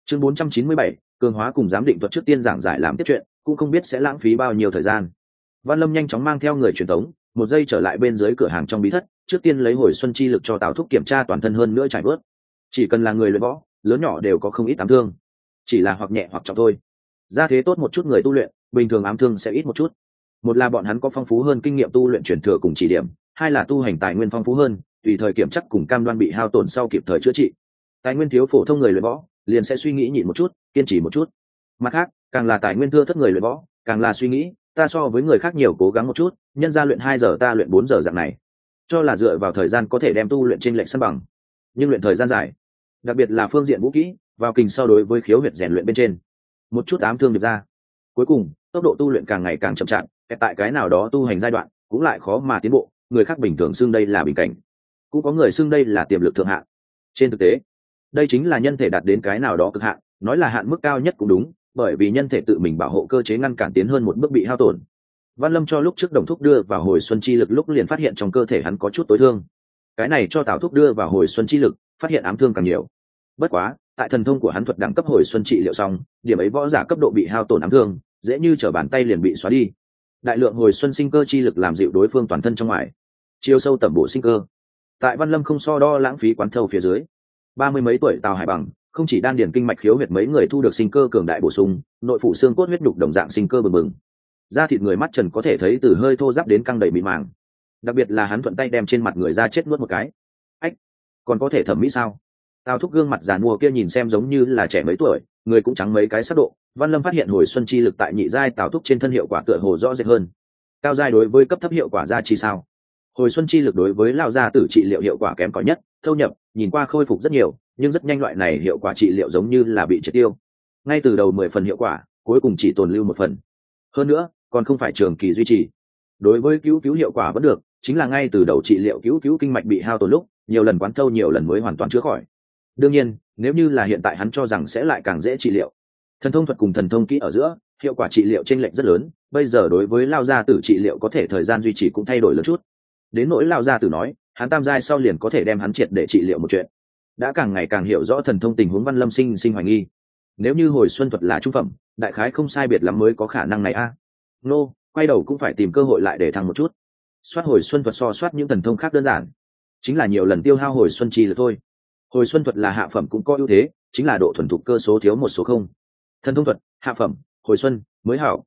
Chương 497, cường hóa cùng giám định thuật trước tiên giảng giải làm tiếp chuyện, cũng không biết sẽ lãng phí bao nhiêu thời gian. Văn Lâm nhanh chóng mang theo người truyền tống, một giây trở lại bên dưới cửa hàng trong bí thất, trước tiên lấy hồi xuân chi lực cho Tào Thúc kiểm tra toàn thân hơn nữa trải bớt. Chỉ cần là người luyện võ, lớn nhỏ đều có không ít ám thương, chỉ là hoặc nhẹ hoặc trọng thôi. Gia thế tốt một chút người tu luyện, bình thường ám thương sẽ ít một chút. Một là bọn hắn có phong phú hơn kinh nghiệm tu luyện truyền thừa cùng chỉ điểm, hai là tu hành tài nguyên phong phú hơn, tùy thời kiểm chắc cùng cam đoan bị hao tổn sau kịp thời chữa trị. Tài nguyên thiếu phổ thông người luyện võ, liền sẽ suy nghĩ nhịn một chút, kiên trì một chút. Mặt khác, càng là tài nguyên thưa thất người luyện võ, càng là suy nghĩ, ta so với người khác nhiều cố gắng một chút, nhân ra luyện 2 giờ ta luyện 4 giờ dạng này. Cho là dựa vào thời gian có thể đem tu luyện trên lệch sân bằng. Nhưng luyện thời gian dài, đặc biệt là phương diện vũ kỹ, vào kình sau đối với khiếu huyệt rèn luyện bên trên, một chút ám thương được ra. Cuối cùng, tốc độ tu luyện càng ngày càng chậm chạp, tại cái nào đó tu hành giai đoạn, cũng lại khó mà tiến bộ, người khác bình thường xưng đây là bình cảnh, cũng có người xưng đây là tiềm lực thượng hạn. Trên thực tế, đây chính là nhân thể đạt đến cái nào đó cực hạn, nói là hạn mức cao nhất cũng đúng, bởi vì nhân thể tự mình bảo hộ cơ chế ngăn cản tiến hơn một bước bị hao tổn. Văn Lâm cho lúc trước Đồng Thúc đưa vào hồi xuân chi lực lúc liền phát hiện trong cơ thể hắn có chút tối thương. Cái này cho Tào Thúc đưa vào hồi xuân chi lực, phát hiện ám thương càng nhiều. Bất quá, tại thần thông của hắn thuật đẳng cấp hồi xuân trị liệu xong, điểm ấy võ giả cấp độ bị hao tổn ám thương, dễ như trở bàn tay liền bị xóa đi. Đại lượng hồi xuân sinh cơ chi lực làm dịu đối phương toàn thân trong ngoài, chiêu sâu tẩm bổ sinh cơ. Tại Văn Lâm không so đo lãng phí quán thâu phía dưới, 30 mấy tuổi Tào Hải Bằng không chỉ đan điền kinh mạch khiếu huyệt mấy người thu được sinh cơ cường đại bổ sung, nội phủ xương cốt huyết nhục đồng dạng sinh cơ bừng bừng. Da thịt người mắt trần có thể thấy từ hơi thô ráp đến căng đầy mịn màng. Đặc biệt là hắn thuận tay đem trên mặt người ra chết nuốt một cái. Ách, còn có thể thẩm mỹ sao? Tào Thúc gương mặt già nua kia nhìn xem giống như là trẻ mấy tuổi, người cũng trắng mấy cái sắc độ. Văn Lâm phát hiện hồi xuân chi lực tại nhị giai Tào Thúc trên thân hiệu quả tựa hồ rõ rệt hơn. Cao giai đối với cấp thấp hiệu quả ra chi sao? Hồi xuân chi lực đối với lão gia tử trị liệu hiệu quả kém cỏi nhất, thâu nhập, nhìn qua khôi phục rất nhiều, nhưng rất nhanh loại này hiệu quả trị liệu giống như là bị triệt tiêu. Ngay từ đầu 10 phần hiệu quả, cuối cùng chỉ tồn lưu 1 phần. Hơn nữa, còn không phải trường kỳ duy trì. Đối với cứu hiệu quả vẫn được, chính là ngay từ đầu trị liệu cứu kinh mạch bị hao tổn lúc, nhiều lần quán thâu nhiều lần mới hoàn toàn chữa khỏi. Đương nhiên, nếu như là hiện tại hắn cho rằng sẽ lại càng dễ trị liệu. Thần thông thuật cùng thần thông kỹ ở giữa, hiệu quả trị liệu chênh lệch rất lớn, bây giờ đối với lão gia tử trị liệu có thể thời gian duy trì cũng thay đổi lớn chút. Đến nỗi lão gia tử nói, hắn tam giai sau liền có thể đem hắn triệt để trị liệu một chuyện. Đã càng ngày càng hiểu rõ thần thông tình huống, Văn Lâm sinh hoài nghi. Nếu như hồi xuân thuật là trung phẩm, đại khái không sai biệt lắm mới có khả năng này a. Nô, quay đầu cũng phải tìm cơ hội lại để thăng một chút. Soát hồi xuân thuật so soát những thần thông khác đơn giản, chính là nhiều lần tiêu hao hồi xuân chi là thôi. Hồi xuân thuật là hạ phẩm cũng có ưu thế, chính là độ thuần thục cơ số thiếu một số không. Thần thông thuật, hạ phẩm, hồi xuân, mới hảo.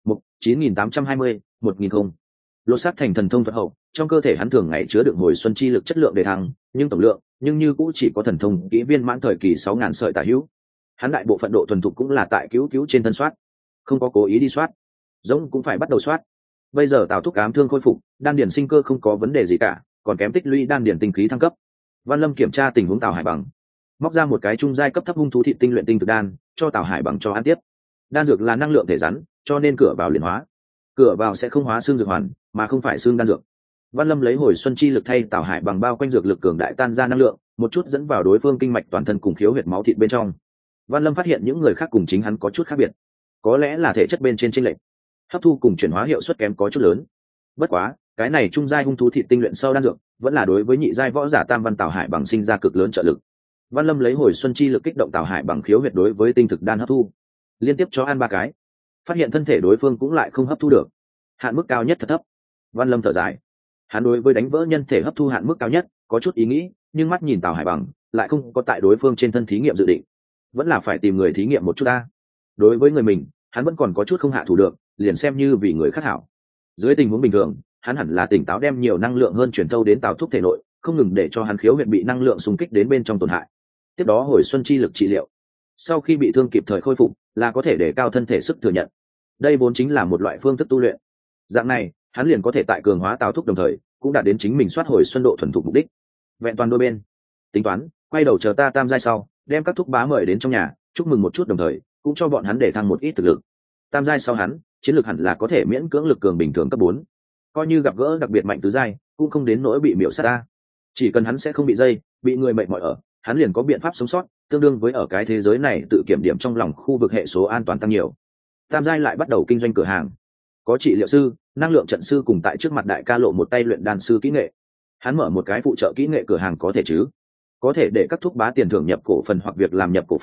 9820, 1000 không. Lột xác thành thần thông thuật hậu, trong cơ thể hắn thường ngày chứa đựng hồi xuân chi lực chất lượng để thăng, nhưng tổng lượng, nhưng như cũng chỉ có thần thông kỹ viên mãn thời kỳ 6000 sợi tả hữu. Hắn đại bộ phận độ thuần thục cũng là tại cứu trên thân soát, không có cố ý đi soát, giống cũng phải bắt đầu soát. Bây giờ Tào Thúc ám thương khôi phục, đan điền sinh cơ không có vấn đề gì cả, còn kém tích lũy đan điền tinh khí thăng cấp. Văn Lâm kiểm tra tình huống Tào Hải Bằng, móc ra một cái trung giai cấp thấp hung thú thịt tinh luyện tinh thực đan, cho Tào Hải Bằng cho ăn tiếp. Đan dược là năng lượng thể rắn, cho nên cửa vào liền hóa. Cửa vào sẽ không hóa xương dược hoàn, mà không phải xương đan dược. Văn Lâm lấy hồi xuân chi lực thay Tào Hải Bằng bao quanh dược lực cường đại tan ra năng lượng, một chút dẫn vào đối phương kinh mạch toàn thân cùng khiếu huyệt máu thịt bên trong. Văn Lâm phát hiện những người khác cùng chính hắn có chút khác biệt, có lẽ là thể chất bên trên chênh lệch, hấp thu cùng chuyển hóa hiệu suất kém có chút lớn. Bất quá, cái này trung giai hung thú thịt tinh luyện sau đan dược, vẫn là đối với nhị giai võ giả tam văn Tào Hải Bằng sinh ra cực lớn trợ lực. Văn Lâm lấy hồi xuân chi lực kích động Tào Hải Bằng khiếu huyệt đối với tinh thực đan hấp thu, liên tiếp cho ăn 3 cái, phát hiện thân thể đối phương cũng lại không hấp thu được, hạn mức cao nhất thật thấp. Văn Lâm thở dài, hắn đối với đánh vỡ nhân thể hấp thu hạn mức cao nhất có chút ý nghĩ, nhưng mắt nhìn Tào Hải Bằng lại không có tại đối phương trên thân thí nghiệm dự định, vẫn là phải tìm người thí nghiệm một chút ta. Đối với người mình, hắn vẫn còn có chút không hạ thủ được, liền xem như vì người khác hảo. Dưới tình huống bình thường, hắn hẳn là tỉnh táo đem nhiều năng lượng hơn truyền thâu đến Tào Thúc thể nội, không ngừng để cho hắn khiếu huyệt bị năng lượng xung kích đến bên trong tổn hại. Tiếp đó hồi xuân chi lực trị liệu, sau khi bị thương kịp thời khôi phục, là có thể để cao thân thể sức thừa nhận. Đây vốn chính là một loại phương thức tu luyện. Dạng này, hắn liền có thể tại cường hóa Tào Thúc đồng thời, cũng đạt đến chính mình soát hồi xuân độ thuần thục mục đích. Vẹn toàn đôi bên. Tính toán, quay đầu chờ ta tam giai sau, đem các thúc bá mời đến trong nhà, chúc mừng một chút đồng thời, cũng cho bọn hắn để thăng một ít thực lực. Tam giai sau hắn, chiến lược hẳn là có thể miễn cưỡng lực cường bình thường cấp 4. Coi như gặp gỡ đặc biệt mạnh tứ giai, cũng không đến nỗi bị miểu sát ta. Chỉ cần hắn sẽ không bị dây, bị người mệt mỏi ở, hắn liền có biện pháp sống sót, tương đương với ở cái thế giới này tự kiểm điểm trong lòng khu vực hệ số an toàn tăng nhiều. Tam giai lại bắt đầu kinh doanh cửa hàng, có trị liệu sư, năng lượng trận sư cùng tại trước mặt đại ca lộ một tay luyện đan sư kỹ nghệ. Hắn mở một cái phụ trợ kỹ nghệ cửa hàng có thể chứ? Có thể để các thúc bá tiền thưởng nhập cổ phần hoặc việc làm nhập cổ phần,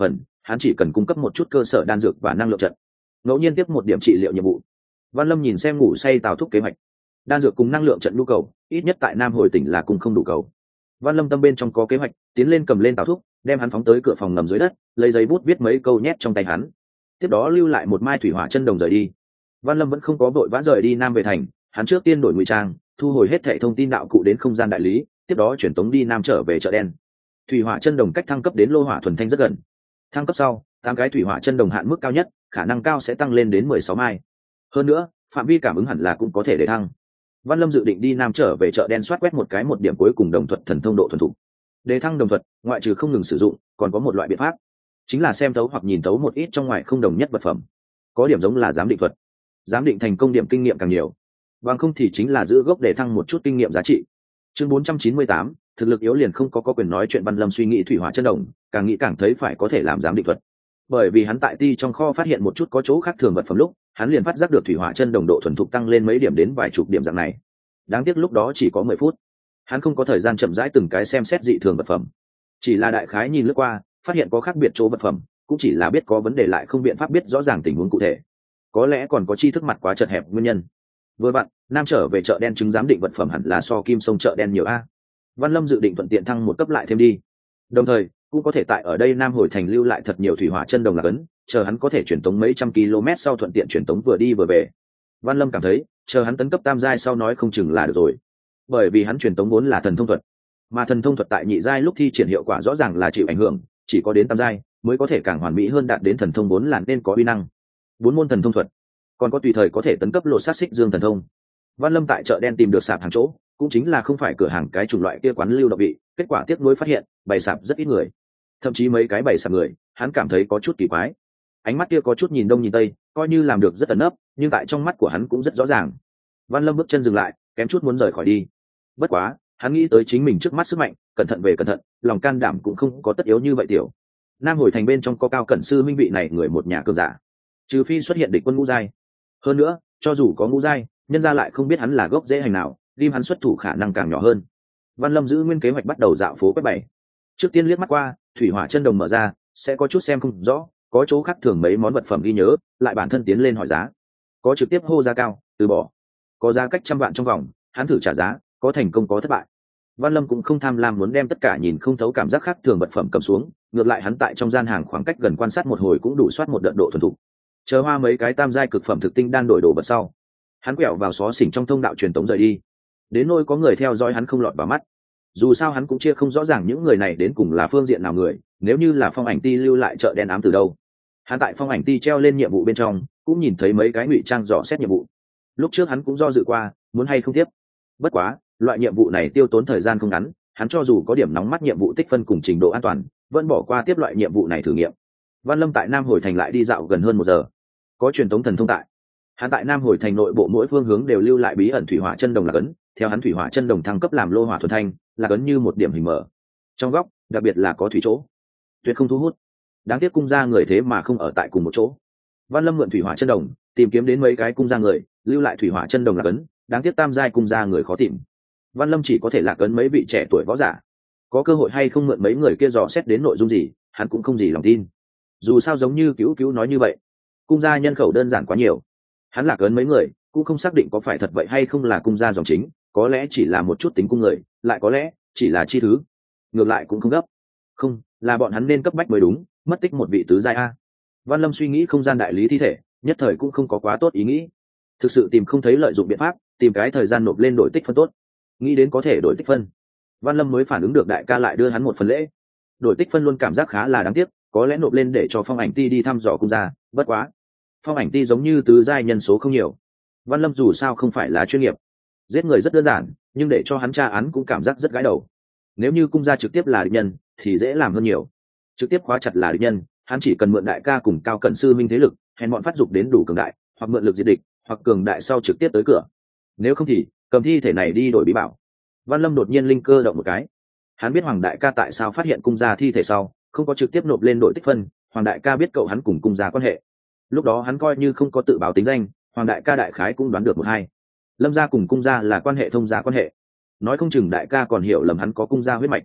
hắn chỉ cần cung cấp một chút cơ sở đan dược và năng lượng trận, ngẫu nhiên tiếp một điểm trị liệu nhiệm vụ. Văn Lâm nhìn xem ngủ say Tào Thúc kế hoạch, đan dược cùng năng lượng trận nhu cầu ít nhất tại Nam Hồi tỉnh là cùng không đủ cầu. Văn Lâm tâm bên trong có kế hoạch, tiến lên cầm lên Tào Thúc, đem hắn phóng tới cửa phòng ngầm dưới đất, lấy giấy bút viết mấy câu nhét trong tay hắn, tiếp đó lưu lại một mai thủy hỏa chân đồng rời đi. Văn Lâm vẫn không có vội vã rời đi Nam về thành, hắn trước tiên đổi ngụy trang, thu hồi hết thảy thông tin đạo cụ đến không gian đại lý, tiếp đó chuyển tống đi Nam trở về chợ đen. Thủy hỏa chân đồng cách thăng cấp đến lô hỏa thuần thanh rất gần, thăng cấp sau 8 cái thủy hỏa chân đồng hạn mức cao nhất, khả năng cao sẽ tăng lên đến 16 mai. Hơn nữa phạm vi cảm ứng hẳn là cũng có thể để thăng. Văn Lâm dự định đi Nam trở về chợ đen soát quét một cái một điểm cuối cùng đồng thuật thần thông độ thuần thục. Để thăng đồng thuật, ngoại trừ không ngừng sử dụng, còn có một loại biện pháp, chính là xem thấu hoặc nhìn thấu một ít trong ngoài không đồng nhất vật phẩm. Có điểm giống là giám định thuật, giám định thành công điểm kinh nghiệm càng nhiều, bằng không thì chính là giữ gốc để thăng một chút kinh nghiệm giá trị. Chương 498, thực lực yếu liền không có quyền nói chuyện. Văn Lâm suy nghĩ thủy hỏa chân đồng, càng nghĩ càng thấy phải có thể làm giám định thuật, bởi vì hắn tại ti trong kho phát hiện một chút có chỗ khác thường vật phẩm lúc, hắn liền phát giác được thủy hỏa chân đồng độ thuần thục tăng lên mấy điểm đến vài chục điểm dạng này. Đáng tiếc lúc đó chỉ có 10 phút, hắn không có thời gian chậm rãi từng cái xem xét dị thường vật phẩm, chỉ là đại khái nhìn lướt qua, phát hiện có khác biệt chỗ vật phẩm, cũng chỉ là biết có vấn đề lại không biện pháp biết rõ ràng tình huống cụ thể, có lẽ còn có tri thức mặt quá chật hẹp nguyên nhân. Vừa vặn Nam trở về chợ đen chứng giám định vật phẩm hẳn là so Kim Sông chợ đen nhiều a. Văn Lâm dự định thuận tiện thăng một cấp lại thêm đi, đồng thời cũng có thể tại ở đây Nam Hồi thành lưu lại thật nhiều thủy hỏa chân đồng là cấn, chờ hắn có thể chuyển tống mấy trăm km sau thuận tiện chuyển tống vừa đi vừa về. Văn Lâm cảm thấy chờ hắn tấn cấp tam giai sau nói không chừng là được rồi, bởi vì hắn chuyển tống vốn là thần thông thuật, mà thần thông thuật tại nhị giai lúc thi triển hiệu quả rõ ràng là chịu ảnh hưởng, chỉ có đến tam giai mới có thể càng hoàn mỹ hơn đạt đến thần thông vốn là nên có uy năng. 4 môn thần thông thuật, còn có tùy thời có thể tấn cấp lột sát xích dương thần thông. Văn Lâm tại chợ đen tìm được sạp hàng chỗ, cũng chính là không phải cửa hàng cái chủng loại kia quán lưu động vị, kết quả tiếc nuối phát hiện bày sạp rất ít người, thậm chí mấy cái bày sạp người hắn cảm thấy có chút kỳ quái, ánh mắt kia có chút nhìn đông nhìn tây, coi như làm được rất ẩn nấp, nhưng tại trong mắt của hắn cũng rất rõ ràng. Văn Lâm bước chân dừng lại, kém chút muốn rời khỏi đi, bất quá hắn nghĩ tới chính mình trước mắt sức mạnh, cẩn thận về cẩn thận, lòng can đảm cũng không có tất yếu như vậy. Tiểu Nam Hồi thành bên trong có Cao Cẩn sư minh vị này người một nhà cường giả, trừ phi xuất hiện địch quân ngũ giai, hơn nữa cho dù có ngũ giai, nhân gia lại không biết hắn là gốc dễ hành nào, lim hắn xuất thủ khả năng càng nhỏ hơn. Văn Lâm giữ nguyên kế hoạch bắt đầu dạo phố quét bày, trước tiên liếc mắt qua thủy hỏa chân đồng mở ra sẽ có chút xem không rõ, có chỗ khác thường mấy món vật phẩm ghi nhớ lại bản thân tiến lên hỏi giá, có trực tiếp hô giá cao từ bỏ, có giá cách trăm vạn trong vòng hắn thử trả giá, có thành công có thất bại. Văn Lâm cũng không tham lam muốn đem tất cả nhìn không thấu cảm giác khác thường vật phẩm cầm xuống, ngược lại hắn tại trong gian hàng khoảng cách gần quan sát một hồi cũng đủ soát một đợt độ thuần thục. Chờ hoa mấy cái tam giai cực phẩm thực tinh đan đổi đồ vật sau, hắn quẹo vào xó xỉnh trong thông đạo truyền tống rời đi, đến nỗi có người theo dõi hắn không lọt vào mắt, dù sao hắn cũng chia không rõ ràng những người này đến cùng là phương diện nào người, nếu như là Phong Ảnh Ti lưu lại chợ đen ám từ đâu. Hắn tại Phong Ảnh Ti treo lên nhiệm vụ bên trong cũng nhìn thấy mấy cái ngụy trang dò xét nhiệm vụ, lúc trước hắn cũng do dự qua muốn hay không tiếp, bất quá loại nhiệm vụ này tiêu tốn thời gian không ngắn, hắn cho dù có điểm nóng mắt nhiệm vụ tích phân cùng trình độ an toàn vẫn bỏ qua tiếp loại nhiệm vụ này thử nghiệm. Văn Lâm tại Nam Hồi thành lại đi dạo gần hơn 1 giờ, có truyền tống thần thông tại, hắn tại Nam Hồi thành nội bộ mỗi phương hướng đều lưu lại bí ẩn thủy hỏa chân đồng là cấn, theo hắn thủy hỏa chân đồng thăng cấp làm lô hỏa thuần thanh là cấn như một điểm hình mở trong góc, đặc biệt là có thủy chỗ tuyệt không thu hút, đáng tiếc cung gia người thế mà không ở tại cùng một chỗ. Văn Lâm mượn thủy hỏa chân đồng tìm kiếm đến mấy cái cung gia người lưu lại thủy hỏa chân đồng là cấn, đáng tiếc tam giai cung gia người khó tìm, Văn Lâm chỉ có thể lạc ấn mấy vị trẻ tuổi võ giả, có cơ hội hay không mượn mấy người kia dò xét đến nội dung gì hắn cũng không gì lòng tin, dù sao giống như cứu nói như vậy cung gia nhân khẩu đơn giản quá nhiều, hắn lạc ấn mấy người cũng không xác định có phải thật vậy hay không là cung gia dòng chính, có lẽ chỉ là một chút tính cung người, lại có lẽ chỉ là chi thứ, ngược lại cũng không gấp, không là bọn hắn nên cấp bách mới đúng, mất tích một vị tứ giai a. Văn Lâm suy nghĩ không gian đại lý thi thể, nhất thời cũng không có quá tốt ý nghĩ, thực sự tìm không thấy lợi dụng biện pháp, tìm cái thời gian nộp lên đổi tích phân tốt, nghĩ đến có thể đổi tích phân, Văn Lâm mới phản ứng được đại ca lại đưa hắn một phần lễ, đổi tích phân luôn cảm giác khá là đáng tiếc, có lẽ nộp lên để cho Phong Ảnh Ti đi thăm dò cung gia, bất quá Phong Ảnh Ti giống như tứ giai nhân số không nhiều, Văn Lâm dù sao không phải là chuyên nghiệp, giết người rất đơn giản, nhưng để cho hắn tra án cũng cảm giác rất gãi đầu. Nếu như cung gia trực tiếp là địch nhân thì dễ làm hơn nhiều, trực tiếp khóa chặt là địch nhân, hắn chỉ cần mượn đại ca cùng Cao Cẩn sư minh thế lực, hèn bọn phát dục đến đủ cường đại, hoặc mượn lực diệt địch, hoặc cường đại sau trực tiếp tới cửa, nếu không thì cầm thi thể này đi đổi bí bảo. Văn Lâm đột nhiên linh cơ động một cái, hắn biết Hoàng đại ca tại sao phát hiện cung gia thi thể sau không có trực tiếp nộp lên đổi tích phân, Hoàng đại ca biết cậu hắn cùng cung gia quan hệ, lúc đó hắn coi như không có tự báo tính danh, Hoàng đại ca đại khái cũng đoán được một hai, Lâm gia cùng cung gia là quan hệ thông gia quan hệ, nói không chừng đại ca còn hiểu lầm hắn có cung gia huyết mạch.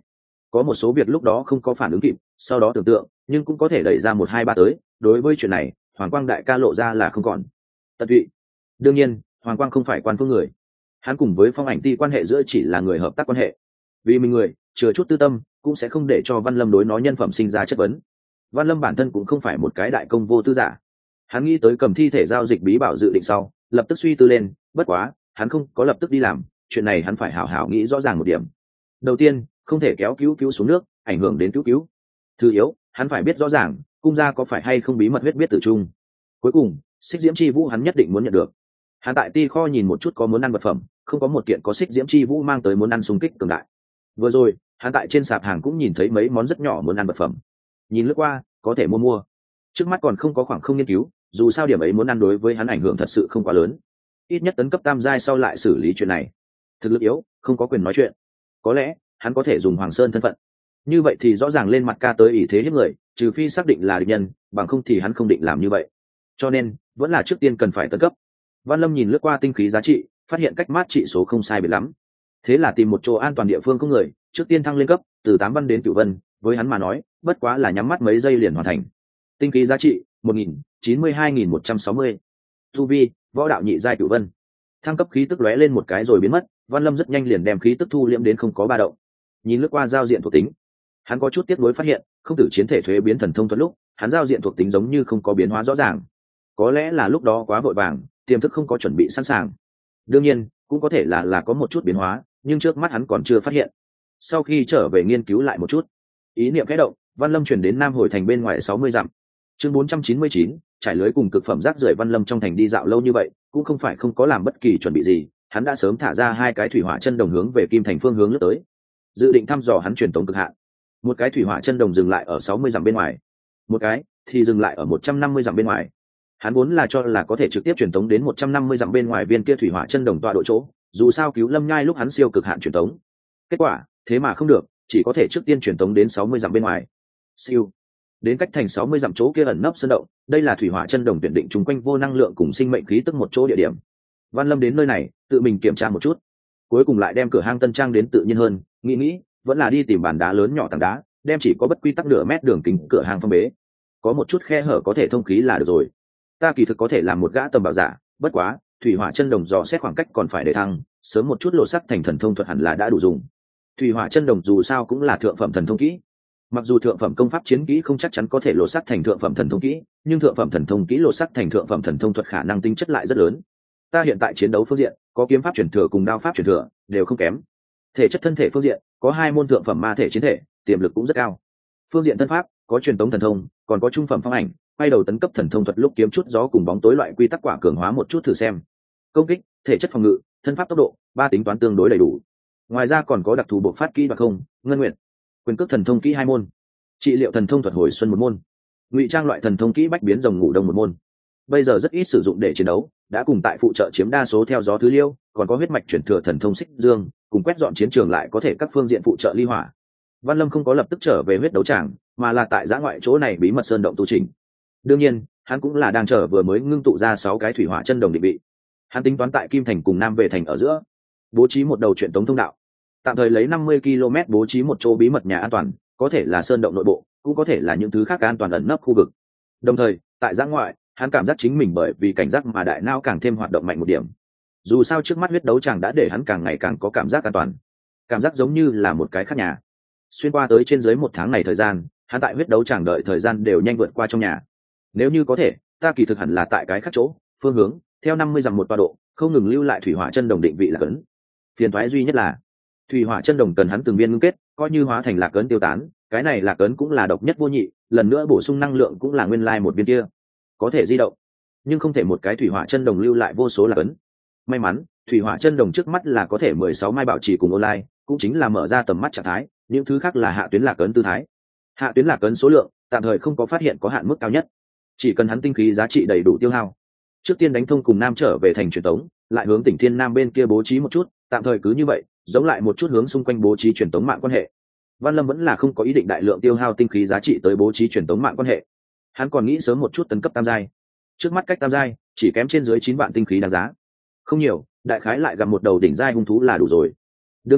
có một số việc lúc đó không có phản ứng kịp, sau đó tưởng tượng nhưng cũng có thể đẩy ra 1 2 3 tới. Đối với chuyện này Hoàng Quang đại ca lộ ra là không còn tận tụy. Đương nhiên Hoàng Quang không phải quan phương người, hắn cùng với Phong Ảnh Ti quan hệ giữa chỉ là người hợp tác quan hệ, vì mình người chừa chút tư tâm cũng sẽ không để cho Văn Lâm đối nó nhân phẩm sinh ra chất vấn. Văn Lâm bản thân cũng không phải một cái đại công vô tư giả, hắn nghĩ tới cầm thi thể giao dịch bí bảo dự định sau lập tức suy tư lên, bất quá hắn không có lập tức đi làm chuyện này, hắn phải hảo hảo nghĩ rõ ràng một điểm. Đầu tiên không thể kéo cứu cứu xuống nước ảnh hưởng đến cứu cứu. Thứ yếu hắn phải biết rõ ràng cung gia có phải hay không bí mật huyết biết tử trung. Cuối cùng xích diễm chi vũ hắn nhất định muốn nhận được. Hắn tại ti kho nhìn một chút có muốn ăn vật phẩm, không có một kiện có xích diễm chi vũ mang tới muốn ăn xung kích cường đại. Vừa rồi hắn tại trên sạp hàng cũng nhìn thấy mấy món rất nhỏ muốn ăn vật phẩm, nhìn lướt qua có thể mua. Trước mắt còn không có khoảng không nghiên cứu, dù sao điểm ấy muốn ăn đối với hắn ảnh hưởng thật sự không quá lớn. Ít nhất tấn cấp tam giai sau lại xử lý chuyện này. Thực lực yếu không có quyền nói chuyện, có lẽ hắn có thể dùng Hoàng Sơn thân phận, như vậy thì rõ ràng lên mặt ca tới ỷ thế hiếp người, trừ phi xác định là địch nhân, bằng không thì hắn không định làm như vậy. Cho nên vẫn là trước tiên cần phải tấn cấp. Văn Lâm nhìn lướt qua tinh khí giá trị, phát hiện cách mát trị số không sai biệt lắm, thế là tìm một chỗ an toàn địa phương không người, trước tiên thăng lên cấp từ 8 văn đến cửu vân, với hắn mà nói bất quá là nhắm mắt mấy giây liền hoàn thành. Tinh khí giá trị 1092.160. Tu vi võ đạo nhị giai cửu vân. Thăng cấp khí tức lóe lên một cái rồi biến mất, Văn Lâm rất nhanh liền đem khí tức thu liễm đến không có ba động. Nhìn lướt qua giao diện thuộc tính, hắn có chút tiếc nuối phát hiện không tử chiến thể thuế biến thần thông thuật lúc hắn giao diện thuộc tính giống như không có biến hóa rõ ràng, có lẽ là lúc đó quá vội vàng tiềm thức không có chuẩn bị sẵn sàng. Đương nhiên cũng có thể là có một chút biến hóa, nhưng trước mắt hắn còn chưa phát hiện. Sau khi trở về nghiên cứu lại một chút, ý niệm khẽ động, Văn Lâm chuyển đến Nam Hồi Thành bên ngoài 60 dặm. Chương 499, trải lưới cùng cực phẩm rác rưởi. Văn Lâm trong thành đi dạo lâu như vậy cũng không phải không có làm bất kỳ chuẩn bị gì, hắn đã sớm thả ra 2 cái thủy hỏa chân đồng hướng về Kim Thành phương hướng lướt tới, dự định thăm dò hắn truyền tống cực hạn. Một cái thủy hỏa chân đồng dừng lại ở 60 dặm bên ngoài, một cái thì dừng lại ở 150 dặm bên ngoài. Hắn vốn là cho là có thể trực tiếp truyền tống đến 150 dặm bên ngoài viên kia thủy hỏa chân đồng tọa độ chỗ, dù sao cứu Lâm Nhai lúc hắn siêu cực hạn truyền tống. Kết quả thế mà không được, chỉ có thể trước tiên truyền tống đến 60 dặm bên ngoài. Siêu đến cách thành 60 dặm chỗ kia ẩn nấp sơn động, đây là thủy hỏa chân đồng tuyển định chung quanh vô năng lượng cùng sinh mệnh khí tức một chỗ địa điểm. Văn Lâm đến nơi này tự mình kiểm tra một chút, cuối cùng lại đem cửa hang tân trang đến tự nhiên hơn, nghĩ vẫn là đi tìm bàn đá lớn nhỏ tảng đá, đem chỉ có bất quy tắc nửa mét đường kính cửa hang phong bế, có một chút khe hở có thể thông khí là được rồi. Ta kỳ thực có thể làm một gã tầm bảo giả, bất quá thủy hỏa chân đồng dò xét khoảng cách còn phải để thăng, sớm một chút lột sắc thành thần thông thuật hẳn là đã đủ dùng. Thủy hỏa chân đồng dù sao cũng là thượng phẩm thần thông kỹ, mặc dù thượng phẩm công pháp chiến kỹ không chắc chắn có thể lột sắc thành thượng phẩm thần thông kỹ, nhưng thượng phẩm thần thông kỹ lột sắc thành thượng phẩm thần thông thuật khả năng tính chất lại rất lớn. Ta hiện tại chiến đấu phương diện có kiếm pháp truyền thừa cùng đao pháp truyền thừa đều không kém, thể chất thân thể phương diện có 2 môn thượng phẩm ma thể chiến thể, tiềm lực cũng rất cao. Phương diện thân pháp có truyền tống thần thông, còn có trung phẩm phong ảnh, quay đầu tấn cấp thần thông thuật lúc kiếm chút gió cùng bóng tối loại quy tắc quả cường hóa một chút thử xem. Công kích, thể chất phòng ngự, thân pháp tốc độ, 3 tính toán tương đối đầy đủ. Ngoài ra còn có đặc thù bộc phát kỹ và không, ngân nguyện, quyền cước thần thông kỹ 2 môn, trị liệu thần thông thuật hồi xuân 1 môn, ngụy trang loại thần thông kỹ bách biến rồng ngủ đông 1 môn. Bây giờ rất ít sử dụng để chiến đấu, đã cùng tại phụ trợ chiếm đa số theo gió thứ liêu, còn có huyết mạch chuyển thừa thần thông xích dương, cùng quét dọn chiến trường lại có thể các phương diện phụ trợ ly hỏa. Văn Lâm không có lập tức trở về huyết đấu tràng, mà là tại giã ngoại chỗ này bí mật sơn động tu chỉnh. Đương nhiên hắn cũng là đang chờ vừa mới ngưng tụ ra 6 cái thủy hỏa chân đồng định vị. Hắn tính toán tại Kim Thành cùng Nam Vệ Thành ở giữa bố trí một đầu truyền tống thông đạo, tạm thời lấy 50 km bố trí một chỗ bí mật nhà an toàn, có thể là sơn động nội bộ, cũng có thể là những thứ khác an toàn ẩn nấp khu vực. Đồng thời tại giã ngoại hắn cảm giác chính mình bởi vì cảnh giác mà đại não càng thêm hoạt động mạnh một điểm. Dù sao trước mắt huyết đấu tràng đã để hắn càng ngày càng có cảm giác an toàn, cảm giác giống như là một cái khác nhà. Xuyên qua tới trên dưới 1 tháng này thời gian, hắn tại huyết đấu tràng đợi thời gian đều nhanh vượt qua trong nhà. Nếu như có thể, ta kỳ thực hẳn là tại cái khác chỗ, phương hướng theo 50 dặm một tọa độ, không ngừng lưu lại thủy hỏa chân đồng định vị là cấn. Phiền toái duy nhất là thủy hỏa chân đồng cần hắn từng viên ngưng kết, coi như hóa thành lạc cấn tiêu tán, cái này lạc cấn cũng là độc nhất vô nhị, lần nữa bổ sung năng lượng cũng là nguyên lai một viên kia, có thể di động, nhưng không thể một cái thủy hỏa chân đồng lưu lại vô số lạc cấn. May mắn thủy hỏa chân đồng trước mắt là có thể 16 mai bảo trì cùng online, cũng chính là mở ra tầm mắt trạng thái, những thứ khác là hạ tuyến lạc cấn tư thái. Hạ tuyến lạc cấn số lượng tạm thời không có phát hiện có hạn mức cao nhất, chỉ cần hắn tinh khí giá trị đầy đủ tiêu hao, trước tiên đánh thông cùng Nam trở về thành truyền tống, lại hướng tỉnh Thiên Nam bên kia bố trí một chút, tạm thời cứ như vậy, giống lại một chút hướng xung quanh bố trí truyền tống mạng quan hệ. Văn Lâm vẫn là không có ý định đại lượng tiêu hao tinh khí giá trị tới bố trí truyền tống mạng quan hệ, hắn còn nghĩ sớm một chút tấn cấp tam giai. Trước mắt cách tam giai chỉ kém trên dưới 9 vạn tinh khí đáng giá, không nhiều, đại khái lại gặp một đầu đỉnh giai hung thú là đủ rồi. Đương nhiên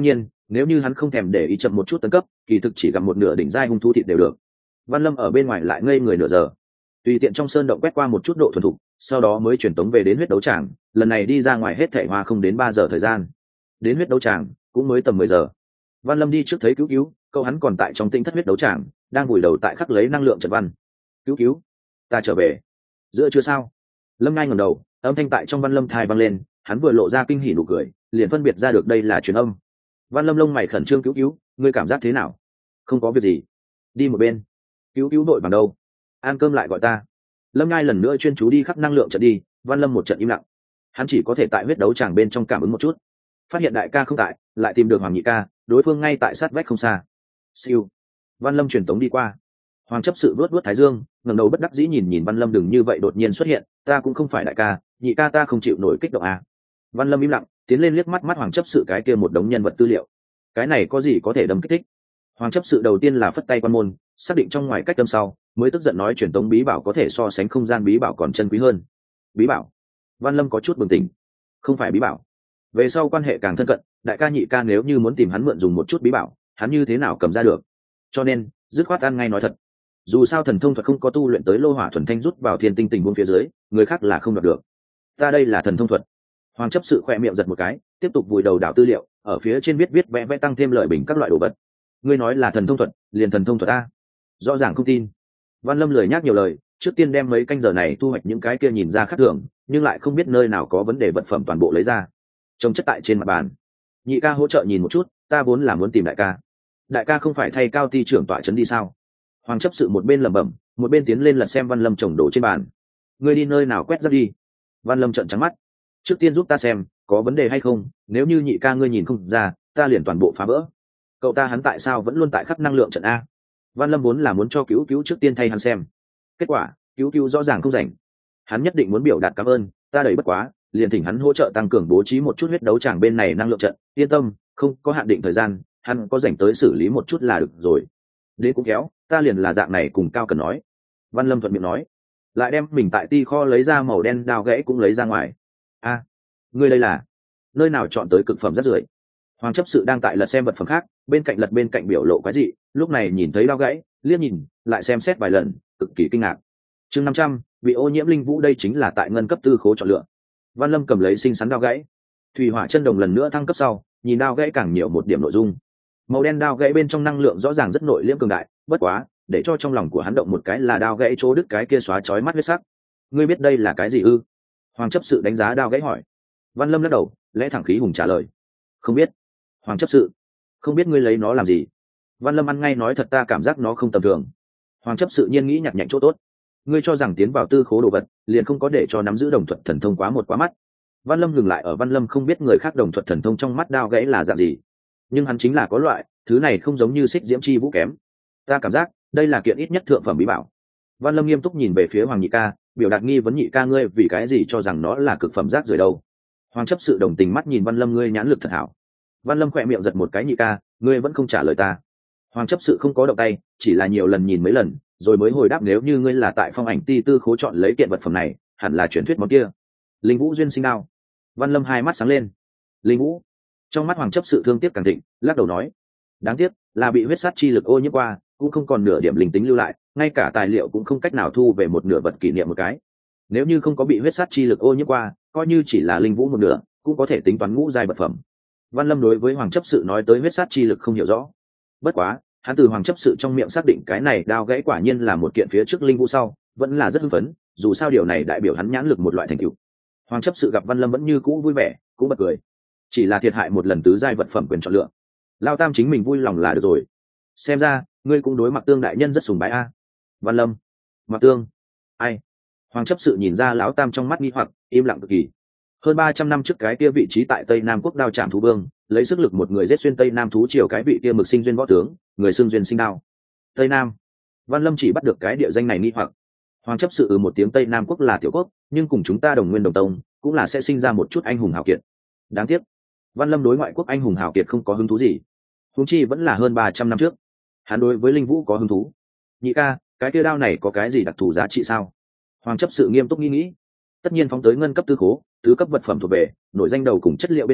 nếu như hắn không thèm để ý chậm một chút tấn cấp, kỳ thực chỉ gặp một nửa đỉnh giai hung thú thịt đều được. Văn Lâm ở bên ngoài lại ngây người nửa giờ, tùy tiện trong sơn động quét qua một chút độ thuần thục, sau đó mới chuyển tống về đến huyết đấu tràng. Lần này đi ra ngoài hết thảy hoa không đến 3 giờ thời gian, đến huyết đấu tràng cũng mới tầm 10 giờ. Văn Lâm đi trước thấy cứu cứu, cậu hắn còn tại trong tinh thất huyết đấu tràng, đang vùi đầu tại khắc lấy năng lượng trận văn. Cứu cứu, ta trở về. Giữa chưa sao? Lâm Ngai ngẩng đầu, âm thanh tại trong Văn Lâm thai vang lên, hắn vừa lộ ra kinh hỉ nụ cười, liền phân biệt ra được đây là truyền âm. Văn Lâm lông mày khẩn trương, cứu cứu, ngươi cảm giác thế nào? Không có việc gì. Đi một bên. Cứu cứu đội bằng đâu? Ăn cơm lại gọi ta. Lâm Ngai lần nữa chuyên chú đi khắc năng lượng trận đi. Văn Lâm một trận im lặng, hắn chỉ có thể tại huyết đấu tràng bên trong cảm ứng một chút, phát hiện đại ca không tại, lại tìm được Hoàng Nhị ca, đối phương ngay tại sát vách không xa. Siêu. Văn Lâm truyền tống đi qua. Hoàng chấp sự vuốt vuốt thái dương, ngẩng đầu bất đắc dĩ nhìn nhìn Văn Lâm, đừng như vậy đột nhiên xuất hiện, ta cũng không phải đại ca, nhị ca ta không chịu nổi kích động à. Văn Lâm im lặng, tiến lên liếc mắt mắt Hoàng chấp sự cái kia một đống nhân vật tư liệu. Cái này có gì có thể đâm kích thích? Hoàng chấp sự đầu tiên là phất tay quan môn, xác định trong ngoài cách đâm sau, mới tức giận nói truyền tống bí bảo có thể so sánh không gian bí bảo còn chân quý hơn. Bí bảo? Văn Lâm có chút bừng tỉnh. Không phải bí bảo. Về sau quan hệ càng thân cận, đại ca nhị ca nếu như muốn tìm hắn mượn dùng một chút bí bảo, hắn như thế nào cầm ra được? Cho nên, dứt khoát ăn ngay nói thật. Dù sao thần thông thuật không có tu luyện tới lô hỏa thuần thanh rút vào thiên tinh tình huống phía dưới, người khác là không đoạt được. Ta đây là thần thông thuật. Hoàng chấp sự khỏe miệng giật một cái, tiếp tục vùi đầu đảo tư liệu, ở phía trên viết viết vẽ vẽ tăng thêm lợi bình các loại đồ vật. Ngươi nói là thần thông thuật, liền thần thông thuật a? Rõ ràng không tin. Văn Lâm lười nhác nhiều lời, trước tiên đem mấy canh giờ này thu hoạch những cái kia nhìn ra khác thường, nhưng lại không biết nơi nào có vấn đề vật phẩm toàn bộ lấy ra, trồng chất tại trên mặt bàn. Nhị ca hỗ trợ nhìn một chút, ta vốn là muốn tìm đại ca. Đại ca không phải thay Cao ty trưởng tọa trấn đi sao? Hoàng chấp sự một bên lẩm bẩm, một bên tiến lên lật xem Văn Lâm chồng đồ trên bàn. Ngươi đi nơi nào quét ra đi? Văn Lâm trợn trắng mắt. Trước tiên giúp ta xem có vấn đề hay không, nếu như nhị ca ngươi nhìn không ra, ta liền toàn bộ phá vỡ. Cậu ta hắn tại sao vẫn luôn tại khắp năng lượng trận a? Văn Lâm vốn là muốn cho cứu cứu trước tiên thay hắn xem, kết quả cứu cứu rõ ràng không rảnh. Hắn nhất định muốn biểu đạt cảm ơn, ta đẩy bất quá, liền thỉnh hắn hỗ trợ tăng cường bố trí một chút huyết đấu tràng bên này năng lượng trận. Yên tâm, không có hạn định thời gian, hắn có rảnh tới xử lý một chút là được rồi. Đến cũng kéo, ta liền là dạng này cùng Cao Cần nói. Văn Lâm thuận miệng nói, lại đem mình tại ti kho lấy ra màu đen đao gãy cũng lấy ra ngoài. A, ngươi đây là nơi nào chọn tới cực phẩm rất rưởi? Hoàng chấp sự đang tại lật xem vật phẩm khác, bên cạnh biểu lộ quái dị, lúc này nhìn thấy đao gãy, liếc nhìn, lại xem xét vài lần, cực kỳ kinh ngạc. Chương 500, bị ô nhiễm linh vũ, đây chính là tại ngân cấp tư khố chọn lựa. Văn Lâm cầm lấy xinh xắn đao gãy. Thủy hỏa chân đồng lần nữa thăng cấp sau, nhìn đao gãy càng nhiều một điểm nội dung. Màu đen đao gãy bên trong năng lượng rõ ràng rất nội liễm cường đại, bất quá, để cho trong lòng của hắn động một cái là đao gãy chỗ đứt cái kia xóa chói mắt huyết sắc. Ngươi biết đây là cái gì ư? Hoàng chấp sự đánh giá đao gãy hỏi. Văn Lâm lắc đầu, lẽ thẳng khí hùng trả lời, không biết. Hoàng chấp sự, không biết ngươi lấy nó làm gì? Văn Lâm ăn ngay nói thật, ta cảm giác nó không tầm thường. Hoàng chấp sự nhiên nghĩ nhặt nhạnh chỗ tốt. Ngươi cho rằng tiến vào tư khố đồ vật liền không có để cho nắm giữ đồng thuật thần thông quá mắt. Văn Lâm dừng lại ở Văn Lâm không biết người khác đồng thuật thần thông trong mắt đao gãy là dạng gì, nhưng hắn chính là có loại thứ này không giống như xích diễm chi vũ kém. Ta cảm giác đây là kiện ít nhất thượng phẩm bí bảo. Văn Lâm nghiêm túc nhìn về phía Hoàng Nhị ca, biểu đạt nghi vấn, nhị ca ngươi vì cái gì cho rằng nó là cực phẩm rác rưởi đâu? Hoàng chấp sự đồng tình mắt nhìn Văn Lâm, ngươi nhãn lực thật hảo. Văn Lâm khỏe miệng giật một cái, nhị ca ngươi vẫn không trả lời ta. Hoàng chấp sự không có động tay, chỉ là nhiều lần nhìn mấy lần rồi mới hồi đáp, nếu như ngươi là tại Phong Ảnh ti tư khố chọn lấy kiện vật phẩm này, hẳn là truyền thuyết món kia linh vũ duyên sinh đao. Văn Lâm hai mắt sáng lên. Linh vũ? Trong mắt Hoàng chấp sự thương tiếc càng thịnh, lắc đầu nói, đáng tiếc là bị huyết sát chi lực ô nhiễm qua, cũng không còn nửa điểm linh tính lưu lại, ngay cả tài liệu cũng không cách nào thu về một nửa vật kỷ niệm một cái. Nếu như không có bị huyết sát chi lực ô nhiễm qua, coi như chỉ là linh vũ một nửa cũng có thể tính toán ngũ giai vật phẩm. Văn Lâm đối với Hoàng chấp sự nói tới huyết sát chi lực không hiểu rõ, bất quá hắn từ Hoàng chấp sự trong miệng xác định cái này đao gãy quả nhiên là một kiện phía trước linh vũ sau, vẫn là rất hưng phấn, dù sao điều này đại biểu hắn nhãn lực một loại thành tựu. Hoàng chấp sự gặp Văn Lâm vẫn như cũ vui vẻ, cũng bật cười, chỉ là thiệt hại một lần tứ giai vật phẩm quyền chọn lựa, Lao Tam chính mình vui lòng là được rồi. Xem ra ngươi cũng đối Mặc Tương đại nhân rất sùng bái a. Văn Lâm, Mặc Tương, ai? Hoàng chấp sự nhìn ra Lão Tam trong mắt nghi hoặc, im lặng cực kỳ. Hơn 300 năm trước cái kia vị trí tại Tây Nam quốc đao trảm thú vương, lấy sức lực một người giết xuyên Tây Nam thú triều cái vị kia mực sinh duyên võ tướng, người xưng duyên sinh đao. Tây Nam. Văn Lâm chỉ bắt được cái địa danh này nghi hoặc. Hoàng chấp sự một tiếng, Tây Nam quốc là tiểu quốc, nhưng cùng chúng ta đồng nguyên đồng tông, cũng là sẽ sinh ra một chút anh hùng hào kiệt. Đáng tiếc, Văn Lâm đối ngoại quốc anh hùng hào kiệt không có hứng thú gì. Huống chi vẫn là hơn 300 năm trước. Hắn đối với linh vũ có hứng thú. Nhị ca, cái kia đao này có cái gì đặc thù giá trị sao? Hoàng chấp sự nghiêm túc nghĩ. Tất nhiên phóng tới ngân cấp tư khố, tứ cấp vật phẩm thuộc về, nổi danh đầu cùng chất liệu bên ngoài,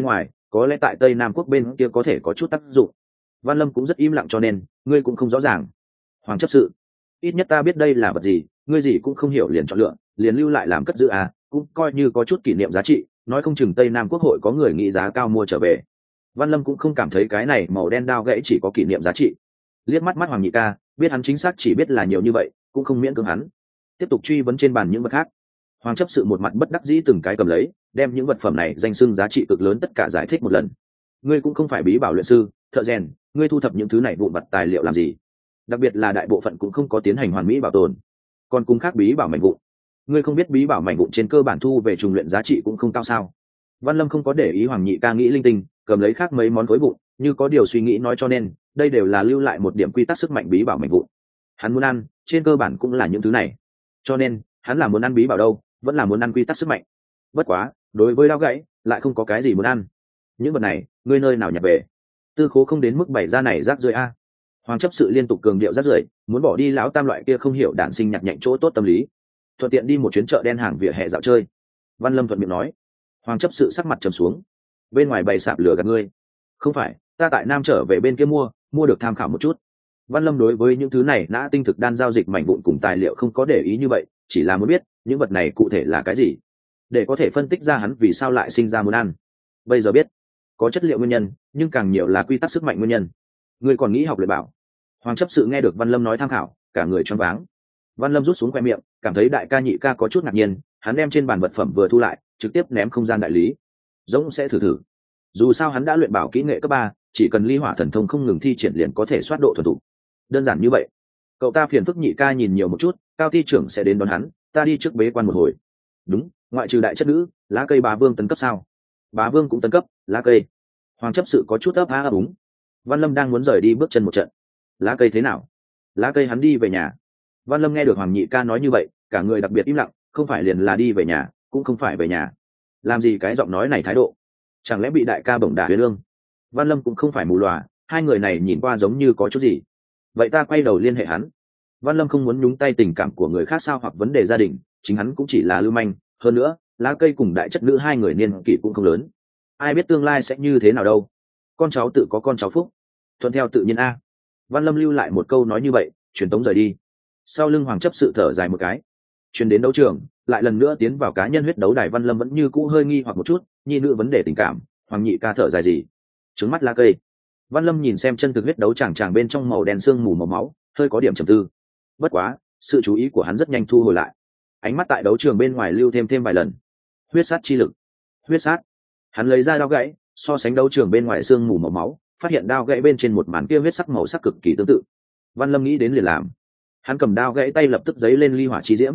có lẽ tại Tây Nam quốc bên kia có thể có chút tác dụng. Văn Lâm cũng rất im lặng, cho nên ngươi cũng không rõ ràng. Hoàng chấp sự, ít nhất ta biết đây là vật gì, ngươi gì cũng không hiểu liền chọn lựa, liền lưu lại làm cất giữ à, cũng coi như có chút kỷ niệm giá trị, nói không chừng Tây Nam quốc hội có người nghĩ giá cao mua trở về. Văn Lâm cũng không cảm thấy cái này màu đen đao gãy chỉ có kỷ niệm giá trị. Liếc mắt Hoàng Nhị Ca, biết hắn chính xác chỉ biết là nhiều như vậy, cũng không miễn cưỡng hắn. Tiếp tục truy vấn trên bàn những vật khác. Hoàng chấp sự một mặt bất đắc dĩ từng cái cầm lấy, đem những vật phẩm này danh xưng giá trị cực lớn tất cả giải thích một lần. Ngươi cũng không phải bí bảo luyện sư, thợ rèn, ngươi thu thập những thứ này vụn vặt tài liệu làm gì? Đặc biệt là đại bộ phận cũng không có tiến hành hoàn mỹ bảo tồn, còn cùng khác bí bảo mảnh vụn. Ngươi không biết bí bảo mảnh vụn trên cơ bản thu về trùng luyện giá trị cũng không cao sao? Văn Lâm không có để ý Hoàng Nhị Ca nghĩ linh tinh, cầm lấy khác mấy món khối vụn, như có điều suy nghĩ nói, cho nên đây đều là lưu lại một điểm quy tắc sức mạnh bí bảo mảnh vụn. Hắn muốn ăn, trên cơ bản cũng là những thứ này. Cho nên, hắn là muốn ăn bí bảo đâu, vẫn là muốn ăn quy tắc sức mạnh. Bất quá, đối với đao gãy, lại không có cái gì muốn ăn. Những vật này, ngươi nơi nào nhặt về? Tư khố không đến mức bày ra này rác rưởi a. Hoàng chấp sự liên tục cường điệu rác rưởi, muốn bỏ đi lão tam loại kia không hiểu đản sinh nhặt nhạnh chỗ tốt tâm lý. Thuận tiện đi một chuyến chợ đen hàng vỉa hè dạo chơi. Văn Lâm thuận miệng nói. Hoàng chấp sự sắc mặt trầm xuống. Bên ngoài bày sạp lửa gạt ngươi. Không phải, ta tại Nam trở về bên kia mua được tham khảo một chút. Văn Lâm đối với những thứ này nã tinh thực đan giao dịch mảnh vụn cùng tài liệu không có để ý như vậy, chỉ là muốn biết những vật này cụ thể là cái gì, để có thể phân tích ra hắn vì sao lại sinh ra muốn ăn. Bây giờ biết, có chất liệu nguyên nhân, nhưng càng nhiều là quy tắc sức mạnh nguyên nhân. Ngươi còn nghĩ học luyện bảo? Hoàng chấp sự nghe được Văn Lâm nói tham khảo, cả người choáng váng. Văn Lâm rút xuống khoe miệng, cảm thấy đại ca nhị ca có chút ngạc nhiên, hắn đem trên bàn vật phẩm vừa thu lại, trực tiếp ném không gian đại lý. Giống sẽ thử. Dù sao hắn đã luyện bảo kỹ nghệ cấp 3, chỉ cần ly hỏa thần thông không ngừng thi triển liền có thể soát độ thuần thục. Đơn giản như vậy. Cậu ta phiền phức nhị ca nhìn nhiều một chút, Cao Thi trưởng sẽ đến đón hắn, ta đi trước bế quan một hồi. Đúng, ngoại trừ đại chất nữ, lá cây bá vương tấn cấp sao? Bá vương cũng tấn cấp, lá cây. Hoàng chấp sự có chút ấp á ấp úng. Văn Lâm đang muốn rời đi bước chân một trận. Lá cây thế nào? Lá cây hắn đi về nhà. Văn Lâm nghe được Hoàng nhị ca nói như vậy, cả người đặc biệt im lặng, không phải liền là đi về nhà, cũng không phải về nhà. Làm gì cái giọng nói này thái độ? Chẳng lẽ bị đại ca bổng đả huyết lương? Văn Lâm cũng không phải mù lòa, hai người này nhìn qua giống như có chút gì. Vậy ta quay đầu liên hệ hắn. Văn Lâm không muốn nhúng tay tình cảm của người khác sao, hoặc vấn đề gia đình, chính hắn cũng chỉ là lưu manh. Hơn nữa, lá cây cùng đại chất nữ hai người niên kỷ cũng không lớn, ai biết tương lai sẽ như thế nào đâu. Con cháu tự có con cháu phúc, thuận theo tự nhiên a. Văn Lâm lưu lại một câu nói như vậy, truyền tống rời đi. Sau lưng Hoàng chấp sự thở dài một cái, truyền đến đấu trường, lại lần nữa tiến vào cá nhân huyết đấu đài. Văn Lâm vẫn như cũ hơi nghi hoặc một chút, nhi nữ vấn đề tình cảm, Hoàng nhị ca thở dài gì? Trứng mắt lá cây. Văn Lâm nhìn xem chân thực huyết đấu tràng bên trong màu đen sương mù màu máu, hơi có điểm trầm tư. Bất quá, sự chú ý của hắn rất nhanh thu hồi lại, ánh mắt tại đấu trường bên ngoài lưu thêm vài lần. Huyết sát chi lực, huyết sát. Hắn lấy ra đao gãy, so sánh đấu trường bên ngoài sương mù màu máu, phát hiện đao gãy bên trên một màn kia huyết sắc màu sắc cực kỳ tương tự. Văn Lâm nghĩ đến liền làm. Hắn cầm đao gãy tay lập tức giấy lên ly hỏa chi diễm.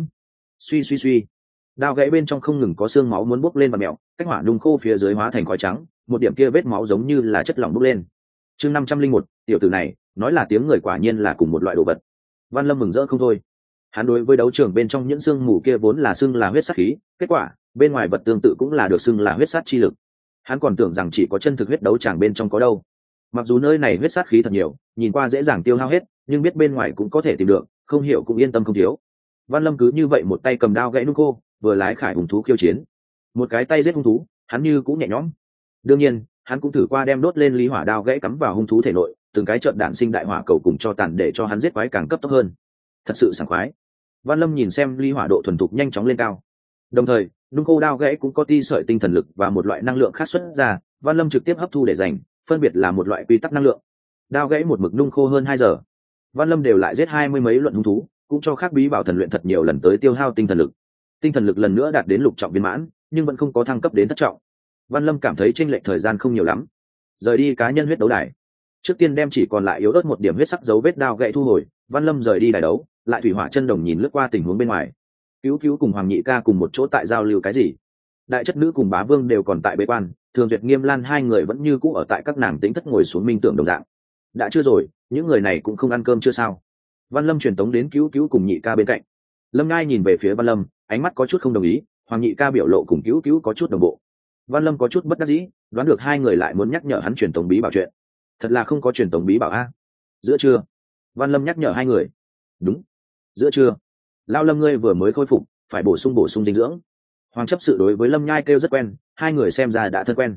Suy, đao gãy bên trong không ngừng có xương máu muốn bốc lên và mèo, cách hỏa nung khô phía dưới hóa thành khói trắng, một điểm kia vết máu giống như là chất lỏng bốc lên. Chương 501, tiểu tử này, nói là tiếng người quả nhiên là cùng một loại đồ vật. Văn Lâm mừng rỡ không thôi. Hắn đối với đấu trường bên trong những xương mù kia vốn là xưng là huyết sát khí, kết quả bên ngoài vật tương tự cũng là được xưng là huyết sát chi lực. Hắn còn tưởng rằng chỉ có chân thực huyết đấu tràng bên trong có đâu. Mặc dù nơi này huyết sát khí thật nhiều, nhìn qua dễ dàng tiêu hao hết, nhưng biết bên ngoài cũng có thể tìm được, không hiểu cũng yên tâm không thiếu. Văn Lâm cứ như vậy một tay cầm đao gãy nung khô, vừa lái khải hùng thú khiêu chiến, một cái tay giết hung thú, hắn như cũng nhẹ nhõm. Đương nhiên, hắn cũng thử qua đem đốt lên lý hỏa đao gãy cắm vào hung thú thể nội, từng cái trợn đạn sinh đại hỏa cầu cùng cho tàn để cho hắn giết quái càng cấp tốc hơn. Thật sự sảng khoái. Văn Lâm nhìn xem ly hỏa độ thuần thục nhanh chóng lên cao, đồng thời nung khô đao gãy cũng có ti sợi tinh thần lực và một loại năng lượng khác xuất ra. Văn Lâm trực tiếp hấp thu để dành, phân biệt là một loại quy tắc năng lượng. Đao gãy một mực nung khô hơn 2 giờ. Văn Lâm đều lại giết 20 mấy luận hung thú, cũng cho khác bí bảo thần luyện thật nhiều lần tới tiêu hao tinh thần lực. Tinh thần lực lần nữa đạt đến lục trọng viên mãn, nhưng vẫn không có thăng cấp đến thất trọng. Văn Lâm cảm thấy chênh lệch thời gian không nhiều lắm, rời đi cá nhân huyết đấu đài. Trước tiên đem chỉ còn lại yếu ớt một điểm huyết sắc dấu vết đao gãy thu hồi, Văn Lâm rời đi đài đấu, lại thủy hỏa chân đồng nhìn lướt qua tình huống bên ngoài. Cứu cùng Hoàng nhị ca cùng một chỗ tại giao lưu cái gì? Đại chất nữ cùng bá vương đều còn tại bế quan, Thường Duyệt Nghiêm Lan hai người vẫn như cũ ở tại các nàng tĩnh thất ngồi xuống minh tưởng đồng dạng. Đã chưa rồi, những người này cũng không ăn cơm chưa sao? Văn Lâm truyền tống đến cứu cùng nhị ca bên cạnh. Lâm Ngai nhìn về phía Văn Lâm, ánh mắt có chút không đồng ý. Hoàng nhị ca biểu lộ cùng cứu có chút đồng bộ. Văn Lâm có chút bất đắc dĩ, đoán được hai người lại muốn nhắc nhở hắn truyền tống bí bảo chuyện. Thật là không có truyền tống bí bảo a. Giữa trưa, Văn Lâm nhắc nhở hai người. Đúng, giữa trưa. Lao Lâm ngươi vừa mới khôi phục, phải bổ sung dinh dưỡng. Hoàng chấp sự đối với Lâm Nhai kêu rất quen, hai người xem ra đã thân quen.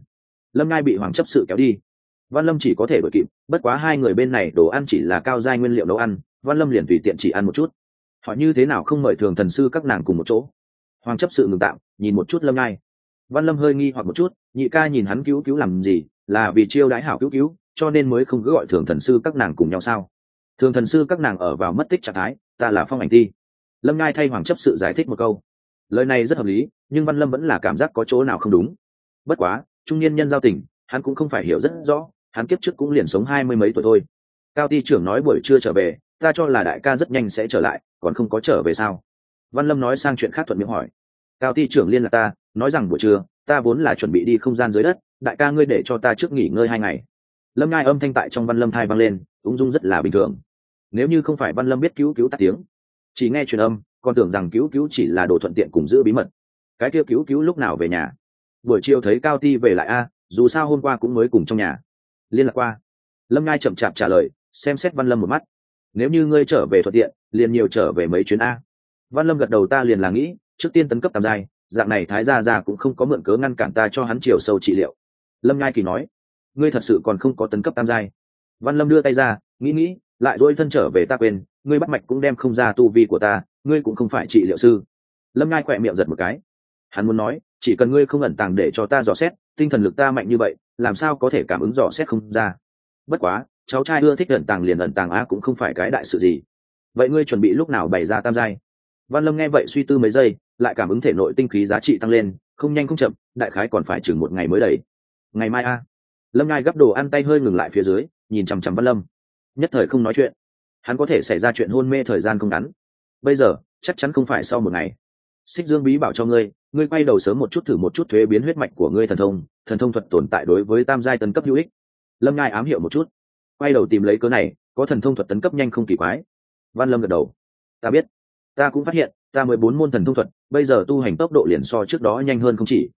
Lâm Ngai bị Hoàng chấp sự kéo đi, Văn Lâm chỉ có thể đuổi kịp, bất quá hai người bên này đồ ăn chỉ là cao giai nguyên liệu nấu ăn, Văn Lâm liền tùy tiện chỉ ăn một chút. Hỏi như thế nào không mời thường thần sư các nàng cùng một chỗ? Hoàng chấp sự ngừng tạm, nhìn một chút Lâm Ngai. Văn Lâm hơi nghi hoặc một chút, nhị ca nhìn hắn cứu cứu làm gì, là vì chiêu đãi hảo cứu cứu, cho nên mới không cứ gọi thường thần sư các nàng cùng nhau sao? Thường thần sư các nàng ở vào mất tích trạng thái, ta là Phong Ảnh Ti. Lâm Ngai thay Hoàng chấp sự giải thích một câu. Lời này rất hợp lý, nhưng Văn Lâm vẫn là cảm giác có chỗ nào không đúng. Bất quá, trung niên nhân giao tình, hắn cũng không phải hiểu rất rõ, hắn kiếp trước cũng liền sống 20 mấy tuổi thôi. Cao ty trưởng nói buổi trưa trở về, ta cho là đại ca rất nhanh sẽ trở lại, còn không có trở về sao? Văn Lâm nói sang chuyện khác thuận miệng hỏi. Cao ty trưởng liên lạc ta, nói rằng buổi trưa, ta vốn là chuẩn bị đi không gian dưới đất, đại ca ngươi để cho ta trước nghỉ ngơi 2 ngày. Lâm Ngai âm thanh tại trong Văn Lâm thai vang lên, ung dung rất là bình thường. Nếu như không phải Văn Lâm biết cứu cứu tắt tiếng, chỉ nghe truyền âm, còn tưởng rằng cứu cứu chỉ là đồ thuận tiện cùng giữ bí mật. Cái kia cứu cứu lúc nào về nhà? Buổi chiều thấy Cao ty về lại a, dù sao hôm qua cũng mới cùng trong nhà. Liên lạc qua. Lâm Ngai chậm chạp trả lời, xem xét Văn Lâm một mắt. Nếu như ngươi trở về thuận tiện, liền nhiều trở về mấy chuyến a. Văn Lâm gật đầu, ta liền là nghĩ, trước tiên tấn cấp tam giai, dạng này Thái gia gia cũng không có mượn cớ ngăn cản ta cho hắn chiều sâu trị liệu. Lâm Ngai kỳ nói, ngươi thật sự còn không có tấn cấp tam giai? Văn Lâm đưa tay ra, nghĩ, lại dỗi thân trở về, ta quên, ngươi bắt mạch cũng đem không ra tu vi của ta, ngươi cũng không phải trị liệu sư. Lâm Ngai khỏe miệng giật một cái, hắn muốn nói, chỉ cần ngươi không ẩn tàng để cho ta dò xét, tinh thần lực ta mạnh như vậy, làm sao có thể cảm ứng dò xét không ra? Bất quá, cháu trai ưa thích ẩn tàng liền ẩn tàng á, cũng không phải cái đại sự gì. Vậy ngươi chuẩn bị lúc nào bày ra tam giai? Văn Lâm nghe vậy suy tư mấy giây, lại cảm ứng thể nội tinh khí giá trị tăng lên, không nhanh không chậm, đại khái còn phải chừng 1 ngày mới đầy. Ngày mai a. Lâm Ngai gấp đồ ăn tay hơi ngừng lại phía dưới, nhìn chằm chằm Văn Lâm, nhất thời không nói chuyện. Hắn có thể xảy ra chuyện hôn mê thời gian không ngắn, bây giờ chắc chắn không phải sau 1 ngày. Xích Dương Bí bảo cho ngươi, ngươi quay đầu sớm một chút thử một chút thuế biến huyết mạch của ngươi thần thông thuật tồn tại đối với tam giai tấn cấp hữu ích. Lâm Ngai ám hiệu một chút, quay đầu tìm lấy cớ này, có thần thông thuật tấn cấp nhanh không kỳ quái. Văn Lâm gật đầu, ta biết, ta cũng phát hiện, ta 14 môn thần thông thuật, bây giờ tu hành tốc độ liền so trước đó nhanh hơn không chỉ.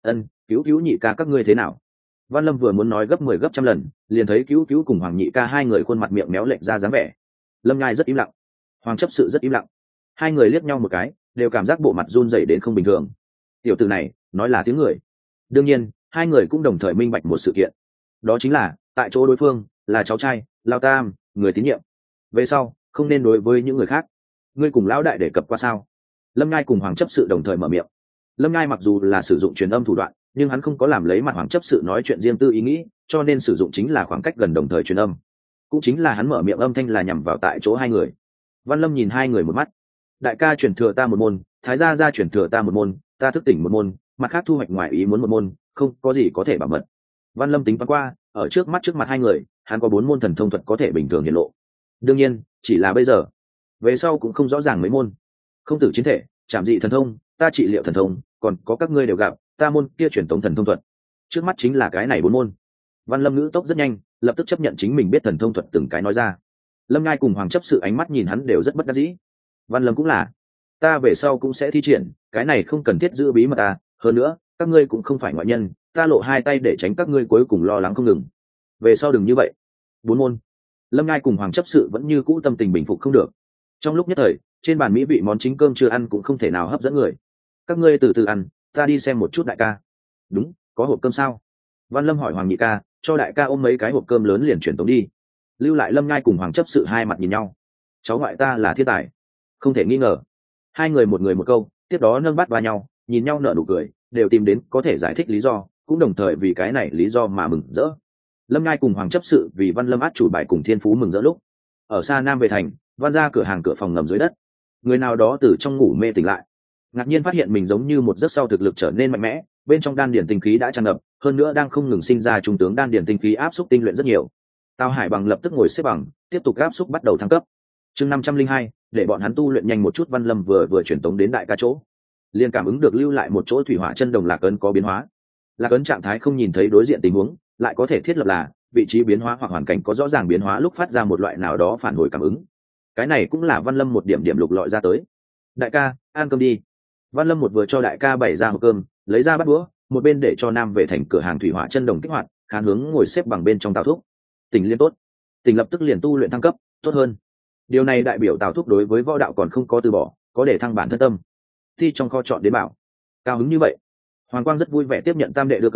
Cứu nhị ca các ngươi thế nào? Văn Lâm vừa muốn nói gấp 10 gấp trăm lần, liền thấy cứu cùng Hoàng nhị ca hai người khuôn mặt miệng méo lệch ra dáng vẻ. Lâm Ngai rất im lặng, Hoàng chấp sự rất im lặng, hai người liếc nhau một cái, đều cảm giác bộ mặt run rẩy đến không bình thường. Tiểu tử này nói là tiếng người. Đương nhiên, hai người cũng đồng thời minh bạch một sự kiện, đó chính là tại chỗ đối phương là cháu trai Lao Tam, người tín nhiệm. Về sau không nên đối với những người khác. Ngươi cùng lão đại đề cập qua sao? Lâm Ngai cùng Hoàng chấp sự đồng thời mở miệng. Lâm Ngai mặc dù là sử dụng truyền âm thủ đoạn, nhưng hắn không có làm lấy mặt Hoàng chấp sự nói chuyện riêng tư ý nghĩ, cho nên sử dụng chính là khoảng cách gần đồng thời truyền âm. Cũng chính là hắn mở miệng âm thanh là nhằm vào tại chỗ hai người. Văn Lâm nhìn hai người một mắt. Đại ca truyền thừa ta một môn, Thái gia gia truyền thừa ta một môn, ta thức tỉnh một môn, mặt khác thu hoạch ngoài ý muốn một môn, không có gì có thể bảo mật. Văn Lâm tính toán qua, ở trước mặt hai người, hắn có 4 môn thần thông thuật có thể bình thường hiển lộ. Đương nhiên, chỉ là bây giờ, về sau cũng không rõ ràng mấy môn. Không tử chiến thể, trảm dị thần thông, ta trị liệu thần thông, còn có các ngươi đều gặp, ta môn kia truyền tống thần thông thuật. Trước mắt chính là cái này 4 môn. Văn Lâm ngữ tốc rất nhanh, lập tức chấp nhận chính mình biết thần thông thuật từng cái nói ra. Lâm Ngai cùng Hoàng chấp sự ánh mắt nhìn hắn đều rất bất đắc dĩ. Văn Lâm cũng là, ta về sau cũng sẽ thi triển, cái này không cần thiết giữ bí mật ta, hơn nữa, các ngươi cũng không phải ngoại nhân, ta lộ 2 tay để tránh các ngươi cuối cùng lo lắng không ngừng. Về sau đừng như vậy. 4 môn. Lâm Ngai cùng Hoàng chấp sự vẫn như cũ tâm tình bình phục không được. Trong lúc nhất thời, trên bàn mỹ vị món chính cơm chưa ăn cũng không thể nào hấp dẫn người. Các ngươi từ từ ăn, ta đi xem một chút đại ca. Đúng, có hộp cơm sao? Văn Lâm hỏi Hoàng nhị ca, cho đại ca ôm mấy cái hộp cơm lớn liền chuyển tống đi. Lưu lại Lâm Ngai cùng Hoàng chấp sự hai mặt nhìn nhau. Cháu ngoại ta là thiên tài, không thể nghi ngờ. Hai người một người một câu, tiếp đó nâng bát va nhau, nhìn nhau nở nụ cười, đều tìm đến có thể giải thích lý do, cũng đồng thời vì cái này lý do mà mừng rỡ. Lâm Ngai cùng Hoàng chấp sự vì Văn Lâm át chủ bài cùng thiên phú mừng rỡ lúc ở xa Nam về thành, Văn ra cửa hàng cửa phòng ngầm dưới đất, người nào đó từ trong ngủ mê tỉnh lại, ngạc nhiên phát hiện mình giống như một giấc sau thực lực trở nên mạnh mẽ, bên trong đan điền tinh khí đã tràn ngập, hơn nữa đang không ngừng sinh ra trung tướng đan điền tinh khí áp xúc tinh luyện rất nhiều. Tào Hải Bằng lập tức ngồi xếp bằng, tiếp tục áp xúc bắt đầu thăng cấp. Chương 502, để bọn hắn tu luyện nhanh một chút. Văn Lâm vừa chuyển tống đến đại ca chỗ, liền cảm ứng được lưu lại một chỗ thủy hỏa chân đồng lạc ấn có biến hóa. Lạc ấn trạng thái không nhìn thấy đối diện tình huống, lại có thể thiết lập là vị trí biến hóa hoặc hoàn cảnh có rõ ràng biến hóa lúc phát ra một loại nào đó phản hồi cảm ứng. Cái này cũng là Văn Lâm một điểm lục lọi ra tới. Đại ca, ăn cơm đi. Văn Lâm vừa cho đại ca bày ra hộp cơm, lấy ra bát đũa, một bên để cho Nam về thành cửa hàng thủy hỏa chân đồng kích hoạt, khán hướng ngồi xếp bằng bên trong Tào Thúc. Tình liên tốt, tình lập tức liền tu luyện thăng cấp tốt hơn. Điều này đại biểu Tào Thúc đối với võ đạo còn không có từ bỏ, có để thăng bản thân tâm. Thi trong kho chọn đến bảo, cao hứng như vậy. Hoàng Quang rất vui vẻ tiếp nhận tam đệ đưa cơm,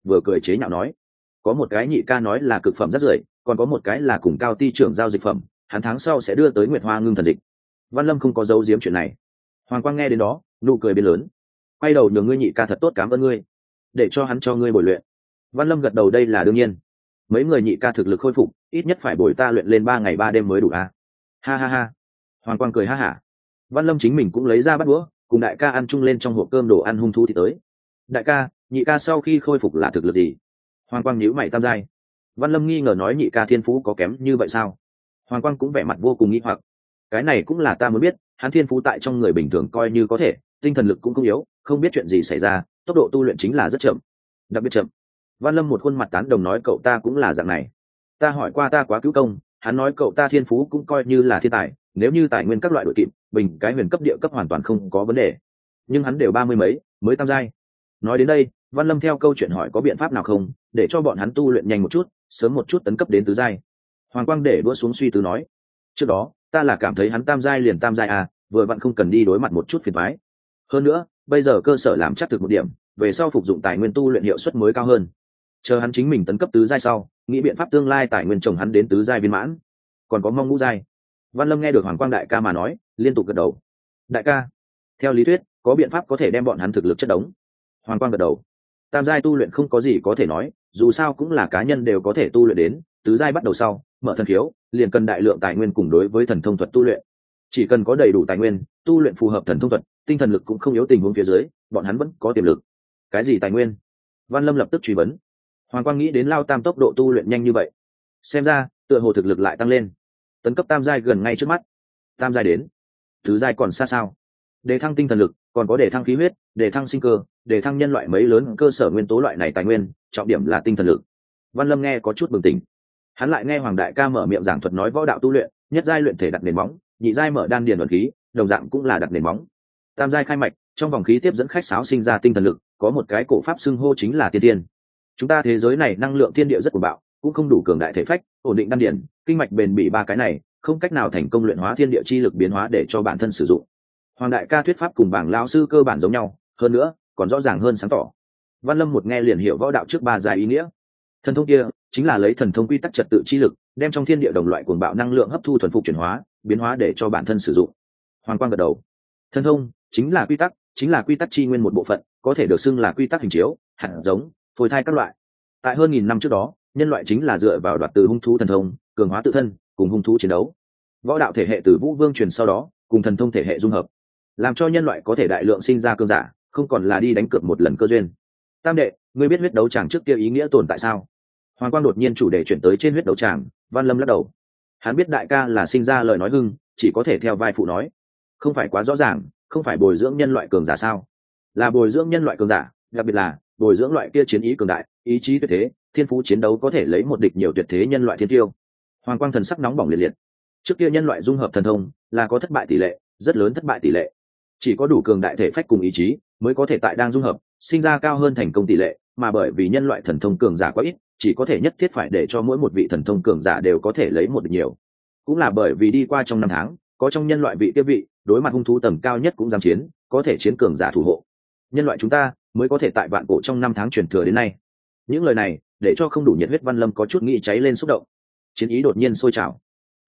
vừa cười chế nhạo nói, có một cái nhị ca nói là cực phẩm rất rưởi, còn có một cái là cùng Cao ty trưởng giao dịch phẩm, hắn tháng sau sẽ đưa tới Nguyệt Hoa ngưng thần dịch. Văn Lâm không có giấu giếm chuyện này. Hoàng Quang nghe đến đó nụ cười biến lớn, quay đầu nhường ngươi nhị ca thật tốt, cảm ơn ngươi, để cho hắn cho ngươi bồi luyện. Văn Lâm gật đầu, đây là đương nhiên, mấy người nhị ca thực lực khôi phục ít nhất phải bồi ta luyện lên 3 ngày 3 đêm mới đủ à. Ha ha ha. Hoàng Quang cười ha hả. Văn Lâm chính mình cũng lấy ra bát đũa cùng đại ca ăn chung lên trong hộp cơm đồ ăn hung thú thì tới. Đại ca, nhị ca sau khi khôi phục là thực lực gì? Hoàng Quang nhíu mày tam giai. Văn Lâm nghi ngờ nói, nhị ca thiên phú có kém như vậy sao? Hoàng Quang cũng vẻ mặt vô cùng nghi hoặc. Cái này cũng là ta mới biết, hắn thiên phú tại trong người bình thường coi như có thể, tinh thần lực cũng không yếu, không biết chuyện gì xảy ra, tốc độ tu luyện chính là rất chậm, đặc biệt chậm. Văn Lâm một khuôn mặt tán đồng nói, cậu ta cũng là dạng này. Ta hỏi qua ta quá cứu công, hắn nói cậu ta thiên phú cũng coi như là thiên tài, nếu như tài nguyên các loại đội kịp, bình cái huyền cấp địa cấp hoàn toàn không có vấn đề. Nhưng hắn đều 30 mấy, mới tam giai. Nói đến đây, Văn Lâm theo câu chuyện hỏi có biện pháp nào không, để cho bọn hắn tu luyện nhanh một chút, sớm một chút tấn cấp đến tứ giai. Hoàng Quang để đũa xuống suy tư nói, trước đó ta là cảm thấy hắn tam giai liền tam giai à, vừa vặn không cần đi đối mặt một chút phiền toái. Hơn nữa, bây giờ cơ sở làm chắc thực một điểm, về sau phục dụng tài nguyên tu luyện hiệu suất mới cao hơn. Chờ hắn chính mình tấn cấp tứ giai sau, nghĩ biện pháp tương lai tài nguyên trồng hắn đến tứ giai viên mãn. Còn có mong ngũ giai. Văn Lâm nghe được Hoàng Quang đại ca mà nói, liên tục gật đầu. Đại ca, theo lý thuyết, có biện pháp có thể đem bọn hắn thực lực chất đống. Hoàng Quang gật đầu. Tam giai tu luyện không có gì có thể nói, dù sao cũng là cá nhân đều có thể tu luyện đến, tứ giai bắt đầu sau, mở thần khiếu, liền cần đại lượng tài nguyên cùng đối với thần thông thuật tu luyện. Chỉ cần có đầy đủ tài nguyên, tu luyện phù hợp thần thông thuật, tinh thần lực cũng không yếu, tình huống phía dưới, bọn hắn vẫn có tiềm lực. Cái gì tài nguyên? Văn Lâm lập tức truy vấn. Hoàng Quang nghĩ đến Lao Tam tốc độ tu luyện nhanh như vậy, xem ra tựa hồ thực lực lại tăng lên, tấn cấp tam giai gần ngay trước mắt. Tam giai đến, tứ giai còn xa sao? Đề thăng tinh thần lực, còn có đề thăng khí huyết, đề thăng sinh cơ, đề thăng nhân loại mấy lớn cơ sở nguyên tố loại này tài nguyên, trọng điểm là tinh thần lực. Văn Lâm nghe có chút bừng tỉnh. Hắn lại nghe Hoàng đại ca mở miệng giảng thuật nói võ đạo tu luyện, nhất giai luyện thể đặt nền móng, nhị giai mở đan điền luận khí, đồng dạng cũng là đặt nền móng. Tam giai khai mạch, trong vòng khí tiếp dẫn khách sáo sinh ra tinh thần lực, có một cái cổ pháp xưng hô chính là tiên tiên. Chúng ta thế giới này năng lượng thiên địa rất cuồng bạo, cũng không đủ cường đại thể phách, ổn định đan điền, kinh mạch bền bỉ ba cái này, không cách nào thành công luyện hóa thiên địa chi lực biến hóa để cho bản thân sử dụng. Hoàng đại ca thuyết pháp cùng bảng lão sư cơ bản giống nhau, hơn nữa còn rõ ràng hơn sáng tỏ. Văn Lâm một nghe liền hiểu võ đạo trước ba giai ý nghĩa. Thần thông kia chính là lấy thần thông quy tắc trật tự chi lực, đem trong thiên địa đồng loại cuồng bạo năng lượng hấp thu thuần phục chuyển hóa, biến hóa để cho bản thân sử dụng. Hoàng Quang gật đầu. Thần thông chính là quy tắc, chính là quy tắc chi nguyên một bộ phận, có thể được xưng là quy tắc hình chiếu, hạt giống, phôi thai các loại. Tại hơn 1000 năm trước đó, nhân loại chính là dựa vào đoạt từ hung thú thần thông, cường hóa tự thân, cùng hung thú chiến đấu. Võ đạo thể hệ từ Vũ Vương truyền sau đó, cùng thần thông thể hệ dung hợp, làm cho nhân loại có thể đại lượng sinh ra cường giả, không còn là đi đánh cược một lần cơ duyên. Tam đệ, ngươi biết huyết đấu tràng trước kia ý nghĩa tồn tại sao? Hoàng Quang đột nhiên chủ đề chuyển tới trên huyết đấu tràng. Văn Lâm lắc đầu. Hắn biết đại ca là sinh ra lời nói hưng, chỉ có thể theo vai phụ nói. Không phải quá rõ ràng, không phải bồi dưỡng nhân loại cường giả sao? Là bồi dưỡng nhân loại cường giả, đặc biệt là bồi dưỡng loại kia chiến ý cường đại, ý chí tuyệt thế, thiên phú chiến đấu có thể lấy một địch nhiều tuyệt thế nhân loại thiên tiêu. Hoàng Quang thần sắc nóng bỏng liệt liệt. Trước kia nhân loại dung hợp thần thông là có thất bại tỷ lệ, rất lớn thất bại tỷ lệ. Chỉ có đủ cường đại thể phách cùng ý chí mới có thể tại đang dung hợp sinh ra cao hơn thành công tỷ lệ, mà bởi vì nhân loại thần thông cường giả quá ít, chỉ có thể nhất thiết phải để cho mỗi một vị thần thông cường giả đều có thể lấy một địch nhiều. Cũng là bởi vì đi qua trong năm tháng, có trong nhân loại vị tiếp vị đối mặt hung thú tầm cao nhất cũng dám chiến, có thể chiến cường giả thủ hộ, nhân loại chúng ta mới có thể tại vạn cổ trong năm tháng truyền thừa đến nay. Những lời này để cho không đủ nhiệt huyết Văn Lâm có chút nghĩ cháy lên xúc động, chiến ý đột nhiên sôi trào.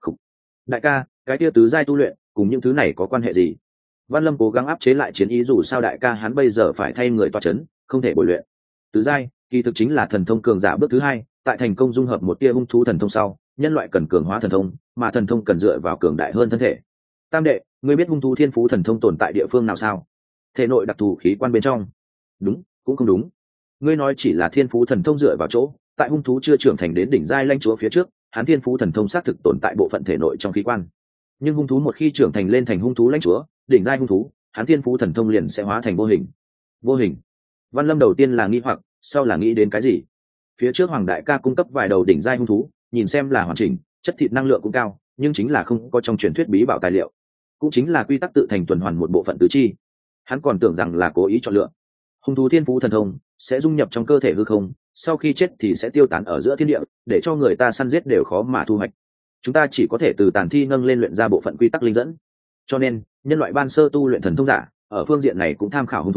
Đại ca, cái kia tứ giai tu luyện cùng những thứ này có quan hệ gì? Văn Lâm cố gắng áp chế lại chiến ý, dù sao đại ca hắn bây giờ phải thay người toa chấn, không thể bồi luyện. Tứ giai kỳ thực chính là thần thông cường giả bước thứ hai, tại thành công dung hợp một tia hung thú thần thông sau, nhân loại cần cường hóa thần thông, mà thần thông cần dựa vào cường đại hơn thân thể. Tam đệ, ngươi biết hung thú thiên phú thần thông tồn tại địa phương nào sao? Thể nội đặc thù khí quan bên trong. Đúng, cũng không đúng. Ngươi nói chỉ là thiên phú thần thông dựa vào chỗ, tại hung thú chưa trưởng thành đến đỉnh giai lãnh chúa phía trước, hắn thiên phú thần thông xác thực tồn tại bộ phận thể nội trong khí quan. Nhưng hung thú một khi trưởng thành lên thành hung thú lãnh chúa, đỉnh giai hung thú, hắn thiên phú thần thông liền sẽ hóa thành vô hình. Vô hình. Văn Lâm đầu tiên là nghi hoặc, sau là nghĩ đến cái gì? Phía trước Hoàng đại ca cung cấp vài đầu đỉnh giai hung thú, nhìn xem là hoàn chỉnh, chất thịt năng lượng cũng cao, nhưng chính là không có trong truyền thuyết bí bảo tài liệu, cũng chính là quy tắc tự thành tuần hoàn một bộ phận tứ chi. Hắn còn tưởng rằng là cố ý chọn lựa. Hung thú thiên phú thần thông sẽ dung nhập trong cơ thể hư không, sau khi chết thì sẽ tiêu tán ở giữa thiên địa, để cho người ta săn giết đều khó mà thu hoạch. Chúng ta chỉ có thể từ tàn thi nâng lên luyện ra bộ phận quy tắc linh dẫn. Cho nên, nhân loại ban sơ tu luyện thần thông giả, ở phương diện này cũng tham khảo hung thú,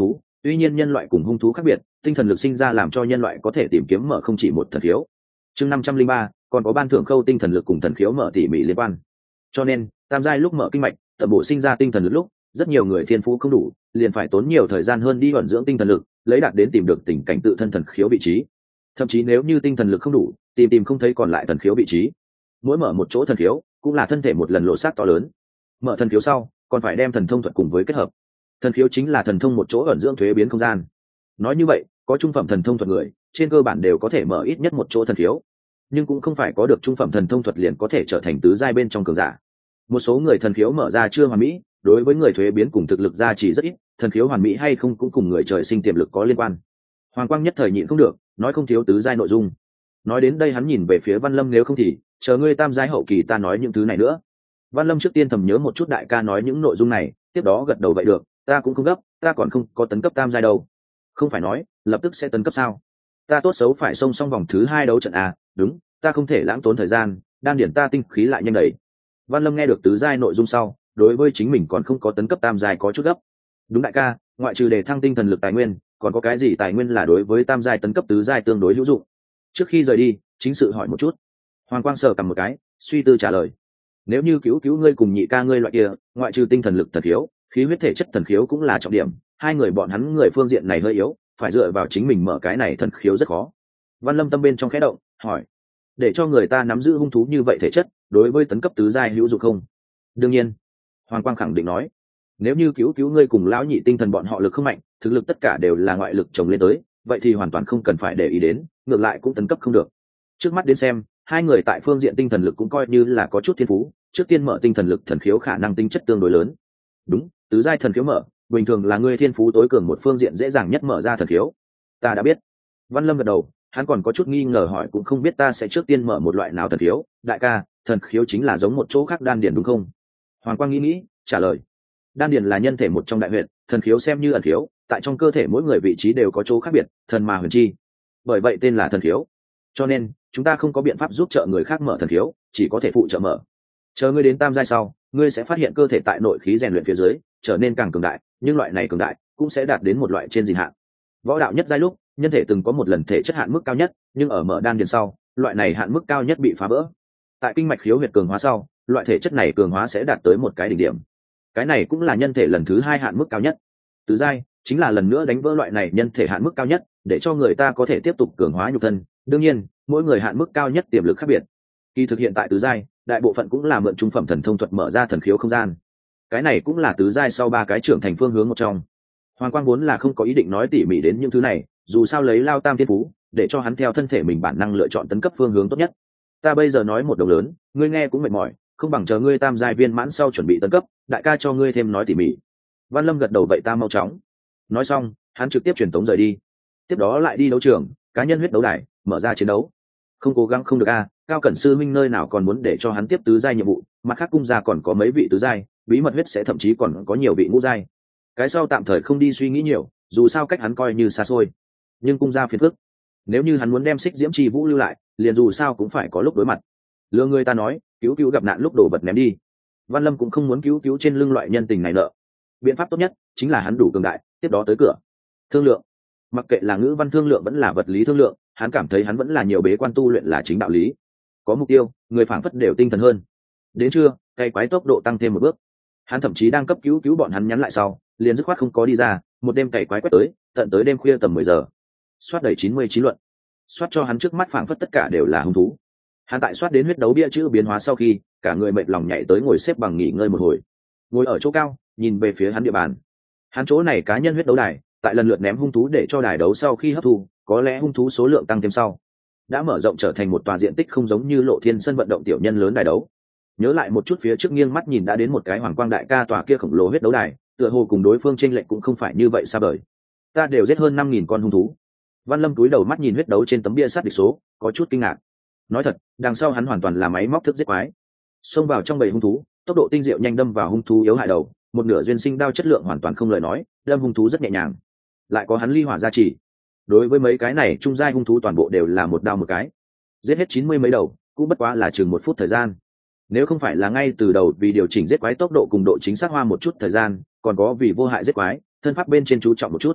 Tuy nhiên nhân loại cùng hung thú khác biệt, tinh thần lực sinh ra làm cho nhân loại có thể tìm kiếm mở không chỉ một thần khiếu. Chương 503, còn có ban thưởng khâu tinh thần lực cùng thần khiếu mở tỉ mỉ liên quan. Cho nên, tam giai lúc mở kinh mạch, tập bổ sinh ra tinh thần lực lúc, rất nhiều người thiên phú không đủ, liền phải tốn nhiều thời gian hơn đi vận dưỡng tinh thần lực, lấy đạt đến tìm được tình cảnh tự thân thần khiếu vị trí. Thậm chí nếu như tinh thần lực không đủ, tìm không thấy còn lại thần khiếu vị trí. Mỗi mở một chỗ thần khiếu, cũng là thân thể một lần lộ sát to lớn. Mở thần khiếu sau, còn phải đem thần thông thuật cùng với kết hợp. Thần khiếu chính là thần thông một chỗ ẩn dưỡng thuế biến không gian. Nói như vậy, có trung phẩm thần thông thuật người, trên cơ bản đều có thể mở ít nhất một chỗ thần khiếu, nhưng cũng không phải có được trung phẩm thần thông thuật liền có thể trở thành tứ giai bên trong cường giả. Một số người thần khiếu mở ra chưa hoàn mỹ, đối với người thuế biến cùng thực lực gia trì rất ít, thần khiếu hoàn mỹ hay không cũng cùng người trời sinh tiềm lực có liên quan. Hoàng Quang nhất thời nhịn không được, nói không thiếu tứ giai nội dung. Nói đến đây hắn nhìn về phía Văn Lâm, nếu không thì chờ ngươi tam giai hậu kỳ ta nói những thứ này nữa. Văn Lâm trước tiên thầm nhớ một chút đại ca nói những nội dung này, tiếp đó gật đầu vậy được, ta cũng không gấp, ta còn không có tấn cấp tam giai đâu. Không phải nói lập tức sẽ tấn cấp sao? Ta tốt xấu phải xông xong vòng thứ 2 đấu trận à? Đúng, ta không thể lãng tốn thời gian, đan điển ta tinh khí lại nhanh đẩy. Văn Lâm nghe được tứ giai nội dung sau, đối với chính mình còn không có tấn cấp tam giai có chút gấp. Đúng đại ca, ngoại trừ để thăng tinh thần lực tài nguyên, còn có cái gì tài nguyên là đối với tam giai tấn cấp tứ giai tương đối hữu dụng? Trước khi rời đi, chính sự hỏi một chút. Hoàng Quang sờ cầm một cái, suy tư trả lời. Nếu như cứu ngươi cùng nhị ca ngươi loại kia, ngoại trừ tinh thần lực thần khiếu, khí huyết thể chất thần khiếu cũng là trọng điểm, hai người bọn hắn người phương diện này hơi yếu, phải dựa vào chính mình mở cái này thần khiếu rất khó. Văn Lâm tâm bên trong khẽ động, hỏi: để cho người ta nắm giữ hung thú như vậy thể chất, đối với tấn cấp tứ giai hữu dụng không? Đương nhiên. Hoàng Quang khẳng định nói. Nếu như cứu ngươi cùng lão nhị tinh thần bọn họ lực không mạnh, thực lực tất cả đều là ngoại lực chồng lên tới, vậy thì hoàn toàn không cần phải để ý đến, ngược lại cũng tấn cấp không được. Trước mắt đến xem, hai người tại phương diện tinh thần lực cũng coi như là có chút thiên phú, trước tiên mở tinh thần lực thần khiếu khả năng tinh chất tương đối lớn. Đúng, tứ giai thần khiếu mở, bình thường là ngươi thiên phú tối cường một phương diện dễ dàng nhất mở ra thần khiếu. Ta đã biết. Văn Lâm gật đầu, hắn còn có chút nghi ngờ hỏi cũng không biết ta sẽ trước tiên mở một loại nào thần khiếu. Đại ca, thần khiếu chính là giống một chỗ khác đan điền đúng không? Hoàng Quang nghĩ trả lời. Đan điền là nhân thể một trong đại huyệt, thần khiếu xem như ẩn khiếu, tại trong cơ thể mỗi người vị trí đều có chỗ khác biệt, thần mà huyền chi, bởi vậy tên là thần khiếu. Cho nên chúng ta không có biện pháp giúp trợ người khác mở thần khiếu, chỉ có thể phụ trợ mở. Chờ ngươi đến tam giai sau, ngươi sẽ phát hiện cơ thể tại nội khí rèn luyện phía dưới trở nên càng cường đại, nhưng loại này cường đại cũng sẽ đạt đến một loại trên gìn hạn. Võ đạo nhất giai lúc, nhân thể từng có một lần thể chất hạn mức cao nhất, nhưng ở mở đan điền sau, loại này hạn mức cao nhất bị phá vỡ. Tại kinh mạch khiếu huyệt cường hóa sau, loại thể chất này cường hóa sẽ đạt tới một cái đỉnh điểm. Cái này cũng là nhân thể lần thứ 2 hạn mức cao nhất. Tứ giai chính là lần nữa đánh vỡ loại này nhân thể hạn mức cao nhất, để cho người ta có thể tiếp tục cường hóa nhục thân. Đương nhiên, mỗi người hạn mức cao nhất tiềm lực khác biệt. Kỳ thực hiện tại tứ giai, đại bộ phận cũng là mượn trung phẩm thần thông thuật mở ra thần khiếu không gian. Cái này cũng là tứ giai sau 3 cái trưởng thành phương hướng một trong. Hoàng Quang vốn là không có ý định nói tỉ mỉ đến những thứ này, dù sao lấy Lao Tam thiên phú, để cho hắn theo thân thể mình bản năng lựa chọn tấn cấp phương hướng tốt nhất. Ta bây giờ nói một đồng lớn, ngươi nghe cũng mệt mỏi, không bằng chờ ngươi tam giai viên mãn sau chuẩn bị tấn cấp, đại ca cho ngươi thêm nói tỉ mỉ. Văn Lâm gật đầu vậy ta mau chóng. Nói xong, hắn trực tiếp truyền tống rời đi. Tiếp đó lại đi đấu trường, cá nhân huyết đấu đài, mở ra chiến đấu. Không cố gắng không được a, Cao Cẩn sư minh nơi nào còn muốn để cho hắn tiếp tứ giai nhiệm vụ, mặt khác cung gia còn có mấy vị tứ giai, bí mật huyết sẽ thậm chí còn có nhiều vị ngũ giai. Cái sau tạm thời không đi suy nghĩ nhiều, dù sao cách hắn coi như xa xôi. Nhưng cung gia phiền phức. Nếu như hắn muốn đem Xích Diễm Trì Vũ lưu lại, liền dù sao cũng phải có lúc đối mặt. Lừa người ta nói, cứu gặp nạn lúc đổ bật ném đi. Văn Lâm cũng không muốn cứu trên lưng loại nhân tình này nợ. Biện pháp tốt nhất chính là hắn đủ cường đại, tiếp đó tới cửa. Thương lượng. Mặc kệ là ngữ văn thương lượng vẫn là vật lý thương lượng, hắn cảm thấy hắn vẫn là nhiều bế quan tu luyện là chính đạo lý. Có mục tiêu, người phảng phất đều tinh thần hơn. Đến trưa, cây quái tốc độ tăng thêm một bước. Hắn thậm chí đang cấp cứu bọn hắn nhắn lại sau, liền dứt khoát không có đi ra, một đêm cày quái quét tới, tận tới đêm khuya tầm 10 giờ. Soát đầy 99 luận. Soát cho hắn trước mắt phảng phất tất cả đều là hung thú. Hắn tại soát đến huyết đấu bia chữ biến hóa sau khi, cả người mệt lòng nhảy tới ngồi xếp bằng nghỉ ngơi một hồi. Ngồi ở chỗ cao, nhìn về phía hắn địa bàn. Hắn chỗ này cá nhân huyết đấu đài, tại lần lượt ném hung thú để cho đài đấu sau khi hấp thu, có lẽ hung thú số lượng tăng thêm sau, đã mở rộng trở thành một tòa diện tích không giống như Lộ Thiên sân vận động tiểu nhân lớn đài đấu. Nhớ lại một chút phía trước nghiêng mắt nhìn đã đến một cái Hoàng Quang đại ca tòa kia khổng lồ huyết đấu đài, tựa hồ cùng đối phương chênh lệch cũng không phải như vậy xa vời. Ta đều giết hơn 5.000 con hung thú. Văn Lâm cúi đầu mắt nhìn huyết đấu trên tấm bia sát địch số, có chút kinh ngạc. Nói thật, đằng sau hắn hoàn toàn là máy móc thức giết quái. Xông vào trong bầy hung thú, tốc độ tinh diệu nhanh đâm vào hung thú yếu hại đầu, một nửa duyên sinh đao chất lượng hoàn toàn không lời nói, đâm hung thú rất nhẹ nhàng. Lại có hắn ly hỏa gia trì. Đối với mấy cái này trung giai hung thú toàn bộ đều là một đao một cái. Giết hết 90 mấy đầu, cũng bất quá là chừng 1 phút thời gian. Nếu không phải là ngay từ đầu vì điều chỉnh giết quái tốc độ cùng độ chính xác hoa một chút thời gian, còn có vì vô hại giết quái, thân pháp bên trên chú trọng một chút.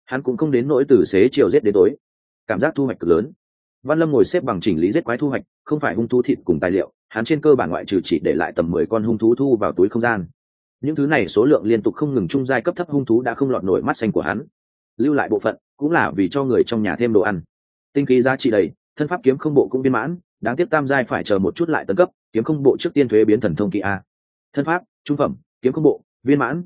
hắn cũng không đến nỗi từ xế chiều giết đến tối. Cảm giác thu hoạch cực lớn. Văn Lâm ngồi xếp bằng chỉnh lý giết quái thu hoạch, không phải hung thú thịt cùng tài liệu, hắn trên cơ bản ngoại trừ chỉ để lại tầm 10 con hung thú thu vào túi không gian. Những thứ này số lượng liên tục không ngừng, trung giai cấp thấp hung thú đã không lọt nổi mắt xanh của hắn. Lưu lại bộ phận cũng là vì cho người trong nhà thêm đồ ăn. Tinh khí giá trị đầy, thân pháp kiếm không bộ cũng viên mãn, đáng tiếc tam giai phải chờ một chút lại tấn cấp, kiếm không bộ trước tiên thuế biến thần thông kỳ a. Thân pháp trung phẩm, kiếm không bộ viên mãn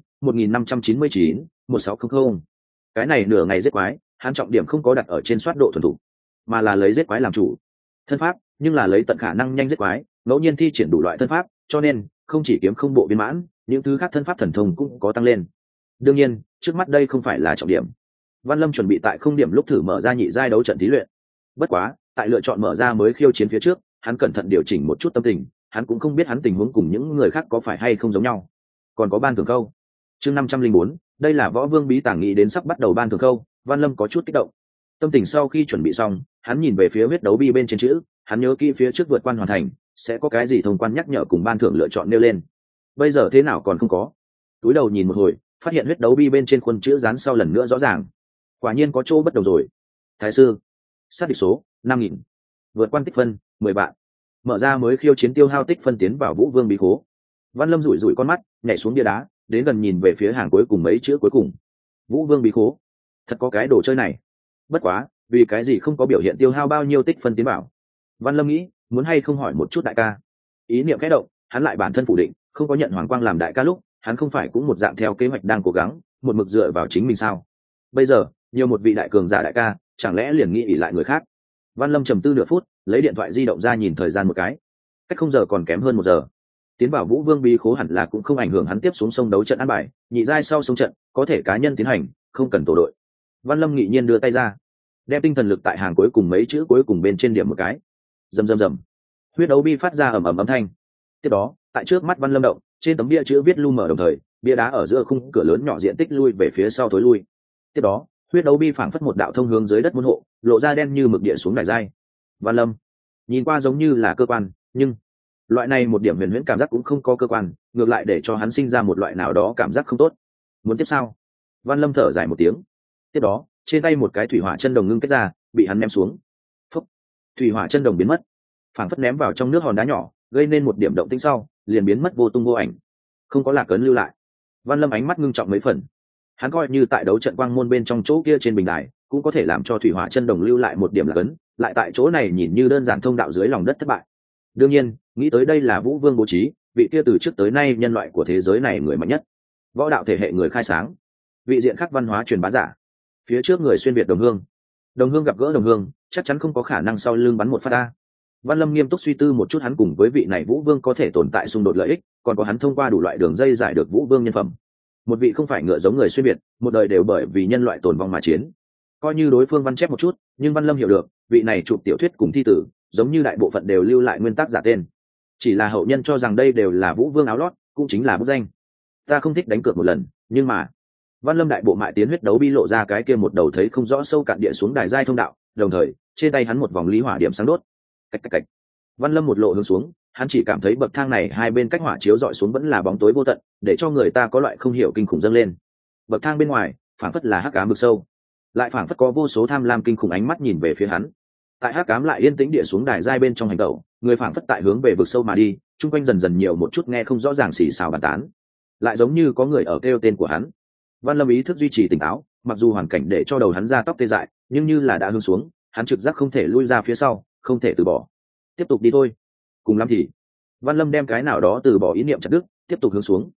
1599 1600. Cái này nửa ngày giết quái, hắn trọng điểm không có đặt ở trên soát độ thuần thủ, mà là lấy giết quái làm chủ. Thân pháp nhưng là lấy tận khả năng nhanh giết quái, ngẫu nhiên thi triển đủ loại thân pháp, cho nên không chỉ kiếm không bộ viên mãn, những thứ khác thân pháp thần thông cũng có tăng lên. Đương nhiên trước mắt đây không phải là trọng điểm. Văn Lâm chuẩn bị tại không điểm lúc thử mở ra nhị giai đấu trận thí luyện. Bất quá tại lựa chọn mở ra mới khiêu chiến phía trước, hắn cẩn thận điều chỉnh một chút tâm tình, hắn cũng không biết hắn tình huống cùng những người khác có phải hay không giống nhau. Còn có ban thưởng câu chương 504, đây là võ vương bí tàng, nghĩ đến sắp bắt đầu ban thưởng câu, Văn Lâm có chút kích động. Tâm tình sau khi chuẩn bị xong, hắn nhìn về phía huyết đấu bi bên trên chữ, hắn nhớ kỹ phía trước vượt quan hoàn thành sẽ có cái gì thông quan nhắc nhở cùng ban thưởng lựa chọn nêu lên. Bây giờ thế nào còn không có. Túi đầu nhìn một hồi, phát hiện huyết đấu bi bên trên khuôn chữ dán sau lần nữa rõ ràng. Quả nhiên có chỗ bất đồng rồi. Thái sư sát địch số 5.000, vượt quan tích phân 10 bạn, mở ra mới khiêu chiến tiêu hao tích phân tiến vào vũ vương bí khố. Văn Lâm rủi rủi con mắt, nhảy xuống bia đá, đến gần nhìn về phía hàng cuối cùng mấy chữ cuối cùng. Vũ vương bí khố, thật có cái đồ chơi này. Bất quá vì cái gì không có biểu hiện tiêu hao bao nhiêu tích phân tiến vào. Văn Lâm nghĩ, muốn hay không hỏi một chút đại ca. Ý niệm khẽ động, hắn lại bản thân phủ định, không có nhận hoàng quang làm đại ca lúc, hắn không phải cũng một dạng theo kế hoạch đang cố gắng, một mực dựa vào chính mình sao? Bây giờ nhiều một vị đại cường giả đại ca, chẳng lẽ liền nghĩ ỷ lại người khác? Văn Lâm trầm tư nửa phút, lấy điện thoại di động ra nhìn thời gian một cái, cách không giờ còn kém hơn 1 giờ. Tiến vào vũ vương bí khố hẳn là cũng không ảnh hưởng hắn tiếp xuống sông đấu trận ăn bài, nhị giai sau sông trận có thể cá nhân tiến hành, không cần tổ đội. Văn Lâm nghị nhiên đưa tay ra, đem tinh thần lực tại hàng cuối cùng mấy chữ cuối cùng bên trên điểm một cái. Rầm rầm rầm, huyết đấu bi phát ra ầm ầm âm thanh. Tiếp đó tại trước mắt Văn Lâm động, trên tấm bia chữ viết lu mở, đồng thời bia đá ở giữa khung cửa lớn nhỏ diện tích lui về phía sau tối lui. Tiếp đó huyết đấu bi phảng phất một đạo thông hướng dưới đất môn hộ, lộ ra đen như mực địa xuống đài giai. Văn Lâm nhìn qua giống như là cơ quan, nhưng loại này một điểm huyền huyễn cảm giác cũng không có cơ quan, ngược lại để cho hắn sinh ra một loại nào đó cảm giác không tốt. Muốn tiếp sao? Văn Lâm thở dài một tiếng. Tiếp đó trên tay một cái thủy hỏa chân đồng ngưng kết ra, bị hắn ném xuống. Phúc, thủy hỏa chân đồng biến mất, phảng phất ném vào trong nước hòn đá nhỏ, gây nên một điểm động tĩnh sau liền biến mất vô tung vô ảnh, không có lạc ấn lưu lại. Văn Lâm ánh mắt ngưng trọng mấy phần, hắn coi như tại đấu trận quang môn bên trong chỗ kia trên bình đài cũng có thể làm cho thủy hỏa chân đồng lưu lại một điểm lạc ấn, lại tại chỗ này nhìn như đơn giản thông đạo dưới lòng đất thất bại. Đương nhiên nghĩ tới đây là vũ vương bố trí, vị kia từ trước tới nay nhân loại của thế giới này người mạnh nhất, võ đạo thể hệ người khai sáng, vị diện khắc văn hóa truyền bá giả, phía trước người xuyên việt đồng hương. Đồng hương gặp gỡ đồng hương, chắc chắn không có khả năng sau lưng bắn một phát a. Văn Lâm nghiêm túc suy tư một chút, hắn cùng với vị này vũ vương có thể tồn tại xung đột lợi ích, còn có hắn thông qua đủ loại đường dây giải được vũ vương nhân phẩm. Một vị không phải ngựa giống người xuyên việt, một đời đều bởi vì nhân loại tồn vong mà chiến. Coi như đối phương văn chép một chút, nhưng Văn Lâm hiểu được vị này chụp tiểu thuyết cùng thi tử, giống như đại bộ phận đều lưu lại nguyên tắc giả tên, chỉ là hậu nhân cho rằng đây đều là vũ vương áo lót, cũng chính là bút danh. Ta không thích đánh cược một lần, nhưng mà Văn Lâm đại bộ mại tiến huyết đấu bi lộ ra cái kia một đầu thấy không rõ sâu cạn địa xuống đài giai thông đạo, đồng thời trên tay hắn một vòng lý hỏa điểm sáng đốt. Cạch cạch cạch. Văn Lâm một lộ hướng xuống, hắn chỉ cảm thấy bậc thang này hai bên cách hỏa chiếu dọi xuống vẫn là bóng tối vô tận, để cho người ta có loại không hiểu kinh khủng dâng lên. Bậc thang bên ngoài phảng phất là hắc ám vực sâu, lại phảng phất có vô số tham lam kinh khủng ánh mắt nhìn về phía hắn. Tại hắc ám lại yên tĩnh địa xuống đài giai bên trong hành tẩu, người phảng phất tại hướng về vực sâu mà đi, chung quanh dần dần nhiều một chút nghe không rõ ràng xì xào bàn tán, lại giống như có người ở kêu tên của hắn. Văn Lâm ý thức duy trì tỉnh táo, mặc dù hoàn cảnh để cho đầu hắn ra tóc tê dại, nhưng như là đã hướng xuống, hắn trực giác không thể lui ra phía sau, không thể từ bỏ. Tiếp tục đi thôi. Cùng lắm thì Văn Lâm đem cái nào đó từ bỏ ý niệm chặt đứt, tiếp tục hướng xuống.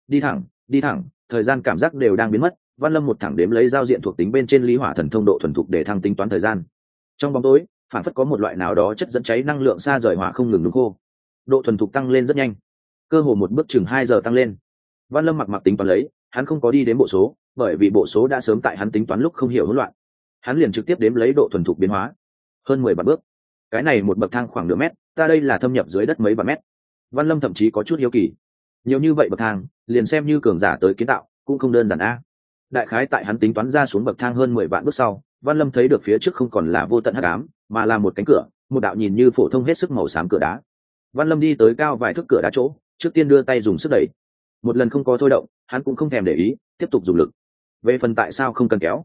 Đi thẳng, thời gian cảm giác đều đang biến mất. Văn Lâm một thẳng đếm lấy giao diện thuộc tính bên trên lý hỏa thần thông độ thuần thục để thăng tính toán thời gian. Trong bóng tối phản phất có một loại nào đó chất dẫn cháy năng lượng xa rời hỏa không ngừng nung khô, độ thuần thục tăng lên rất nhanh, cơ hồ một bước chừng 2 giờ tăng lên. Văn Lâm mặc tính toán lấy, hắn không có đi đến bộ số, bởi vì bộ số đã sớm tại hắn tính toán lúc không hiểu hỗn loạn, hắn liền trực tiếp đếm lấy độ thuần thục biến hóa. Hơn 10 bậc bước, cái này một bậc thang khoảng nửa mét, ta đây là thâm nhập dưới đất mấy vạn mét. Văn Lâm thậm chí có chút hiếu kỳ, nhiều như vậy bậc thang liền xem như cường giả tới kiến tạo cũng không đơn giản a. Đại khái tại hắn tính toán ra xuống bậc thang hơn 10 vạn bước sau, Văn Lâm thấy được phía trước không còn là vô tận hắc ám, mà là một cánh cửa, một đạo nhìn như phổ thông hết sức màu xám cửa đá. Văn Lâm đi tới cao vài thước cửa đá chỗ, trước tiên đưa tay dùng sức đẩy. Một lần không có thôi động, hắn cũng không thèm để ý, tiếp tục dùng lực. Về phần tại sao không cần kéo,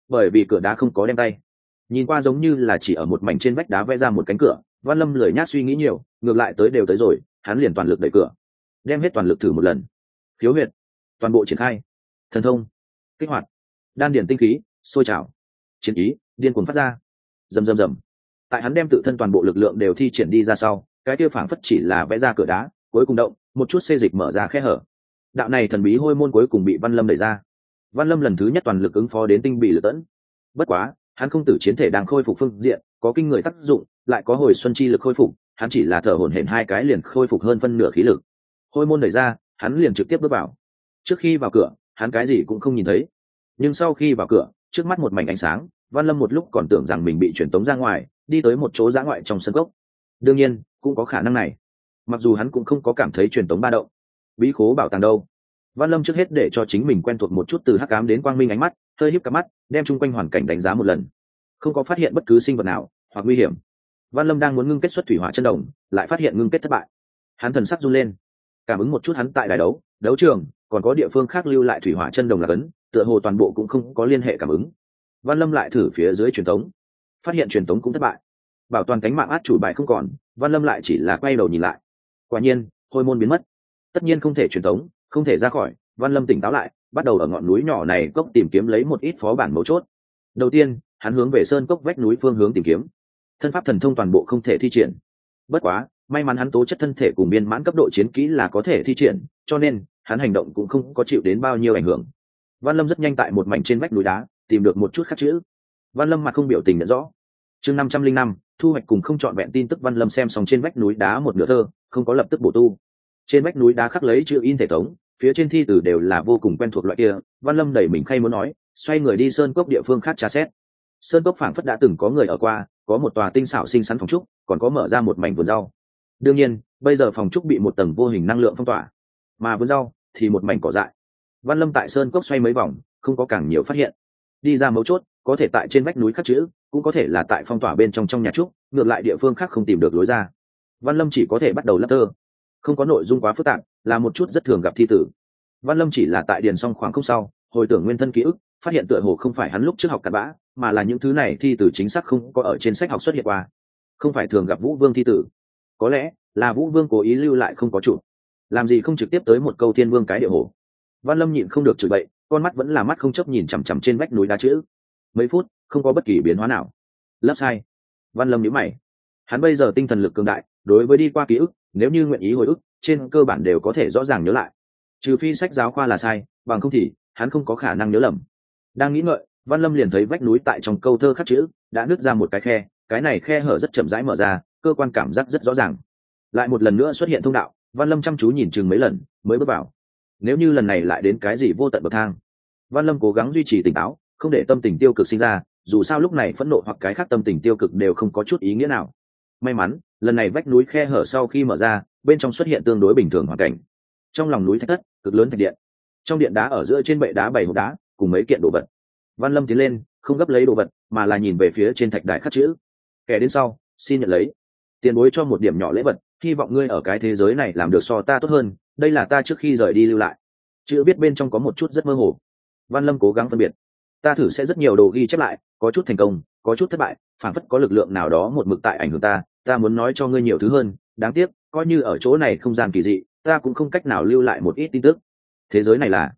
bởi vì cửa đá không có đem tay, nhìn qua giống như là chỉ ở một mảnh trên vách đá vẽ ra một cánh cửa. Văn Lâm lười nhác suy nghĩ nhiều, ngược lại tới đều tới rồi, hắn liền toàn lực đẩy cửa, đem hết toàn lực thử một lần. Khiếu huyệt toàn bộ triển khai, thần thông kích hoạt, đan điển tinh khí sôi trào, chiến ý điên cuồng phát ra. Rầm rầm rầm. Tại hắn đem tự thân toàn bộ lực lượng đều thi triển đi ra sau, cái kia phảng phất chỉ là vẽ ra cửa đá, cuối cùng động, một chút xê dịch mở ra khe hở. Đạo này thần bí hôi môn cuối cùng bị Văn Lâm đẩy ra. Văn Lâm lần thứ nhất toàn lực ứng phó đến tinh bị lửa tẫn. Bất quá, hắn không tử chiến thể đang khôi phục phương diện, có kinh người tác dụng, lại có hồi xuân chi lực khôi phục, hắn chỉ là thở hổn hển hai cái liền khôi phục hơn phân nửa khí lực. Hôi môn đẩy ra, hắn liền trực tiếp bước vào. Trước khi vào cửa, hắn cái gì cũng không nhìn thấy, nhưng sau khi vào cửa, trước mắt một mảnh ánh sáng. Văn Lâm một lúc còn tưởng rằng mình bị truyền tống ra ngoài, đi tới một chỗ dã ngoại trong sân cốc. Đương nhiên, cũng có khả năng này. Mặc dù hắn cũng không có cảm thấy truyền tống ba động. Bí khố bảo tàng đâu? Văn Lâm trước hết để cho chính mình quen thuộc một chút từ hắc ám đến quang minh ánh mắt, hơi híp cặp mắt, đem chung quanh hoàn cảnh đánh giá một lần. Không có phát hiện bất cứ sinh vật nào hoặc nguy hiểm. Văn Lâm đang muốn ngưng kết xuất thủy hỏa chân đồng, lại phát hiện ngưng kết thất bại. Hắn thần sắc run lên, cảm ứng một chút hắn tại đài đấu, đấu trường, còn có địa phương khác lưu lại thủy hỏa chân đồng là cấn, tựa hồ toàn bộ cũng không có liên hệ cảm ứng. Văn Lâm lại thử phía dưới truyền tống, phát hiện truyền tống cũng thất bại. Bảo toàn cánh mạng át chủ bài không còn, Văn Lâm lại chỉ là quay đầu nhìn lại. Quả nhiên, hôi môn biến mất. Tất nhiên không thể truyền tống, không thể ra khỏi. Văn Lâm tỉnh táo lại, bắt đầu ở ngọn núi nhỏ này cốc tìm kiếm lấy một ít phó bản mấu chốt. Đầu tiên, hắn hướng về sơn cốc vách núi phương hướng tìm kiếm. Thân pháp thần thông toàn bộ không thể thi triển. Bất quá, may mắn hắn tố chất thân thể cùng biên mãn cấp độ chiến kỹ là có thể thi triển, cho nên hắn hành động cũng không có chịu đến bao nhiêu ảnh hưởng. Văn Lâm rất nhanh tại một mảnh trên vách núi đá tìm được một chút khắc chữ. Văn Lâm mặt không biểu tình nhận rõ. Chương 505, thu hoạch cùng không trọn vẹn tin tức. Văn Lâm xem xong trên vách núi đá một nửa thơ, không có lập tức bổ tu. Trên vách núi đá khắc lấy chữ in thể thống, phía trên thi từ đều là vô cùng quen thuộc loại kia. Văn Lâm đẩy mình khay muốn nói, xoay người đi sơn cốc địa phương khác tra xét. Sơn cốc phảng phất đã từng có người ở qua, có một tòa tinh xảo xinh xắn phòng trúc, còn có mở ra một mảnh vườn rau. Đương nhiên, bây giờ phòng trúc bị một tầng vô hình năng lượng phong tỏa, mà vườn rau thì một mảnh cỏ dại. Văn Lâm tại sơn cốc xoay mấy vòng, không có càng nhiều phát hiện. Đi ra mấu chốt, có thể tại trên vách núi khắc chữ, cũng có thể là tại phong tỏa bên trong nhà trúc, ngược lại địa phương khác không tìm được lối ra. Văn Lâm chỉ có thể bắt đầu lấp thơ, không có nội dung quá phức tạp, là một chút rất thường gặp thi tử. Văn Lâm chỉ là tại điền xong khoảng không sau, hồi tưởng nguyên thân ký ức, phát hiện tựa hồ không phải hắn lúc trước học cặn bã, mà là những thứ này thi tử chính xác không có ở trên sách học xuất hiện qua, không phải thường gặp Vũ Vương thi tử. Có lẽ là Vũ Vương cố ý lưu lại không có chủ, làm gì không trực tiếp tới một câu Thiên Vương cái địa hồ. Văn Lâm nhịn không được chửi bậy, con mắt vẫn là mắt không chấp nhìn chằm chằm trên vách núi đá chữ. Mấy phút không có bất kỳ biến hóa nào. Lấp sai. Văn Lâm nhíu mày. Hắn bây giờ tinh thần lực cường đại, đối với đi qua ký ức, nếu như nguyện ý hồi ức, trên cơ bản đều có thể rõ ràng nhớ lại. Trừ phi sách giáo khoa là sai, bằng không thì hắn không có khả năng nhớ lầm. Đang nghĩ ngợi, Văn Lâm liền thấy vách núi tại trong câu thơ khắc chữ đã nứt ra một cái khe, cái này khe hở rất chậm rãi mở ra, cơ quan cảm giác rất rõ ràng. Lại một lần nữa xuất hiện thông đạo, Văn Lâm chăm chú nhìn chừng mấy lần mới bước vào. Nếu như lần này lại đến cái gì vô tận bậc thang, Văn Lâm cố gắng duy trì tỉnh táo, không để tâm tình tiêu cực sinh ra, dù sao lúc này phẫn nộ hoặc cái khác tâm tình tiêu cực đều không có chút ý nghĩa nào. May mắn, lần này vách núi khe hở sau khi mở ra, bên trong xuất hiện tương đối bình thường hoàn cảnh. Trong lòng núi thạch thất, cực lớn thạch điện. Trong điện đá ở giữa trên bệ đá bày hộp đá, cùng mấy kiện đồ vật. Văn Lâm tiến lên, không gấp lấy đồ vật, mà là nhìn về phía trên thạch đài khắc chữ. Kẻ đến sau, xin nhận lấy. Tiền bối cho một điểm nhỏ lễ vật, hy vọng ngươi ở cái thế giới này làm được so ta tốt hơn, đây là ta trước khi rời đi lưu lại. Chữ viết bên trong có một chút rất mơ hồ. Văn Lâm cố gắng phân biệt. Ta thử sẽ rất nhiều đồ ghi chép lại, có chút thành công, có chút thất bại, phản phất có lực lượng nào đó một mực tại ảnh hưởng ta, ta muốn nói cho ngươi nhiều thứ hơn, đáng tiếc, coi như ở chỗ này không gian kỳ dị, ta cũng không cách nào lưu lại một ít tin tức. Thế giới này là,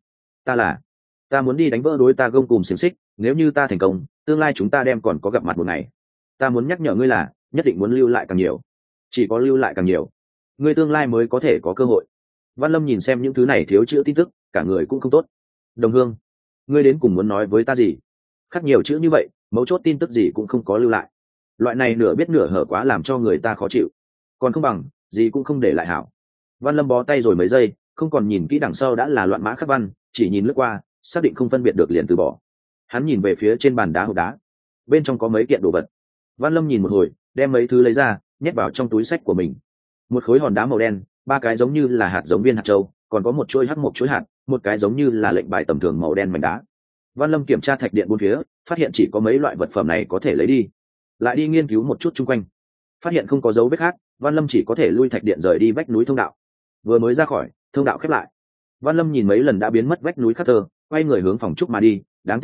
ta muốn đi đánh vỡ đối ta gông cùm xiềng xích, nếu như ta thành công, tương lai chúng ta đem còn có gặp mặt một ngày. Ta muốn nhắc nhở ngươi là, nhất định muốn lưu lại càng nhiều, chỉ có lưu lại càng nhiều, ngươi tương lai mới có thể có cơ hội. Văn Lâm nhìn xem những thứ này thiếu chữ tin tức, cả người cũng không tốt. Đồng hương, ngươi đến cùng muốn nói với ta gì? Khắc nhiều chữ như vậy, mấu chốt tin tức gì cũng không có lưu lại. Loại này nửa biết nửa hở quá làm cho người ta khó chịu. Còn không bằng gì cũng không để lại hảo. Văn Lâm bó tay rồi mấy giây, không còn nhìn kỹ đằng sau đã là loạn mã khắc văn, chỉ nhìn lướt qua, xác định không phân biệt được liền từ bỏ. Hắn nhìn về phía trên bàn đá hộp đá, bên trong có mấy kiện đồ vật. Văn Lâm nhìn một hồi, đem mấy thứ lấy ra, nhét vào trong túi sách của mình. Một khối hòn đá màu đen, ba cái giống như là hạt giống viên hạt châu, còn có một chuỗi hắc mộc chuỗi hạt, một cái giống như là lệnh bài tầm thường màu đen mảnh đá. Văn Lâm kiểm tra thạch điện bốn phía, phát hiện chỉ có mấy loại vật phẩm này có thể lấy đi. Lại đi nghiên cứu một chút chung quanh, phát hiện không có dấu vết khác, Văn Lâm chỉ có thể lui thạch điện rời đi vách núi thông đạo. Vừa mới ra khỏi, thông đạo khép lại. Văn Lâm nhìn mấy lần đã biến mất vách núi khắc thơ, quay người hướng phòng trúc mà đi, đáng tiếc là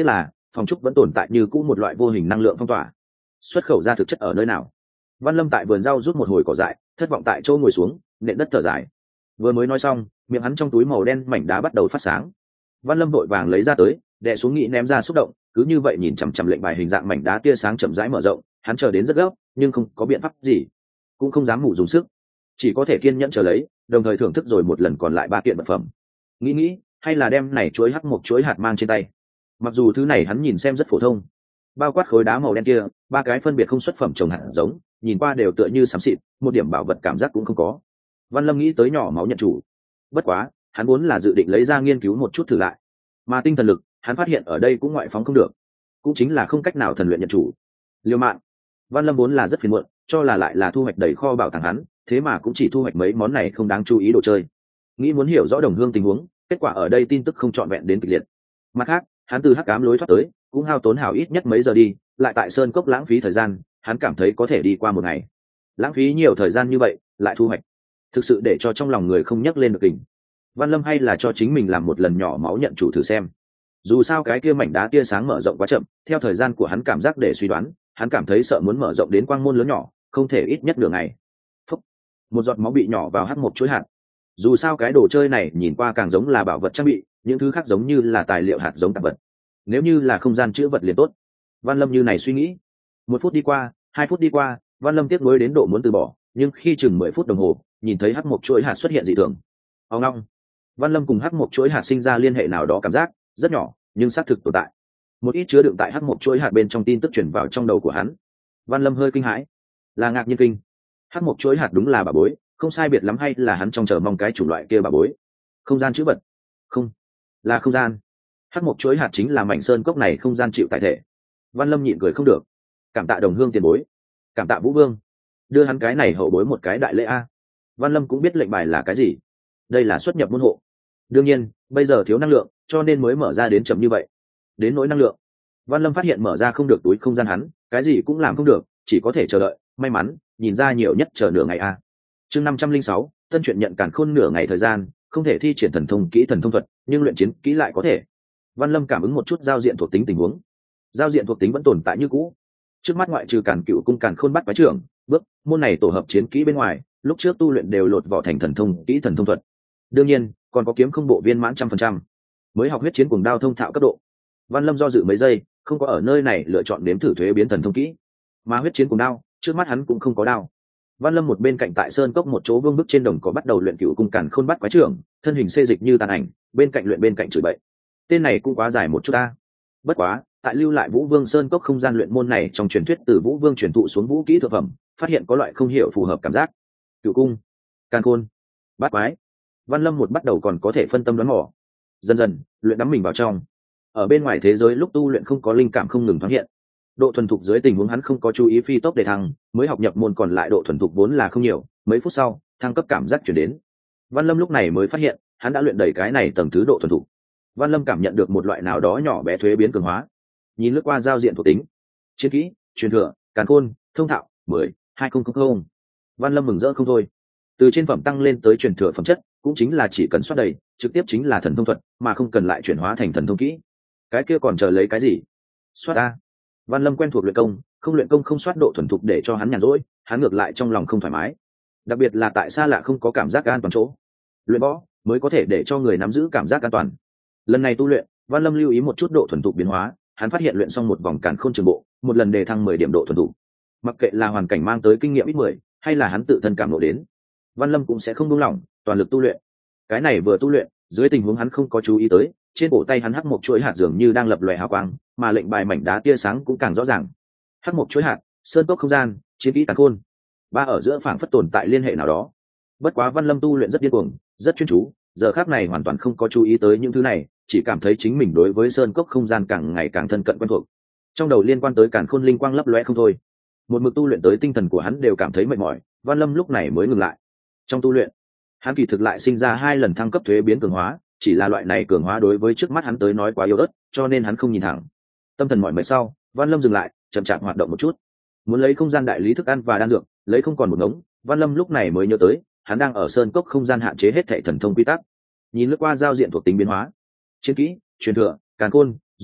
phòng trúc vẫn tồn tại như cũ một loại vô hình năng lượng phong tỏa. Xuất khẩu ra thực chất ở nơi nào? Văn Lâm tại vườn rau rút một hồi cỏ dại, thất vọng tại chỗ ngồi xuống, nện đất thở dài. Vừa mới nói xong, miệng hắn trong túi màu đen mảnh đá bắt đầu phát sáng. Văn Lâm vội vàng lấy ra tới, đè xuống nghĩ ném ra xúc động, cứ như vậy nhìn chằm chằm lệnh bài hình dạng mảnh đá tia sáng chậm rãi mở rộng, hắn chờ đến rất gấp, nhưng không có biện pháp gì, cũng không dám mù dùng sức, chỉ có thể kiên nhẫn chờ lấy, đồng thời thưởng thức rồi một lần còn lại 3 kiện vật phẩm. Nghĩ, hay là đem này chuối hắc một chuối hạt mang trên tay. Mặc dù thứ này hắn nhìn xem rất phổ thông, bao quát khối đá màu đen kia, 3 cái phân biệt không xuất phẩm trồng hạt giống, nhìn qua đều tựa như xám xịt, một điểm bảo vật cảm giác cũng không có. Văn Lâm nghĩ tới nhỏ máu nhận chủ, bất quá hắn muốn là dự định lấy ra nghiên cứu một chút thử lại, mà tinh thần lực hắn phát hiện ở đây cũng ngoại phóng không được, cũng chính là không cách nào thần luyện nhận chủ. Liêu mạng. Văn Lâm vốn là rất phiền muộn, cho là lại là thu hoạch đầy kho bảo tàng hắn, thế mà cũng chỉ thu hoạch mấy món này không đáng chú ý đồ chơi. Nghĩ muốn hiểu rõ đồng hương tình huống, kết quả ở đây tin tức không trọn vẹn đến kịch liệt. Mặt khác, hắn từ hắc ám lối thoát tới, cũng hao tốn hào ít nhất mấy giờ đi, lại tại sơn cốc lãng phí thời gian, hắn cảm thấy có thể đi qua một ngày. Lãng phí nhiều thời gian như vậy, lại thu hoạch, thực sự để cho trong lòng người không nhấc lên được kình. Văn Lâm hay là cho chính mình làm một lần nhỏ máu nhận chủ thử xem. Dù sao cái kia mảnh đá tia sáng mở rộng quá chậm, theo thời gian của hắn cảm giác để suy đoán, hắn cảm thấy sợ muốn mở rộng đến quang môn lớn nhỏ, không thể ít nhất nửa ngày. Phúc. Một giọt máu bị nhỏ vào hắc một chuỗi hạt. Dù sao cái đồ chơi này nhìn qua càng giống là bảo vật trang bị, những thứ khác giống như là tài liệu hạt giống tạp vật. Nếu như là không gian chứa vật liền tốt. Văn Lâm như này suy nghĩ. 1 phút đi qua, 2 phút đi qua, Văn Lâm tiếc nuối đến độ muốn từ bỏ, nhưng khi chừng 10 phút đồng hồ, nhìn thấy hắc một chuỗi hạt xuất hiện dị thường. Ông long. Văn Lâm cùng hắc một chuỗi hạt sinh ra liên hệ nào đó cảm giác rất nhỏ, nhưng xác thực tồn tại. Một ít chứa đựng tại hắc một chuỗi hạt bên trong tin tức truyền vào trong đầu của hắn. Văn Lâm hơi kinh hãi, là ngạc nhiên kinh. Hắc một chuỗi hạt đúng là bà bối, không sai biệt lắm, hay là hắn trong chờ mong cái chủng loại kia bà bối? Không gian chữ vật? Không, là không gian. Hắc một chuỗi hạt chính là mảnh sơn cốc này không gian chịu tại thể. Văn Lâm nhịn cười không được. Cảm tạ đồng hương tiền bối, cảm tạ Vũ Vương, đưa hắn cái này hậu bối một cái đại lễ a. Văn Lâm cũng biết lệnh bài là cái gì, đây là xuất nhập môn hộ. Đương nhiên bây giờ thiếu năng lượng, cho nên mới mở ra đến chậm như vậy. Đến nỗi năng lượng, Văn Lâm phát hiện mở ra không được túi không gian hắn, cái gì cũng làm không được, chỉ có thể chờ đợi. May mắn, nhìn ra nhiều nhất chờ nửa ngày a. Chương 506, tân truyện nhận càn khôn nửa ngày thời gian, không thể thi triển thần thông kỹ thần thông thuật, nhưng luyện chiến kỹ lại có thể. Văn Lâm cảm ứng một chút giao diện thuộc tính tình huống. Giao diện thuộc tính vẫn tồn tại như cũ. Trước mắt ngoại trừ Càn Cựu cung Càn Khôn Bắt Quái Trưởng, bước môn này tổ hợp chiến kỹ bên ngoài, lúc trước tu luyện đều lột vỏ thành thần thông kỹ thần thông thuật. Đương nhiên, còn có kiếm không bộ viên mãn 100%. Mới học huyết chiến cuồng đao thông thạo cấp độ. Văn Lâm do dự mấy giây, không có ở nơi này lựa chọn nếm thử thuế biến thần thông kỹ. Mà huyết chiến cuồng đao, trước mắt hắn cũng không có đao. Văn Lâm một bên cạnh tại sơn cốc một chỗ vương bức trên đồng có bắt đầu luyện Cựu cung Càn Khôn Bắt Quái Trưởng, thân hình xê dịch như tàn ảnh, bên cạnh luyện bên cạnh chửi bậy. Tên này cũng quá dài một chút ta. Bất quá, tại lưu lại Vũ Vương Sơn cốc không gian luyện môn này trong truyền thuyết từ Vũ Vương truyền thụ xuống vũ kỹ thực phẩm, phát hiện có loại không hiểu phù hợp cảm giác. Cựu cung, Càn Khôn, Bát Quái. Văn Lâm một bắt đầu còn có thể phân tâm đoán mò, dần dần luyện đắm mình vào trong. Ở bên ngoài thế giới lúc tu luyện không có linh cảm không ngừng thoáng hiện. Độ thuần thục dưới tình huống hắn không có chú ý phi tốc để thăng, mới học nhập môn còn lại độ thuần thục vốn là không nhiều, mấy phút sau, thăng cấp cảm giác chuyển đến. Văn Lâm lúc này mới phát hiện, hắn đã luyện đầy cái này tầng thứ độ thuần thục. Văn Lâm cảm nhận được một loại nào đó nhỏ bé thuế biến cường hóa. Nhìn lướt qua giao diện thuộc tính, chiến kỹ, truyền thừa, Càn Khôn, thông thạo, 10-2000. Văn Lâm mừng rỡ không thôi. Từ trên phẩm tăng lên tới truyền thừa phẩm chất, cũng chính là chỉ cần soát đầy, trực tiếp chính là thần thông thuật, mà không cần lại chuyển hóa thành thần thông kỹ. Cái kia còn chờ lấy cái gì? Soát a! Văn Lâm quen thuộc luyện công, không luyện công không soát độ thuần thục để cho hắn nhàn rỗi, hắn ngược lại trong lòng không thoải mái. Đặc biệt là tại xa lạ không có cảm giác an toàn chỗ. Luyện võ mới có thể để cho người nắm giữ cảm giác an toàn. Lần này tu luyện, Văn Lâm lưu ý một chút độ thuần thục biến hóa, hắn phát hiện luyện xong một vòng Càn Khôn trường bộ, một lần đề thăng 10 điểm độ thuần thục. Mặc kệ là hoàn cảnh mang tới kinh nghiệm ít 10, hay là hắn tự thân cảm ngộ đến, Văn Lâm cũng sẽ không buông lỏng, toàn lực tu luyện. Cái này vừa tu luyện, dưới tình huống hắn không có chú ý tới, trên cổ tay hắn hắc một chuỗi hạt dường như đang lập lòe hào quang, mà lệnh bài mảnh đá tia sáng cũng càng rõ ràng. Hắc một chuỗi hạt, sơn cốc không gian, chiến kỹ Càn Khôn, ba ở giữa phảng phất tồn tại liên hệ nào đó. Bất quá Văn Lâm tu luyện rất điên cuồng, rất chuyên chú, giờ khắc này hoàn toàn không có chú ý tới những thứ này, chỉ cảm thấy chính mình đối với sơn cốc không gian càng ngày càng thân cận quen thuộc. Trong đầu liên quan tới Càn Khôn linh quang lấp lóe không thôi. Một mực tu luyện tới tinh thần của hắn đều cảm thấy mệt mỏi, Văn Lâm lúc này mới ngừng lại. Trong tu luyện, hắn kỳ thực lại sinh ra 2 lần thăng cấp thuế biến cường hóa, chỉ là loại này cường hóa đối với trước mắt hắn tới nói quá yếu ớt, cho nên hắn không nhìn thẳng. Tâm thần mỏi mệt sau, Văn Lâm dừng lại, chậm chạp hoạt động một chút. Muốn lấy không gian đại lý thức ăn và đan dược, lấy không còn một ngống, Văn Lâm lúc này mới nhớ tới, hắn đang ở sơn cốc không gian hạn chế hết thảy thần thông quy tắc. Nhìn lướt qua giao diện thuộc tính biến hóa, chiến kỹ, truyền thừa, Càn Khôn, dung hội,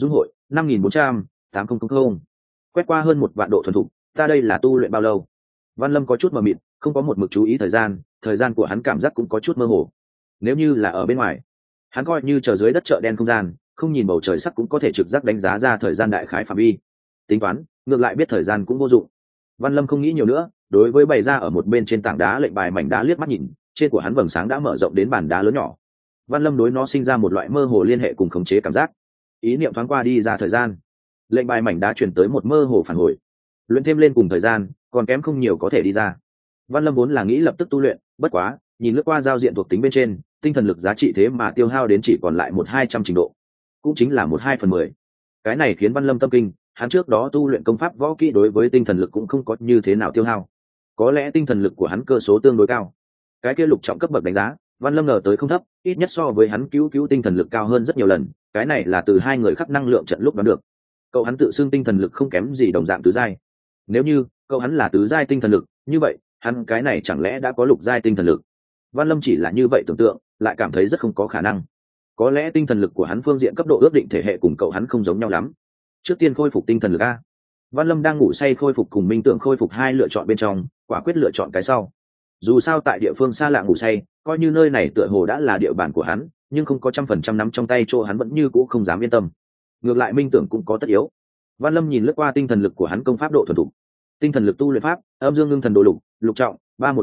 5.400, 8000. Quét qua hơn 1 vạn độ thuần thục, ta đây là tu luyện bao lâu? Văn Lâm có chút mờ mịt, không có một mực chú ý thời gian của hắn cảm giác cũng có chút mơ hồ. Nếu như là ở bên ngoài, hắn coi như chờ dưới đất chợ đen không gian, không nhìn bầu trời sắc cũng có thể trực giác đánh giá ra thời gian đại khái phạm vi. Tính toán, ngược lại biết thời gian cũng vô dụng. Văn Lâm không nghĩ nhiều nữa, đối với bày ra ở một bên trên tảng đá lệnh bài mảnh đá liếc mắt nhìn, trên của hắn vầng sáng đã mở rộng đến bàn đá lớn nhỏ. Văn Lâm đối nó sinh ra một loại mơ hồ liên hệ cùng khống chế cảm giác. Ý niệm thoáng qua đi ra thời gian, lệnh bài mảnh đá chuyển tới một mơ hồ phản hồi. Luyện thêm lên cùng thời gian, còn kém không nhiều có thể đi ra. Văn Lâm vốn là nghĩ lập tức tu luyện, bất quá, nhìn lướt qua giao diện thuộc tính bên trên, tinh thần lực giá trị thế mà tiêu hao đến chỉ còn lại 1/200 trình độ, cũng chính là 1/2/10. Cái này khiến Văn Lâm tâm kinh, hắn trước đó tu luyện công pháp võ kỹ đối với tinh thần lực cũng không có như thế nào tiêu hao. Có lẽ tinh thần lực của hắn cơ số tương đối cao. Cái kia lục trọng cấp bậc đánh giá, Văn Lâm ngờ tới không thấp, ít nhất so với hắn cứu tinh thần lực cao hơn rất nhiều lần, cái này là từ hai người khắc năng lượng trận lúc đoán được. Cậu hắn tự xưng tinh thần lực không kém gì đồng dạng tứ giai. Nếu như cậu hắn là tứ giai tinh thần lực, như vậy, hắn cái này chẳng lẽ đã có lục giai tinh thần lực? Văn Lâm chỉ là như vậy tưởng tượng, lại cảm thấy rất không có khả năng. Có lẽ tinh thần lực của hắn phương diện cấp độ ước định thể hệ cùng cậu hắn không giống nhau lắm. Trước tiên khôi phục tinh thần lực a. Văn Lâm đang ngủ say khôi phục cùng minh tưởng khôi phục hai lựa chọn bên trong, quả quyết lựa chọn cái sau. Dù sao tại địa phương xa lạ ngủ say, coi như nơi này tựa hồ đã là địa bàn của hắn, nhưng không có 100% nắm trong tay chỗ hắn vẫn như cũ không dám yên tâm. Ngược lại minh tưởng cũng có tất yếu. Văn Lâm nhìn lướt qua tinh thần lực của hắn công pháp độ thuần thục. Tinh thần lực tu luyện pháp, âm dương ngưng thần đồ lục, lục trọng,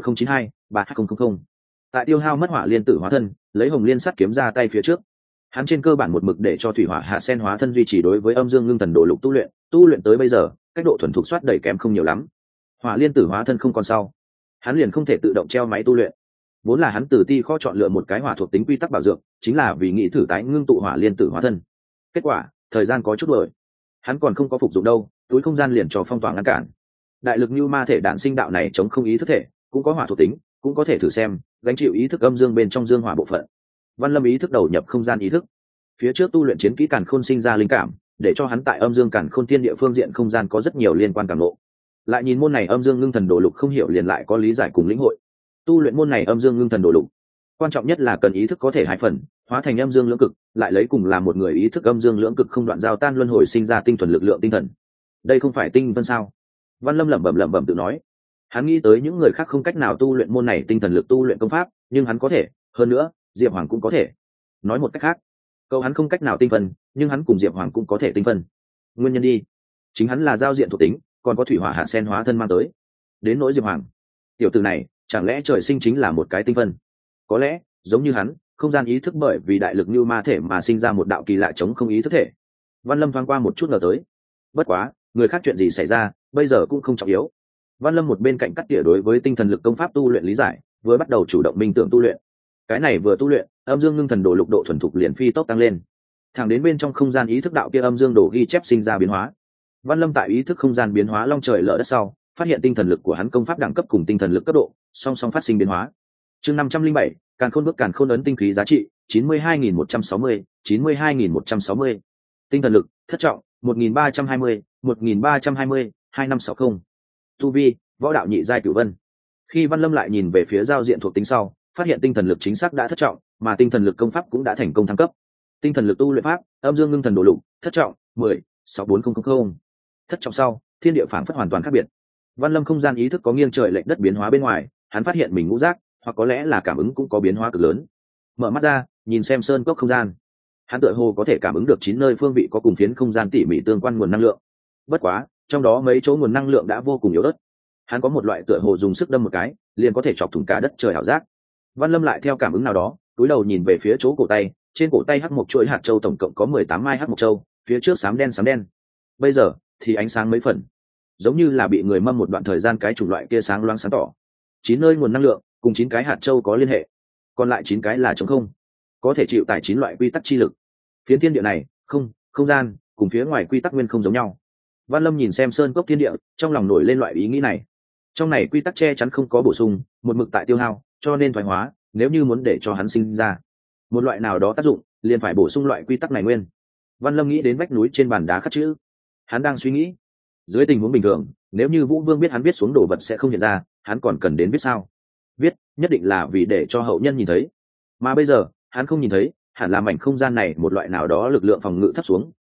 31092-32000. Tại tiêu hao mất hỏa liên tử hóa thân, lấy hồng liên sắt kiếm ra tay phía trước. Hắn trên cơ bản một mực để cho thủy hỏa hạ sen hóa thân duy trì đối với âm dương ngưng thần đồ lục tu luyện tới bây giờ, cách độ thuần thục soát đẩy kém không nhiều lắm. Hỏa liên tử hóa thân không còn sau, hắn liền không thể tự động treo máy tu luyện. Vốn là hắn từ ti kho chọn lựa một cái hỏa thuộc tính quy tắc bảo dược, chính là vì nghĩ thử tái ngưng tụ hỏa liên tử hóa thân. Kết quả, thời gian có chút đuổi, hắn còn không có phục dụng đâu, túi không gian liền cho phong tỏa ngăn cản. Đại lực như ma thể đạn sinh đạo này chống không ý thức thể, cũng có hỏa thuộc tính, cũng có thể thử xem, gánh chịu ý thức âm dương bên trong dương hỏa bộ phận. Văn Lâm ý thức đầu nhập không gian ý thức, phía trước tu luyện chiến kỹ càn khôn sinh ra linh cảm, để cho hắn tại âm dương càn khôn thiên địa phương diện không gian có rất nhiều liên quan cảm ngộ. Lại nhìn môn này âm dương ngưng thần đồ lục không hiểu liền lại có lý giải cùng lĩnh hội. Tu luyện môn này âm dương ngưng thần đồ lục, quan trọng nhất là cần ý thức có thể hai phần, hóa thành âm dương lưỡng cực, lại lấy cùng là một người ý thức âm dương lưỡng cực không đoạn giao tan luân hồi sinh ra tinh thuần lực lượng tinh thần. Đây không phải tinh vân sao? Văn Lâm lẩm bẩm tự nói. Hắn nghĩ tới những người khác không cách nào tu luyện môn này tinh thần lực tu luyện công pháp, nhưng hắn có thể, hơn nữa, Diệp Hoàng cũng có thể. Nói một cách khác, cậu hắn không cách nào tinh phân, nhưng hắn cùng Diệp Hoàng cũng có thể tinh phân. Nguyên nhân đi, chính hắn là giao diện thuộc tính, còn có thủy hỏa hạ sen hóa thân mang tới. Đến nỗi Diệp Hoàng, tiểu tử này, chẳng lẽ trời sinh chính là một cái tinh phân? Có lẽ, giống như hắn, không gian ý thức bởi vì đại lực như ma thể mà sinh ra một đạo kỳ lạ chống không ý thức thể. Văn Lâm thoáng qua một chút ngờ tới. Bất quá, người khác chuyện gì xảy ra, bây giờ cũng không trọng yếu. Văn Lâm một bên cạnh cắt tỉa đối với tinh thần lực công pháp tu luyện lý giải, vừa bắt đầu chủ động minh tưởng tu luyện. Cái này vừa tu luyện, âm dương ngưng thần đồ lục độ thuần thục liền phi tốc tăng lên. Thẳng đến bên trong không gian ý thức đạo kia âm dương đồ ghi chép sinh ra biến hóa. Văn Lâm tại ý thức không gian biến hóa long trời lở đất sau, phát hiện tinh thần lực của hắn công pháp đẳng cấp cùng tinh thần lực cấp độ song song phát sinh biến hóa. Chương 507, Càn Khôn bước Càn Khôn ấn tinh khí giá trị 92.160. Tinh thần lực thất trọng 1320, tu vi võ đạo nhị giai cửu vân. Khi Văn Lâm lại nhìn về phía giao diện thuộc tính sau, phát hiện tinh thần lực chính xác đã thất trọng, mà tinh thần lực công pháp cũng đã thành công thăng cấp. Tinh thần lực tu luyện pháp, âm dương ngưng thần đồ lục, thất trọng 10-64000. Thất trọng sau, thiên địa phảng phất hoàn toàn khác biệt. Văn Lâm không gian ý thức có nghiêng trời lệch đất biến hóa bên ngoài, hắn phát hiện mình ngũ giác, hoặc có lẽ là cảm ứng cũng có biến hóa cực lớn. Mở mắt ra, nhìn xem sơn cốc không gian, hắn tựa hồ có thể cảm ứng được 9 nơi phương vị có cùng phiến không gian tỉ mỉ tương quan nguồn năng lượng. Bất quá, trong đó mấy chỗ nguồn năng lượng đã vô cùng yếu ớt. Hắn có một loại tựa hồ dùng sức đâm một cái, liền có thể chọc thủng cả đất trời ảo giác. Văn Lâm lại theo cảm ứng nào đó, cúi đầu nhìn về phía chỗ cổ tay, trên cổ tay hắc mộc chuỗi hạt châu tổng cộng có 18 mai hắc mộc châu, phía trước xám đen. Bây giờ thì ánh sáng mấy phần, giống như là bị người mâm một đoạn thời gian cái chủng loại kia sáng loáng sáng tỏ. 9 nơi nguồn năng lượng cùng 9 cái hạt châu có liên hệ, còn lại 9 cái là trống không, có thể chịu tải 9 loại quy tắc chi lực. Phiến thiên địa này, không gian cùng phía ngoài quy tắc nguyên không giống nhau. Văn Lâm nhìn xem sơn cốc thiên địa, trong lòng nổi lên loại ý nghĩ này. Trong này quy tắc che chắn không có bổ sung, một mực tại tiêu hao, cho nên thoái hóa, nếu như muốn để cho hắn sinh ra một loại nào đó tác dụng, liền phải bổ sung loại quy tắc này nguyên. Văn Lâm nghĩ đến vách núi trên bàn đá khắc chữ. Hắn đang suy nghĩ, dưới tình huống bình thường, nếu như Vũ Vương biết hắn viết xuống đồ vật sẽ không hiện ra, hắn còn cần đến viết sao? Viết, nhất định là vì để cho hậu nhân nhìn thấy. Mà bây giờ, hắn không nhìn thấy, hẳn là mảnh không gian này một loại nào đó lực lượng phòng ngự thấp xuống,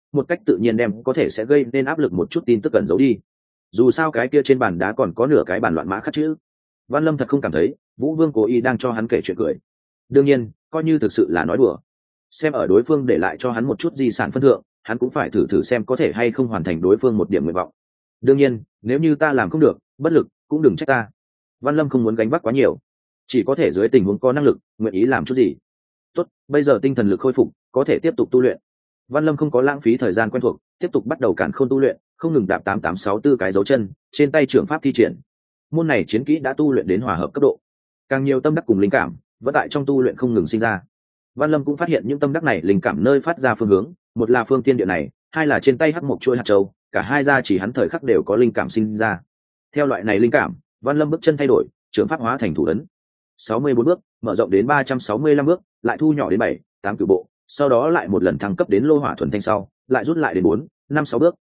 một cách tự nhiên đem có thể sẽ gây nên áp lực một chút tin tức cần giấu đi. Dù sao cái kia trên bàn đá còn có nửa cái bàn loạn mã khắc chữ. Văn Lâm thật không cảm thấy Vũ Vương cố ý đang cho hắn kể chuyện cười. Đương nhiên coi như thực sự là nói đùa, xem ở đối phương để lại cho hắn một chút di sản phân thượng, hắn cũng phải thử xem có thể hay không hoàn thành đối phương một điểm nguyện vọng. Đương nhiên nếu như ta làm không được, bất lực, cũng đừng trách ta. Văn Lâm không muốn gánh vác quá nhiều, chỉ có thể dưới tình huống có năng lực nguyện ý làm chút gì. Tốt, bây giờ tinh thần lực khôi phục, có thể tiếp tục tu luyện. Văn Lâm không có lãng phí thời gian quen thuộc, tiếp tục bắt đầu càn khôn tu luyện, không ngừng đạp 8864 cái dấu chân, trên tay trưởng pháp thi triển. Môn này chiến kỹ đã tu luyện đến hòa hợp cấp độ, càng nhiều tâm đắc cùng linh cảm vẫn tại trong tu luyện không ngừng sinh ra. Văn Lâm cũng phát hiện những tâm đắc này linh cảm nơi phát ra phương hướng, một là phương tiên địa này, hai là trên tay hắc một chuôi hạt châu, cả hai ra chỉ hắn thời khắc đều có linh cảm sinh ra. Theo loại này linh cảm, Văn Lâm bước chân thay đổi, trưởng pháp hóa thành thủ ấn. 64 bước, mở rộng đến 365 bước, lại thu nhỏ đến 7, 8 cửu bộ, sau đó lại một lần thăng cấp đến lô hỏa thuần thanh sau, lại rút lại đến 4, 5, 6 bước.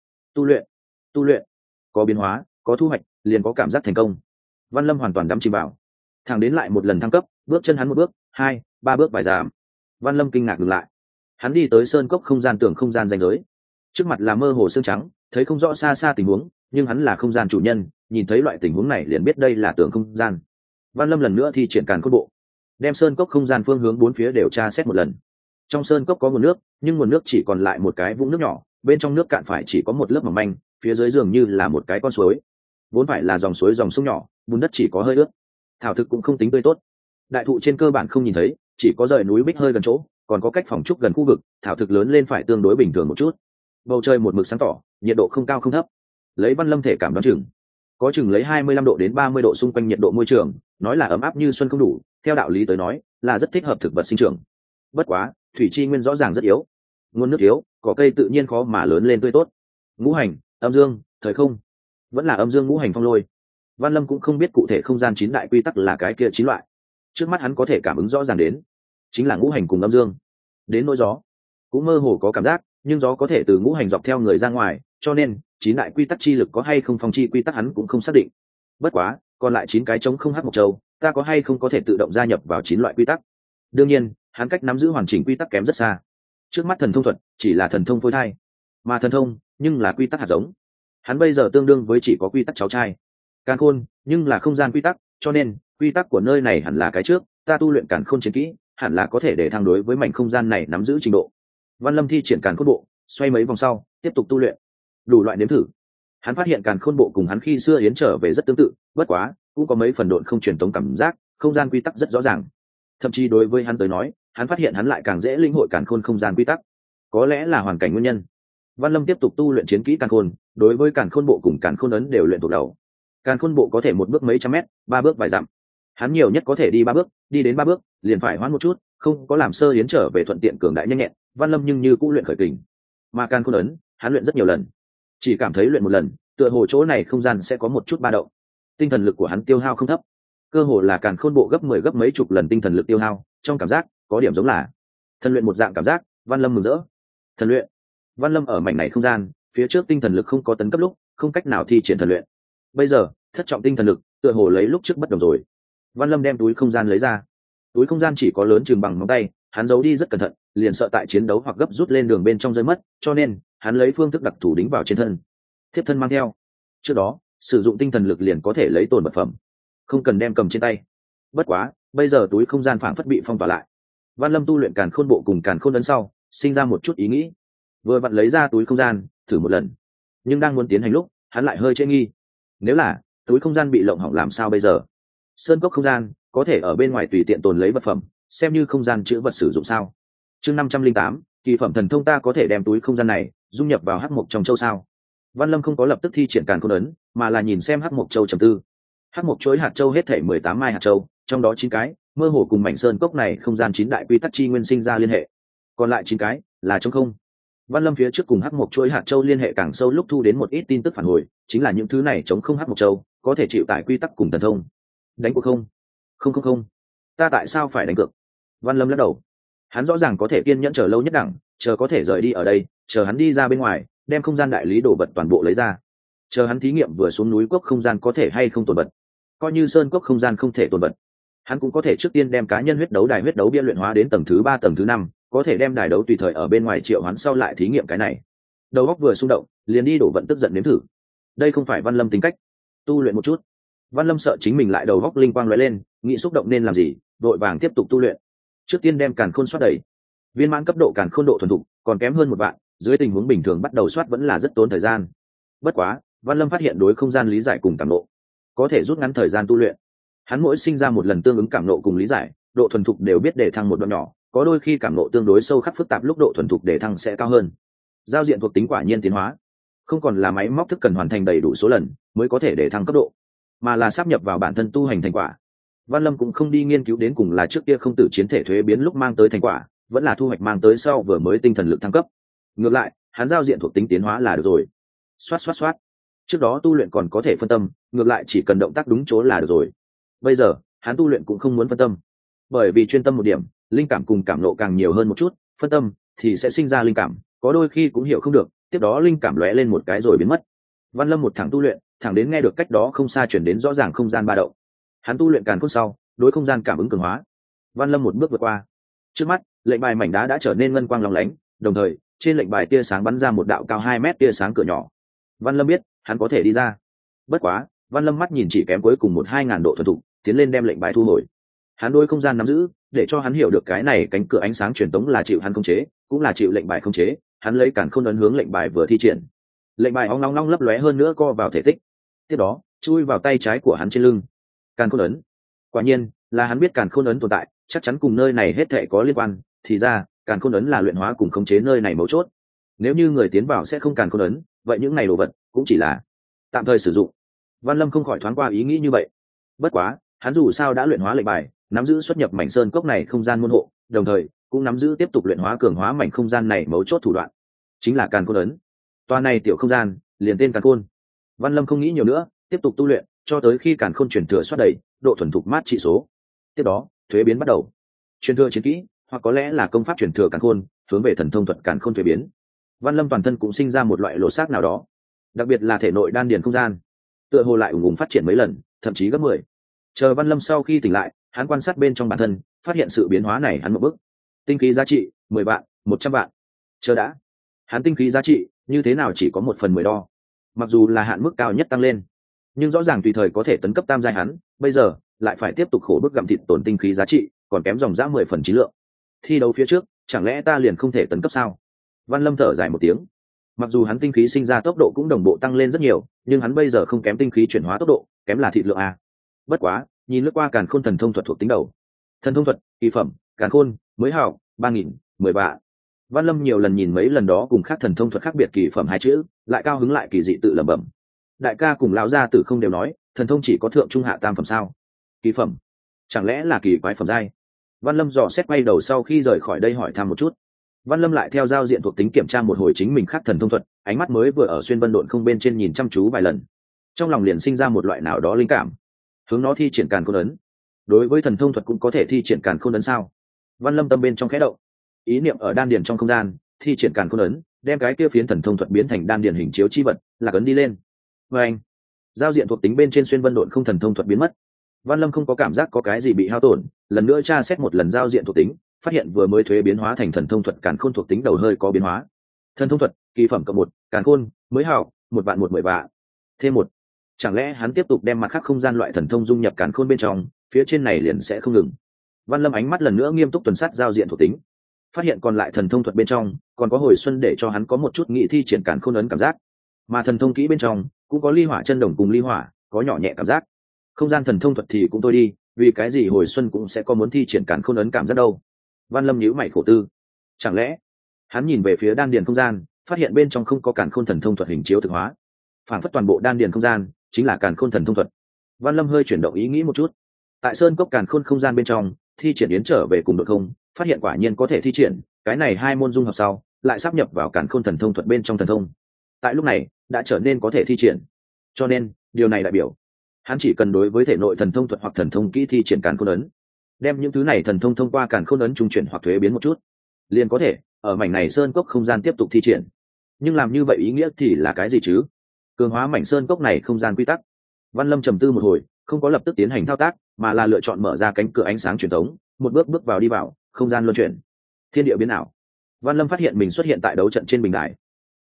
Tu luyện, có biến hóa, có thu hoạch, liền có cảm giác thành công. Văn Lâm hoàn toàn đắm chìm vào. Thẳng đến lại một lần thăng cấp, bước chân hắn một bước, 2, 3 bước vài giảm. Văn Lâm kinh ngạc ngừng lại. Hắn đi tới sơn cốc không gian tưởng không gian ranh giới. Trước mặt là mơ hồ xương trắng, thấy không rõ xa xa tình huống, nhưng hắn là không gian chủ nhân, nhìn thấy loại tình huống này liền biết đây là tưởng không gian. Văn Lâm lần nữa thi triển càn khôn bộ, đem sơn cốc không gian phương hướng bốn phía đều tra xét một lần. Trong sơn cốc có nguồn nước, nhưng nguồn nước chỉ còn lại một cái vũng nước nhỏ, bên trong nước cạn phải chỉ có một lớp mỏng manh, phía dưới dường như là một cái con suối. Vốn phải là dòng suối dòng sông nhỏ, bùn đất chỉ có hơi ướt, thảo thực cũng không tính tươi tốt. Đại thụ trên cơ bản không nhìn thấy, chỉ có rời núi bích hơi gần chỗ, còn có cách phòng trúc gần khu vực, thảo thực lớn lên phải tương đối bình thường một chút. Bầu trời một mực sáng tỏ, nhiệt độ không cao không thấp. Lấy Văn Lâm thể cảm đoán chừng, có chừng lấy 25 độ đến 30 độ xung quanh nhiệt độ môi trường, nói là ấm áp như xuân không đủ, theo đạo lý tới nói, là rất thích hợp thực vật sinh trưởng. Bất quá, thủy chi nguyên rõ ràng rất yếu, nguồn nước thiếu, cỏ cây tự nhiên khó mà lớn lên tươi tốt. Ngũ hành, âm dương, thời không, vẫn là âm dương ngũ hành phong lôi. Văn Lâm cũng không biết cụ thể không gian 9 đại quy tắc là cái kia 9 loại. Trước mắt hắn có thể cảm ứng rõ ràng đến, chính là ngũ hành cùng âm dương. Đến nỗi gió, cũng mơ hồ có cảm giác, nhưng gió có thể từ ngũ hành dọc theo người ra ngoài, cho nên 9 đại quy tắc chi lực có hay không phong chi quy tắc hắn cũng không xác định. Bất quá, còn lại 9 cái trống không hắc mộc châu, ta có hay không có thể tự động gia nhập vào 9 loại quy tắc. Đương nhiên, hắn cách nắm giữ hoàn chỉnh quy tắc kém rất xa. Trước mắt thần thông thuật chỉ là thần thông phôi thai, mà thần thông nhưng là quy tắc hạt giống. Hắn bây giờ tương đương với chỉ có quy tắc cháu trai. Càn khôn nhưng là không gian quy tắc, cho nên quy tắc của nơi này hẳn là cái trước, ta tu luyện càn khôn chiến kỹ, hẳn là có thể để thăng đối với mảnh không gian này nắm giữ trình độ. Văn Lâm thi triển càn khôn bộ, xoay mấy vòng sau, tiếp tục tu luyện. Đủ loại nếm thử. Hắn phát hiện càn khôn bộ cùng hắn khi xưa yến trở về rất tương tự, bất quá, cũng có mấy phần độn không truyền tống cảm giác, không gian quy tắc rất rõ ràng. Thậm chí đối với hắn tới nói, hắn phát hiện hắn lại càng dễ linh hội càn khôn không gian quy tắc. Có lẽ là hoàn cảnh nguyên nhân. Văn Lâm tiếp tục tu luyện chiến kỹ càn khôn, đối với càn khôn bộ cùng càn khôn ấn đều luyện thuộc đầu. Càn khôn bộ có thể một bước mấy trăm mét, 3 bước vài dặm. Hắn nhiều nhất có thể đi 3 bước, đi đến 3 bước, liền phải hoãn một chút, không có làm sơ yến trở về thuận tiện cường đại nhanh nhẹn. Văn Lâm nhưng như cũng luyện khởi kình. Mà càn khôn ấn, hắn luyện rất nhiều lần, chỉ cảm thấy luyện một lần, tựa hồ chỗ này không gian sẽ có một chút ba động. Tinh thần lực của hắn tiêu hao không thấp, cơ hồ là càn khôn bộ gấp 10 gấp mấy chục lần tinh thần lực tiêu hao, trong cảm giác có điểm giống là thần luyện một dạng cảm giác. Văn Lâm mừng rỡ. Thần luyện. Văn Lâm ở mảnh này không gian, phía trước tinh thần lực không có tấn cấp lúc, không cách nào thi triển thần luyện. Bây giờ, thất trọng tinh thần lực, tựa hồ lấy lúc trước bất đồng rồi. Văn Lâm đem túi không gian lấy ra. Túi không gian chỉ có lớn chừng bằng ngón tay, hắn giấu đi rất cẩn thận, liền sợ tại chiến đấu hoặc gấp rút lên đường bên trong rơi mất, cho nên hắn lấy phương thức đặc thù đính vào trên thân. Thiếp thân mang theo. Trước đó, sử dụng tinh thần lực liền có thể lấy tồn vật phẩm, không cần đem cầm trên tay. Bất quá, bây giờ túi không gian phảng phất bị phong tỏa lại. Văn Lâm tu luyện càn khôn bộ cùng càn khôn ấn sau, sinh ra một chút ý nghĩ. Vừa vặn lấy ra túi không gian, thử một lần. Nhưng đang muốn tiến hành lúc, hắn lại hơi trễ nghi. Nếu là túi không gian bị lộng hỏng làm sao bây giờ? Sơn cốc không gian có thể ở bên ngoài tùy tiện tồn lấy vật phẩm, xem như không gian chữ vật sử dụng sao? Chương 508, kỳ phẩm thần thông, ta có thể đem túi không gian này dung nhập vào hắc mộc trong châu sao? Văn Lâm không có lập tức thi triển càn khôn ấn, mà là nhìn xem hắc mộc châu trầm tư. Hắc mộc chuỗi hạt châu hết thảy 18 mai hạt châu, trong đó 9 cái mơ hồ cùng mảnh sơn cốc này không gian 9 đại quy tắc chi nguyên sinh ra liên hệ, còn lại 9 cái là trống không. Văn Lâm phía trước cùng hắc mộc chuỗi hạt châu liên hệ càng sâu lúc thu đến một ít tin tức phản hồi, chính là những thứ này chống không hắc mộc châu có thể chịu tải quy tắc cùng thần thông. Đánh cuộc không? Không, ta tại sao phải đánh cược? Văn Lâm lắc đầu. Hắn rõ ràng có thể kiên nhẫn chờ lâu nhất đẳng, chờ có thể rời đi ở đây, chờ hắn đi ra bên ngoài, đem không gian đại lý đồ vật toàn bộ lấy ra, chờ hắn thí nghiệm vừa xuống núi cốc không gian có thể hay không tồn vật. Coi như sơn cốc không gian không thể tồn vật, hắn cũng có thể trước tiên đem cá nhân huyết đấu đài huyết đấu bia luyện hóa đến tầng thứ 3 tầng thứ 5, có thể đem đài đấu tùy thời ở bên ngoài triệu hoán sau lại thí nghiệm cái này. đầu óc vừa xung động liền đi đổ vận tức giận nếm thử. Đây không phải Văn Lâm tính cách. Tu luyện một chút. Văn Lâm sợ chính mình lại đầu óc linh quang lóe lên, nghĩ xúc động nên làm gì, vội vàng tiếp tục tu luyện. Trước tiên đem càn khôn soát đầy. Viên mãn cấp độ càn khôn độ thuần thục còn kém hơn 1 vạn, dưới tình huống bình thường bắt đầu soát vẫn là rất tốn thời gian. Bất quá, Văn Lâm phát hiện đối không gian lý giải cùng cảm nộ có thể rút ngắn thời gian tu luyện. Hắn mỗi sinh ra một lần tương ứng cảm nộ cùng lý giải, độ thuần thục đều biết để thăng một đoạn nhỏ, có đôi khi cảm nộ tương đối sâu khắc phức tạp lúc độ thuần thục để thăng sẽ cao hơn. Giao diện thuộc tính quả nhiên tiến hóa, không còn là máy móc thức cần hoàn thành đầy đủ số lần mới có thể để thăng cấp độ, mà là sáp nhập vào bản thân tu hành thành quả. Văn Lâm cũng không đi nghiên cứu đến cùng là trước kia không tử chiến thể thuế biến lúc mang tới thành quả, vẫn là thu hoạch mang tới sau vừa mới tinh thần lực thăng cấp. Ngược lại, hắn giao diện thuộc tính tiến hóa là được rồi. Xoát xoát xoát. Trước đó tu luyện còn có thể phân tâm, ngược lại chỉ cần động tác đúng chỗ là được rồi. Bây giờ, hắn tu luyện cũng không muốn phân tâm, bởi vì chuyên tâm một điểm, linh cảm cùng cảm nộ càng nhiều hơn một chút, phân tâm thì sẽ sinh ra linh cảm, có đôi khi cũng hiểu không được, tiếp đó linh cảm lóe lên một cái rồi biến mất. Văn Lâm một thẳng tu luyện, thẳng đến nghe được cách đó không xa chuyển đến rõ ràng không gian ba động. Hắn tu luyện càn khôn sau, đối không gian cảm ứng cường hóa. Văn Lâm một bước vượt qua. Trước mắt, lệnh bài mảnh đá đã trở nên ngân quang lóng lánh, đồng thời, trên lệnh bài tia sáng bắn ra một đạo cao 2 mét tia sáng cửa nhỏ. Văn Lâm biết, hắn có thể đi ra. Bất quá, Văn Lâm mắt nhìn chỉ kém cuối cùng 1-2 ngàn độ thuần thục, tiến lên đem lệnh bài thu hồi. Hắn đôi không gian nắm giữ, để cho hắn hiểu được cái này cánh cửa ánh sáng truyền tống là chịu hắn khống chế, cũng là chịu lệnh bài khống chế. Hắn lấy càn khôn ấn hướng lệnh bài vừa thi triển. Lệnh bài óng long lấp lóe hơn nữa co vào thể tích. Tiếp đó, chui vào tay trái của hắn trên lưng. Càn khôn ấn. Quả nhiên, là hắn biết càn khôn ấn tồn tại, chắc chắn cùng nơi này hết thảy có liên quan, thì ra, càn khôn ấn là luyện hóa cùng khống chế nơi này mấu chốt. Nếu như người tiến vào sẽ không càn khôn ấn, vậy những này đồ vật cũng chỉ là tạm thời sử dụng. Văn Lâm không khỏi thoáng qua ý nghĩ như vậy. Bất quá, hắn dù sao đã luyện hóa lệnh bài, nắm giữ xuất nhập mảnh sơn cốc này không gian môn hộ, đồng thời cũng nắm giữ tiếp tục luyện hóa cường hóa mảnh không gian này mấu chốt thủ đoạn, chính là càn khôn ấn. Toa này tiểu không gian, liền tên càn khôn. Văn Lâm không nghĩ nhiều nữa, tiếp tục tu luyện, cho tới khi càn khôn chuyển thừa soát đầy, độ thuần thục mát trị số. Tiếp đó, thuế biến bắt đầu. Truyền thừa chiến kỹ, hoặc có lẽ là công pháp truyền thừa càn khôn, hướng về thần thông thuật càn khôn thuế biến. Văn Lâm toàn thân cũng sinh ra một loại lộ xác nào đó, đặc biệt là thể nội đan điền không gian, tựa hồ lại ủng ủng phát triển mấy lần, thậm chí gấp 10. Chờ Văn Lâm sau khi tỉnh lại, hắn quan sát bên trong bản thân, phát hiện sự biến hóa này hắn một bức. Tinh khí giá trị 10 vạn, 100 vạn. Chờ đã, hắn tinh khí giá trị như thế nào chỉ có 1/10 đo? Mặc dù là hạn mức cao nhất tăng lên, nhưng rõ ràng tùy thời có thể tấn cấp tam giai hắn, bây giờ lại phải tiếp tục khổ bức gặm thịt tổn tinh khí giá trị, còn kém dòng dã 10/9 lượng. Thi đấu phía trước, chẳng lẽ ta liền không thể tấn cấp sao? Văn Lâm thở dài một tiếng. Mặc dù hắn tinh khí sinh ra tốc độ cũng đồng bộ tăng lên rất nhiều, nhưng hắn bây giờ không kém tinh khí chuyển hóa tốc độ, kém là thịt lượng a. Bất quá, nhìn lướt qua càn khôn thần thông thuật thuộc tính đầu. Thần thông thuật, kỳ phẩm, càn khôn, mới hào, 3000, 10 vạn. Văn Lâm nhiều lần nhìn mấy lần đó cùng khác thần thông thuật khác biệt kỳ phẩm hai chữ, lại cao hứng lại kỳ dị tự lẩm bẩm. Đại ca cùng lão gia tử không đều nói, thần thông chỉ có thượng trung hạ tam phẩm sao? Kỳ phẩm, chẳng lẽ là kỳ quái phẩm giai? Văn Lâm dò xét quay đầu sau khi rời khỏi đây hỏi thăm một chút. Văn Lâm lại theo giao diện thuộc tính kiểm tra một hồi chính mình khác thần thông thuật, ánh mắt mới vừa ở xuyên vân độn không bên trên nhìn chăm chú vài lần, trong lòng liền sinh ra một loại nào đó linh cảm, hướng nó thi triển càn khôn ấn. Đối với thần thông thuật cũng có thể thi triển càn khôn ấn sao? Văn Lâm tâm bên trong khẽ động, ý niệm ở đan điền trong không gian thi triển càn khôn ấn, đem cái kia phiến thần thông thuật biến thành đan điền hình chiếu chi vật, là ấn đi lên. Và anh, giao diện thuộc tính bên trên xuyên vân độn không thần thông thuật biến mất. Văn Lâm không có cảm giác có cái gì bị hao tổn, lần nữa tra xét một lần giao diện thuộc tính, phát hiện vừa mới thuế biến hóa thành thần thông thuật càn khôn thuộc tính đầu hơi có biến hóa. Thần thông thuật, kỳ phẩm cộng 1, càn khôn, mới hào, 1 vạn 10 vạn. Thêm 1. Chẳng lẽ hắn tiếp tục đem mặt khác không gian loại thần thông dung nhập càn khôn bên trong, phía trên này liền sẽ không ngừng. Văn Lâm ánh mắt lần nữa nghiêm túc tuần sát giao diện thuộc tính, phát hiện còn lại thần thông thuật bên trong còn có hồi xuân để cho hắn có một chút nghị thi triển càn khôn ấn cảm giác, mà thần thông kỹ bên trong cũng có ly hỏa chân đồng cùng ly hỏa, có nhỏ nhẹ cảm giác. Không gian thần thông thuật thì cũng thôi đi, vì cái gì hồi xuân cũng sẽ có muốn thi triển càn khôn ấn cảm giác đâu? Văn Lâm nhíu mày khổ tư, chẳng lẽ hắn nhìn về phía đan điền không gian, phát hiện bên trong không có càn khôn thần thông thuật hình chiếu thực hóa, phản phất toàn bộ đan điền không gian chính là càn khôn thần thông thuật. Văn Lâm hơi chuyển động ý nghĩ một chút, tại sơn cốc càn khôn không gian bên trong thi triển yến trở về cùng đội không, phát hiện quả nhiên có thể thi triển, cái này hai môn dung hợp sau lại sáp nhập vào càn khôn thần thông thuật bên trong thần thông, tại lúc này đã trở nên có thể thi triển. Cho nên điều này đại biểu hắn chỉ cần đối với thể nội thần thông thuật hoặc thần thông kỹ thi triển càn khôn ấn, đem những thứ này thần thông thông qua càn khôn ấn trung chuyển hoặc thuế biến một chút, liền có thể ở mảnh này sơn cốc không gian tiếp tục thi triển. Nhưng làm như vậy ý nghĩa thì là cái gì chứ? Cường hóa mảnh sơn cốc này không gian quy tắc. Văn Lâm trầm tư một hồi, không có lập tức tiến hành thao tác, mà là lựa chọn mở ra cánh cửa ánh sáng truyền thống, một bước bước vào đi vào không gian luân chuyển. Thiên địa biến ảo. Văn Lâm phát hiện mình xuất hiện tại đấu trận trên bình đài.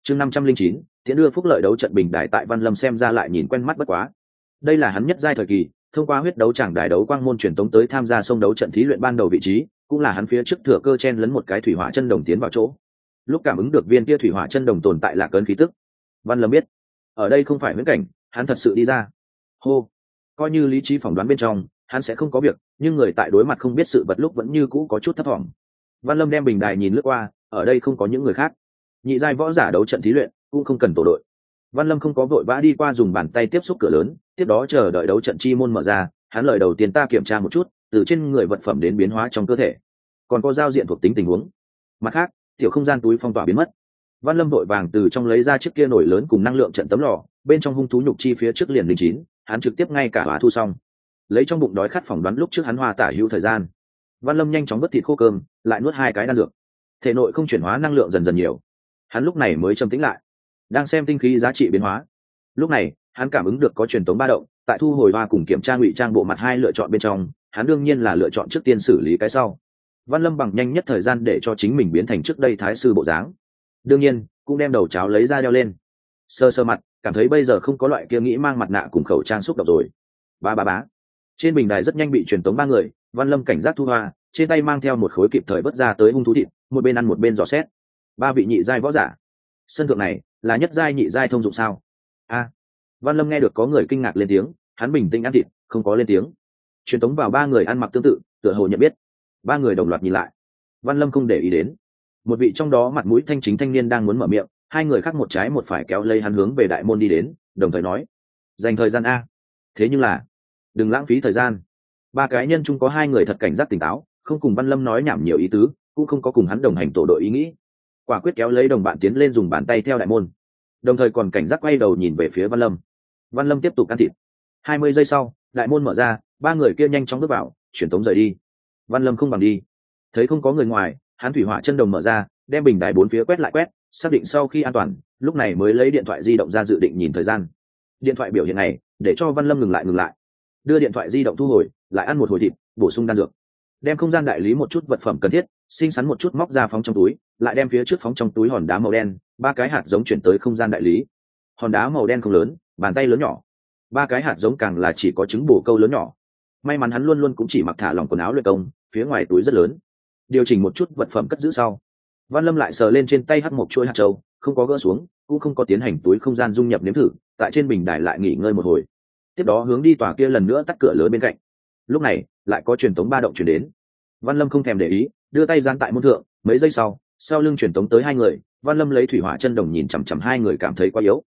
chương 509, Tiễn đưa phúc lợi đấu trận bình đài tại Văn Lâm xem ra lại nhìn quen mắt bất quá. Đây là hắn nhất giai thời kỳ, thông qua huyết đấu tràng đài đấu quang môn truyền tống tới tham gia sông đấu trận thí luyện ban đầu vị trí, cũng là hắn phía trước thừa cơ chen lấn một cái thủy hỏa chân đồng tiến vào chỗ. Lúc cảm ứng được viên kia thủy hỏa chân đồng tồn tại là cơn khí tức, Văn Lâm biết, ở đây không phải huyễn cảnh, hắn thật sự đi ra. Hô, coi như lý trí phỏng đoán bên trong, hắn sẽ không có việc, nhưng người tại đối mặt không biết sự vật lúc vẫn như cũ có chút thấp thỏm. Văn Lâm đem bình đài nhìn lướt qua, ở đây không có những người khác. Nhị giai võ giả đấu trận thí luyện, cũng không cần tổ đội. Văn Lâm không có vội vã đi qua dùng bàn tay tiếp xúc cửa lớn, tiếp đó chờ đợi đấu trận chi môn mở ra. Hắn lời đầu tiên ta kiểm tra một chút, từ trên người vật phẩm đến biến hóa trong cơ thể, còn có giao diện thuộc tính tình huống. Mặt khác, tiểu không gian túi phong tỏa biến mất. Văn Lâm vội vàng từ trong lấy ra chiếc kia nổi lớn cùng năng lượng trận tấm lò, bên trong hung thú nhục chi phía trước liền linh chín, hắn trực tiếp ngay cả hóa thu xong. Lấy trong bụng đói khát phỏng đoán lúc trước hắn hoa tả hữu thời gian. Văn Lâm nhanh chóng vớt thịt khô cơm, lại nuốt 2 cái đan dược. Thể nội không chuyển hóa năng lượng dần dần nhiều. Hắn lúc này mới trầm tĩnh lại, đang xem tinh khí giá trị biến hóa. Lúc này, hắn cảm ứng được có truyền tống ba động, tại thu hồi hoa cùng kiểm tra ngụy trang bộ mặt 2 lựa chọn bên trong, hắn đương nhiên là lựa chọn trước tiên xử lý cái sau. Văn Lâm bằng nhanh nhất thời gian để cho chính mình biến thành trước đây thái sư bộ dáng. Đương nhiên, cũng đem đầu cháo lấy ra đeo lên. Sơ sơ mặt, cảm thấy bây giờ không có loại kia nghĩ mang mặt nạ cùng khẩu trang xúc động rồi. Bá. Trên bình đài rất nhanh bị truyền tống 3 người, Văn Lâm cảnh giác thu hoa, trên tay mang theo một khối kịp thời vớt ra tới hung thú thịt, một bên ăn một bên dò xét. 3 vị nhị giai võ giả. Sân thượng này là nhất giai nhị giai thông dụng sao? Văn Lâm nghe được có người kinh ngạc lên tiếng, hắn bình tĩnh ăn thịt, không có lên tiếng. Truyền tống vào 3 người ăn mặc tương tự, tựa hồ nhận biết. 3 người đồng loạt nhìn lại. Văn Lâm không để ý đến. Một vị trong đó mặt mũi thanh chính thanh niên đang muốn mở miệng, 2 người khác một trái một phải kéo lấy hắn hướng về đại môn đi đến, đồng thời nói: "Dành thời gian a." Thế nhưng là, đừng lãng phí thời gian. 3 cái nhân chung có 2 người thật cảnh giác tỉnh táo, không cùng Văn Lâm nói nhảm nhiều ý tứ, cũng không có cùng hắn đồng hành tổ đội ý nghĩ. Quả quyết kéo lấy đồng bạn tiến lên dùng bàn tay theo đại môn, đồng thời còn cảnh giác quay đầu nhìn về phía Văn Lâm. Văn Lâm tiếp tục ăn thịt. 20 giây sau, đại môn mở ra, 3 người kia nhanh chóng bước vào, chuyển tống rời đi. Văn Lâm không bằng đi. Thấy không có người ngoài, hắn thủy hỏa chân đồng mở ra, đem bình đài 4 phía quét lại quét, xác định sau khi an toàn, lúc này mới lấy điện thoại di động ra dự định nhìn thời gian. Điện thoại biểu hiện này, để cho Văn Lâm ngừng lại. Đưa điện thoại di động thu hồi, lại ăn một hồi thịt, bổ sung đan dược. Đem không gian đại lý một chút vật phẩm cần thiết, xinh xắn một chút móc ra phóng trong túi, lại đem phía trước phóng trong túi hòn đá màu đen, 3 cái hạt giống chuyển tới không gian đại lý. Hòn đá màu đen không lớn, bàn tay lớn nhỏ. 3 cái hạt giống càng là chỉ có trứng bổ câu lớn nhỏ. May mắn hắn luôn luôn cũng chỉ mặc thả lỏng quần áo luyện công, phía ngoài túi rất lớn. Điều chỉnh một chút vật phẩm cất giữ sau, Văn Lâm lại sờ lên trên tay hắc một chuỗi hạt châu, không có gỡ xuống, cũng không có tiến hành túi không gian dung nhập nếm thử, tại trên bình đài lại nghỉ ngơi một hồi. Tiếp đó hướng đi tòa kia lần nữa tắt cửa lớn bên cạnh. Lúc này, lại có truyền tống ba động truyền đến. Văn Lâm không thèm để ý, đưa tay dán tại môn thượng, mấy giây sau lưng truyền tống tới 2 người, Văn Lâm lấy thủy hỏa chân đồng nhìn chằm chằm 2 người cảm thấy quá yếu.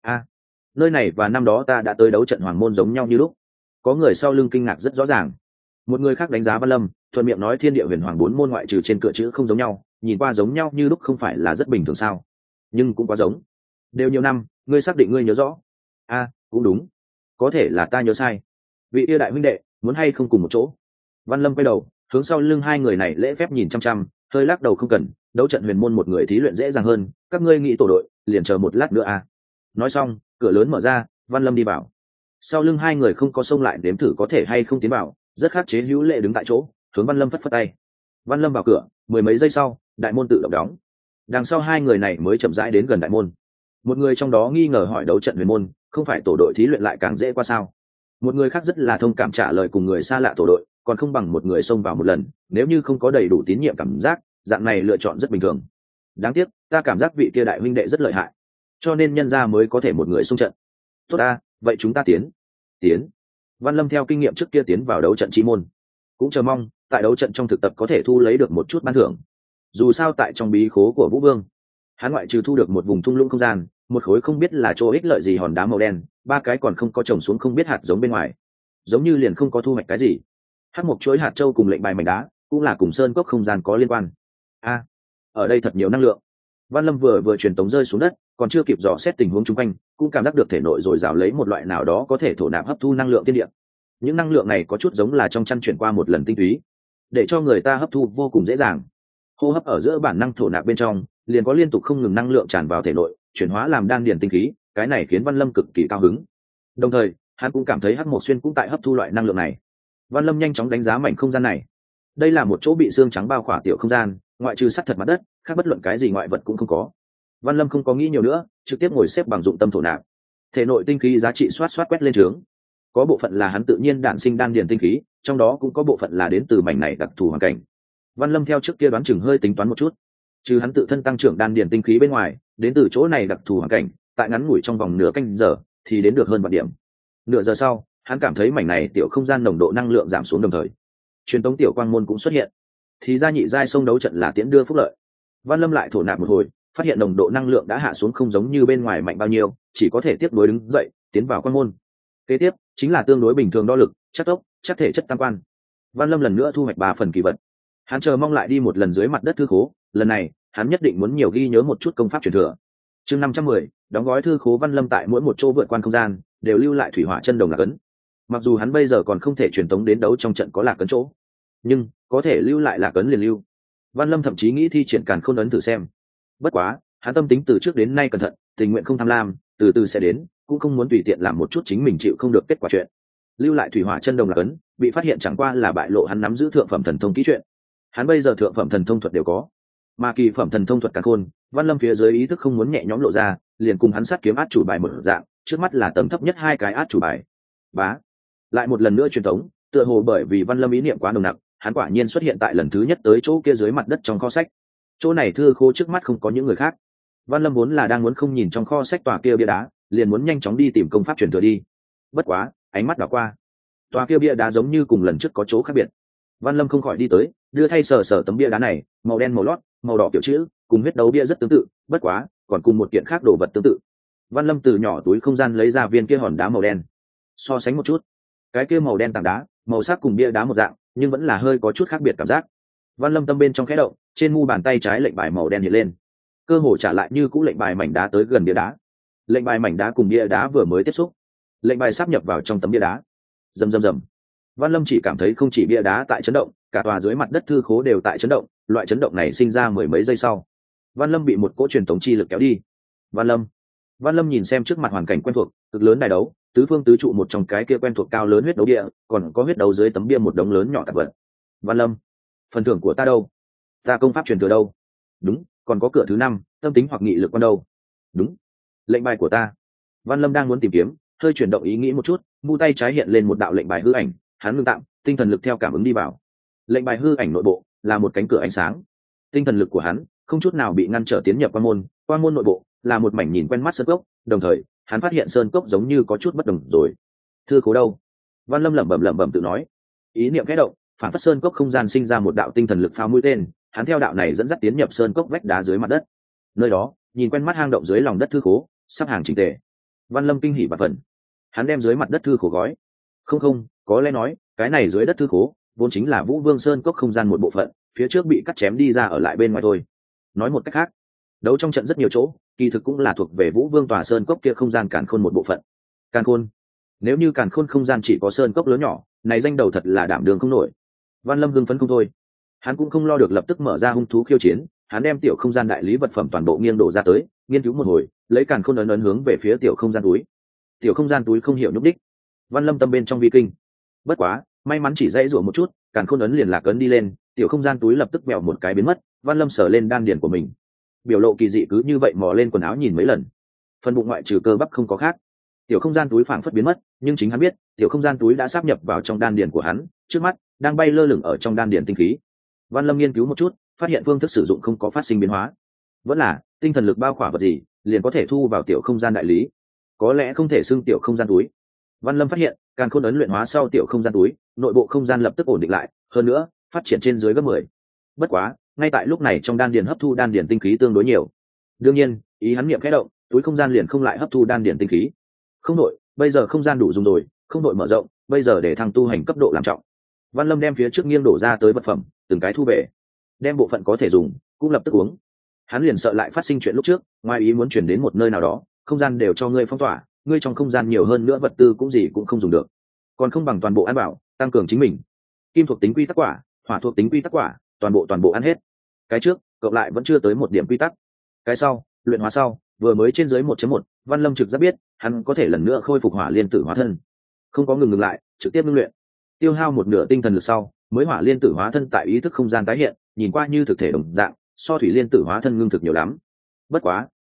Nơi này và năm đó ta đã tới đấu trận hoàng môn giống nhau như lúc. Có người sau lưng kinh ngạc rất rõ ràng. Một người khác đánh giá Văn Lâm, thuận miệng nói thiên địa huyền hoàng 4 môn ngoại trừ trên cửa chữ không giống nhau, nhìn qua giống nhau như lúc không phải là rất bình thường sao? Nhưng cũng quá giống. Đều nhiều năm, ngươi xác định ngươi nhớ rõ? Cũng đúng. Có thể là ta nhớ sai. Vị yêu đại huynh đệ, muốn hay không cùng một chỗ? Văn Lâm quay đầu, hướng sau lưng 2 người này lễ phép nhìn chăm chăm, hơi lắc đầu không cần, đấu trận huyền môn một người thí luyện dễ dàng hơn, các ngươi nghĩ tổ đội, liền chờ một lát nữa Nói xong, cửa lớn mở ra, Văn Lâm đi vào. Sau lưng 2 người không có xông lại đếm thử có thể hay không tiến vào, rất khắc chế hữu lệ đứng tại chỗ, hướng Văn Lâm phất phất tay. Văn Lâm vào cửa, 10 mấy giây sau, đại môn tự động đóng. Đằng sau 2 người này mới chậm rãi đến gần đại môn. Một người trong đó nghi ngờ hỏi đấu trận huyền môn, không phải tổ đội thí luyện lại càng dễ qua sao? Một người khác rất là thông cảm trả lời cùng người xa lạ tổ đội, còn không bằng một người xông vào một lần, nếu như không có đầy đủ tín nhiệm cảm giác, dạng này lựa chọn rất bình thường. Đáng tiếc, ta cảm giác vị kia đại huynh đệ rất lợi hại, cho nên nhân ra mới có thể một người xung trận. Tốt vậy chúng ta tiến. Văn Lâm theo kinh nghiệm trước kia tiến vào đấu trận chi môn, cũng chờ mong tại đấu trận trong thực tập có thể thu lấy được một chút ban thưởng. Dù sao tại trong bí khố của Vũ Vương, hắn ngoại trừ thu được một vùng thung lũng không gian, một khối không biết là chỗ ích lợi gì hòn đá màu đen, 3 cái còn không có trồng xuống không biết hạt giống bên ngoài, giống như liền không có thu hoạch cái gì. Hắc một chuỗi hạt châu cùng lệnh bài mảnh đá, cũng là cùng sơn cốc không gian có liên quan. Ở đây thật nhiều năng lượng. Văn Lâm vừa truyền tống rơi xuống đất, còn chưa kịp dò xét tình huống xung quanh, cũng cảm giác được thể nội rồi rào lấy một loại nào đó có thể thổ nạp hấp thu năng lượng tiên địa. Những năng lượng này có chút giống là trong chăn chuyển qua một lần tinh túy, để cho người ta hấp thu vô cùng dễ dàng. Hô hấp ở giữa bản năng thổ nạp bên trong, liền có liên tục không ngừng năng lượng tràn vào thể nội, chuyển hóa làm đan điền tinh khí, cái này khiến Văn Lâm cực kỳ cao hứng. Đồng thời, hắn cũng cảm thấy Hắc Mộc Xuyên cũng tại hấp thu loại năng lượng này. Văn Lâm nhanh chóng đánh giá mảnh không gian này. Đây là một chỗ bị xương trắng bao khỏa tiểu không gian, ngoại trừ sắt thật mặt đất, khác bất luận cái gì ngoại vật cũng không có. Văn Lâm không có nghĩ nhiều nữa, trực tiếp ngồi xếp bằng dụng tâm thổ nạp. Thể nội tinh khí giá trị xoát xoát quét lên trướng. Có bộ phận là hắn tự nhiên đản sinh đan điền tinh khí, trong đó cũng có bộ phận là đến từ mảnh này đặc thù hoàn cảnh. Văn Lâm theo trước kia đoán chừng hơi tính toán một chút, trừ hắn tự thân tăng trưởng đan điền tinh khí bên ngoài, đến từ chỗ này đặc thù hoàn cảnh, tại ngắn ngủi trong vòng nửa canh giờ thì đến được hơn vạn điểm. Nửa giờ sau, hắn cảm thấy mảnh này tiểu không gian nồng độ năng lượng giảm xuống đồng thời, truyền tống tiểu quang môn cũng xuất hiện. Thì ra nhị giai sông đấu trận là tiễn đưa phúc lợi. Văn Lâm lại thổ nạp một hồi, phát hiện nồng độ năng lượng đã hạ xuống không giống như bên ngoài mạnh bao nhiêu, chỉ có thể tiếp nối đứng dậy, tiến vào quang môn. Kế tiếp chính là tương đối bình thường đo lực, chất tốc, chất thể chất tam quan. Văn Lâm lần nữa thu hoạch 3 phần kỳ vật. Hắn chờ mong lại đi một lần dưới mặt đất thư khố, lần này hắn nhất định muốn nhiều ghi nhớ một chút công pháp truyền thừa. Chương 510, đóng gói thư khố. Văn Lâm tại mỗi một chỗ vượt quan không gian đều lưu lại thủy hỏa chân đồng lạc ấn. Mặc dù hắn bây giờ còn không thể truyền tống đến đấu trong trận có lạc ấn chỗ, nhưng có thể lưu lại lạc ấn liền lưu. Văn Lâm thậm chí nghĩ thi triển càn khôn ấn thử xem. Bất quá, hắn tâm tính từ trước đến nay cẩn thận, tình nguyện không tham lam, từ từ sẽ đến, cũng không muốn tùy tiện làm một chút chính mình chịu không được kết quả chuyện. Lưu lại thủy hỏa chân đồng lạc ấn, bị phát hiện chẳng qua là bại lộ hắn nắm giữ thượng phẩm thần thông kỹ chuyện. Hắn bây giờ thượng phẩm thần thông thuật đều có, mà kỳ phẩm thần thông thuật càn khôn, Văn Lâm phía dưới ý thức không muốn nhẹ nhõm lộ ra, liền cùng hắn sát kiếm át chủ bài một dạng, trước mắt là tầng thấp nhất 2 cái át chủ bài. Bá, lại một lần nữa truyền tống, tựa hồ bởi vì Văn Lâm ý niệm quá nồng nặc, hắn quả nhiên xuất hiện tại lần thứ nhất tới chỗ kia dưới mặt đất trong kho sách. Chỗ này thư khố trước mắt không có những người khác. Văn Lâm vốn là đang muốn không nhìn trong kho sách tòa kia bia đá, liền muốn nhanh chóng đi tìm công pháp truyền thừa đi. Bất quá, ánh mắt đảo qua, tòa kia bia đá giống như cùng lần trước có chỗ khác biệt. Văn Lâm không khỏi đi tới, đưa thay sờ sờ tấm bia đá này, màu đen màu lót, màu đỏ kiểu chữ, cùng huyết đấu bia rất tương tự, bất quá, còn cùng một kiện khác đồ vật tương tự. Văn Lâm từ nhỏ túi không gian lấy ra viên kia hòn đá màu đen, so sánh một chút, cái kia màu đen tảng đá, màu sắc cùng bia đá một dạng, nhưng vẫn là hơi có chút khác biệt cảm giác. Văn Lâm tâm bên trong khẽ động, trên mu bàn tay trái lệnh bài màu đen hiện lên, cơ hồ trả lại như cũ lệnh bài mảnh đá tới gần bia đá. Lệnh bài mảnh đá cùng bia đá vừa mới tiếp xúc, lệnh bài sáp nhập vào trong tấm bia đá. Rầm rầm rầm. Văn Lâm chỉ cảm thấy không chỉ bia đá tại chấn động, cả tòa dưới mặt đất thư khố đều tại chấn động, loại chấn động này sinh ra mười mấy giây sau, Văn Lâm bị một cỗ truyền tống chi lực kéo đi. Văn Lâm nhìn xem trước mặt hoàn cảnh quen thuộc, cực lớn đài đấu, tứ phương tứ trụ một trong cái kia quen thuộc cao lớn huyết đấu bia, còn có huyết đấu dưới tấm bia một đống lớn nhỏ tạp vật. Văn Lâm, phần thưởng của ta đâu? Ta công pháp truyền thừa đâu? Đúng, còn có cửa thứ 5, tâm tính hoặc nghị lực quan đâu? Đúng, lệnh bài của ta. Văn Lâm đang muốn tìm kiếm, hơi chuyển động ý nghĩ một chút, mu tay trái hiện lên một đạo lệnh bài hư ảnh, hắn ngưng tạm, tinh thần lực theo cảm ứng đi vào. Lệnh bài hư ảnh nội bộ là một cánh cửa ánh sáng. Tinh thần lực của hắn không chút nào bị ngăn trở tiến nhập quan môn nội bộ là một mảnh nhìn quen mắt sơn cốc, đồng thời hắn phát hiện sơn cốc giống như có chút bất đồng rồi. Thư khố đâu? Văn Lâm lẩm bẩm tự nói. Ý niệm khẽ động, phản phất sơn cốc không gian sinh ra một đạo tinh thần lực pháo mũi tên, hắn theo đạo này dẫn dắt tiến nhập sơn cốc vách đá dưới mặt đất. Nơi đó, nhìn quen mắt hang động dưới lòng đất thư khố, sắp hàng chỉnh tề. Văn Lâm kinh hỉ và phần. Hắn đem dưới mặt đất thư khố gói. Không, có lẽ nói, cái này dưới đất thư khố vốn chính là Vũ Vương Sơn cốc không gian một bộ phận, phía trước bị cắt chém đi ra ở lại bên ngoài thôi. Nói một cách khác, đấu trong trận rất nhiều chỗ, kỳ thực cũng là thuộc về Vũ Vương tòa sơn cốc kia không gian càn khôn một bộ phận. Càn khôn, nếu như càn khôn không gian chỉ có sơn cốc lớn nhỏ, này danh đầu thật là đảm đường không nổi. Văn Lâm hưng phấn không thôi, hắn cũng không lo được lập tức mở ra hung thú khiêu chiến, hắn đem tiểu không gian đại lý vật phẩm toàn bộ nghiêng đổ ra tới, nghiên cứu một hồi, lấy càn khôn ấn hướng về phía tiểu không gian túi. Tiểu không gian túi không hiểu nhúc đích. Văn Lâm tâm bên trong vi kinh. Bất quá, may mắn chỉ dãy rủa một chút, càn khôn ấn liền lạc ấn đi lên, tiểu không gian túi lập tức mèo một cái biến mất. Văn Lâm sờ lên đan điền của mình, biểu lộ kỳ dị cứ như vậy mò lên quần áo nhìn mấy lần, phần bụng ngoại trừ cơ bắp không có khác. Tiểu không gian túi phảng phất biến mất, nhưng chính hắn biết, tiểu không gian túi đã sáp nhập vào trong đan điền của hắn, trước mắt đang bay lơ lửng ở trong đan điền tinh khí. Văn Lâm nghiên cứu một chút, phát hiện phương thức sử dụng không có phát sinh biến hóa, vẫn là tinh thần lực bao khỏa vật gì liền có thể thu vào tiểu không gian đại lý, có lẽ không thể xưng tiểu không gian túi. Văn Lâm phát hiện, càn khôn ấn luyện hóa sau tiểu không gian túi, nội bộ không gian lập tức ổn định lại, hơn nữa, phát triển trên dưới gấp 10. Bất quá, ngay tại lúc này trong đan điền hấp thu đan điền tinh khí tương đối nhiều. Đương nhiên, ý hắn niệm khẽ động, túi không gian liền không lại hấp thu đan điền tinh khí. Không đội, bây giờ không gian đủ dùng rồi, không đội mở rộng, bây giờ để thăng tu hành cấp độ làm trọng. Văn Lâm đem phía trước nghiêng đổ ra tới vật phẩm, từng cái thu về, đem bộ phận có thể dùng, cũng lập tức uống. Hắn liền sợ lại phát sinh chuyện lúc trước, ngoài ý muốn chuyển đến một nơi nào đó, không gian đều cho ngươi phong tỏa, ngươi trong không gian nhiều hơn nữa vật tư cũng gì cũng không dùng được, còn không bằng toàn bộ ăn bảo, tăng cường chính mình. Kim thuộc tính quy tắc quả, hỏa thuộc tính quy tắc quả, toàn bộ ăn hết. Cái trước cộng lại vẫn chưa tới 1 điểm quy tắc, cái sau luyện hóa sau vừa mới trên dưới 1.1, Văn Lâm trực giác biết hắn có thể lần nữa khôi phục hỏa liên tử hóa thân, không có ngừng lại, trực tiếp ngưng luyện. Tiêu hao một nửa tinh thần lực sau, mới hỏa liên tử hóa thân tại ý thức không gian tái hiện, nhìn qua như thực thể đồng dạng, so thủy liên tử hóa thân ngưng thực nhiều lắm. Bất quá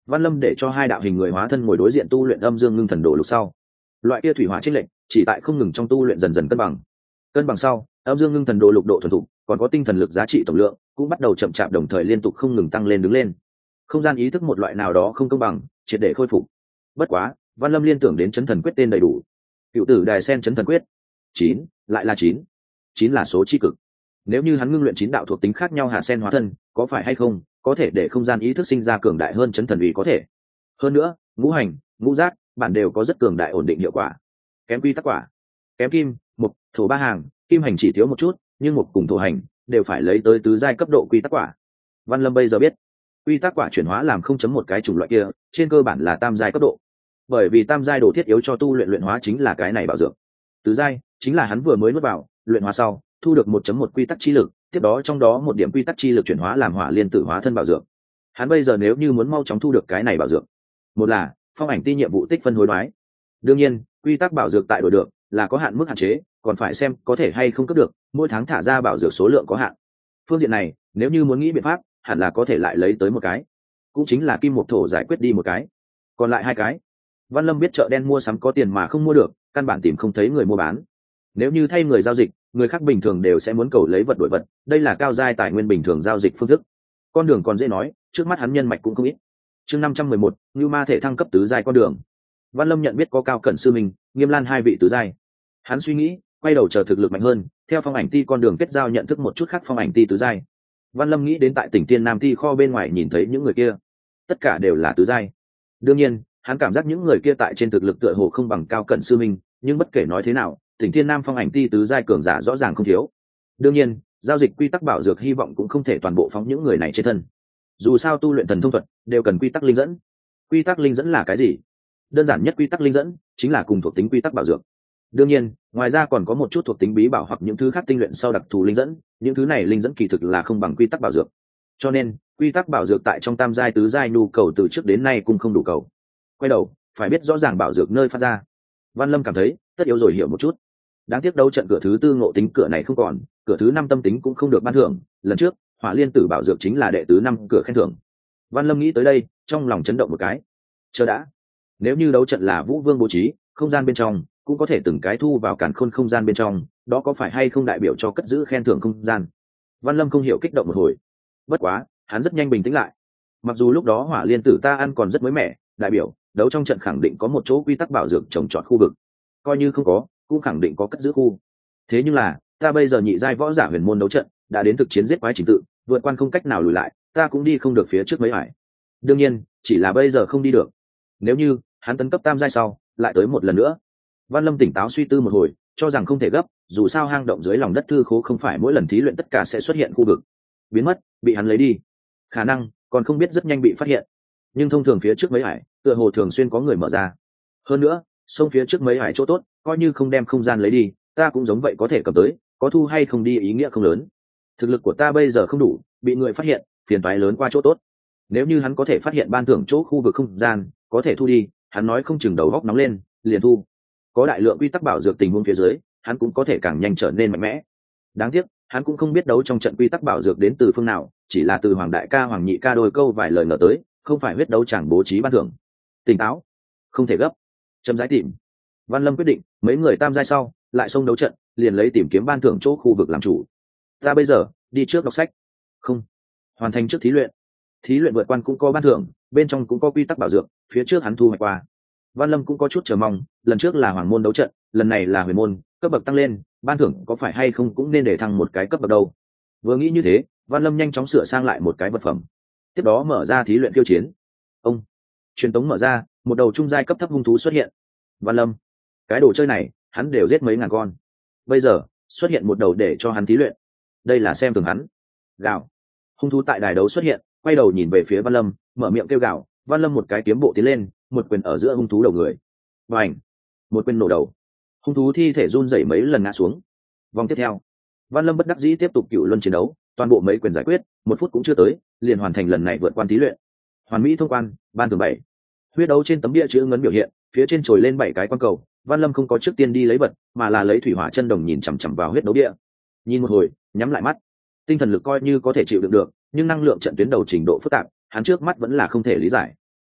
Văn Lâm để cho hai đạo hình người hóa thân ngồi đối diện tu luyện âm dương ngưng thần đồ lục sau. Loại kia thủy hỏa chênh lệch chỉ tại không ngừng trong tu luyện dần dần cân bằng. Cân bằng sau, âm dương ngưng thần đồ lục độ thuần thục, còn có tinh thần lực giá trị tổng lượng cũng bắt đầu chậm chạp đồng thời liên tục không ngừng tăng lên đứng lên. Không gian ý thức một loại nào đó không công bằng, triệt để khôi phục. Bất quá, Văn Lâm liên tưởng đến chấn thần quyết tên đầy đủ. Cựu tử đài sen chấn thần quyết. 9, lại là 9. 9 là số chi cực. Nếu như hắn ngưng luyện 9 đạo thuộc tính khác nhau hạ sen hóa thân, có phải hay không có thể để không gian ý thức sinh ra cường đại hơn chấn thần uy có thể. Hơn nữa, ngũ hành, ngũ giác, bản đều có rất cường đại ổn định hiệu quả. Kém quy tắc quả, kém kim, mộc, thổ ba hàng, kim hành chỉ thiếu một chút, nhưng mộc cùng thổ hành đều phải lấy tới tứ giai cấp độ quy tắc quả. Văn Lâm bây giờ biết, quy tắc quả chuyển hóa làm 0.1 cái chủng loại kia, trên cơ bản là tam giai cấp độ. Bởi vì tam giai đồ thiết yếu cho tu luyện luyện hóa chính là cái này bảo dược. Tứ giai chính là hắn vừa mới nuốt vào, luyện hóa sau, thu được 1.1 quy tắc chi lực, tiếp đó trong đó một điểm quy tắc chi lực chuyển hóa làm hỏa liên tử hóa thân bảo dược. Hắn bây giờ nếu như muốn mau chóng thu được cái này bảo dược, một là phong ảnh ti nhiệm vụ tích phân hối đoái. Đương nhiên, quy tắc bảo dược tại đổi được là có hạn mức hạn chế, còn phải xem có thể hay không cấp được, mỗi tháng thả ra bảo dược số lượng có hạn. Phương diện này, nếu như muốn nghĩ biện pháp, hẳn là có thể lại lấy tới một cái, cũng chính là kim mộc thổ giải quyết đi một cái, còn lại hai cái. Văn Lâm biết chợ đen mua sắm có tiền mà không mua được, căn bản tìm không thấy người mua bán. Nếu như thay người giao dịch, người khác bình thường đều sẽ muốn cầu lấy vật đổi vật, đây là cao giai tài nguyên bình thường giao dịch phương thức. Con đường còn dễ nói, trước mắt hắn nhân mạch cũng không ít. Chương 511, Nưu Ma thể thăng cấp tứ giai con đường. Văn Lâm nhận biết có Cao Cẩn sư mình, Nghiêm Lan hai vị tứ giai. Hắn suy nghĩ, quay đầu chờ thực lực mạnh hơn, theo phong ảnh ti con đường kết giao nhận thức một chút khác phong ảnh ti tứ giai. Văn Lâm nghĩ đến tại tỉnh Tiên Nam ti kho bên ngoài nhìn thấy những người kia, tất cả đều là tứ giai. Đương nhiên, hắn cảm giác những người kia tại trên thực lực tựa hồ không bằng Cao Cẩn sư minh, nhưng bất kể nói thế nào, tỉnh Thiên Nam phong ảnh ti tứ giai cường giả rõ ràng không thiếu. Đương nhiên, giao dịch quy tắc bảo dược hy vọng cũng không thể toàn bộ phóng những người này trên thân. Dù sao tu luyện thần thông thuật đều cần quy tắc linh dẫn. Quy tắc linh dẫn là cái gì? Đơn giản nhất quy tắc linh dẫn chính là cùng thuộc tính quy tắc bảo dược. Đương nhiên, ngoài ra còn có một chút thuộc tính bí bảo hoặc những thứ khác tinh luyện sau đặc thù linh dẫn, những thứ này linh dẫn kỳ thực là không bằng quy tắc bảo dược. Cho nên, quy tắc bảo dược tại trong tam giai tứ giai nhu cầu từ trước đến nay cũng không đủ cầu. Quay đầu, phải biết rõ ràng bảo dược nơi phát ra. Văn Lâm cảm thấy, tất yếu rồi hiểu một chút. Đáng tiếc đấu trận cửa thứ tư ngộ tính cửa này không còn, cửa thứ 5 tâm tính cũng không được ban thưởng, lần trước, Hỏa Liên Tử bảo dược chính là đệ tứ 5 cửa khen thưởng. Văn Lâm nghĩ tới đây, trong lòng chấn động một cái. Chờ đã, nếu như đấu trận là Vũ Vương bố trí, không gian bên trong cũng có thể từng cái thu vào càn khôn không gian bên trong, đó có phải hay không đại biểu cho cất giữ khen thưởng không gian? Văn Lâm không hiểu kích động một hồi. Bất quá, hắn rất nhanh bình tĩnh lại. Mặc dù lúc đó Hỏa Liên Tử ta ăn còn rất mới mẻ, đại biểu đấu trong trận khẳng định có một chỗ quy tắc bảo dược trồng trọt khu vực, coi như không có cũng khẳng định có cất giữ khu. Thế nhưng là ta bây giờ nhị giai võ giả huyền môn đấu trận đã đến thực chiến giết quái trình tự, vượt quan không cách nào lùi lại, ta cũng đi không được phía trước mấy hải. Đương nhiên chỉ là bây giờ không đi được, nếu như hắn tấn cấp tam giai sau lại tới một lần nữa. Văn Lâm tỉnh táo suy tư một hồi, cho rằng không thể gấp, dù sao hang động dưới lòng đất thư khố không phải mỗi lần thí luyện tất cả sẽ xuất hiện khu vực biến mất bị hắn lấy đi, khả năng còn không biết rất nhanh bị phát hiện. Nhưng thông thường phía trước mấy hải tựa hồ thường xuyên có người mở ra. Hơn nữa sông phía trước mấy hải chỗ tốt, coi như không đem không gian lấy đi, ta cũng giống vậy có thể cầm tới, có thu hay không đi ý nghĩa không lớn. Thực lực của ta bây giờ không đủ, bị người phát hiện phiền toái lớn qua chỗ tốt. Nếu như hắn có thể phát hiện ban thưởng chỗ khu vực không gian có thể thu đi, hắn nói không chừng đầu góc nóng lên liền thu. Có đại lượng quy tắc bảo dược tình huống phía dưới, hắn cũng có thể càng nhanh trở nên mạnh mẽ. Đáng tiếc hắn cũng không biết đấu trong trận quy tắc bảo dược đến từ phương nào, chỉ là từ Hoàng đại ca Hoàng nhị ca đôi câu vài lời ngờ tới, không phải huyết đấu chẳng bố trí ban thưởng. Tỉnh táo, không thể gấp, chậm rãi tìm. Văn Lâm quyết định, mấy người tam giai sau lại xông đấu trận, liền lấy tìm kiếm ban thưởng chỗ khu vực làm chủ. Ta bây giờ đi trước đọc sách, không hoàn thành trước thí luyện. Thí luyện vượt quan cũng có ban thưởng, bên trong cũng có quy tắc bảo dược, phía trước hắn thu hoạch qua. Văn Lâm cũng có chút chờ mong, lần trước là hoàng môn đấu trận, lần này là huyền môn, cấp bậc tăng lên, ban thưởng có phải hay không cũng nên để thăng một cái cấp bậc đâu. Vừa nghĩ như thế, Văn Lâm nhanh chóng sửa sang lại một cái vật phẩm, tiếp đó mở ra thí luyện khiêu chiến. Ông truyền tống mở ra, một đầu trung giai cấp thấp hung thú xuất hiện. Văn Lâm, cái đồ chơi này hắn đều giết mấy ngàn con, bây giờ xuất hiện một đầu để cho hắn thí luyện, đây là xem thường hắn. Gào, hung thú tại đài đấu xuất hiện, quay đầu nhìn về phía Văn Lâm, mở miệng kêu gào. Văn Lâm một cái kiếm bộ tiến lên, một quyền ở giữa hung thú đầu người, và ảnh, một quyền nổ đầu, hung thú thi thể run rẩy mấy lần ngã xuống. Vòng tiếp theo, Văn Lâm bất đắc dĩ tiếp tục cựu luân chiến đấu, toàn bộ mấy quyền giải quyết, 1 phút cũng chưa tới, liền hoàn thành lần này vượt quan thí luyện. Hoàn mỹ thông quan, ban thưởng 7. Huyết đấu trên tấm bia chữ ngấn biểu hiện, phía trên trồi lên 7 cái quan cầu. Văn Lâm không có trước tiên đi lấy vật, mà là lấy thủy hỏa chân đồng nhìn chằm chằm vào huyết đấu bia. Nhìn một hồi, nhắm lại mắt. Tinh thần lực coi như có thể chịu đựng được, nhưng năng lượng trận tuyến đầu trình độ phức tạp, hắn trước mắt vẫn là không thể lý giải.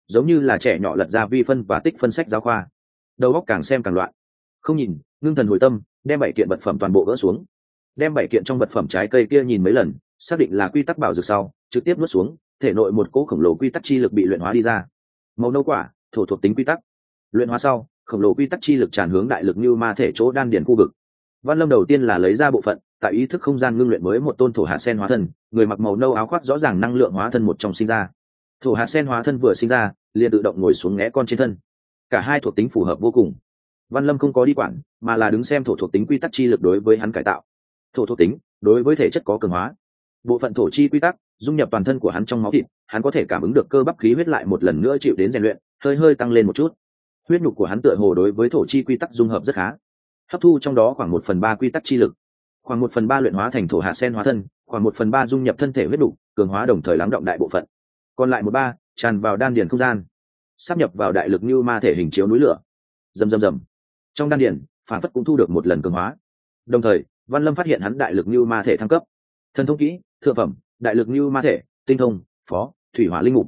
giống như là trẻ nhỏ lật ra vi phân và tích phân sách giáo khoa. Đầu óc càng xem càng loạn. Không nhìn, ngưng thần hồi tâm, đem 7 kiện vật phẩm toàn bộ gỡ xuống. Đem 7 kiện trong vật phẩm trái cây kia nhìn mấy lần, xác định là quy tắc bảo dược sau, trực tiếp nuốt xuống, thể nội một cỗ khổng lồ quy tắc chi lực bị luyện hóa đi ra. Màu nâu quả, thổ thuộc tính quy tắc. Luyện hóa sau, khổng lồ quy tắc chi lực tràn hướng đại lực như ma thể chỗ đan điền khu vực. Văn Lâm đầu tiên là lấy ra bộ phận, tại ý thức không gian ngưng luyện mới một tôn thổ hạt sen hóa thân, người mặc màu nâu áo khoác rõ ràng năng lượng hóa thân một trong sinh ra. Thổ hạt sen hóa thân vừa sinh ra, liền tự động ngồi xuống ngẽ con trên thân. Cả hai thuộc tính phù hợp vô cùng. Văn Lâm không có đi quản, mà là đứng xem thổ thuộc tính quy tắc chi lực đối với hắn cải tạo. Thổ thuộc tính đối với thể chất có cường hóa. Bộ phận thổ chi quy tắc dung nhập toàn thân của hắn trong máu thịt, hắn có thể cảm ứng được cơ bắp khí huyết lại một lần nữa chịu đến rèn luyện, hơi hơi tăng lên một chút. Huyết nhục của hắn tựa hồ đối với thổ chi quy tắc dung hợp rất khá, hấp thu trong đó khoảng 1/3 quy tắc chi lực, khoảng 1/3 luyện hóa thành thổ hạt sen hóa thân, khoảng 1/3 dung nhập thân thể huyết nhục, cường hóa đồng thời lắng động đại bộ phận, còn lại 1/3 tràn vào đan điền không gian, sáp nhập vào đại lực như ma thể hình chiếu núi lửa. Rầm rầm rầm, trong đan điền phản phất cũng thu được một lần cường hóa. Đồng thời Văn Lâm phát hiện hắn đại lực như ma thể thăng cấp. Thần thông kỹ thượng phẩm, đại lực như ma thể, tinh thông, phó, thủy hỏa linh mục,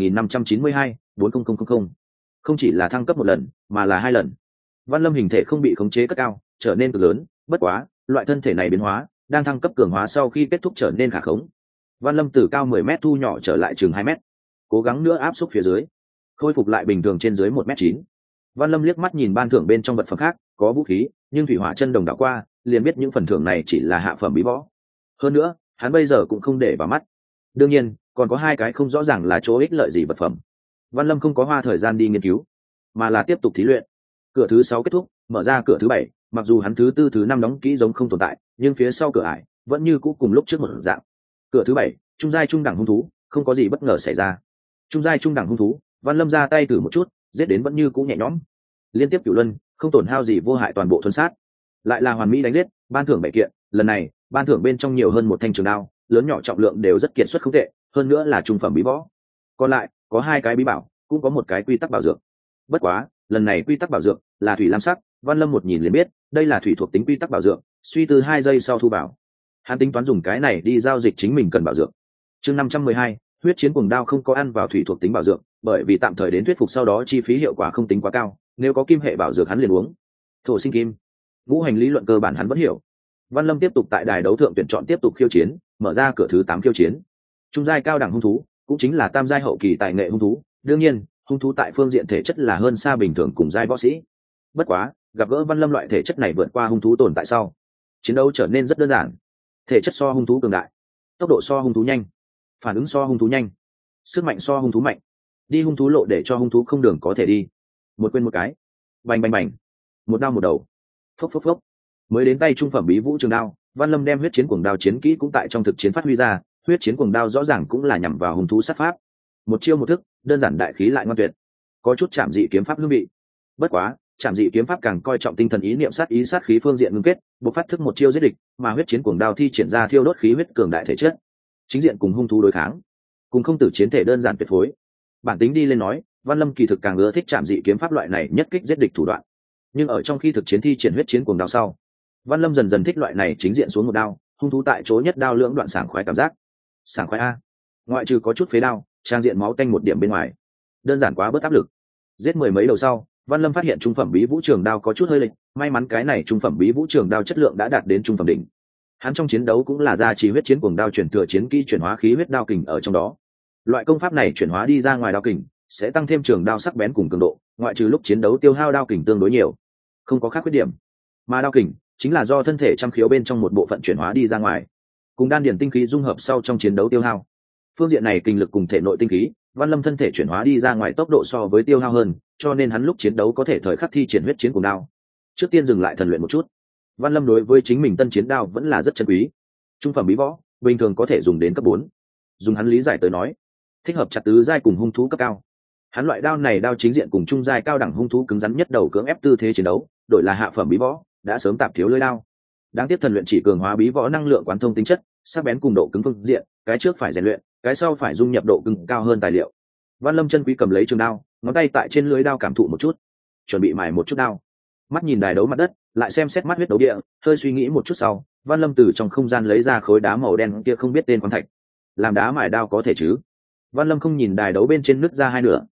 7592 40000. Không chỉ là thăng cấp một lần, mà là 2 lần. Văn Lâm hình thể không bị khống chế cất cao, trở nên cực lớn, bất quá, loại thân thể này biến hóa, đang thăng cấp cường hóa sau khi kết thúc trở nên khả khống. Văn Lâm từ cao 10 mét thu nhỏ trở lại chừng 2 mét, cố gắng nữa áp xúc phía dưới, khôi phục lại bình thường trên dưới 1m9. Văn Lâm liếc mắt nhìn ban thưởng bên trong vật phẩm khác, có vũ khí, nhưng thủy hỏa chân đồng đảo qua, liền biết những phần thưởng này chỉ là hạ phẩm bí võ. Hơn nữa, hắn bây giờ cũng không để vào mắt. Đương nhiên, còn có 2 cái không rõ ràng là chỗ ích lợi gì vật phẩm. Văn Lâm không có hoa thời gian đi nghiên cứu, mà là tiếp tục thí luyện. Cửa thứ 6 kết thúc, mở ra cửa thứ 7, mặc dù hắn thứ 4 thứ 5 đóng kỹ giống không tồn tại, nhưng phía sau cửa ải vẫn như cũ cùng lúc trước một dạng. Cửa thứ 7, trung giai trung đẳng hung thú, không có gì bất ngờ xảy ra. Trung giai trung đẳng hung thú, Văn Lâm ra tay thử một chút, giết đến vẫn như cũ nhẹ nhõm. Liên tiếp cửu luân, không tổn hao gì vô hại toàn bộ thuần sát. Lại là hoàn mỹ đánh giết, ban thưởng 7 kiện, lần này, ban thưởng bên trong nhiều hơn một thanh trường đao, lớn nhỏ trọng lượng đều rất kiệt xuất không tệ, hơn nữa là trung phẩm bí võ. Còn lại, có 2 cái bí bảo, cũng có một cái quy tắc bảo dược. Bất quá, lần này quy tắc bảo dược là thủy lam sắc, Văn Lâm một nhìn liền biết, đây là thủy thuộc tính quy tắc bảo dược, suy tư 2 giây sau thu bảo. Hắn tính toán dùng cái này đi giao dịch chính mình cần bảo dược. Chương 512, huyết chiến cuồng đao không có ăn vào thủy thuộc tính bảo dược, bởi vì tạm thời đến thuyết phục sau đó chi phí hiệu quả không tính quá cao, nếu có kim hệ bảo dược hắn liền uống. Thổ sinh kim, ngũ hành lý luận cơ bản hắn vẫn hiểu. Văn Lâm tiếp tục tại đài đấu thượng tuyển chọn tiếp tục khiêu chiến, mở ra cửa thứ 8 khiêu chiến. Trung giai cao đẳng hung thú, cũng chính là tam giai hậu kỳ tài nghệ hung thú, đương nhiên, hung thú tại phương diện thể chất là hơn xa bình thường cùng giai võ sĩ. Bất quá, gặp gỡ Văn Lâm loại thể chất này vượt qua hung thú tồn tại sau, chiến đấu trở nên rất đơn giản. Thể chất so hung thú cường đại, tốc độ so hung thú nhanh, phản ứng so hung thú nhanh, sức mạnh so hung thú mạnh, đi hung thú lộ để cho hung thú không đường có thể đi. Một quên một cái, bành bành bành, một đao một đầu, phốc phốc phốc. Mới đến tay trung phẩm bí vũ trường đao, Văn Lâm đem huyết chiến cuồng đao chiến kỹ cũng tại trong thực chiến phát huy ra. Huyết chiến cuồng đao rõ ràng cũng là nhằm vào hung thú sát pháp, một chiêu một thức, đơn giản đại khí lại ngoan tuyệt, có chút chạm dị kiếm pháp hương vị. Bất quá, chạm dị kiếm pháp càng coi trọng tinh thần ý niệm sát ý sát khí phương diện ngưng kết, buộc phát thức một chiêu giết địch, mà huyết chiến cuồng đao thi triển ra thiêu đốt khí huyết cường đại thể chất, chính diện cùng hung thú đối kháng, cùng không tử chiến thể đơn giản tuyệt phối. Bản tính đi lên nói, Văn Lâm kỳ thực càng ưa thích chạm dị kiếm pháp loại này nhất kích giết địch thủ đoạn, nhưng ở trong khi thực chiến thi triển huyết chiến cuồng đao sau, Văn Lâm dần dần thích loại này chính diện xuống một đao, hung thú tại chỗ nhất đao lưỡng đoạn sảng khoái cảm giác. Sảng khoái a, ngoại trừ có chút phế đao, trang diện máu tanh một điểm bên ngoài, đơn giản quá bớt áp lực. Giết mười mấy đầu sau, Văn Lâm phát hiện trung phẩm bí vũ trường đao có chút hơi lệch, may mắn cái này trung phẩm bí vũ trường đao chất lượng đã đạt đến trung phẩm đỉnh. Hắn trong chiến đấu cũng là gia trì huyết chiến cuồng đao chuyển thừa chiến kỹ chuyển hóa khí huyết đao kình ở trong đó. Loại công pháp này chuyển hóa đi ra ngoài đao kình, sẽ tăng thêm trường đao sắc bén cùng cường độ, ngoại trừ lúc chiến đấu tiêu hao đao kình tương đối nhiều, không có khác khuyết điểm. Mà đao kình chính là do thân thể trăm khiếu bên trong một bộ phận chuyển hóa đi ra ngoài, cùng đan điển tinh khí dung hợp sau trong chiến đấu tiêu hao. Phương diện này kinh lực cùng thể nội tinh khí, Văn Lâm thân thể chuyển hóa đi ra ngoài tốc độ so với tiêu hao hơn, cho nên hắn lúc chiến đấu có thể thời khắc thi triển huyết chiến cuồng đao. Trước tiên dừng lại thần luyện một chút. Văn Lâm đối với chính mình tân chiến đao vẫn là rất chân quý. Trung phẩm bí võ, bình thường có thể dùng đến cấp 4. Dùng hắn lý giải tới nói, thích hợp chặt tứ giai cùng hung thú cấp cao. Hắn loại đao này đao chính diện cùng trung giai cao đẳng hung thú cứng rắn nhất đầu cưỡng ép tư thế chiến đấu, đổi là hạ phẩm bí võ, đã sớm tạp thiếu lưỡi đao. Đáng tiếc thần luyện chỉ cường hóa bí võ năng lượng quán thông tính chất, sắc bén cùng độ cứng phương diện, cái trước phải rèn luyện, cái sau phải dung nhập độ cứng cao hơn tài liệu. Văn Lâm chân quý cầm lấy trường đao, ngón tay tại trên lưỡi đao cảm thụ một chút, chuẩn bị mài một chút đao. Mắt nhìn đài đấu mặt đất, lại xem xét mắt huyết đấu địa, hơi suy nghĩ một chút sau, Văn Lâm từ trong không gian lấy ra khối đá màu đen kia không biết tên khoáng thạch. Làm đá mài đao có thể chứ? Văn Lâm không nhìn đài đấu bên trên nứt ra hai nửa,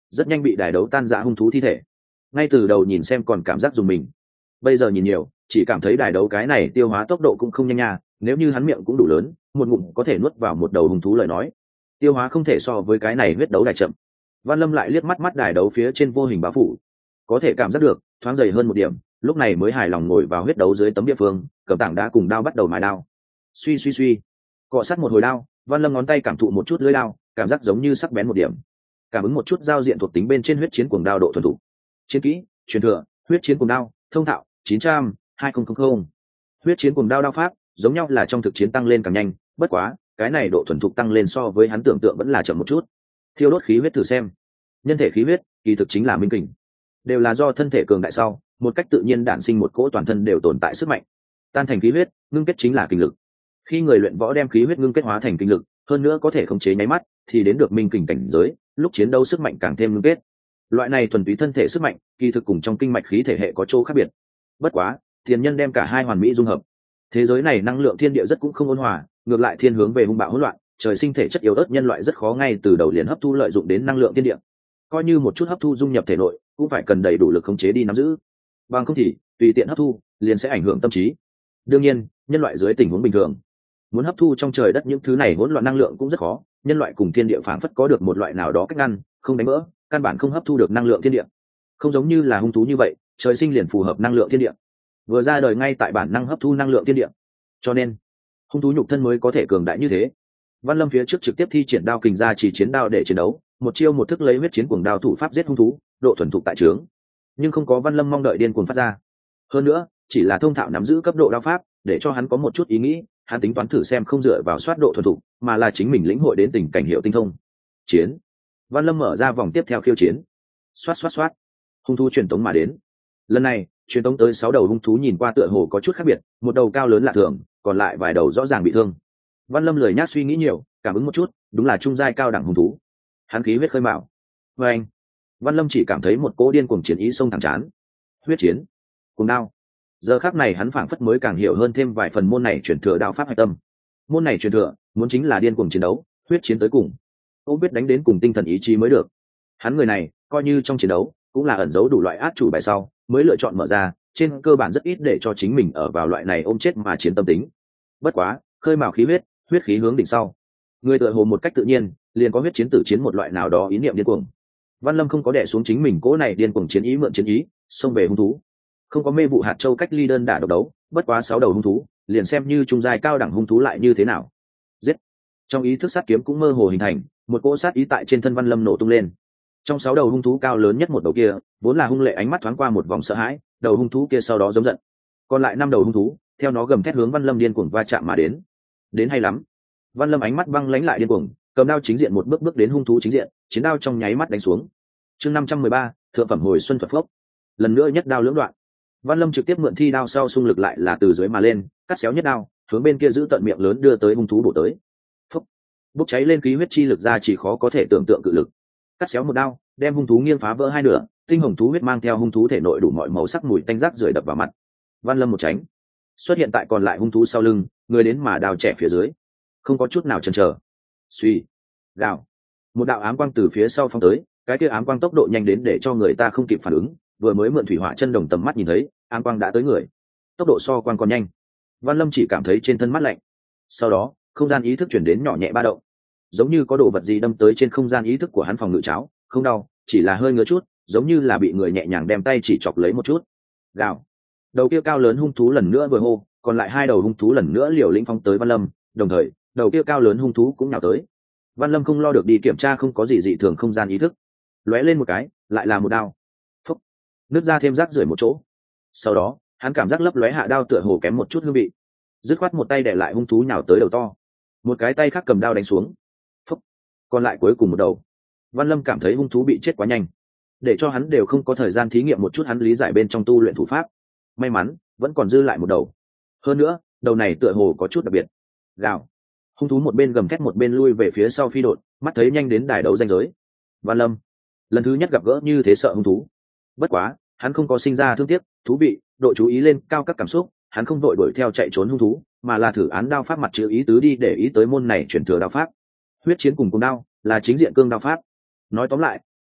rất nhanh bị đài đấu tan rã hung thú thi thể. Ngay từ đầu nhìn xem còn cảm giác dùng mình, bây giờ nhìn nhiều chỉ cảm thấy đài đấu cái này tiêu hóa tốc độ cũng không nhanh nha. Nếu như hắn miệng cũng đủ lớn, một ngụm có thể nuốt vào một đầu hung thú lời nói, tiêu hóa không thể so với cái này huyết đấu đài chậm. Văn Lâm lại liếc mắt mắt đài đấu phía trên vô hình báo phủ, có thể cảm giác được thoáng dày hơn một điểm, lúc này mới hài lòng ngồi vào huyết đấu dưới tấm địa phương, cầm tảng đá cùng đao bắt đầu mài đao. Suy suy suy, cọ sát một hồi đao, Văn Lâm ngón tay cảm thụ một chút lưỡi đao, cảm giác giống như sắc bén một điểm, cảm ứng một chút giao diện thuộc tính bên trên huyết chiến cuồng đao độ thuần thục. Chiến kỹ truyền thừa huyết chiến cuồng đao thông thạo 900-2000. Huyết chiến cuồng đao đao pháp giống nhau là trong thực chiến tăng lên càng nhanh, bất quá cái này độ thuần thục tăng lên so với hắn tưởng tượng vẫn là chậm một chút. Thiêu đốt khí huyết thử xem. Nhân thể khí huyết kỳ thực chính là minh kình, đều là do thân thể cường đại sau một cách tự nhiên đản sinh một cỗ toàn thân đều tồn tại sức mạnh, tan thành khí huyết ngưng kết chính là kinh lực. Khi người luyện võ đem khí huyết ngưng kết hóa thành kinh lực, hơn nữa có thể khống chế nháy mắt, thì đến được minh kình cảnh giới, lúc chiến đấu sức mạnh càng thêm ngưng kết. Loại này thuần túy thân thể sức mạnh kỳ thực cùng trong kinh mạch khí thể hệ có chỗ khác biệt. Bất quá tiền nhân đem cả hai hoàn mỹ dung hợp, thế giới này năng lượng thiên địa rất cũng không ôn hòa, ngược lại thiên hướng về hung bạo hỗn loạn. Trời sinh thể chất yếu ớt nhân loại rất khó ngay từ đầu liền hấp thu lợi dụng đến năng lượng thiên địa, coi như một chút hấp thu dung nhập thể nội cũng phải cần đầy đủ lực khống chế đi nắm giữ, bằng không thì tùy tiện hấp thu liền sẽ ảnh hưởng tâm trí. Đương nhiên nhân loại dưới tình huống bình thường muốn hấp thu trong trời đất những thứ này hỗn loạn năng lượng cũng rất khó. Nhân loại cùng thiên địa phảng phất có được một loại nào đó cách ngăn, không đánh vỡ, căn bản không hấp thu được năng lượng thiên địa. Không giống như là hung thú như vậy, trời sinh liền phù hợp năng lượng thiên địa, vừa ra đời ngay tại bản năng hấp thu năng lượng thiên địa, cho nên hung thú nhục thân mới có thể cường đại như thế. Văn Lâm phía trước trực tiếp thi triển đao kình ra chỉ chiến đao để chiến đấu, một chiêu một thức lấy huyết chiến cuồng đao thủ pháp giết hung thú, độ thuần thục tại trướng, nhưng không có Văn Lâm mong đợi điên cuồng phát ra. Hơn nữa chỉ là thông thạo nắm giữ cấp độ đao pháp, để cho hắn có một chút ý nghĩ. Hắn tính toán thử xem không dựa vào soát độ thuần thục, mà là chính mình lĩnh hội đến tình cảnh hiệu tinh thông. Chiến. Văn Lâm mở ra vòng tiếp theo khiêu chiến. Xoát xoát xoát, hung thú truyền tống mà đến. Lần này truyền tống tới 6 đầu hung thú, nhìn qua tựa hồ có chút khác biệt, một đầu cao lớn lạ thường, còn lại vài đầu rõ ràng bị thương. Văn Lâm lười nhác suy nghĩ nhiều, cảm ứng một chút, đúng là trung giai cao đẳng hung thú. Hắn khí huyết khơi mào. Và anh, Văn Lâm chỉ cảm thấy một cỗ điên cuồng chiến ý xông thẳng trán. Huyết chiến, cùng đao. Giờ khắc này hắn phảng phất mới càng hiểu hơn thêm vài phần môn này truyền thừa đao pháp hạch tâm. Môn này truyền thừa muốn chính là điên cuồng chiến đấu, huyết chiến tới cùng, cũng biết đánh đến cùng tinh thần ý chí mới được. Hắn người này coi như trong chiến đấu cũng là ẩn giấu đủ loại át chủ bài sau mới lựa chọn mở ra, trên cơ bản rất ít để cho chính mình ở vào loại này ôm chết mà chiến tâm tính. Bất quá khơi mào khí huyết, huyết khí hướng đỉnh sau, người tựa hồ một cách tự nhiên liền có huyết chiến tử chiến một loại nào đó ý niệm điên cuồng. Văn Lâm không có đè xuống chính mình cỗ này điên cuồng chiến ý, mượn chiến ý xông về hung thú. Không có mê vụ hạt châu cách ly đơn đả độc đấu, bất quá 6 đầu hung thú liền xem như trung giai cao đẳng hung thú lại như thế nào. Giết. Trong ý thức sát kiếm cũng mơ hồ hình thành, một cỗ sát ý tại trên thân Văn Lâm nổ tung lên. Trong 6 đầu hung thú cao lớn nhất một đầu kia vốn là hung lệ, ánh mắt thoáng qua một vòng sợ hãi, đầu hung thú kia sau đó giống giận. Còn lại 5 đầu hung thú theo nó gầm thét hướng Văn Lâm điên cuồng va chạm mà đến. Đến hay lắm. Văn Lâm ánh mắt băng lãnh lại điên cuồng, cầm đao chính diện một bước bước đến hung thú chính diện, chiến đao trong nháy mắt đánh xuống. Chương 513, thượng phẩm hồi xuân thuật phốc. Lần nữa nhất đao lưỡng đoạn. Văn Lâm trực tiếp mượn thi đao sau xung lực lại là từ dưới mà lên, cắt xéo nhất đao, hướng bên kia giữ tận miệng lớn đưa tới hung thú bổ tới. Phốc. Bốc cháy lên khí huyết chi lực ra chỉ khó có thể tưởng tượng cự lực. Cắt xéo một đao, đem hung thú nghiêng phá vỡ hai nửa, tinh hồng thú huyết mang theo hung thú thể nội đủ mọi màu sắc mùi tanh rác rưởi đập vào mặt. Văn Lâm một tránh, xuất hiện tại còn lại hung thú sau lưng, người đến mà đao trẻ phía dưới, không có chút nào chần chờ. Suy, gào, một đạo ám quang từ phía sau phong tới, cái kia ám quang tốc độ nhanh đến để cho người ta không kịp phản ứng, vừa mới mượn thủy hỏa chân đồng tầm mắt nhìn thấy, ám quang đã tới người, tốc độ so quang còn nhanh. Văn Lâm chỉ cảm thấy trên thân mát lạnh, sau đó không gian ý thức chuyển đến nhỏ nhẹ ba động, giống như có đồ vật gì đâm tới trên không gian ý thức của hắn, phòng ngự cháo không đau, chỉ là hơi ngứa chút, giống như là bị người nhẹ nhàng đem tay chỉ chọc lấy một chút. Gào, đầu kia cao lớn hung thú lần nữa vừa hô, còn lại 2 đầu hung thú lần nữa liều lĩnh phóng tới Văn Lâm, đồng thời đầu kia cao lớn hung thú cũng nhào tới. Văn Lâm không lo được đi kiểm tra không có gì dị thường không gian ý thức, lóe lên một cái lại là một đao, phốc, nứt ra thêm rác rưởi một chỗ. Sau đó hắn cảm giác lấp lóe hạ đao tựa hồ kém một chút hương vị, dứt khoát một tay để lại hung thú nhào tới đầu to, một cái tay khác cầm đao đánh xuống, phốc, còn lại cuối cùng một đầu. Văn Lâm cảm thấy hung thú bị chết quá nhanh, để cho hắn đều không có thời gian thí nghiệm một chút hắn lý giải bên trong tu luyện thủ pháp. May mắn vẫn còn dư lại một đầu, hơn nữa đầu này tựa hồ có chút đặc biệt. Gào, hung thú một bên gầm thét một bên lui về phía sau phi đột, mắt thấy nhanh đến đài đấu ranh giới. Văn Lâm lần thứ nhất gặp gỡ như thế sợ hung thú, bất quá hắn không có sinh ra thương tiếc, thú vị, độ chú ý lên cao các cảm xúc, hắn không vội đuổi theo chạy trốn hung thú, mà là thử án đao pháp mặt chữ ý tứ đi để ý tới môn này chuyển thừa đao pháp. Huyết chiến cùng cung đao là chính diện cương đao pháp. Nói tóm lại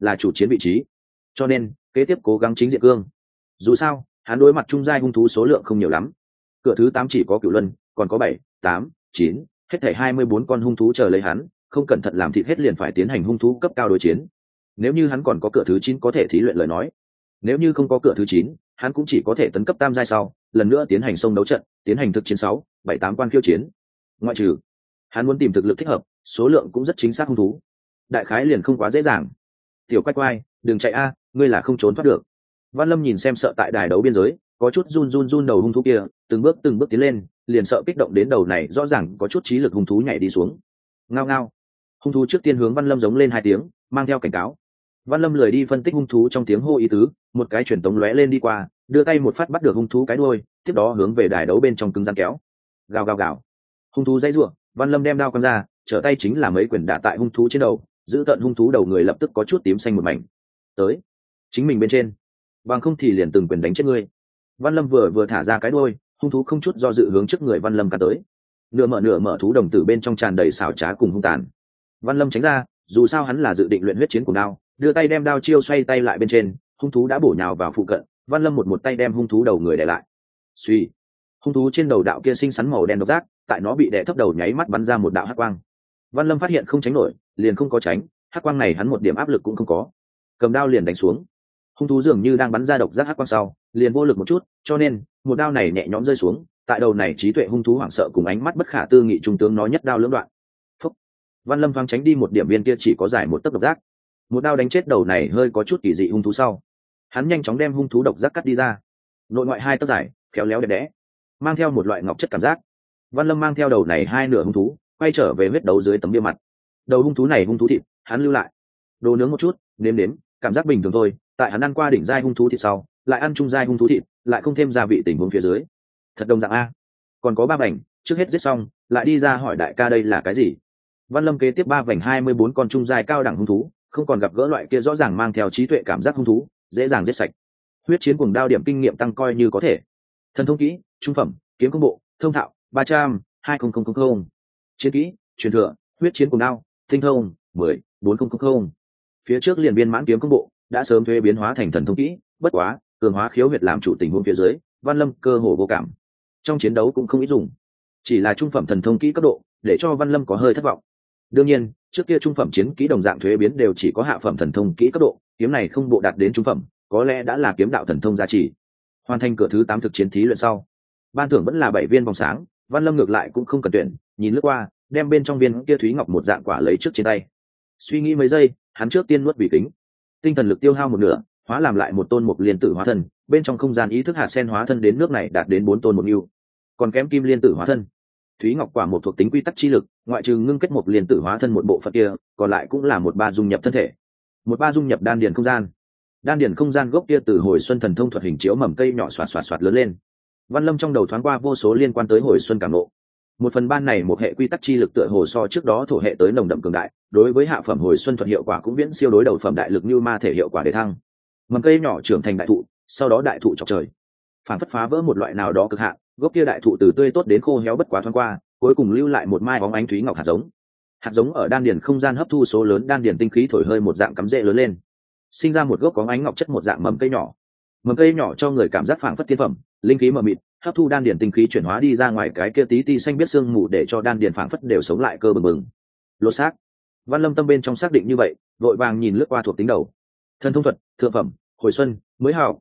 là chủ chiến vị trí, cho nên kế tiếp cố gắng chính diện cương. Dù sao hắn đối mặt trung giai hung thú số lượng không nhiều lắm, cửa thứ 8 chỉ có Cửu Luân, còn có 7, 8, 9, hết thảy 24 con hung thú chờ lấy hắn, không cẩn thận làm thịt hết liền phải tiến hành hung thú cấp cao đối chiến. Nếu như hắn còn có cửa thứ 9 có thể thí luyện lời nói, nếu như không có cửa thứ 9, hắn cũng chỉ có thể tấn cấp tam giai sau, lần nữa tiến hành sông đấu trận, tiến hành thực chiến 6, 7, 8 quan khiêu chiến. Ngoại trừ, hắn muốn tìm thực lực thích hợp, số lượng cũng rất chính xác hung thú. Đại khái liền không quá dễ dàng. Tiểu Quách Quai, đừng chạy a, ngươi là không trốn thoát được. Văn Lâm nhìn xem sợ tại đài đấu biên giới, có chút run đầu hung thú kia, từng bước tiến lên, liền sợ kích động đến đầu này rõ ràng có chút trí lực hung thú nhảy đi xuống. Ngao ngao. Hung thú trước tiên hướng Văn Lâm giống lên 2 tiếng, mang theo cảnh cáo. Văn Lâm lười đi phân tích hung thú trong tiếng hô ý tứ, một cái truyền tống lóe lên đi qua, đưa tay một phát bắt được hung thú cái đuôi, tiếp đó hướng về đài đấu bên trong cứng rắn kéo. Gào gào gào. Hung thú dãy rủa, Văn Lâm đem đao quăng ra, trở tay chính là mấy quyền đả tại hung thú trên đầu, giữ tận hung thú đầu người lập tức có chút tím xanh một mảnh. Tới, chính mình bên trên, bằng không thì liền từng quyền đánh chết ngươi. Văn Lâm vừa thả ra cái đuôi, hung thú không chút do dự hướng trước người Văn Lâm cắn tới. Nửa mở thú đồng tử bên trong tràn đầy xảo trá cùng hung tàn. Văn Lâm tránh ra, dù sao hắn là dự định luyện huyết chiến cùng đao, đưa tay đem đao chiêu xoay tay lại bên trên, hung thú đã bổ nhào vào phụ cận, Văn Lâm một tay đem hung thú đầu người đè lại. Suy, hung thú trên đầu đạo kia xinh xắn màu đen độc giác, tại nó bị đè thấp đầu nháy mắt bắn ra một đạo hắc quang. Văn Lâm phát hiện không tránh nổi, liền không có tránh, hắc quang này hắn một điểm áp lực cũng không có, cầm đao liền đánh xuống. Hung thú dường như đang bắn ra độc giác hắc quang sau, liền vô lực một chút, cho nên một đao này nhẹ nhõm rơi xuống, tại đầu này trí tuệ hung thú hoảng sợ cùng ánh mắt bất khả tư nghị trung tướng nó nhất đao lưỡng đoạn. Phúc. Văn Lâm thoáng tránh đi một điểm viên kia chỉ có dài một tấc độc giác, một đao đánh chết đầu này hơi có chút kỳ dị hung thú sau, hắn nhanh chóng đem hung thú độc giác cắt đi ra, nội ngoại 2 tấc dài, khéo léo đẹp đẽ, mang theo một loại ngọc chất cảm giác. Văn Lâm mang theo đầu này 2 nửa hung thú quay trở về huyết đấu dưới tấm bia mặt. Đầu hung thú này hung thú thịt hắn lưu lại, đồ nướng một chút, nếm nếm, cảm giác bình thường thôi. Tại hắn ăn qua đỉnh giai hung thú thịt sau, lại ăn trung giai hung thú thịt, lại không thêm gia vị tình huống phía dưới, thật đồng dạng a. Còn có 3 vành, trước hết giết xong, lại đi ra hỏi đại ca đây là cái gì. Văn Lâm kế tiếp 3 vành 24 con trung giai cao đẳng hung thú, không còn gặp gỡ loại kia rõ ràng mang theo trí tuệ cảm giác hung thú, dễ dàng giết sạch. Huyết chiến cùng đao điểm kinh nghiệm tăng coi như có thể. Thần thông kỹ, trung phẩm, kiếm công bộ, thông thạo, 300, 20000. Chiến kỹ, truyền thừa, huyết chiến cùng đao, tinh thông, 10, 4000. Phía trước liền viên mãn kiếm công bộ, đã sớm thuế biến hóa thành thần thông kỹ, bất quá, cường hóa khiếu huyệt làm chủ tình huống phía dưới, Văn Lâm cơ hồ vô cảm. Trong chiến đấu cũng không ít dùng, chỉ là trung phẩm thần thông kỹ cấp độ, để cho Văn Lâm có hơi thất vọng. Đương nhiên, trước kia trung phẩm chiến kỹ đồng dạng thuế biến đều chỉ có hạ phẩm thần thông kỹ cấp độ, kiếm này không bộ đạt đến trung phẩm, có lẽ đã là kiếm đạo thần thông giá trị. Hoàn thành cửa thứ 8 thực chiến thí luyện sau, ban thưởng vẫn là 7 viên vòng sáng, Văn Lâm ngược lại cũng không cần tuyển, nhìn lướt qua, đem bên trong viên kia thúy ngọc một dạng quả lấy trước trên tay. Suy nghĩ mấy giây, hắn trước tiên nuốt vị kính, tinh thần lực tiêu hao một nửa, hóa làm lại một tôn mục liên tử hóa thân, bên trong không gian ý thức hạt sen hóa thân đến nước này đạt đến 4 tôn một nhu, còn kém kim liên tử hóa thân. Thúy ngọc quả một thuộc tính quy tắc chi lực, ngoại trừ ngưng kết một liên tử hóa thân một bộ phận kia, còn lại cũng là một ba dung nhập thân thể, một ba dung nhập đan điền không gian. Đan điền không gian gốc kia từ hồi xuân thần thông thuật hình chiếu mầm cây nhỏ xoạt lớn lên. Văn Lâm trong đầu thoáng qua vô số liên quan tới hồi xuân cảm ngộ. Một phần ban này một hệ quy tắc chi lực tựa hồ so trước đó thổ hệ tới nồng đậm cường đại, đối với hạ phẩm hồi xuân thuật hiệu quả cũng viễn siêu đối đầu phẩm đại lực như ma thể hiệu quả để thăng. Mầm cây nhỏ trưởng thành đại thụ, sau đó đại thụ chọc trời, phản phất phá vỡ một loại nào đó cực hạn, gốc kia đại thụ từ tươi tốt đến khô héo bất quá thoáng qua, cuối cùng lưu lại một mai bóng ánh thúy ngọc hạt giống. Hạt giống ở đan điền không gian hấp thu số lớn đan điền tinh khí thổi hơi một dạng cắm rễ lớn lên, sinh ra một gốc bóng ánh ngọc chất một dạng mầm cây nhỏ. Mầm cây nhỏ cho người cảm giác phảng phất thiên phẩm, linh khí mờ mịt, hấp thu đan điền tinh khí chuyển hóa đi ra ngoài cái kia tí xanh biết xương mù để cho đan điền phảng phất đều sống lại cơ bừng bừng. Lột xác. Văn Lâm tâm bên trong xác định như vậy, vội vàng nhìn lướt qua thuộc tính đầu. Thần thông thuật, thượng phẩm, hồi xuân, mới học,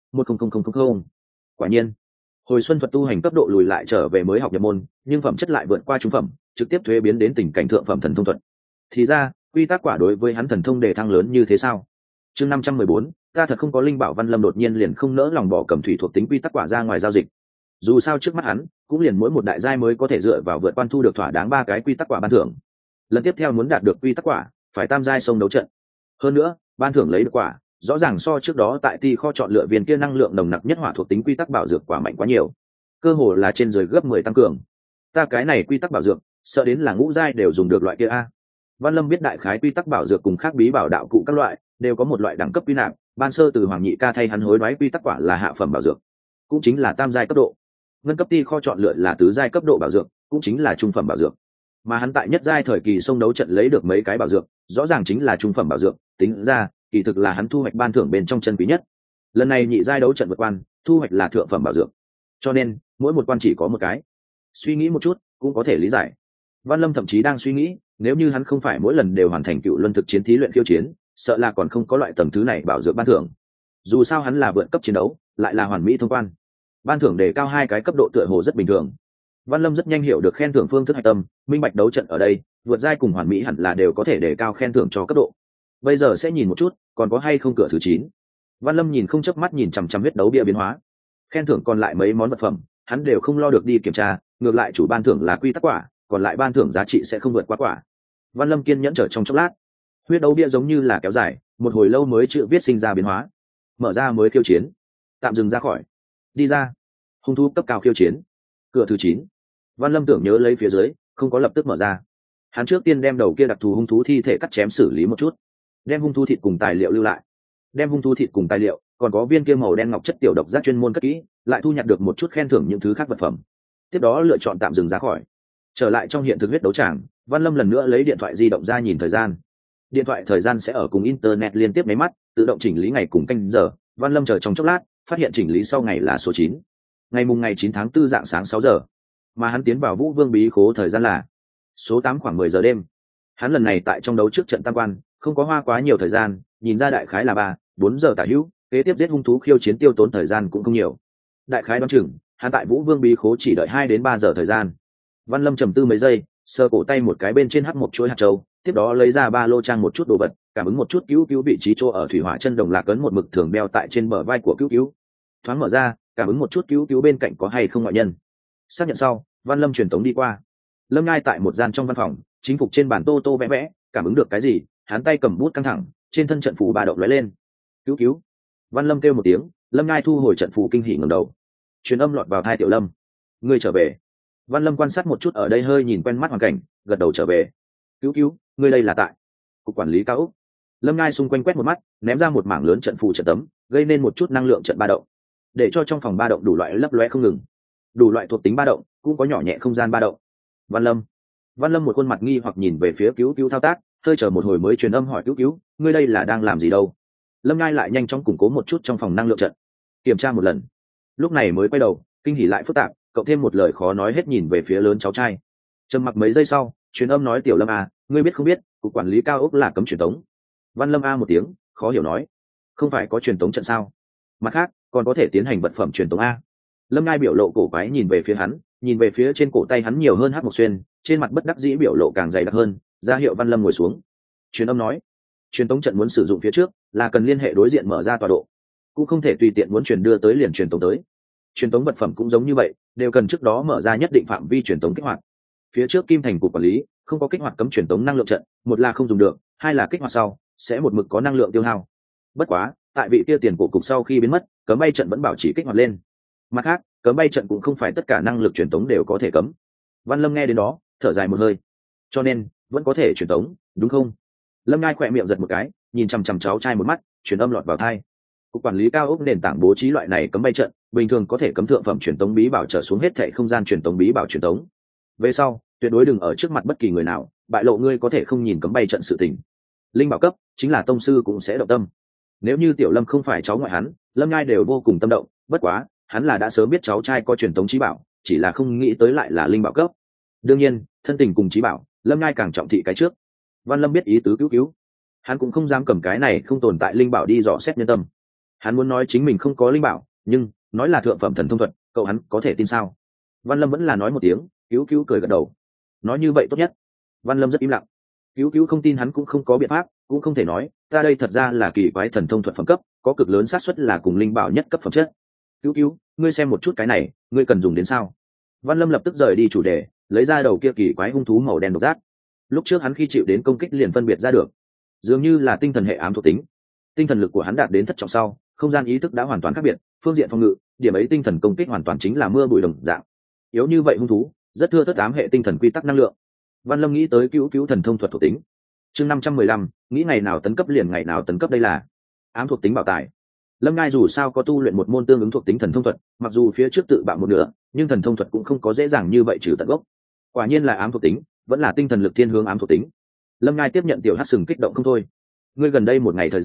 1100000. Quả nhiên, hồi xuân thuật tu hành cấp độ lùi lại trở về mới học nhập môn, nhưng phẩm chất lại vượt qua trung phẩm, trực tiếp thuế biến đến tình cảnh thượng phẩm thần thông thuật. Thì ra, quy tắc quả đối với hắn thần thông đề thăng lớn như thế sao? Chương 514, ta thật không có linh bảo. Văn Lâm đột nhiên liền không nỡ lòng bỏ cầm thủy thuộc tính quy tắc quả ra ngoài giao dịch. Dù sao trước mắt hắn, cũng liền mỗi một đại giai mới có thể dựa vào vượt quan thu được thỏa đáng 3 cái quy tắc quả ban thưởng. Lần tiếp theo muốn đạt được quy tắc quả, phải tam giai sông đấu trận. Hơn nữa, ban thưởng lấy được quả, rõ ràng so trước đó tại ti kho chọn lựa viên kia năng lượng nồng nặc nhất hỏa thuộc tính quy tắc bảo dược quả mạnh quá nhiều, cơ hồ là trên dưới gấp 10 tăng cường. Ta cái này quy tắc bảo dược, sợ đến là ngũ giai đều dùng được loại kia a. Văn Lâm biết đại khái quy tắc bảo dược cùng khác bí bảo đạo cụ các loại đều có một loại đẳng cấp quy nạp, ban sơ từ Hoàng Nhị Ca thay hắn hối đoái quy tắc quả là hạ phẩm bảo dược, cũng chính là tam giai cấp độ. Ngân cấp ti kho chọn lựa là tứ giai cấp độ bảo dược, cũng chính là trung phẩm bảo dược. Mà hắn tại nhất giai thời kỳ sông đấu trận lấy được mấy cái bảo dược, rõ ràng chính là trung phẩm bảo dược, tính ra kỳ thực là hắn thu hoạch ban thưởng bên trong chân quý nhất. Lần này nhị giai đấu trận vượt quan, thu hoạch là thượng phẩm bảo dược, cho nên mỗi một quan chỉ có một cái. Suy nghĩ một chút cũng có thể lý giải. Văn Lâm thậm chí đang suy nghĩ, nếu như hắn không phải mỗi lần đều hoàn thành cựu luân thực chiến thí luyện khiêu chiến, sợ là còn không có loại tầng thứ này bảo dược ban thưởng. Dù sao hắn là vượt cấp chiến đấu, lại là hoàn mỹ thông quan, ban thưởng đề cao hai cái cấp độ tựa hồ rất bình thường. Văn Lâm rất nhanh hiểu được khen thưởng phương thức hạch tâm, minh bạch đấu trận ở đây vượt giai cùng hoàn mỹ hẳn là đều có thể đề cao khen thưởng cho cấp độ. Bây giờ sẽ nhìn một chút còn có hay không cửa thứ 9. Văn Lâm nhìn không chớp mắt nhìn chằm chằm huyết đấu bia biến hóa, khen thưởng còn lại mấy món vật phẩm hắn đều không lo được đi kiểm tra, ngược lại chủ ban thưởng là quy tắc quả, còn lại ban thưởng giá trị sẽ không vượt quá quả. Văn Lâm kiên nhẫn chờ trong chốc lát, huyết đấu bia giống như là kéo dài một hồi lâu mới chữ viết sinh ra biến hóa. Mở ra mới khiêu chiến, tạm dừng ra khỏi, đi ra, hung thú cấp cao khiêu chiến, cửa thứ 9. Văn Lâm tưởng nhớ lấy phía dưới không có lập tức mở ra, hắn trước tiên đem đầu kia đặc thù hung thú thi thể cắt chém xử lý một chút, đem hung thú thịt cùng tài liệu lưu lại, đem hung thú thịt cùng tài liệu còn có viên kia màu đen ngọc chất tiểu độc giác chuyên môn cất kỹ, lại thu nhặt được một chút khen thưởng những thứ khác vật phẩm. Tiếp đó lựa chọn tạm dừng ra khỏi, trở lại trong hiện thực huyết đấu tràng. Văn Lâm lần nữa lấy điện thoại di động ra nhìn thời gian. Điện thoại thời gian sẽ ở cùng internet liên tiếp máy mắt tự động chỉnh lý ngày cùng canh giờ. Văn Lâm chờ trong chốc lát phát hiện chỉnh lý sau ngày là số 9, ngày 9 tháng 4 dạng sáng 6 giờ, mà hắn tiến vào Vũ Vương bí khố thời gian là số 8 khoảng 10 giờ đêm. Hắn lần này tại trong đấu trước trận tam quan không có hoa quá nhiều thời gian, nhìn ra đại khái là 3-4 giờ tả hữu, kế tiếp giết hung thú khiêu chiến tiêu tốn thời gian cũng không nhiều. Đại khái đoán chừng hắn tại Vũ Vương bí khố chỉ đợi 2 đến 3 giờ thời gian. Văn Lâm trầm tư mấy giây, sờ cổ tay một cái bên trên hắt một chuỗi hạt châu, tiếp đó lấy ra ba lô trang một chút đồ vật, cảm ứng một chút cứu cứu vị trí chỗ ở thủy hỏa chân đồng lạc ấn một mực thường đeo tại trên bờ vai của cứu cứu. Thoáng mở ra, cảm ứng một chút cứu cứu bên cạnh có hay không ngoại nhân. Xác nhận sau, Văn Lâm truyền tống đi qua. Lâm Ngai tại một gian trong văn phòng, chính phục trên bàn tô tô vẽ vẽ, cảm ứng được cái gì, hắn tay cầm bút căng thẳng, trên thân trận phù ba động lóe lên. Cứu cứu! Văn Lâm kêu một tiếng, Lâm Ngai thu hồi trận phù kinh hỉ ngẩng đầu. Truyền âm lọt vào tai Tiểu Lâm. Ngươi trở về. Văn Lâm quan sát một chút ở đây hơi nhìn quen mắt hoàn cảnh, gật đầu trở về. Cứu cứu, ngươi đây là tại cục quản lý cao ốc. Lâm Ngai xung quanh quét một mắt, ném ra một mảng lớn trận phù trận tấm, gây nên một chút năng lượng trận ba động, để cho trong phòng ba động đủ loại lấp lóe không ngừng. Đủ loại thuộc tính ba động, cũng có nhỏ nhẹ không gian ba động. Văn Lâm một khuôn mặt nghi hoặc nhìn về phía cứu cứu thao tác, hơi chờ một hồi mới truyền âm hỏi cứu cứu, ngươi đây là đang làm gì đâu? Lâm Ngai lại nhanh chóng củng cố một chút trong phòng năng lượng trận, kiểm tra một lần, lúc này mới quay đầu, kinh hỉ lại phức tạp, cộng thêm một lời khó nói hết nhìn về phía lớn cháu trai. Trầm mặc mấy giây sau, truyền âm nói Tiểu Lâm à, ngươi biết không biết cục quản lý cao ốc là cấm truyền tống? Văn Lâm a một tiếng, khó hiểu nói, không phải có truyền tống trận sao? Mặt khác còn có thể tiến hành vật phẩm truyền tống a. Lâm Ngai biểu lộ cổ quái nhìn về phía hắn, nhìn về phía trên cổ tay hắn nhiều hơn hắc một xuyên, trên mặt bất đắc dĩ biểu lộ càng dày đặc hơn, ra hiệu Văn Lâm ngồi xuống. Truyền âm nói, truyền tống trận muốn sử dụng phía trước là cần liên hệ đối diện mở ra tọa độ, cũng không thể tùy tiện muốn truyền đưa tới liền truyền tống tới. Truyền tống vật phẩm cũng giống như vậy, đều cần trước đó mở ra nhất định phạm vi truyền tống kích hoạt. Phía trước Kim Thành cục quản lý không có kích hoạt cấm truyền tống năng lượng trận, một là không dùng được, hai là kích hoạt sau sẽ một mực có năng lượng tiêu hao. Bất quá tại vị kia tiền cổ cục sau khi biến mất, cấm bay trận vẫn bảo trì kích hoạt lên. Mặt khác cấm bay trận cũng không phải tất cả năng lực truyền tống đều có thể cấm. Văn Lâm nghe đến đó thở dài một hơi, cho nên vẫn có thể truyền tống đúng không? Lâm Ngai khỏe miệng giật một cái, nhìn chằm chằm cháu trai một mắt, truyền âm lọt vào tai. Cục quản lý cao ốc nền tảng bố trí loại này cấm bay trận, bình thường có thể cấm thượng phẩm truyền tống bí bảo trở xuống hết thảy không gian truyền tống bí bảo truyền tống. Về sau tuyệt đối đừng ở trước mặt bất kỳ người nào bại lộ ngươi có thể không nhìn cấm bay trận sự tình. Linh bảo cấp chính là tông sư cũng sẽ động tâm. Nếu như Tiểu Lâm không phải cháu ngoại hắn, Lâm Ngai đều vô cùng tâm động, bất quá hắn là đã sớm biết cháu trai có truyền tống trí bảo, chỉ là không nghĩ tới lại là linh bảo cấp. Đương nhiên thân tình cùng trí bảo, Lâm Ngai càng trọng thị cái trước. Văn Lâm biết ý tứ cứu cứu, hắn cũng không dám cầm cái này không tồn tại linh bảo đi dò xét nhân tâm. Hắn muốn nói chính mình không có linh bảo, nhưng nói là thượng phẩm thần thông thuật, cậu hắn có thể tin sao? Văn Lâm vẫn là nói một tiếng, cứu cứu cười gật đầu, nói như vậy tốt nhất. Văn Lâm rất im lặng, cứu cứu không tin hắn cũng không có biện pháp, cũng không thể nói ta đây thật ra là kỳ quái thần thông thuật phẩm cấp, có cực lớn xác suất là cùng linh bảo nhất cấp phẩm chất. Cứu cứu, ngươi xem một chút cái này, ngươi cần dùng đến sao? Văn Lâm lập tức rời đi chủ đề, lấy ra đầu kia kỳ quái hung thú màu đen độc giác. Lúc trước hắn khi chịu đến công kích liền phân biệt ra được, dường như là tinh thần hệ ám thuộc tính. Tinh thần lực của hắn đạt đến thất trọng sau, không gian ý thức đã hoàn toàn khác biệt, phương diện phòng ngự, điểm ấy tinh thần công kích hoàn toàn chính là mưa bụi đồng dạng. Yếu như vậy hung thú, rất thưa thớt ám hệ tinh thần quy tắc năng lượng. Văn Lâm nghĩ tới cứu cứu thần thông thuật thuộc tính. Chương 515, nghĩ ngày nào tấn cấp liền ngày nào tấn cấp, đây là ám thuộc tính bảo tài. Lâm Ngai dù sao có tu luyện một môn tương ứng thuộc tính thần thông thuật, mặc dù phía trước tự bạo một nửa, nhưng thần thông thuật cũng không có dễ dàng như vậy trừ tận gốc. Quả nhiên là ám thuộc tính, vẫn là tinh thần lực thiên hướng ám thuộc tính. Lâm Ngai tiếp nhận tiểu hắc sừng kích động không thôi. Ngươi gần đây một ngày thời gian,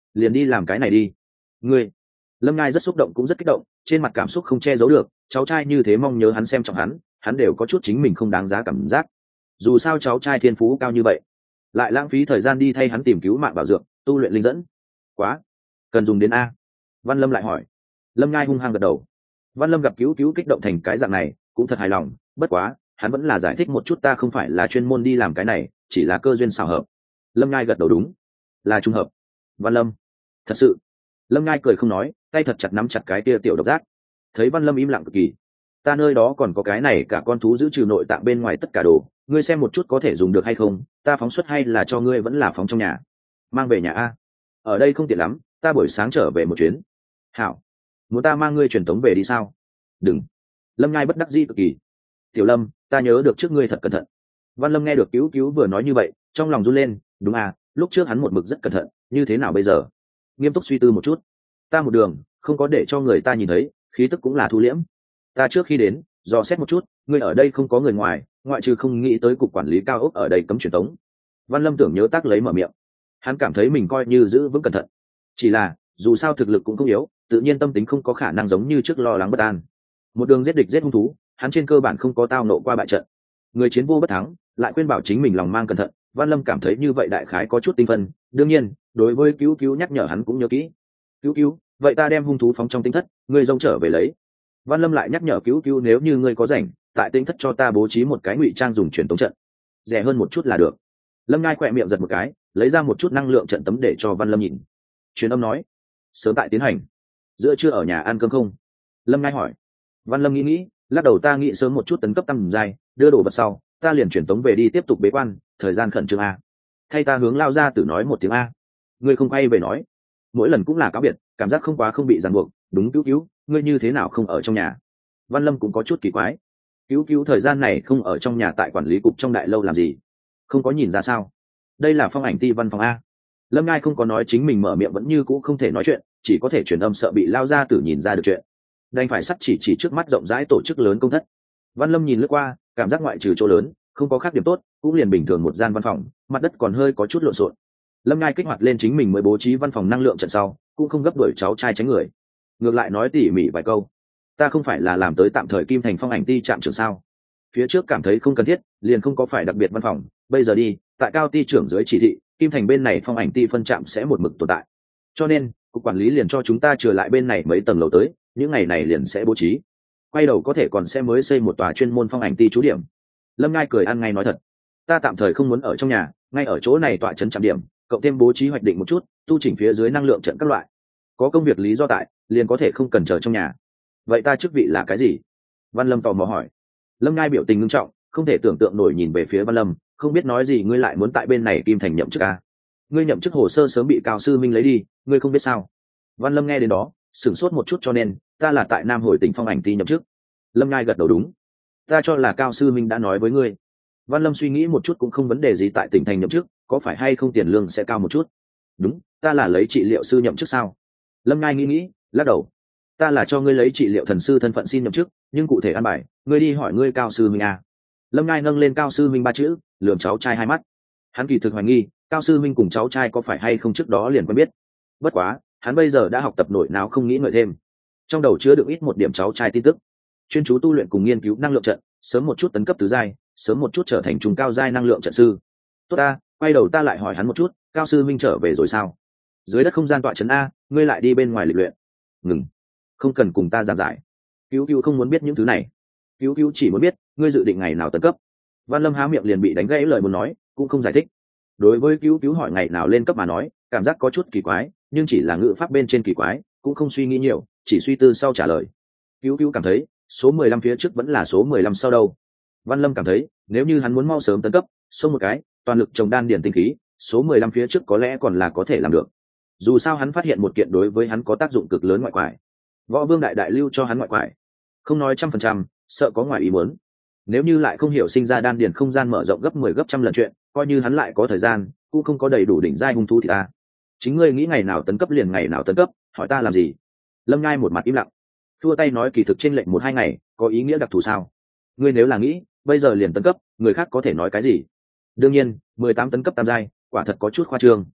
liền đi làm cái này đi. Ngươi. Lâm Ngai rất xúc động cũng rất kích động, trên mặt cảm xúc không che giấu được, cháu trai như thế mong nhớ hắn xem trọng hắn đều có chút chính mình không đáng giá cảm giác. Dù sao cháu trai thiên phú cao như vậy, lại lãng phí thời gian đi thay hắn tìm cứu mạng bảo dưỡng, tu luyện linh dẫn. Quá, cần dùng đến a. Văn Lâm lại hỏi. Lâm Ngai hung hăng gật đầu. Văn Lâm gặp cứu cứu kích động thành cái dạng này, cũng thật hài lòng, bất quá, hắn vẫn là giải thích một chút, ta không phải là chuyên môn đi làm cái này, chỉ là cơ duyên xảo hợp. Lâm Ngai gật đầu đúng, là trùng hợp. Văn Lâm, thật sự. Lâm Ngai cười không nói, tay thật chặt nắm chặt cái kia tiểu độc giác. Thấy Văn Lâm im lặng cực kỳ. Ta nơi đó còn có cái này cả con thú giữ trừ nội tạng bên ngoài tất cả đồ, ngươi xem một chút có thể dùng được hay không, ta phóng xuất hay là cho ngươi vẫn là phóng trong nhà. Mang về nhà a. Ở đây không tiện lắm, ta buổi sáng trở về một chuyến. Hảo. Muốn ta mang ngươi truyền tống về đi sao? Đừng. Lâm Ngai bất đắc dĩ cực kỳ. Tiểu Lâm, ta nhớ được trước ngươi thật cẩn thận. Văn Lâm nghe được cứu cứu vừa nói như vậy, trong lòng run lên, đúng à, lúc trước hắn một mực rất cẩn thận, như thế nào bây giờ? Nghiêm túc suy tư một chút. Ta một đường không có để cho người ta nhìn thấy, khí tức cũng là thu liễm. Ta trước khi đến dò xét một chút, ngươi ở đây không có người ngoài, ngoại trừ không nghĩ tới cục quản lý cao ốc ở đây cấm truyền tống. Văn Lâm tưởng nhớ tác lấy mở miệng. Hắn cảm thấy mình coi như giữ vững cẩn thận, chỉ là dù sao thực lực cũng không yếu, tự nhiên tâm tính không có khả năng giống như trước lo lắng bất an. Một đường giết địch giết hung thú, hắn trên cơ bản không có tao nộ qua bại trận. Người chiến vô bất thắng, lại khuyên bảo chính mình lòng mang cẩn thận. Văn Lâm cảm thấy như vậy đại khái có chút tinh phân. Đương nhiên, đối với cứu cứu nhắc nhở hắn cũng nhớ kỹ. Cứu cứu, vậy ta đem hung thú phóng trong tinh thất, ngươi rông trở về lấy. Văn Lâm lại nhắc nhở cứu cứu, nếu như ngươi có rảnh, tại tinh thất cho ta bố trí một cái ngụy trang dùng truyền tống trận, rẻ hơn một chút là được. Lâm Ngai khỏe miệng giật một cái, lấy ra một chút năng lượng trận tấm để cho Văn Lâm nhìn. Truyền âm nói, sớm tại tiến hành. Giữa trưa ở nhà ăn cơm không? Lâm Ngai hỏi. Văn Lâm nghĩ, lắc đầu, ta nghĩ sớm một chút tấn cấp tăng giai, đưa đồ vật sau, ta liền truyền tống về đi tiếp tục bế quan, thời gian khẩn trương a. Thay ta hướng Lao Gia Tử nói một tiếng a. Ngươi không quay về nói, mỗi lần cũng là cáo biệt, cảm giác không quá không bị ràng buộc. Đúng cứu cứu, ngươi như thế nào không ở trong nhà? Văn Lâm cũng có chút kỳ quái. Cứu cứu thời gian này không ở trong nhà tại quản lý cục trong đại lâu làm gì? Không có nhìn ra sao? Đây là phong ảnh ti văn phòng a. Lâm Ngai không có nói, chính mình mở miệng vẫn như cũ không thể nói chuyện, chỉ có thể truyền âm, sợ bị Lao Gia Tử nhìn ra được chuyện, đành phải sắt chỉ trước mắt rộng rãi tổ chức lớn công thất. Văn Lâm nhìn lướt qua, cảm giác ngoại trừ chỗ lớn không có khác điểm tốt, cũng liền bình thường một gian văn phòng, mặt đất còn hơi có chút lộn xộn. Lâm Ngai kích hoạt lên chính mình mới bố trí văn phòng năng lượng trận sau, cũng không gấp đuổi cháu trai tránh người, ngược lại nói tỉ mỉ vài câu. Ta không phải là làm tới tạm thời Kim Thành phong ảnh ti trạm trưởng sao? Phía trước cảm thấy không cần thiết, liền không có phải đặc biệt văn phòng, bây giờ đi, tại cao ti trưởng dưới chỉ thị, Kim Thành bên này phong ảnh ti phân trạm sẽ một mực tồn tại. Cho nên, cục quản lý liền cho chúng ta trở lại bên này mấy tầng lầu tới, những ngày này liền sẽ bố trí. Quay đầu có thể còn sẽ mới xây một tòa chuyên môn phong ảnh ti trú điểm. Lâm Ngai cười ăn ngay nói thật, ta tạm thời không muốn ở trong nhà, ngay ở chỗ này tọa trấn trạm điểm, cộng thêm bố trí hoạch định một chút, tu chỉnh phía dưới năng lượng trận các loại. Có công việc lý do tại, liền có thể không cần chờ trong nhà. Vậy ta chức vị là cái gì? Văn Lâm tò mò hỏi. Lâm Ngai biểu tình nghiêm trọng, không thể tưởng tượng nổi nhìn về phía Văn Lâm, không biết nói gì, ngươi lại muốn tại bên này Kim Thành nhậm chức à? Ngươi nhậm chức hồ sơ sớm bị Cao Sư Minh lấy đi, ngươi không biết sao? Văn Lâm nghe đến đó, sửng sốt một chút, cho nên ta là tại Nam Hồi tỉnh phong ảnh ti nhậm chức. Lâm Ngai gật đầu đúng, ta cho là Cao Sư Minh đã nói với ngươi. Văn Lâm suy nghĩ một chút, cũng không vấn đề gì, tại tỉnh thành nhậm chức, có phải hay không tiền lương sẽ cao một chút? Đúng, ta là lấy trị liệu sư nhậm chức sao? Lâm Ngai nghĩ, lắc đầu. Ta là cho ngươi lấy trị liệu thần sư thân phận xin nhậm chức, nhưng cụ thể an bài, ngươi đi hỏi ngươi Cao Sư Minh à. Lâm Ngai nâng lên Cao Sư Minh ba chữ, lườm cháu trai hai mắt. Hắn kỳ thực hoài nghi, Cao Sư Minh cùng cháu trai có phải hay không trước đó liền quen biết. Bất quá, hắn bây giờ đã học tập nổi não, không nghĩ ngợi thêm, trong đầu chứa được ít một điểm cháu trai tin tức, chuyên chú tu luyện cùng nghiên cứu năng lượng trận, sớm một chút tấn cấp tứ giai, sớm một chút trở thành trung cao giai năng lượng trận sư. Tốt ta, quay đầu ta lại hỏi hắn một chút, Cao Sư Minh trở về rồi sao? Dưới đất không gian tọa trấn a, ngươi lại đi bên ngoài lịch luyện. Ngừng, không cần cùng ta giảng giải. Cứu cứu không muốn biết những thứ này. Cứu cứu chỉ muốn biết ngươi dự định ngày nào tấn cấp. Văn Lâm há miệng liền bị đánh gãy lời muốn nói, cũng không giải thích. Đối với cứu cứu hỏi ngày nào lên cấp mà nói, cảm giác có chút kỳ quái, nhưng chỉ là ngữ pháp bên trên kỳ quái, cũng không suy nghĩ nhiều, chỉ suy tư sau trả lời. Cứu cứu cảm thấy số 15 phía trước vẫn là số 15 sau đâu. Văn Lâm cảm thấy nếu như hắn muốn mau sớm tấn cấp, xông một cái toàn lực trồng đan điển tinh khí, số 15 phía trước có lẽ còn là có thể làm được. Dù sao hắn phát hiện một kiện đối với hắn có tác dụng cực lớn ngoại quải. Võ Vương đại đại lưu cho hắn ngoại quải, không nói 100%, sợ có ngoài ý muốn. Nếu như lại không hiểu sinh ra đan điển không gian mở rộng gấp 10 gấp trăm lần chuyện, coi như hắn lại có thời gian, cũng không có đầy đủ đỉnh giai hung thú thì ta. Chính ngươi nghĩ ngày nào tấn cấp liền ngày nào tấn cấp, hỏi ta làm gì? Lâm Ngai một mặt im lặng, thua tay nói, kỳ thực trên lệnh 1-2 ngày có ý nghĩa đặc thù sao? Ngươi nếu là nghĩ bây giờ liền tấn cấp, người khác có thể nói cái gì? Đương nhiên 18 tấn cấp tam giai quả thật có chút khoa trương.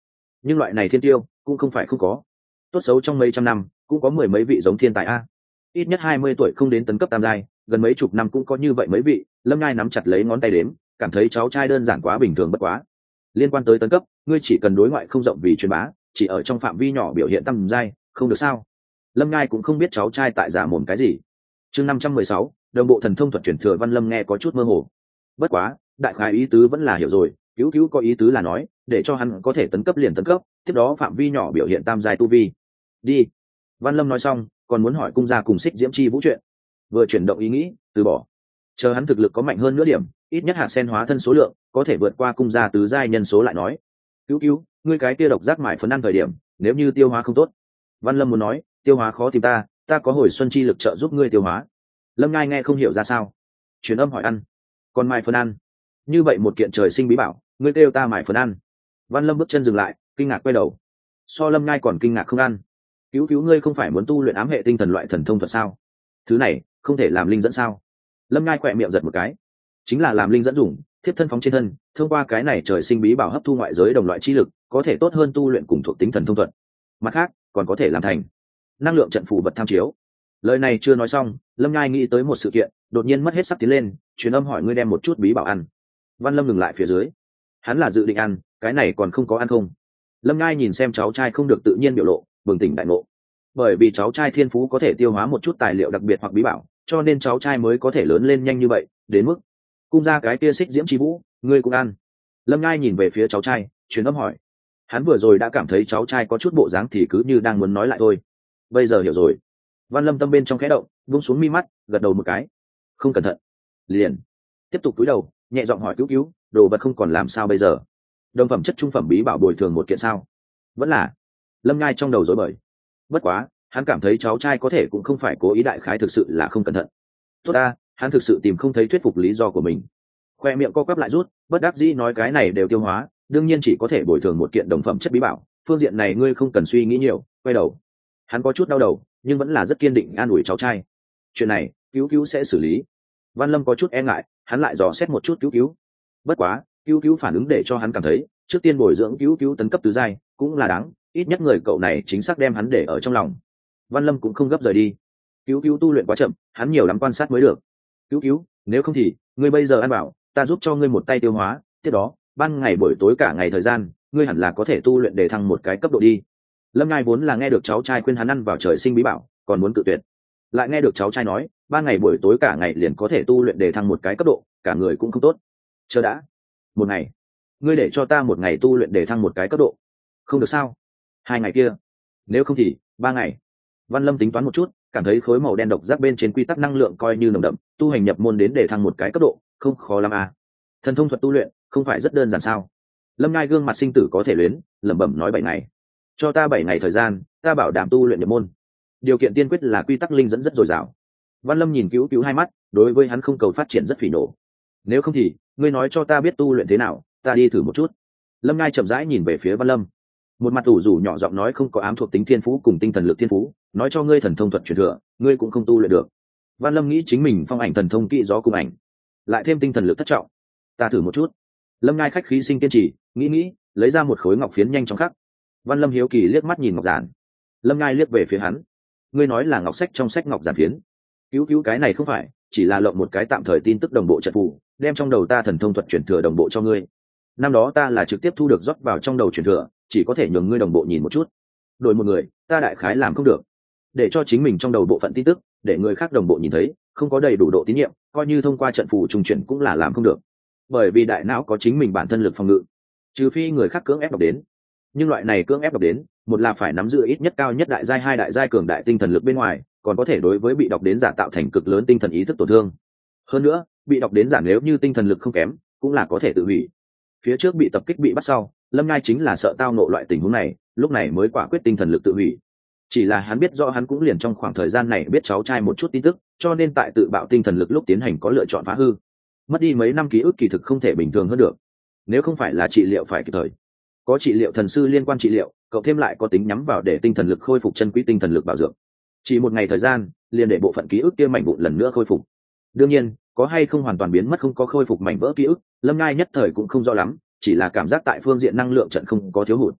nhưng loại này thiên tiêu cũng không phải không có, tốt xấu trong mấy trăm năm cũng có mười mấy vị giống thiên tài a. Ít nhất 20 tuổi không đến tấn cấp tam giai, gần mấy chục năm cũng có như vậy mấy vị. Lâm Ngai nắm chặt lấy ngón tay đếm, cảm thấy cháu trai đơn giản quá bình thường bất quá. Liên quan tới tấn cấp, ngươi chỉ cần đối ngoại không rộng vì truyền bá, chỉ ở trong phạm vi nhỏ biểu hiện tam giai, không được sao? Lâm Ngai cũng không biết cháu trai tại giả mồm cái gì. Chương 516, đồng bộ thần thông thuật truyền thừa. Văn Lâm nghe có chút mơ hồ. Bất quá, đại khái ý tứ vẫn là hiểu rồi, cứu cứu có ý tứ là nói, để cho hắn có thể tấn cấp liền tấn cấp, tiếp đó phạm vi nhỏ biểu hiện tam giai tu vi. Đi. Văn Lâm nói xong, còn muốn hỏi cung gia cùng Xích Diễm Chi Vũ chuyện, vừa chuyển động ý nghĩ, từ bỏ. Chờ hắn thực lực có mạnh hơn nữa điểm, ít nhất hạt sen hóa thân số lượng có thể vượt qua cung gia tứ giai nhân số lại nói. Cứu cứu, ngươi cái kia độc giác mải phấn ăn thời điểm, nếu như tiêu hóa không tốt. Văn Lâm muốn nói, tiêu hóa khó tìm ta có hồi xuân chi lực trợ giúp ngươi tiêu hóa. Lâm Ngai nghe không hiểu ra sao, truyền âm hỏi ăn, còn mải phấn ăn? Như vậy một kiện trời sinh bí bảo, ngươi kêu ta mải phấn ăn? Văn Lâm bước chân dừng lại, kinh ngạc quay đầu. So Lâm Ngai còn kinh ngạc không ăn. Cứu cứu, ngươi không phải muốn tu luyện ám hệ tinh thần loại thần thông thuật sao? Thứ này không thể làm linh dẫn sao? Lâm Ngai khỏe miệng giật một cái. Chính là làm linh dẫn dùng, thiếp thân phóng trên thân, thông qua cái này trời sinh bí bảo hấp thu ngoại giới đồng loại chi lực, có thể tốt hơn tu luyện cùng thuộc tính thần thông thuật. Mặt khác, còn có thể làm thành năng lượng trận phù vật tham chiếu. Lời này chưa nói xong, Lâm Ngai nghĩ tới một sự kiện, đột nhiên mất hết sắc tiến lên, truyền âm hỏi, ngươi đem một chút bí bảo ăn? Văn Lâm ngừng lại phía dưới. Hắn là dự định ăn, cái này còn không có ăn không? Lâm Ngai nhìn xem cháu trai không được tự nhiên biểu lộ, bừng tỉnh đại ngộ. Bởi vì cháu trai thiên phú có thể tiêu hóa một chút tài liệu đặc biệt hoặc bí bảo, cho nên cháu trai mới có thể lớn lên nhanh như vậy, đến mức cung ra cái kia Xích Diễm Chi Vũ, ngươi cũng ăn? Lâm Ngai nhìn về phía cháu trai, truyền âm hỏi. Hắn vừa rồi đã cảm thấy cháu trai có chút bộ dáng thì cứ như đang muốn nói lại thôi. Bây giờ hiểu rồi. Văn Lâm tâm bên trong khẽ động, buông xuống mi mắt, gật đầu một cái. Không cẩn thận. Liền tiếp tục cúi đầu, nhẹ giọng hỏi, cứu cứu, đồ vật không còn làm sao bây giờ? Đồng phẩm chất trung phẩm bí bảo bồi thường một kiện sao? Vẫn là. Lâm Ngai trong đầu rối bời. Bất quá, hắn cảm thấy cháu trai có thể cũng không phải cố ý, đại khái thực sự là không cẩn thận. Tốt ta, hắn thực sự tìm không thấy thuyết phục lý do của mình. Khoe miệng co quắp lại rút, bất đắc dĩ nói, cái này đều tiêu hóa, đương nhiên chỉ có thể bồi thường một kiện đồng phẩm chất bí bảo, phương diện này ngươi không cần suy nghĩ nhiều. Quay đầu, hắn có chút đau đầu, nhưng vẫn là rất kiên định an ủi cháu trai. Chuyện này, cứu cứu sẽ xử lý. Văn Lâm có chút e ngại, hắn lại dò xét một chút cứu cứu. Bất quá, cứu cứu phản ứng để cho hắn cảm thấy, trước tiên bồi dưỡng cứu cứu tấn cấp tứ giai cũng là đáng, ít nhất người cậu này chính xác đem hắn để ở trong lòng. Văn Lâm cũng không gấp rời đi. Cứu cứu tu luyện quá chậm, hắn nhiều lắm quan sát mới được. Cứu cứu, nếu không thì ngươi bây giờ ăn bảo, ta giúp cho ngươi một tay tiêu hóa, tiếp đó ban ngày buổi tối cả ngày thời gian, ngươi hẳn là có thể tu luyện để thăng một cái cấp độ đi. Lâm Ngai vốn là nghe được cháu trai khuyên hắn ăn vào trời sinh bí bảo, còn muốn cự tuyệt, lại nghe được cháu trai nói ban ngày buổi tối cả ngày liền có thể tu luyện để thăng một cái cấp độ, cả người cũng không tốt. Chờ đã, một ngày, ngươi để cho ta một ngày tu luyện để thăng một cái cấp độ, không được sao? 2 ngày kia, nếu không thì 3 ngày. Văn Lâm tính toán một chút, cảm thấy khối màu đen độc giác bên trên quy tắc năng lượng coi như nồng đậm, tu hành nhập môn đến để thăng một cái cấp độ, không khó lắm à? Thần thông thuật tu luyện không phải rất đơn giản sao? Lâm Ngai gương mặt sinh tử có thể luyến, lẩm bẩm nói, 7 ngày, cho ta 7 ngày thời gian, ta bảo đảm tu luyện nhập môn. Điều kiện tiên quyết là quy tắc linh dẫn rất dồi dào. Văn Lâm nhìn cứu cứu hai mắt, đối với hắn không cầu phát triển rất phỉ nổ. Nếu không thì ngươi nói cho ta biết tu luyện thế nào, ta đi thử một chút. Lâm Ngai chậm rãi nhìn về phía Văn Lâm, một mặt ủ rủ nhỏ giọng nói, không có ám thuộc tính thiên phú cùng tinh thần lực thiên phú, nói cho ngươi thần thông thuật truyền thừa, ngươi cũng không tu luyện được. Văn Lâm nghĩ chính mình phong ảnh thần thông kỵ gió cùng ảnh, lại thêm tinh thần lực thất trọng, ta thử một chút. Lâm Ngai khách khí sinh kiên trì, nghĩ lấy ra một khối ngọc phiến nhanh chóng khắc. Văn Lâm hiếu kỳ liếc mắt nhìn ngọc giản. Lâm Ngai liếc về phía hắn, ngươi nói là ngọc sách trong sách ngọc giản phiến? Cứu cái này không phải, chỉ là lộng một cái tạm thời tin tức đồng bộ trận phù, đem trong đầu ta thần thông thuật truyền thừa đồng bộ cho ngươi. Năm đó ta là trực tiếp thu được rót vào trong đầu truyền thừa, chỉ có thể nhường ngươi đồng bộ nhìn một chút. Đổi một người, ta đại khái làm không được. Để cho chính mình trong đầu bộ phận tin tức, để người khác đồng bộ nhìn thấy, không có đầy đủ độ tín nhiệm, coi như thông qua trận phù trùng chuyển cũng là làm không được. Bởi vì đại não có chính mình bản thân lực phòng ngự, trừ phi người khác cưỡng ép đọc đến. Nhưng loại này cưỡng ép đọc đến, một là phải nắm giữ ít nhất cao nhất đại giai, 2 đại giai cường đại tinh thần lực bên ngoài, còn có thể đối với bị đọc đến giả tạo thành cực lớn tinh thần ý thức tổn thương. Hơn nữa, bị đọc đến giả nếu như tinh thần lực không kém, cũng là có thể tự hủy. Phía trước bị tập kích bị bắt sau, Lâm Ngai chính là sợ tao nộ loại tình huống này, lúc này mới quả quyết tinh thần lực tự hủy. Chỉ là hắn biết rõ hắn cũng liền trong khoảng thời gian này biết cháu trai một chút tin tức, cho nên tại tự bạo tinh thần lực lúc tiến hành có lựa chọn phá hư. Mất đi mấy năm ký ức kỳ thực không thể bình thường hơn được. Nếu không phải là trị liệu phải kịp thời, có trị liệu thần sư liên quan trị liệu, cậu thêm lại có tính nhắm vào để tinh thần lực khôi phục chân quý tinh thần lực bảo dưỡng, chỉ 1 ngày thời gian liền để bộ phận ký ức kia mảnh vụn lần nữa khôi phục. Đương nhiên, có hay không hoàn toàn biến mất không có khôi phục mảnh vỡ ký ức, Lâm Ngai nhất thời cũng không rõ lắm, chỉ là cảm giác tại phương diện năng lượng trận không có thiếu hụt.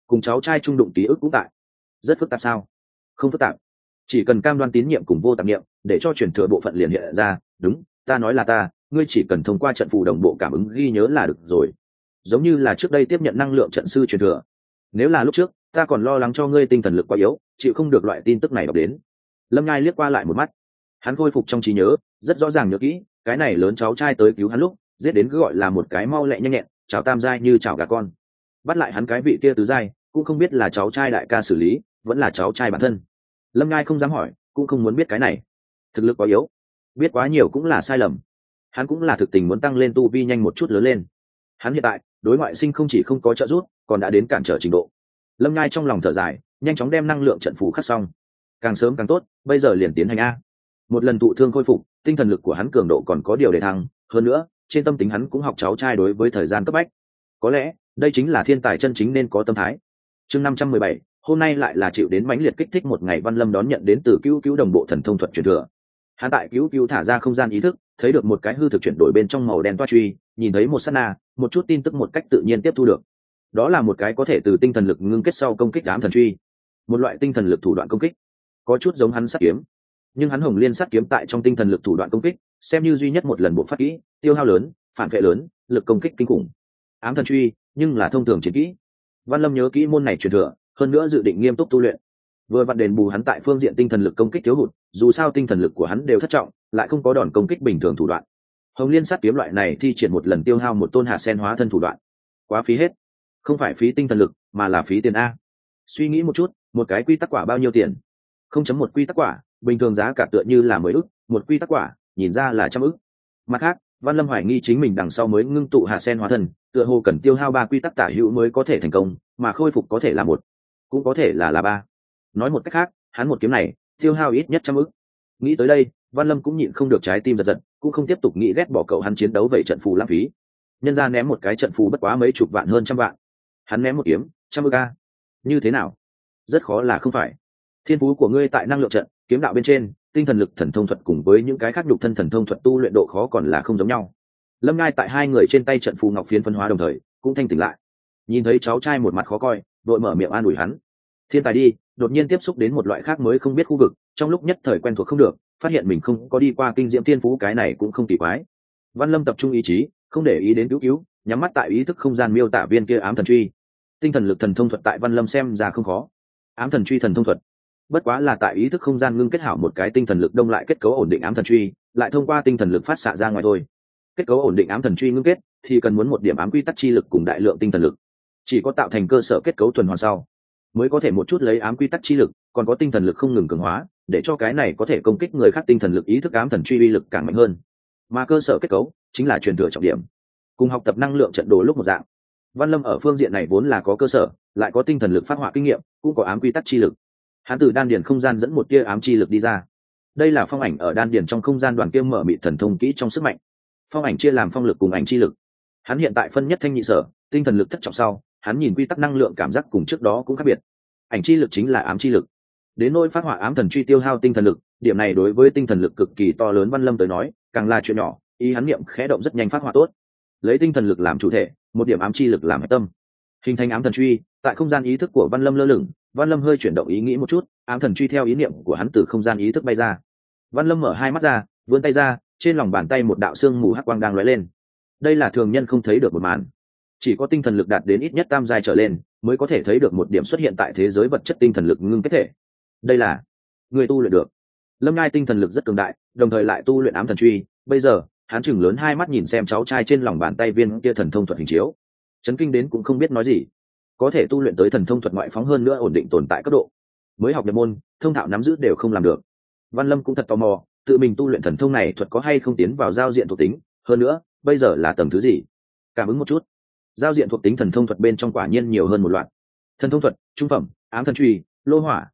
cùng cháu trai trung đụng ký ức cũng tại. Rất phức tạp sao? Không phức tạp, chỉ cần cam đoan tín nhiệm cùng vô tạp niệm, để cho truyền thừa bộ phận liền hiện ra. Đúng, ta nói là ta, ngươi chỉ cần thông qua trận phù đồng bộ cảm ứng ghi nhớ là được rồi. Giống như là trước đây tiếp nhận năng lượng trận sư truyền thừa. Nếu là lúc trước, ta còn lo lắng cho ngươi tinh thần lực quá yếu, chịu không được loại tin tức này đọc đến. Lâm Ngai liếc qua lại một mắt, hắn khôi phục trong trí nhớ, rất rõ ràng nhớ kỹ, cái này lớn cháu trai tới cứu hắn lúc, giết đến cứ gọi là một cái mau lẹ nhanh nhẹn, chào tam giai như chào gà con. Bắt lại hắn cái vị kia tứ giai, cũng không biết là cháu trai đại ca xử lý, vẫn là cháu trai bản thân. Lâm Ngai không dám hỏi, cũng không muốn biết cái này. Thực lực quá yếu, biết quá nhiều cũng là sai lầm. Hắn cũng là thực tình muốn tăng lên tu vi nhanh một chút lớn lên. Hắn hiện tại đối ngoại sinh không chỉ không có trợ giúp, còn đã đến cản trở trình độ. Lâm Ngai trong lòng thở dài, nhanh chóng đem năng lượng trận phù khắc xong. Càng sớm càng tốt, bây giờ liền tiến hành a. Một lần thụ thương khôi phục, tinh thần lực của hắn cường độ còn có điều để thăng, hơn nữa, trên tâm tính hắn cũng học cháu trai đối với thời gian cấp bách. Có lẽ, đây chính là thiên tài chân chính nên có tâm thái. Chương 517, hôm nay lại là chịu đến mãnh liệt kích thích một ngày. Văn Lâm đón nhận đến từ Cứu Cứu đồng bộ thần thông thuật truyền thừa. Hắn tại Cứu Cứu thả ra không gian ý thức, thấy được một cái hư thực chuyển đổi bên trong màu đen toa truy, nhìn thấy một sát na, một chút tin tức một cách tự nhiên tiếp thu được. Đó là một cái có thể từ tinh thần lực ngưng kết sau công kích ám thần truy, một loại tinh thần lực thủ đoạn công kích, có chút giống hắn sát kiếm, nhưng hắn hồng liên sát kiếm tại trong tinh thần lực thủ đoạn công kích, xem như duy nhất một lần bộ phát kỹ, tiêu hao lớn, phản vệ lớn, lực công kích kinh khủng. Ám thần truy, nhưng là thông thường chiến kỹ. Văn Lâm nhớ kỹ môn này truyền thừa, hơn nữa dự định nghiêm túc tu luyện. Vừa vặn đền bù hắn tại phương diện tinh thần lực công kích thiếu hụt, dù sao tinh thần lực của hắn đều thất trọng, lại không có đòn công kích bình thường thủ đoạn. Hồng liên sát kiếm loại này thi triển một lần tiêu hao một tôn hạt sen hóa thân thủ đoạn, quá phí hết. Không phải phí tinh thần lực, mà là phí tiền a. Suy nghĩ một chút, một cái quy tắc quả bao nhiêu tiền? 0.1 quy tắc quả, bình thường giá cả tựa như là 10 ức, một quy tắc quả, nhìn ra là trăm ức. Mặt khác, Văn Lâm hoài nghi chính mình đằng sau mới ngưng tụ hạt sen hóa thân, tựa hồ cần tiêu hao 3 quy tắc tả hữu mới có thể thành công, mà khôi phục có thể là một, cũng có thể là 3. Nói một cách khác, hắn một kiếm này, tiêu hao ít nhất trăm ức. Nghĩ tới đây, Văn Lâm cũng nhịn không được trái tim giật giật, cũng không tiếp tục nghĩ ghét bỏ cậu hắn chiến đấu vậy trận phù lãng phí. Nhân ra ném một cái trận phù bất quá mấy chục vạn hơn trăm vạn, hắn ném một kiếm trăm ức a, như thế nào? Rất khó là không phải. Thiên phú của ngươi tại năng lượng trận, kiếm đạo bên trên, tinh thần lực thần thông thuật cùng với những cái khác nhục thân thần thông thuật tu luyện độ khó còn là không giống nhau. Lâm Ngai tại hai người trên tay trận phù ngọc phiến phân hóa đồng thời, cũng thanh tỉnh lại. Nhìn thấy cháu trai một mặt khó coi, đội mở miệng an ủi hắn. Thiên tài đi, đột nhiên tiếp xúc đến một loại khác mới không biết khu vực, trong lúc nhất thời quen thuộc không được, phát hiện mình không có đi qua kinh diễm thiên phú, cái này cũng không kỳ quái. Văn Lâm tập trung ý chí, không để ý đến Cứu Cứu, nhắm mắt tại ý thức không gian miêu tả viên kia ám thần truy. Tinh thần lực thần thông thuật tại Văn Lâm xem ra không khó. Ám thần truy thần thông thuật, bất quá là tại ý thức không gian ngưng kết hảo một cái tinh thần lực đông lại kết cấu ổn định ám thần truy, lại thông qua tinh thần lực phát xạ ra ngoài thôi. Kết cấu ổn định ám thần truy ngưng kết thì cần muốn một điểm ám quy tắc chi lực cùng đại lượng tinh thần lực. Chỉ có tạo thành cơ sở kết cấu tuần hoàn sau, mới có thể một chút lấy ám quy tắc chi lực, còn có tinh thần lực không ngừng cường hóa, để cho cái này có thể công kích người khác tinh thần lực ý thức ám thần truy uy lực càng mạnh hơn. Mà cơ sở kết cấu chính là truyền thừa trọng điểm, cùng học tập năng lượng trận đồ lúc một dạng. Văn Lâm ở phương diện này vốn là có cơ sở, lại có tinh thần lực phát họa kinh nghiệm, cũng có ám quy tắc chi lực. Hắn từ đan điền không gian dẫn một tia ám chi lực đi ra. Đây là phong ảnh ở đan điền trong không gian đoàn kia mở mịt thần thông kỹ trong sức mạnh. Phong ảnh chia làm phong lực cùng ảnh chi lực. Hắn hiện tại phân nhất thanh nhị sở, tinh thần lực thất trọng sau, hắn nhìn quy tắc năng lượng cảm giác cùng trước đó cũng khác biệt. Ảnh chi lực chính là ám chi lực. Đến nỗi phát họa ám thần truy tiêu hao tinh thần lực, điểm này đối với tinh thần lực cực kỳ to lớn Văn Lâm tới nói, càng là chuyện nhỏ, ý hắn niệm khẽ động rất nhanh phát họa tốt. Lấy tinh thần lực làm chủ thể, một điểm ám chi lực làm hệ tâm, hình thành ám thần truy. Tại không gian ý thức của Văn Lâm lơ lửng, Văn Lâm hơi chuyển động ý nghĩ một chút, ám thần truy theo ý niệm của hắn từ không gian ý thức bay ra. Văn Lâm mở hai mắt ra, vươn tay ra, trên lòng bàn tay một đạo xương mù hắc quang đang lóe lên. Đây là thường nhân không thấy được một màn, chỉ có tinh thần lực đạt đến ít nhất tam giai trở lên mới có thể thấy được một điểm xuất hiện tại thế giới vật chất tinh thần lực ngưng kết thể. Đây là người tu luyện được. Lâm Ngai tinh thần lực rất cường đại, đồng thời lại tu luyện ám thần truy, bây giờ hắn chừng lớn hai mắt nhìn xem cháu trai trên lòng bàn tay viên kia thần thông thuật hình chiếu, chấn kinh đến cũng không biết nói gì. Có thể tu luyện tới thần thông thuật ngoại phóng hơn nữa ổn định tồn tại cấp độ, mới học nhập môn, thông thạo nắm giữ đều không làm được. Văn Lâm cũng thật tò mò, tự mình tu luyện thần thông này thuật có hay không tiến vào giao diện thuộc tính, hơn nữa bây giờ là tầng thứ gì. Cảm ứng một chút, giao diện thuộc tính thần thông thuật bên trong quả nhiên nhiều hơn một loạt. Thần thông thuật trung phẩm, ám thần truy, lô hỏa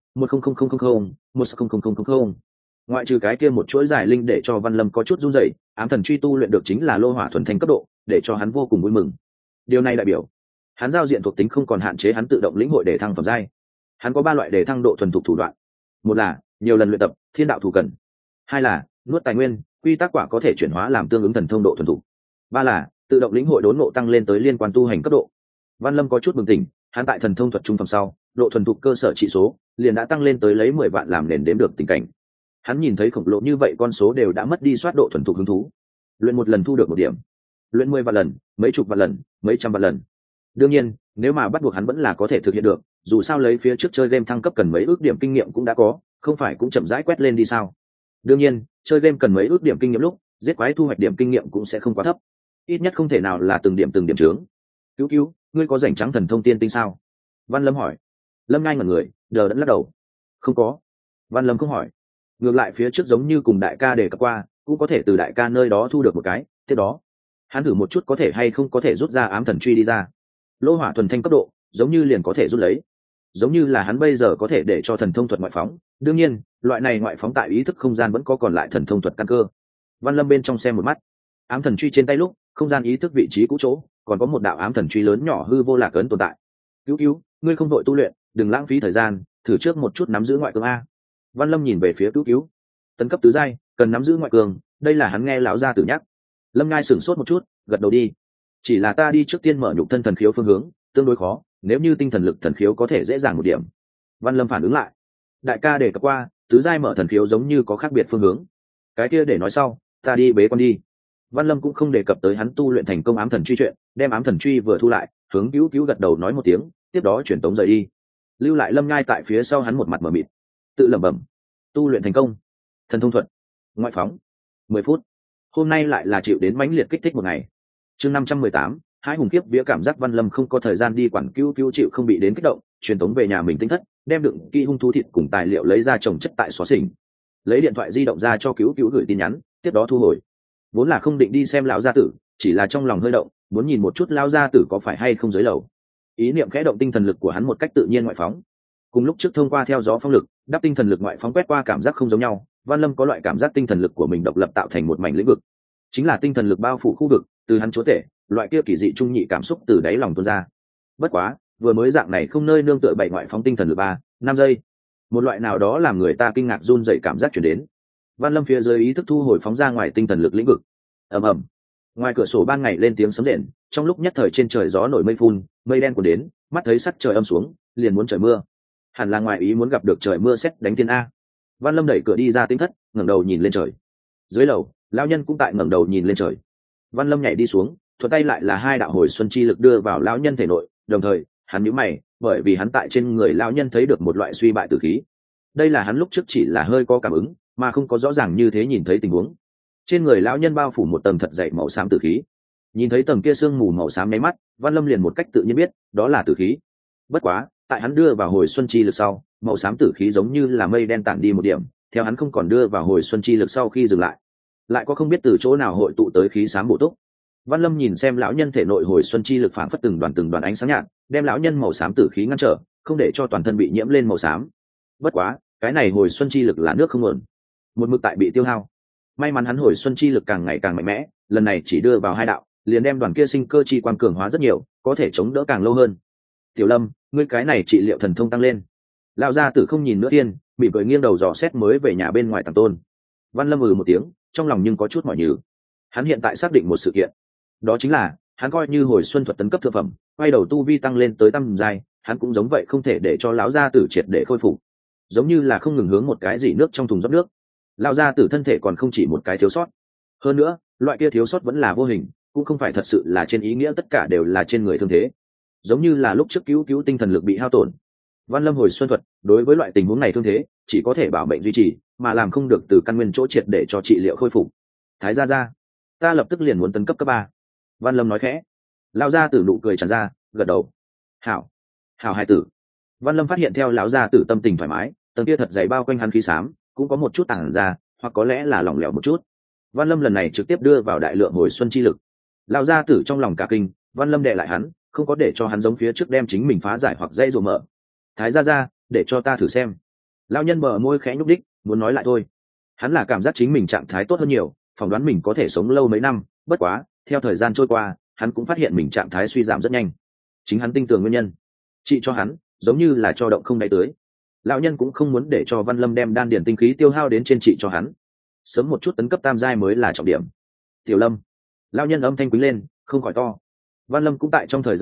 100000 ngoại trừ cái kia một chuỗi giải linh để cho Văn Lâm có chút run rẩy, ám thần truy tu luyện được chính là lô hỏa thuần thành cấp độ, để cho hắn vô cùng vui mừng. Điều này đại biểu hắn giao diện thuộc tính không còn hạn chế hắn tự động lĩnh hội để thăng phẩm giai. Hắn có 3 loại để thăng độ thuần thục thủ đoạn. Một là nhiều lần luyện tập, thiên đạo thủ cần. Hai là nuốt tài nguyên, quy tắc quả có thể chuyển hóa làm tương ứng thần thông độ thuần thục. Ba là tự động lĩnh hội đốn ngộ tăng lên tới liên quan tu hành cấp độ. Văn Lâm có chút bừng tỉnh, hắn tại thần thông thuật trung phẩm sau độ thuần thục cơ sở trị số liền đã tăng lên tới lấy 10 vạn làm nền đếm được tình cảnh. Hắn nhìn thấy khổng lồ như vậy con số đều đã mất đi soát độ thuần thục hứng thú. Luyện một lần thu được 1 điểm, luyện 10 vạn lần, mấy chục vạn lần, mấy trăm vạn lần. Đương nhiên nếu mà bắt buộc hắn vẫn là có thể thực hiện được, dù sao lấy phía trước chơi game thăng cấp cần mấy ước điểm kinh nghiệm cũng đã có, không phải cũng chậm rãi quét lên đi sao. Đương nhiên chơi game cần mấy ước điểm kinh nghiệm lúc giết quái thu hoạch điểm kinh nghiệm cũng sẽ không quá thấp, ít nhất không thể nào là từng điểm trướng. Cứu cứu, ngươi có rảnh trắng thần thông tiên tinh sao? Văn Lâm hỏi. Lâm Ngai ngẩn người, đờ đẫn lắc đầu. Không có. Văn Lâm không hỏi. Ngược lại phía trước giống như cùng đại ca đề cập qua, cũng có thể từ đại ca nơi đó thu được một cái, tiếp đó hắn thử một chút có thể hay không có thể rút ra ám thần truy đi ra. Lô hỏa thuần thanh cấp độ giống như liền có thể rút lấy, giống như là hắn bây giờ có thể để cho thần thông thuật ngoại phóng. Đương nhiên loại này ngoại phóng tại ý thức không gian vẫn có còn lại thần thông thuật căn cơ. Văn Lâm bên trong xem một mắt, ám thần truy trên tay lúc không gian ý thức vị trí cũ chỗ còn có một đạo ám thần truy lớn nhỏ hư vô lạc ấn tồn tại. Cứu cứu, ngươi không đội tu luyện, đừng lãng phí thời gian, thử trước một chút nắm giữ ngoại cường a. Văn Lâm nhìn về phía cứu cứu. Tấn cấp tứ giai cần nắm giữ ngoại cường, đây là hắn nghe lão gia tử nhắc. Lâm Ngai sửng sốt một chút, gật đầu đi. Chỉ là ta đi trước tiên mở nhục thân thần khiếu phương hướng tương đối khó, nếu như tinh thần lực thần khiếu có thể dễ dàng một điểm. Văn Lâm phản ứng lại. Đại ca đề cập qua tứ giai mở thần khiếu giống như có khác biệt phương hướng, cái kia để nói sau, ta đi bế quan đi. Văn Lâm cũng không đề cập tới hắn tu luyện thành công ám thần truy chuyện, đem ám thần truy vừa thu lại, hướng cứu cứu gật đầu nói một tiếng, tiếp đó chuyển tống rời đi, lưu lại Lâm Ngai tại phía sau hắn một mặt mờ mịt, tự lẩm bẩm. Tu luyện thành công, thần thông thuật, ngoại phóng, 10 phút. Hôm nay lại là chịu đến mãnh liệt kích thích một ngày. Chương 518, hai hùng kiếp vía. Cảm giác Văn Lâm không có thời gian đi quản cứu cứu chịu không bị đến kích động, truyền tống về nhà mình tinh thất, đem đựng kỹ hung thú thịt cùng tài liệu lấy ra trồng chất tại xóa xỉnh, lấy điện thoại di động ra cho cứu cứu gửi tin nhắn, tiếp đó thu hồi. Vốn là không định đi xem lão gia tử, chỉ là trong lòng hơi động, muốn nhìn một chút lão gia tử có phải hay không dưới lầu. Ý niệm khẽ động, tinh thần lực của hắn một cách tự nhiên ngoại phóng. Cùng lúc trước thông qua theo gió phong lực đắp tinh thần lực ngoại phóng quét qua, cảm giác không giống nhau. Văn Lâm có loại cảm giác tinh thần lực của mình độc lập tạo thành một mảnh lĩnh vực, chính là tinh thần lực bao phủ khu vực, từ hắn chúa tể, loại kia kỳ dị trung nhị cảm xúc từ đáy lòng tuôn ra. Bất quá vừa mới dạng này không nơi nương tựa bảy ngoại phóng tinh thần lực 3-5 giây, một loại nào đó làm người ta kinh ngạc run dậy cảm giác chuyển đến. Văn Lâm phía dưới ý thức thu hồi phóng ra ngoài tinh thần lực lĩnh vực. ầm ầm, ngoài cửa sổ ban ngày lên tiếng sấm rền, trong lúc nhất thời trên trời gió nổi mây phun, mây đen cuốn đến, mắt thấy sắc trời âm xuống, liền muốn trời mưa. Hẳn là ngoài ý muốn gặp được trời mưa sét đánh thiên a. Văn Lâm đẩy cửa đi ra tinh thất, ngẩng đầu nhìn lên trời. Dưới lầu lão nhân cũng tại ngẩng đầu nhìn lên trời. Văn Lâm nhảy đi xuống, thuận tay lại là 2 đạo hồi xuân chi lực đưa vào lão nhân thể nội, đồng thời hắn nhíu mày, bởi vì hắn tại trên người lão nhân thấy được một loại suy bại tử khí. Đây là hắn lúc trước chỉ là hơi có cảm ứng, mà không có rõ ràng như thế nhìn thấy tình huống. Trên người lão nhân bao phủ một tầng thật dày màu xám tử khí. Nhìn thấy tầng kia sương mù màu xám nháy mắt, Văn Lâm liền một cách tự nhiên biết đó là tử khí. Bất quá tại hắn đưa vào hồi xuân chi lực sau, màu xám tử khí giống như là mây đen tản đi một điểm, theo hắn không còn đưa vào hồi xuân chi lực sau khi dừng lại có không biết từ chỗ nào hội tụ tới khí xám bổ túc. Văn Lâm nhìn xem lão nhân thể nội hồi xuân chi lực phảng phất từng đoàn ánh sáng nhạt, đem lão nhân màu xám tử khí ngăn trở, không để cho toàn thân bị nhiễm lên màu xám. Bất quá cái này hồi xuân chi lực là nước không nguồn, một mực tại bị tiêu hao. May mắn hắn hồi xuân chi lực càng ngày càng mạnh mẽ, lần này chỉ đưa vào 2 đạo, liền đem đoàn kia sinh cơ chi quang cường hóa rất nhiều, có thể chống đỡ càng lâu hơn. Tiểu Lâm, ngươi cái này trị liệu thần thông tăng lên. Lão gia tử không nhìn nữa tiên, mỉm cười nghiêng đầu dò xét mới về nhà bên ngoài Tàng Tôn. Văn Lâm một tiếng, trong lòng nhưng có chút mỏi nhừ. Hắn hiện tại xác định một sự kiện, đó chính là hắn coi như hồi xuân thuật tấn cấp thượng phẩm, quay đầu tu vi tăng lên tới tam giai, hắn cũng giống vậy không thể để cho lão gia tử triệt để khôi phục, giống như là không ngừng hướng một cái gì nước trong thùng rót nước. Lão gia tử thân thể còn không chỉ một cái thiếu sót, hơn nữa loại kia thiếu sót vẫn là vô hình, cũng không phải thật sự là trên ý nghĩa tất cả đều là trên người thương thế, giống như là lúc trước cứu tinh thần lực bị hao tổn. Văn Lâm hồi xuân thuật đối với loại tình huống này thương thế chỉ có thể bảo mệnh duy trì, mà làm không được từ căn nguyên chỗ triệt để cho trị liệu khôi phục. Thái gia, ta lập tức liền muốn tấn cấp cấp 3. Văn Lâm nói khẽ. Lão gia tử nụ cười tràn ra, gật đầu. Hảo hài tử. Văn Lâm phát hiện theo lão gia tử tâm tình thoải mái, tầng kia thật dày bao quanh hắn khí xám cũng có một chút tản ra, hoặc có lẽ là lỏng lẻo một chút. Văn Lâm lần này trực tiếp đưa vào đại lượng hồi xuân chi lực. Lão gia tử trong lòng cả kinh, Văn Lâm đè lại hắn, không có để cho hắn giống phía trước đem chính mình phá giải hoặc dây dụ mở. Thái gia, để cho ta thử xem. Lão nhân bờ môi khẽ nhúc đích, muốn nói lại thôi. Hắn là cảm giác chính mình trạng thái tốt hơn nhiều, phỏng đoán mình có thể sống lâu mấy năm. Bất quá theo thời gian trôi qua, hắn cũng phát hiện mình trạng thái suy giảm rất nhanh. Chính hắn tin tưởng nguyên nhân, trị cho hắn giống như là cho động không đáy tưới. Lão nhân cũng không muốn để cho Văn Lâm đem đan điển tinh khí tiêu hao đến trên trị cho hắn, sớm một chút tấn cấp tam giai mới là trọng điểm. Tiểu Lâm. Lão nhân âm thanh quý lên, không khỏi to. Văn Lâm cũng tại trong thời gian ngắn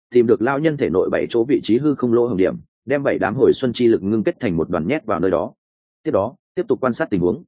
tìm được lao nhân thể nội 7 chỗ vị trí hư không lỗ hồng điểm, đem 7 đám hồi xuân chi lực ngưng kết thành một đoàn nhét vào nơi đó. Tiếp đó tiếp tục quan sát tình huống.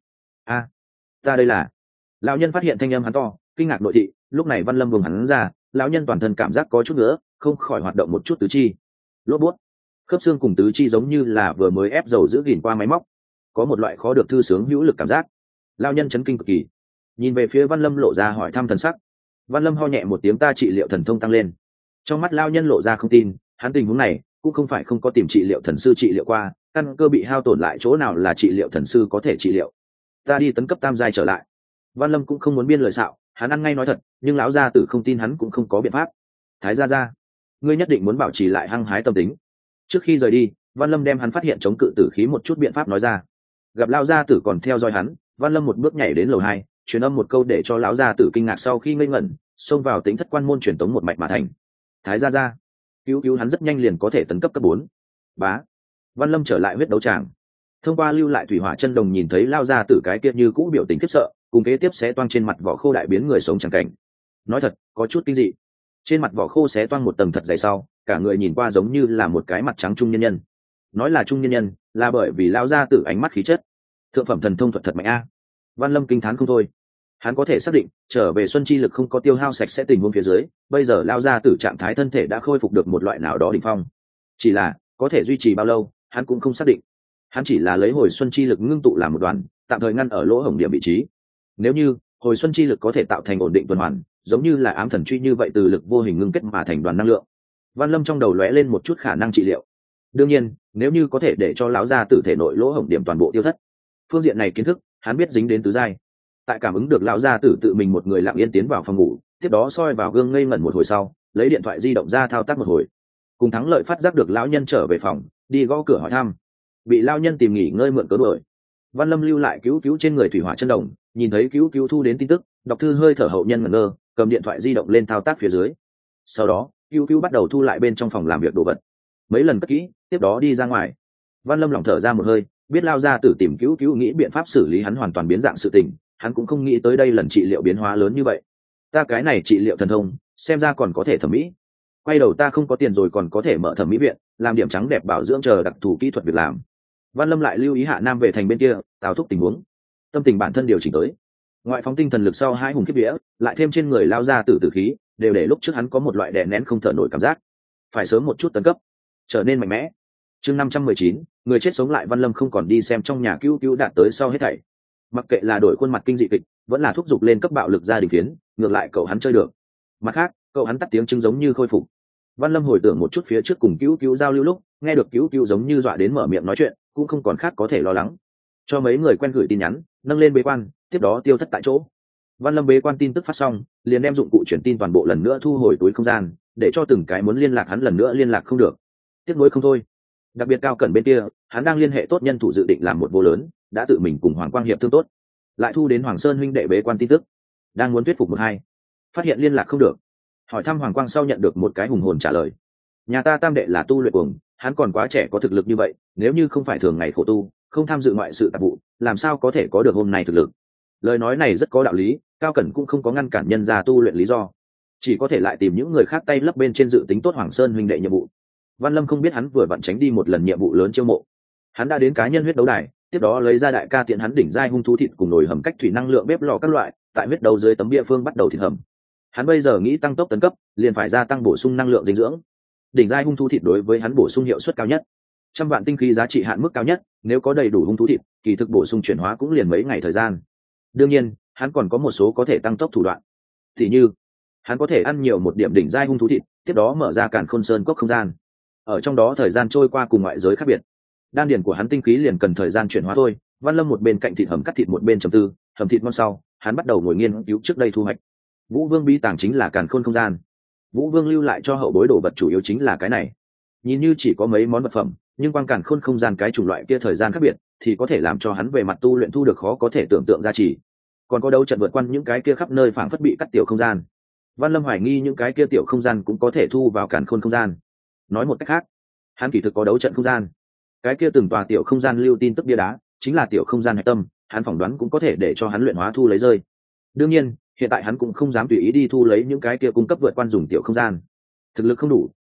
Ta đây là. Lão nhân phát hiện thanh âm hắn to, kinh ngạc nội thị. Lúc này Văn Lâm vùng hắn ra, lão nhân toàn thân cảm giác có chút nữa, không khỏi hoạt động một chút tứ chi. Lốp bút, khớp xương cùng tứ chi giống như là vừa mới ép dầu giữ gìn qua máy móc, có một loại khó được thư sướng hữu lực cảm giác. Lão nhân chấn kinh cực kỳ, nhìn về phía Văn Lâm lộ ra hỏi thăm thần sắc. Văn Lâm ho nhẹ một tiếng, ta trị liệu thần thông tăng lên. Trong mắt lão nhân lộ ra không tin, hắn tình huống này cũng không phải không có tìm trị liệu thần sư trị liệu qua, căn cơ bị hao tổn lại chỗ nào là trị liệu thần sư có thể trị liệu. Ta đi tấn cấp tam giai trở lại. Văn Lâm cũng không muốn biên lời xạo, hắn ăn ngay nói thật, nhưng lão gia tử không tin hắn cũng không có biện pháp. Thái gia, ngươi nhất định muốn bảo trì lại hăng hái tâm tính. Trước khi rời đi, Văn Lâm đem hắn phát hiện chống cự tử khí một chút biện pháp nói ra. Gặp lão gia tử còn theo dõi hắn, Văn Lâm một bước nhảy đến lầu 2, truyền âm một câu để cho lão gia tử kinh ngạc, sau khi ngây ngẩn, xông vào tính thất quan môn truyền tống một mạch mà thành. Thái gia, cứu hắn rất nhanh liền có thể tấn cấp cấp 4. Bá. Văn Lâm trở lại huyết đấu tràng. Thông qua lưu lại thủy hỏa chân đồng nhìn thấy lao ra từ cái kia như cũ biểu tình khiếp sợ, cùng kế tiếp xé toang trên mặt vỏ khô đại biến người sống chẳng cảnh. Nói thật, có chút kinh dị. Trên mặt vỏ khô xé toang một tầng thật dày sau, cả người nhìn qua giống như là một cái mặt trắng trung nhân nhân. Nói là trung nhân nhân, là bởi vì lao ra từ ánh mắt khí chất. Thượng phẩm thần thông thuật thật mạnh a. Văn Lâm kinh thán không thôi. Hắn có thể xác định, trở về xuân chi lực không có tiêu hao sạch sẽ tình huống phía dưới, bây giờ lao ra từ trạng thái thân thể đã khôi phục được một loại nào đó đỉnh phong. Chỉ là, có thể duy trì bao lâu, hắn cũng không xác định. Hắn chỉ là lấy hồi xuân chi lực ngưng tụ làm một đoàn, tạm thời ngăn ở lỗ hổng điểm vị trí. Nếu như hồi xuân chi lực có thể tạo thành ổn định tuần hoàn, giống như là ám thần truy như vậy, từ lực vô hình ngưng kết mà thành đoàn năng lượng, Văn Lâm trong đầu lóe lên một chút khả năng trị liệu. Đương nhiên, nếu như có thể để cho lão gia tử thể nội lỗ hổng điểm toàn bộ tiêu thất, phương diện này kiến thức hắn biết dính đến tứ giai. Tại cảm ứng được lão gia tử tự mình một người lặng yên tiến vào phòng ngủ, tiếp đó soi vào gương ngây ngẩn một hồi sau, lấy điện thoại di động ra thao tác một hồi, cùng thắng lợi phát giác được lão nhân trở về phòng, đi gõ cửa hỏi thăm. Bị lão nhân tìm nghỉ ngơi mượn cớ đuổi. Văn Lâm lưu lại cứu trên người thủy hỏa chân đồng, nhìn thấy cứu thu đến tin tức, đọc thư hơi thở hậu nhân ngẩn ngơ, cầm điện thoại di động lên thao tác phía dưới. Sau đó cứu bắt đầu thu lại bên trong phòng làm việc đồ vật, mấy lần cất kỹ, tiếp đó đi ra ngoài. Văn Lâm lỏng thở ra một hơi, biết lao ra tử tìm cứu nghĩ biện pháp xử lý hắn hoàn toàn biến dạng sự tình, hắn cũng không nghĩ tới đây lần trị liệu biến hóa lớn như vậy. Ta cái này trị liệu thần thông, xem ra còn có thể thẩm mỹ. Quay đầu ta không có tiền rồi còn có thể mở thẩm mỹ viện, làm điểm trắng đẹp bảo dưỡng chờ đặc thù kỹ thuật việc làm. Văn Lâm lại lưu ý Hạ Nam về thành bên kia, tào thúc tình huống, tâm tình bản thân điều chỉnh tới. Ngoại phóng tinh thần lực sau 2 hùng kiếp vía, lại thêm trên người lao ra tử khí, đều để lúc trước hắn có một loại đè nén không thở nổi cảm giác, phải sớm một chút tấn cấp, trở nên mạnh mẽ. Chương 519, người chết sống lại. Văn Lâm không còn đi xem trong nhà cứu đạt tới sau hết thảy, mặc kệ là đổi khuôn mặt kinh dị kịch, vẫn là thúc giục lên cấp bạo lực gia đình phiến, ngược lại cậu hắn chơi được. Mặt khác, cậu hắn tắt tiếng chứng giống như khôi phục. Văn Lâm hồi tưởng một chút phía trước cùng cứu giao lưu lúc, nghe được cứu giống như dọa đến mở miệng nói chuyện, cũng không còn khác có thể lo lắng, cho mấy người quen gửi tin nhắn, nâng lên bế quan, tiếp đó tiêu thất tại chỗ. Văn Lâm bế quan tin tức phát xong, liền đem dụng cụ truyền tin toàn bộ lần nữa thu hồi túi không gian, để cho từng cái muốn liên lạc hắn lần nữa liên lạc không được. Tiếc nuối không thôi. Đặc biệt Cao Cẩn bên kia, hắn đang liên hệ tốt nhân thủ dự định làm một vô lớn, đã tự mình cùng Hoàng Quang hiệp thương tốt, lại thu đến Hoàng Sơn huynh đệ bế quan tin tức, đang muốn thuyết phục một hai, phát hiện liên lạc không được. Hỏi thăm Hoàng Quang sau nhận được một cái hùng hồn trả lời: nhà ta tam đệ là tu luyện cuồng, hắn còn quá trẻ có thực lực như vậy, nếu như không phải thường ngày khổ tu, không tham dự ngoại sự tạp vụ, làm sao có thể có được hôm nay thực lực. Lời nói này rất có đạo lý, Cao Cẩn cũng không có ngăn cản nhân gia tu luyện lý do, chỉ có thể lại tìm những người khác tay lấp bên trên dự tính tốt Hoàng Sơn huynh đệ nhiệm vụ. Văn Lâm không biết hắn vừa vặn tránh đi một lần nhiệm vụ lớn chiêu mộ, hắn đã đến cá nhân huyết đấu đài, tiếp đó lấy ra đại ca tiện hắn đỉnh giai hung thú thịt cùng nồi hầm cách thủy năng lượng bếp lò các loại, tại huyết đấu dưới tấm bia phương bắt đầu thịt hầm. Hắn bây giờ nghĩ tăng tốc tấn cấp, liền phải gia tăng bổ sung năng lượng dinh dưỡng. Đỉnh giai hung thú thịt đối với hắn bổ sung hiệu suất cao nhất, 100 vạn tinh khí giá trị hạn mức cao nhất, nếu có đầy đủ hung thú thịt, kỳ thực bổ sung chuyển hóa cũng liền mấy ngày thời gian. Đương nhiên, hắn còn có một số có thể tăng tốc thủ đoạn. Thì như, hắn có thể ăn nhiều một điểm đỉnh giai hung thú thịt, tiếp đó mở ra Càn Khôn Sơn cốc không gian. Ở trong đó thời gian trôi qua cùng ngoại giới khác biệt. Đan điền của hắn tinh khí liền cần thời gian chuyển hóa thôi. Văn Lâm một bên cạnh thịt hầm cắt thịt một bên trầm tư, hầm thịt ngon sau, hắn bắt đầu ngồi nghiên cứu trước đây thu hoạch. Vũ Vương bí tàng chính là Càn Khôn không gian. Vũ Vương lưu lại cho hậu bối đồ vật chủ yếu chính là cái này. Nhìn như chỉ có mấy món vật phẩm, nhưng quang Càn Khôn không gian cái chủng loại kia thời gian khác biệt, thì có thể làm cho hắn về mặt tu luyện thu được khó có thể tưởng tượng giá trị. Còn có đấu trận vượt qua những cái kia khắp nơi phảng phất bị cắt tiểu không gian. Văn Lâm hoài nghi những cái kia tiểu không gian cũng có thể thu vào Càn Khôn không gian. Nói một cách khác, hắn kỳ thực có đấu trận không gian. Cái kia từng tòa tiểu không gian lưu tin tức bia đá, chính là tiểu không gian hạch tâm, hắn phỏng đoán cũng có thể để cho hắn luyện hóa thu lấy rơi. Đương nhiên, hiện tại hắn cũng không dám tùy ý đi thu lấy những cái kia cung cấp vượt qua dùng tiểu không gian. Thực lực không đủ,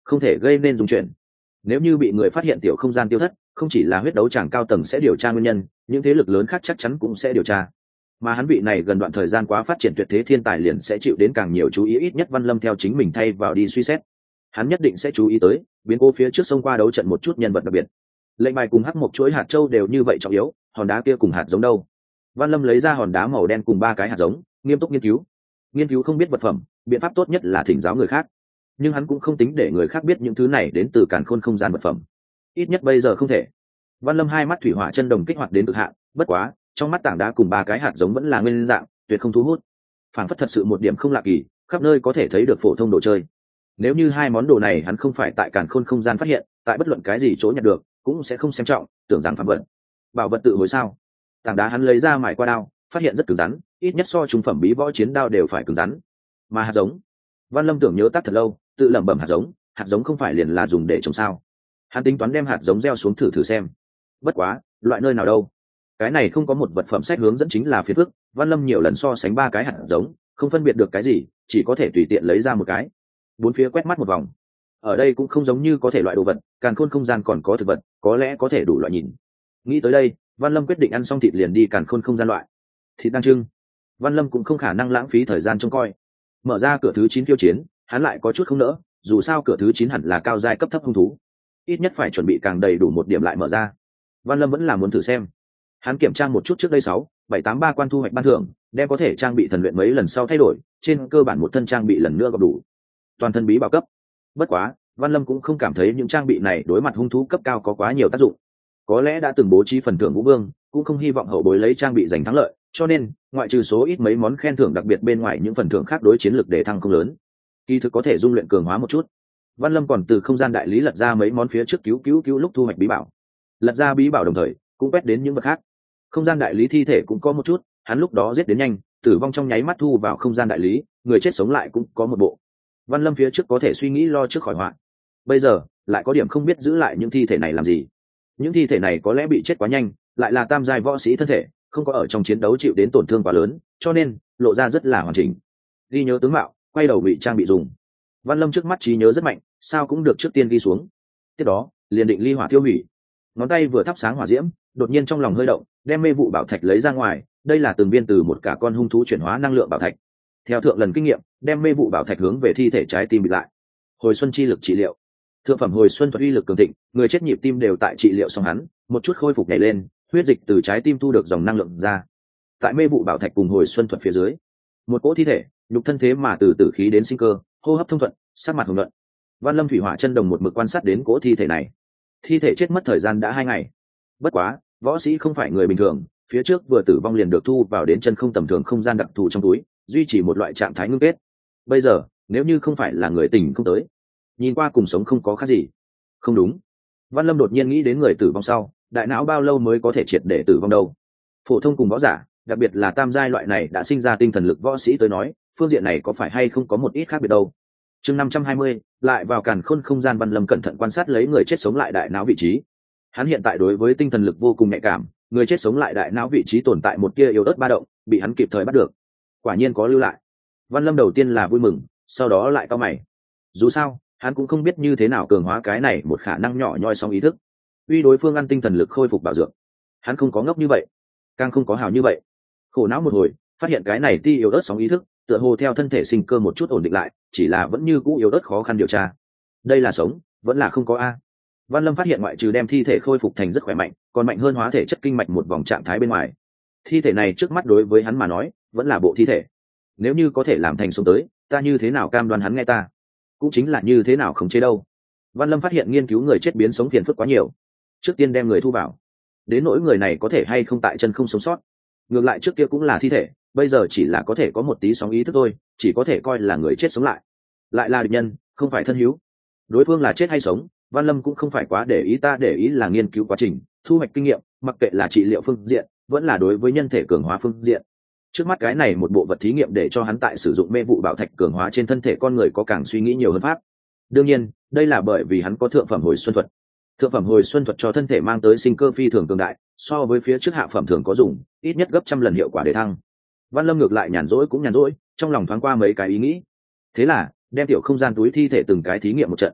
không thể gây nên dung chuyển. Nếu như bị người phát hiện tiểu không gian tiêu thất, không chỉ là huyết đấu tràng cao tầng sẽ điều tra nguyên nhân, những thế lực lớn khác chắc chắn cũng sẽ điều tra. Mà hắn vị này gần đoạn thời gian quá phát triển tuyệt thế thiên tài liền sẽ chịu đến càng nhiều chú ý, ít nhất Văn Lâm theo chính mình thay vào đi suy xét. Hắn nhất định sẽ chú ý tới biến cố phía trước sông qua đấu trận một chút nhân vật đặc biệt. Lệnh bài cùng hắc một chuỗi hạt châu đều như vậy trọng yếu, hòn đá kia cùng hạt giống đâu? Văn Lâm lấy ra hòn đá màu đen cùng 3 cái hạt giống, nghiêm túc nghiên cứu không biết vật phẩm, biện pháp tốt nhất là thỉnh giáo người khác. Nhưng hắn cũng không tính để người khác biết những thứ này đến từ càn khôn không gian vật phẩm, ít nhất bây giờ không thể. Văn Lâm hai mắt thủy hỏa chân đồng kích hoạt đến cực hạn, bất quá trong mắt tảng đá cùng 3 cái hạt giống vẫn là nguyên dạng, tuyệt không thu hút, phản phất thật sự một điểm không lạ kỳ, khắp nơi có thể thấy được phổ thông đồ chơi. Nếu như hai món đồ này hắn không phải tại càn khôn không gian phát hiện, tại bất luận cái gì chỗ nhặt được cũng sẽ không xem trọng, tưởng rằng phạm vật, bảo vật tự hồi sao. Tảng đá hắn lấy ra mài qua đao, phát hiện rất cứng rắn, ít nhất so trung phẩm bí võ chiến đao đều phải cứng rắn. Mà hạt giống, Văn Lâm tưởng nhớ tắt thật lâu, tự lẩm bẩm hạt giống không phải liền là dùng để trồng sao? Hắn tính toán đem hạt giống gieo xuống thử xem. Bất quá, loại nơi nào đâu? Cái này không có một vật phẩm sách hướng dẫn chính là phiền phức. Văn Lâm nhiều lần so sánh 3 cái hạt giống, không phân biệt được cái gì, chỉ có thể tùy tiện lấy ra một cái. Bốn phía quét mắt một vòng. Ở đây cũng không giống như có thể loại đồ vật, càn khôn không gian còn có thực vật, có lẽ có thể đủ loại nhìn. Nghĩ tới đây, Văn Lâm quyết định ăn xong thịt liền đi càn khôn không gian loại. Thịt đang trưng. Văn Lâm cũng không khả năng lãng phí thời gian trông coi. Mở ra cửa thứ 9 khiêu chiến, hắn lại có chút không nỡ, dù sao cửa thứ 9 hẳn là cao giai cấp thấp hung thú, ít nhất phải chuẩn bị càng đầy đủ một điểm lại mở ra. Văn Lâm vẫn là muốn thử xem. Hắn kiểm tra một chút trước đây 6-7-8-3 quan thu hoạch ban thưởng, đem có thể trang bị thần luyện mấy lần sau thay đổi, trên cơ bản một thân trang bị lần nữa gặp đủ. Toàn thân bí bảo cấp. Bất quá, Văn Lâm cũng không cảm thấy những trang bị này đối mặt hung thú cấp cao có quá nhiều tác dụng. Có lẽ đã từng bố trí phần thưởng Vũ Vương, cũng không hy vọng hậu bối lấy trang bị giành thắng lợi, cho nên, ngoại trừ số ít mấy món khen thưởng đặc biệt bên ngoài, những phần thưởng khác đối chiến lược để thăng không lớn. Kỳ thực có thể dung luyện cường hóa một chút. Văn Lâm còn từ không gian đại lý lật ra mấy món phía trước cứu lúc thu hoạch bí bảo. Lật ra bí bảo đồng thời, cũng quét đến những vật khác. Không gian đại lý thi thể cũng có một chút, hắn lúc đó giết đến nhanh, tử vong trong nháy mắt thu vào không gian đại lý, người chết sống lại cũng có một bộ. Văn Lâm phía trước có thể suy nghĩ lo trước khỏi họa. Bây giờ, lại có điểm không biết giữ lại những thi thể này làm gì. Những thi thể này có lẽ bị chết quá nhanh, lại là tam giai võ sĩ thân thể, không có ở trong chiến đấu chịu đến tổn thương quá lớn, cho nên lộ ra rất là hoàn chỉnh. Ghi nhớ tướng mạo, quay đầu bị trang bị dùng. Văn Lâm trước mắt trí nhớ rất mạnh, sao cũng được trước tiên ghi xuống. Tiếp đó, liền định ly hỏa tiêu hủy. Ngón tay vừa thắp sáng hỏa diễm, đột nhiên trong lòng hơi động, đem mê vụ bảo thạch lấy ra ngoài. Đây là từng viên từ một cả con hung thú chuyển hóa năng lượng bảo thạch. Theo thượng lần kinh nghiệm, đem mê vụ bảo thạch hướng về thi thể trái tim bịt lại. Hồi xuân chi lực trị liệu. Thượng phẩm hồi xuân thuật uy lực cường thịnh, người chết nhịp tim đều tại trị liệu xong hắn, một chút khôi phục nhảy lên, huyết dịch từ trái tim thu được dòng năng lượng ra. Tại mê vụ bảo thạch cùng hồi xuân thuật phía dưới, một cỗ thi thể, nhục thân thế mà từ tử khí đến sinh cơ, hô hấp thông thuận, sắc mặt hồng nhuận. Văn Lâm thủy hỏa chân đồng một mực quan sát đến cỗ thi thể này. Thi thể chết mất thời gian đã 2 ngày. Bất quá, võ sĩ không phải người bình thường, phía trước vừa tử vong liền được thu vào đến chân không tầm thường không gian đặc thù trong túi, duy trì một loại trạng thái ngưng kết. Bây giờ, nếu như không phải là người tình không tới, nhìn qua cùng sống không có khác gì. Không đúng. Văn Lâm đột nhiên nghĩ đến người tử vong sau, đại não bao lâu mới có thể triệt để tử vong đâu? Phổ thông cùng võ giả, đặc biệt là tam giai loại này đã sinh ra tinh thần lực võ sĩ tới nói, phương diện này có phải hay không có một ít khác biệt đâu. Chương 520, lại vào càn khôn không gian. Văn Lâm cẩn thận quan sát lấy người chết sống lại đại não vị trí. Hắn hiện tại đối với tinh thần lực vô cùng nhạy cảm, người chết sống lại đại não vị trí tồn tại một tia yếu ớt ba động, bị hắn kịp thời bắt được. Quả nhiên có lưu lại. Văn Lâm đầu tiên là vui mừng, sau đó lại cau mày. Dù sao, hắn cũng không biết như thế nào cường hóa cái này một khả năng nhỏ nhoi song ý thức. Uy đối phương ăn tinh thần lực khôi phục bảo dưỡng. Hắn không có ngốc như vậy, càng không có hào như vậy. Khổ não một hồi, phát hiện cái này ti yếu ớt sóng ý thức, tựa hồ theo thân thể sinh cơ một chút ổn định lại, chỉ là vẫn như cũ yếu ớt khó khăn điều tra. Đây là sống, vẫn là không có a. Văn Lâm phát hiện ngoại trừ đem thi thể khôi phục thành rất khỏe mạnh, còn mạnh hơn hóa thể chất kinh mạch một vòng trạng thái bên ngoài. Thi thể này trước mắt đối với hắn mà nói, vẫn là bộ thi thể. Nếu như có thể làm thành sống tới, ta như thế nào cam đoan hắn nghe ta? Cũng chính là như thế nào khống chế đâu. Văn Lâm phát hiện nghiên cứu người chết biến sống phiền phức quá nhiều. Trước tiên đem người thu vào, đến nỗi người này có thể hay không tại chân không sống sót. Ngược lại trước kia cũng là thi thể, bây giờ chỉ là có thể có một tí sóng ý thức thôi, chỉ có thể coi là người chết sống lại. Lại là địch nhân, không phải thân hữu. Đối phương là chết hay sống, Văn Lâm cũng không phải quá để ý, ta để ý là nghiên cứu quá trình, thu hoạch kinh nghiệm, mặc kệ là trị liệu phương diện, vẫn là đối với nhân thể cường hóa phương diện. Trước mắt cái này một bộ vật thí nghiệm để cho hắn tại sử dụng mê vụ bảo thạch cường hóa trên thân thể con người có càng suy nghĩ nhiều hơn pháp. Đương nhiên, đây là bởi vì hắn có thượng phẩm hồi xuân thuật. Thượng phẩm hồi xuân thuật cho thân thể mang tới sinh cơ phi thường cường đại, so với phía trước hạ phẩm thường có dùng, ít nhất gấp trăm lần hiệu quả để thăng. Văn Lâm ngược lại nhàn rỗi cũng nhàn rỗi, trong lòng thoáng qua mấy cái ý nghĩ. Thế là, đem tiểu không gian túi thi thể từng cái thí nghiệm một trận.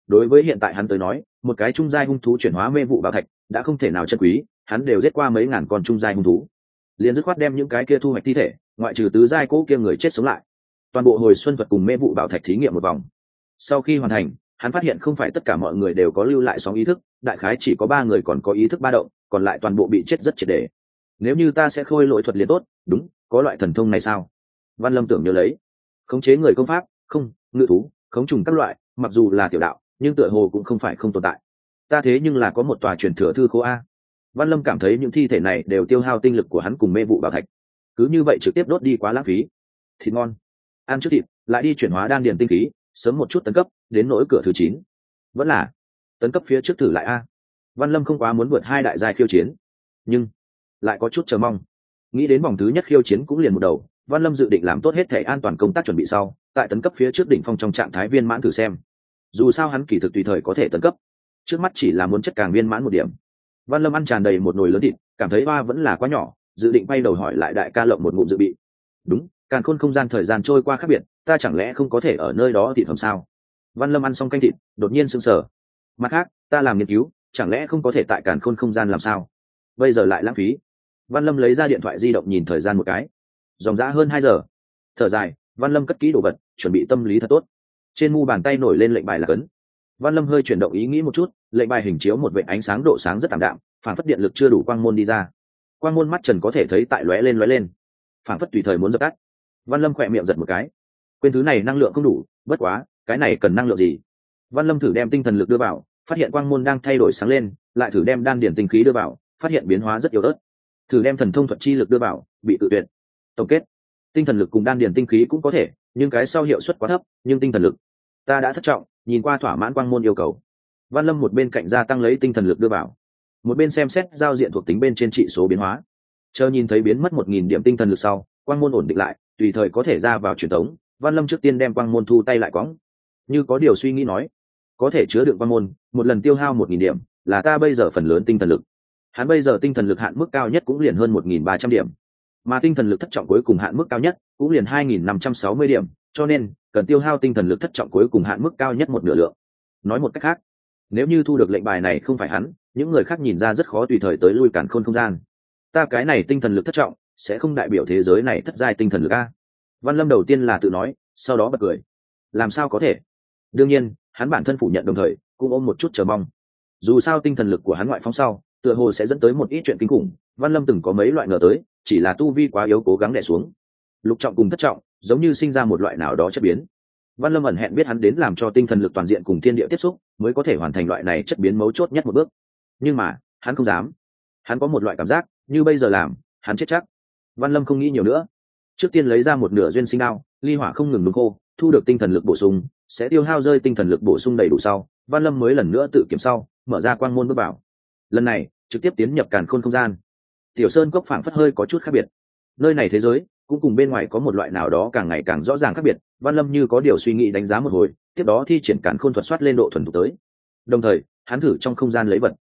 đối với hiện tại hắn tới nói, một cái trung giai hung thú chuyển hóa mê vụ bảo thạch đã không thể nào chân quý, hắn đều giết qua mấy ngàn con trung giai hung thú, liền dứt khoát đem những cái kia thu hoạch thi thể, ngoại trừ tứ giai cố kia người chết sống lại, toàn bộ hồi xuân thuật cùng mê vụ bảo thạch thí nghiệm một vòng. Sau khi hoàn thành, hắn phát hiện không phải tất cả mọi người đều có lưu lại sóng ý thức, đại khái chỉ có 3 người còn có ý thức ba động, còn lại toàn bộ bị chết rất triệt để. Nếu như ta sẽ khôi lỗi thuật liền tốt, đúng, có loại thần thông này sao? Văn Lâm tưởng nhớ lấy, khống chế người công pháp, không, ngự thú, khống trùng các loại, mặc dù là tiểu đạo, nhưng tựa hồ cũng không phải không tồn tại. Ta thế nhưng là có một tòa truyền thừa thư khố a. Văn Lâm cảm thấy những thi thể này đều tiêu hao tinh lực của hắn cùng mê vụ bảo thạch, cứ như vậy trực tiếp đốt đi quá lãng phí. Thịt ngon, ăn trước thịt, lại đi chuyển hóa đan điền tinh khí, sớm một chút tấn cấp, đến nỗi cửa thứ 9. Vẫn là tấn cấp phía trước thử lại a. Văn Lâm không quá muốn vượt 2 đại giai khiêu chiến, nhưng lại có chút chờ mong. Nghĩ đến vòng thứ nhất khiêu chiến cũng liền một đầu, Văn Lâm dự định làm tốt hết thể an toàn công tác chuẩn bị sau, tại tấn cấp phía trước đỉnh phong trong trạng thái viên mãn thử xem. Dù sao hắn kỳ thực tùy thời có thể tấn cấp, trước mắt chỉ là muốn chất càng viên mãn một điểm. Văn Lâm ăn tràn đầy một nồi lớn thịt, cảm thấy hoa vẫn là quá nhỏ, dự định bay đầu hỏi lại đại ca Lộng một ngụm dự bị. Đúng, càn khôn không gian thời gian trôi qua khác biệt, ta chẳng lẽ không có thể ở nơi đó thịt hầm sao? Văn Lâm ăn xong canh thịt, đột nhiên sững sờ. Mặt khác, ta làm nghiên cứu, chẳng lẽ không có thể tại càn khôn không gian làm sao? Bây giờ lại lãng phí. Văn Lâm lấy ra điện thoại di động nhìn thời gian một cái, dòng dã hơn 2 giờ. Thở dài, Văn Lâm cất kỹ đồ vật, chuẩn bị tâm lý thật tốt. Trên mu bàn tay nổi lên lệnh bài là cấn. Văn Lâm hơi chuyển động ý nghĩ một chút, lệnh bài hình chiếu một vệt ánh sáng độ sáng rất ảm đạm, phản phất điện lực chưa đủ quang môn đi ra. Quang môn mắt trần có thể thấy tại lóe lên, phản phất tùy thời muốn dập tắt. Văn Lâm khỏe miệng giật một cái, quên thứ này năng lượng không đủ, bất quá, cái này cần năng lượng gì? Văn Lâm thử đem tinh thần lực đưa vào, phát hiện quang môn đang thay đổi sáng lên, lại thử đem đan điển tinh khí đưa vào, phát hiện biến hóa rất yếu ớt. Thử đem thần thông thuật chi lực đưa vào, bị tự tuyệt. Tổng kết, tinh thần lực cùng đan điển tinh khí cũng có thể, nhưng cái sau hiệu suất quá thấp, nhưng tinh thần lực, ta đã thất trọng, nhìn qua thỏa mãn quang môn yêu cầu. Văn Lâm một bên cạnh gia tăng lấy tinh thần lực đưa vào, một bên xem xét giao diện thuộc tính bên trên trị số biến hóa. Chờ nhìn thấy biến mất 1000 điểm tinh thần lực sau, quang môn ổn định lại, tùy thời có thể ra vào truyền tống. Văn Lâm trước tiên đem quang môn thu tay lại cõng, như có điều suy nghĩ nói, có thể chứa đựng quang môn, một lần tiêu hao 1000 điểm, là ta bây giờ phần lớn tinh thần lực. Hắn bây giờ tinh thần lực hạn mức cao nhất cũng liền hơn 1300 điểm, mà tinh thần lực thất trọng cuối cùng hạn mức cao nhất cũng liền 2560 điểm, cho nên cần tiêu hao tinh thần lực thất trọng cuối cùng hạn mức cao nhất một nửa lượng. Nói một cách khác, nếu như thu được lệnh bài này không phải hắn, những người khác nhìn ra rất khó tùy thời tới lui cản khôn không gian. Ta cái này tinh thần lực thất trọng sẽ không đại biểu thế giới này thất giai tinh thần lực a. Văn Lâm đầu tiên là tự nói, sau đó bật cười. Làm sao có thể? Đương nhiên, hắn bản thân phủ nhận đồng thời cũng ôm một chút chờ mong. Dù sao tinh thần lực của hắn ngoại phóng sau, tựa hồ sẽ dẫn tới một ít chuyện kinh khủng. Văn Lâm từng có mấy loại ngờ tới, chỉ là tu vi quá yếu cố gắng đè xuống. Lục trọng cùng thất trọng, giống như sinh ra một loại nào đó chất biến. Văn Lâm ẩn hẹn biết hắn đến làm cho tinh thần lực toàn diện cùng thiên địa tiếp xúc, mới có thể hoàn thành loại này chất biến mấu chốt nhất một bước. Nhưng mà, hắn không dám. Hắn có một loại cảm giác, như bây giờ làm, hắn chết chắc. Văn Lâm không nghĩ nhiều nữa. Trước tiên lấy ra một nửa duyên sinh đao, ly hỏa không ngừng nung khô, thu được tinh thần lực bổ sung, sẽ tiêu hao rơi tinh thần lực bổ sung đầy đủ sau, Văn Lâm mới lần nữa tự kiểm sau, mở ra quang môn bước vào. Lần này, trực tiếp tiến nhập càn khôn không gian. Tiểu Sơn cốc phảng phất hơi có chút khác biệt. Nơi này thế giới cũng cùng bên ngoài có một loại nào đó càng ngày càng rõ ràng khác biệt. Văn Lâm như có điều suy nghĩ đánh giá một hồi, tiếp đó thi triển càn khôn thuật soát lên độ thuần thục tới. Đồng thời, hắn thử trong không gian lấy vật.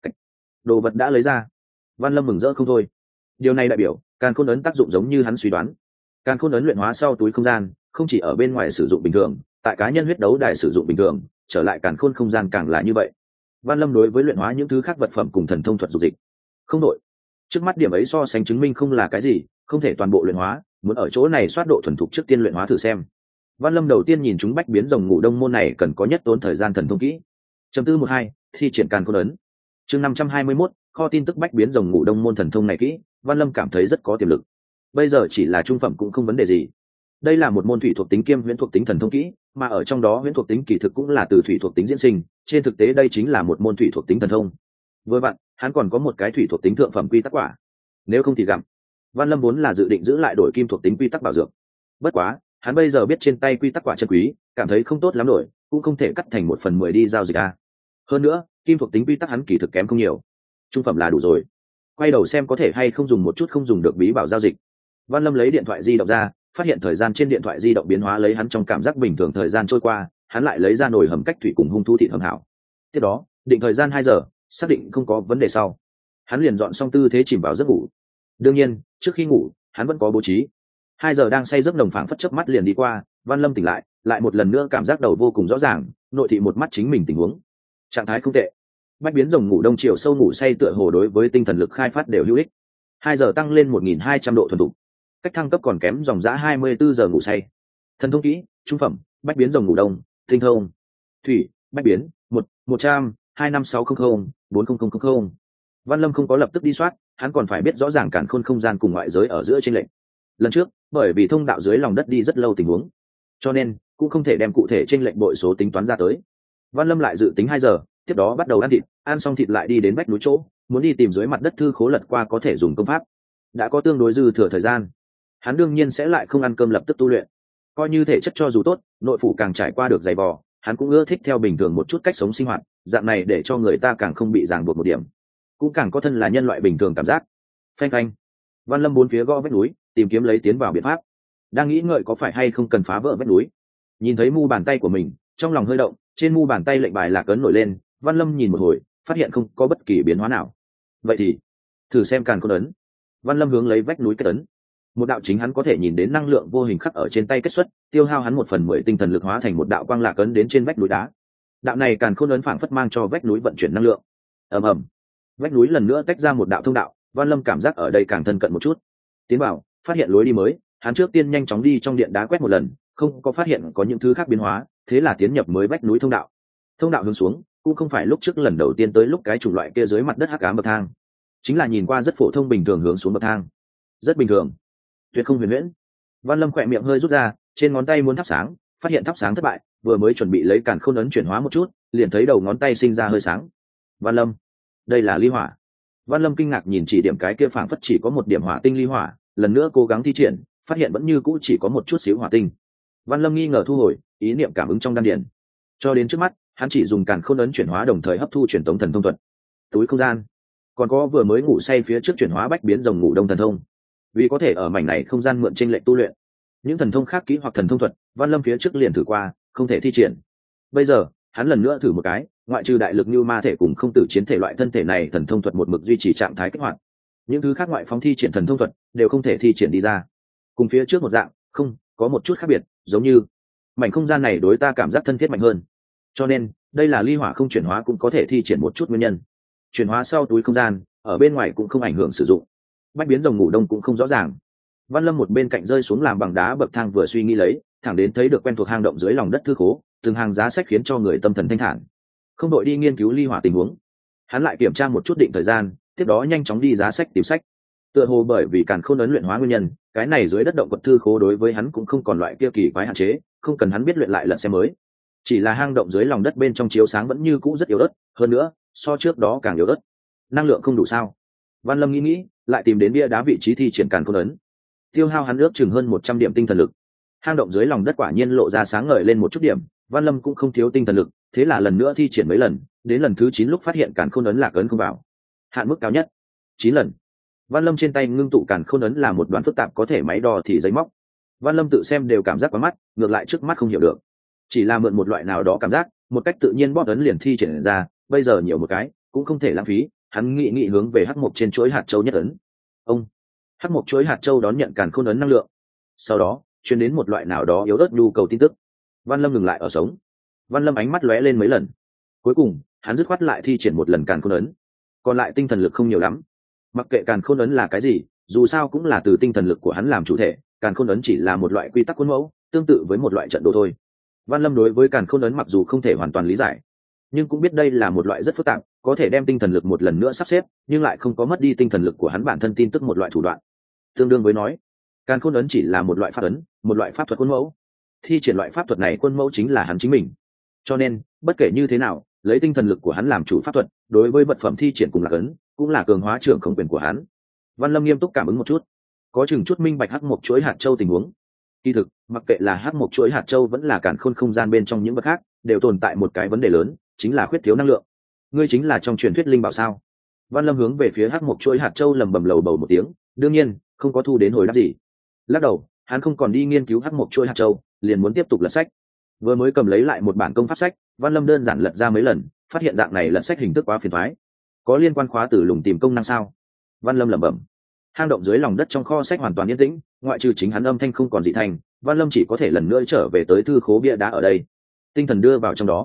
Đồ vật đã lấy ra. Văn Lâm mừng rỡ không thôi. Điều này đại biểu càn khôn ấn tác dụng giống như hắn suy đoán. Càn khôn ấn luyện hóa sau túi không gian, không chỉ ở bên ngoài sử dụng bình thường, tại cá nhân huyết đấu đài sử dụng bình thường, trở lại càn khôn không gian càng là như vậy. Văn Lâm đối với luyện hóa những thứ khác vật phẩm cùng thần thông thuật dục dịch không đổi. Trước mắt điểm ấy so sánh chứng minh không là cái gì, không thể toàn bộ luyện hóa, muốn ở chỗ này soát độ thuần thục trước tiên luyện hóa thử xem. Văn Lâm đầu tiên nhìn chúng bách biến rồng ngủ đông môn này cần có nhất tốn thời gian thần thông kỹ. Chấm tư 12, thi triển càn khôn ấn. Chương 521, kho tin tức bách biến rồng ngủ đông môn thần thông này kỹ, Văn Lâm cảm thấy rất có tiềm lực. Bây giờ chỉ là trung phẩm cũng không vấn đề gì. Đây là một môn thủy thuộc tính kiêm huyễn thuộc tính thần thông kỹ, mà ở trong đó huyễn thuộc tính kỳ thực cũng là từ thủy thuộc tính diễn sinh, trên thực tế đây chính là một môn thủy thuộc tính thần thông. Vừa vặn, hắn còn có một cái thủy thuộc tính thượng phẩm quy tắc quả. Nếu không thì gặm. Văn Lâm vốn là dự định giữ lại đổi kim thuộc tính quy tắc bảo dược. Bất quá, hắn bây giờ biết trên tay quy tắc quả chân quý, cảm thấy không tốt lắm đổi, cũng không thể cắt thành 1/10 đi giao dịch a. Hơn nữa, kim thuộc tính quy tắc hắn kỳ thực kém không nhiều. Trung phẩm là đủ rồi. Quay đầu xem có thể hay không dùng một chút không dùng được bí bảo giao dịch. Văn Lâm lấy điện thoại di động ra, phát hiện thời gian trên điện thoại di động biến hóa lấy hắn trong cảm giác bình thường thời gian trôi qua, hắn lại lấy ra nồi hầm cách thủy cùng hung thú thịt hầm hảo. Tiếp đó, định thời gian 2 giờ, xác định không có vấn đề sau, hắn liền dọn xong tư thế chìm vào giấc ngủ. Đương nhiên, trước khi ngủ, hắn vẫn có bố trí. 2 giờ đang say giấc nồng phảng phất chớp mắt liền đi qua, Văn Lâm tỉnh lại, lại một lần nữa cảm giác đầu vô cùng rõ ràng, nội thị một mắt chính mình tình huống, trạng thái không tệ. Bách biến rồng ngủ đông chiều sâu ngủ say tựa hồ đối với tinh thần lực khai phát đều hữu ích. 2 giờ tăng lên 1.200 độ thuần thục, cách thăng cấp còn kém dòng dã 24 giờ ngủ say. Thần thông kỹ trung phẩm bách biến rồng ngủ đông tinh thông thủy bách biến 100-25600-40000. Văn Lâm không có lập tức đi soát, hắn còn phải biết rõ ràng càn khôn không gian cùng ngoại giới ở giữa chênh lệch. Lần trước bởi vì thông đạo dưới lòng đất đi rất lâu tình huống, cho nên cũng không thể đem cụ thể chênh lệch bội số tính toán ra tới. Văn Lâm lại dự tính 2 giờ, tiếp đó bắt đầu ăn thịt, ăn xong thịt lại đi đến vách núi chỗ, muốn đi tìm dưới mặt đất thư khố lật qua có thể dùng công pháp. Đã có tương đối dư thừa thời gian, hắn đương nhiên sẽ lại không ăn cơm lập tức tu luyện. Coi như thể chất cho dù tốt, nội phủ càng trải qua được dày vò, hắn cũng ưa thích theo bình thường một chút cách sống sinh hoạt, dạng này để cho người ta càng không bị ràng buộc một điểm, cũng càng có thân là nhân loại bình thường cảm giác. Phanh phanh, Văn Lâm bốn phía gõ vách núi, tìm kiếm lấy tiến vào biện pháp. Đang nghĩ ngợi có phải hay không cần phá vỡ vách núi, nhìn thấy mu bàn tay của mình, trong lòng hơi động, trên mu bàn tay lệnh bài lạc ấn nổi lên. Văn Lâm nhìn một hồi, phát hiện không có bất kỳ biến hóa nào. Vậy thì thử xem càn khôn ấn. Văn Lâm hướng lấy vách núi kết ấn, một đạo chính hắn có thể nhìn đến năng lượng vô hình khắc ở trên tay kết xuất, tiêu hao hắn 1/10 tinh thần lực hóa thành một đạo quang lạc ấn đến trên vách núi đá. Đạo này càn khôn ấn phảng phất mang cho vách núi vận chuyển năng lượng. Ầm ầm, vách núi lần nữa tách ra một đạo thông đạo. Văn Lâm cảm giác ở đây càng thân cận một chút, tiến vào phát hiện lối đi mới. Hắn trước tiên nhanh chóng đi trong điện đá quét một lần, không có phát hiện có những thứ khác biến hóa, thế là tiến nhập mới vách núi thông đạo. Thông đạo hướng xuống cũng không phải lúc trước lần đầu tiên tới lúc cái chủng loại kia dưới mặt đất hắc ám bậc thang, chính là nhìn qua rất phổ thông bình thường hướng xuống bậc thang, rất bình thường, tuyệt không huyền huyễn. Văn Lâm khỏe miệng hơi rút ra, trên ngón tay muốn thắp sáng, phát hiện thắp sáng thất bại, vừa mới chuẩn bị lấy càn khôn ấn chuyển hóa một chút, liền thấy đầu ngón tay sinh ra hơi sáng. Văn Lâm, đây là ly hỏa. Văn Lâm kinh ngạc nhìn chỉ điểm cái kia phảng phất chỉ có một điểm hỏa tinh ly hỏa, lần nữa cố gắng thi triển, phát hiện vẫn như cũ chỉ có một chút xíu hỏa tinh. Văn Lâm nghi ngờ thu hồi ý niệm cảm ứng trong đan điền, cho đến trước mắt hắn chỉ dùng càn khôn ấn chuyển hóa đồng thời hấp thu truyền tống thần thông thuật, túi không gian, còn có vừa mới ngủ say phía trước chuyển hóa bách biến rồng ngủ đông thần thông. Vì có thể ở mảnh này không gian mượn chênh lệch tu luyện, những thần thông khác kỹ hoặc thần thông thuật, Văn Lâm phía trước liền thử qua, không thể thi triển. Bây giờ hắn lần nữa thử một cái, ngoại trừ đại lực như ma thể cùng không tử chiến thể loại thân thể này, thần thông thuật một mực duy trì trạng thái kích hoạt. Những thứ khác ngoại phóng thi triển thần thông thuật đều không thể thi triển đi ra. Cùng phía trước một dạng, không có một chút khác biệt, giống như mảnh không gian này đối ta cảm giác thân thiết mạnh hơn. Cho nên đây là ly hỏa không chuyển hóa cũng có thể thi triển một chút nguyên nhân. Chuyển hóa sau túi không gian ở bên ngoài cũng không ảnh hưởng sử dụng. Bách biến rồng ngủ đông cũng không rõ ràng. Văn Lâm một bên cạnh rơi xuống làm bằng đá bậc thang vừa suy nghĩ lấy, thẳng đến thấy được quen thuộc hang động dưới lòng đất thư khố, từng hàng giá sách khiến cho người tâm thần thanh thản. Không đội đi nghiên cứu ly hỏa tình huống, hắn lại kiểm tra một chút định thời gian, tiếp đó nhanh chóng đi giá sách tìm sách. Tựa hồ bởi vì càn khôn ấn luyện hóa nguyên nhân, cái này dưới đất động quật thư khố đối với hắn cũng không còn loại kia kỳ quái hạn chế, không cần hắn biết luyện lại lận xem mới. Chỉ là hang động dưới lòng đất bên trong chiếu sáng vẫn như cũ rất yếu ớt, hơn nữa so trước đó càng yếu ớt. Năng lượng không đủ sao? Văn Lâm nghĩ, lại tìm đến bia đá vị trí thi triển càn khôn ấn, tiêu hao hắn ước chừng hơn 100 điểm tinh thần lực. Hang động dưới lòng đất quả nhiên lộ ra sáng ngời lên một chút điểm, Văn Lâm cũng không thiếu tinh thần lực, thế là lần nữa thi triển mấy lần, đến lần thứ 9 lúc phát hiện càn khôn ấn lạc ấn không vào, hạn mức cao nhất 9 lần. Văn Lâm trên tay ngưng tụ càn khôn ấn là một đoạn phức tạp có thể máy đo thì giấy móc. Văn Lâm tự xem đều cảm giác quá mắt, ngược lại trước mắt không hiểu được, chỉ là mượn một loại nào đó cảm giác, một cách tự nhiên bóp ấn liền thi triển ra, bây giờ nhiều một cái cũng không thể lãng phí. Hắn nghĩ hướng về hắc mộc trên chuỗi hạt châu nhất ấn. Ông, hắc mộc chuỗi hạt châu đón nhận càn khôn ấn năng lượng, sau đó truyền đến một loại nào đó yếu ớt nhu cầu tin tức. Văn Lâm ngừng lại ở sống. Văn Lâm ánh mắt lóe lên mấy lần, cuối cùng hắn dứt khoát lại thi triển một lần càn khôn ấn. Còn lại tinh thần lực không nhiều lắm, mặc kệ càn khôn ấn là cái gì, dù sao cũng là từ tinh thần lực của hắn làm chủ thể, càn khôn ấn chỉ là một loại quy tắc khuôn mẫu, tương tự với một loại trận đồ thôi. Văn Lâm đối với càn khôn ấn mặc dù không thể hoàn toàn lý giải, nhưng cũng biết đây là một loại rất phức tạp, có thể đem tinh thần lực một lần nữa sắp xếp, nhưng lại không có mất đi tinh thần lực của hắn bản thân tin tức một loại thủ đoạn. Tương đương với nói, càn khôn ấn chỉ là một loại pháp ấn, một loại pháp thuật khuôn mẫu. Thi triển loại pháp thuật này khuôn mẫu chính là hắn chính mình. Cho nên, bất kể như thế nào, lấy tinh thần lực của hắn làm chủ pháp thuật, đối với vật phẩm thi triển cùng là ấn, cũng là cường hóa trưởng khống quyền của hắn. Văn Lâm nghiêm túc cảm ứng một chút, có chừng chút minh bạch hắc mộc chuỗi hạt châu tình huống. Kỳ thực, mặc kệ là hắc mộc chuỗi hạt châu vẫn là càn khôn không gian bên trong những vật khác, đều tồn tại một cái vấn đề lớn, chính là khuyết thiếu năng lượng. Ngươi chính là trong truyền thuyết linh bảo sao? Văn Lâm hướng về phía hắc mộc chuỗi hạt châu lầm bầm lầu bầu một tiếng, đương nhiên không có thu đến hồi đáp gì. Lắc đầu, hắn không còn đi nghiên cứu hắc mộc chuỗi hạt châu, liền muốn tiếp tục lật sách. Vừa mới cầm lấy lại một bản công pháp sách, Văn Lâm đơn giản lật ra mấy lần, phát hiện dạng này lật sách hình thức quá phiền toái. Có liên quan khóa từ lùng tìm công năng sao? Văn Lâm lẩm bẩm. Hang động dưới lòng đất trong kho sách hoàn toàn yên tĩnh, ngoại trừ chính hắn âm thanh không còn dị thành, Văn Lâm chỉ có thể lần nữa trở về tới thư khố bia đá ở đây. Tinh thần đưa vào trong đó,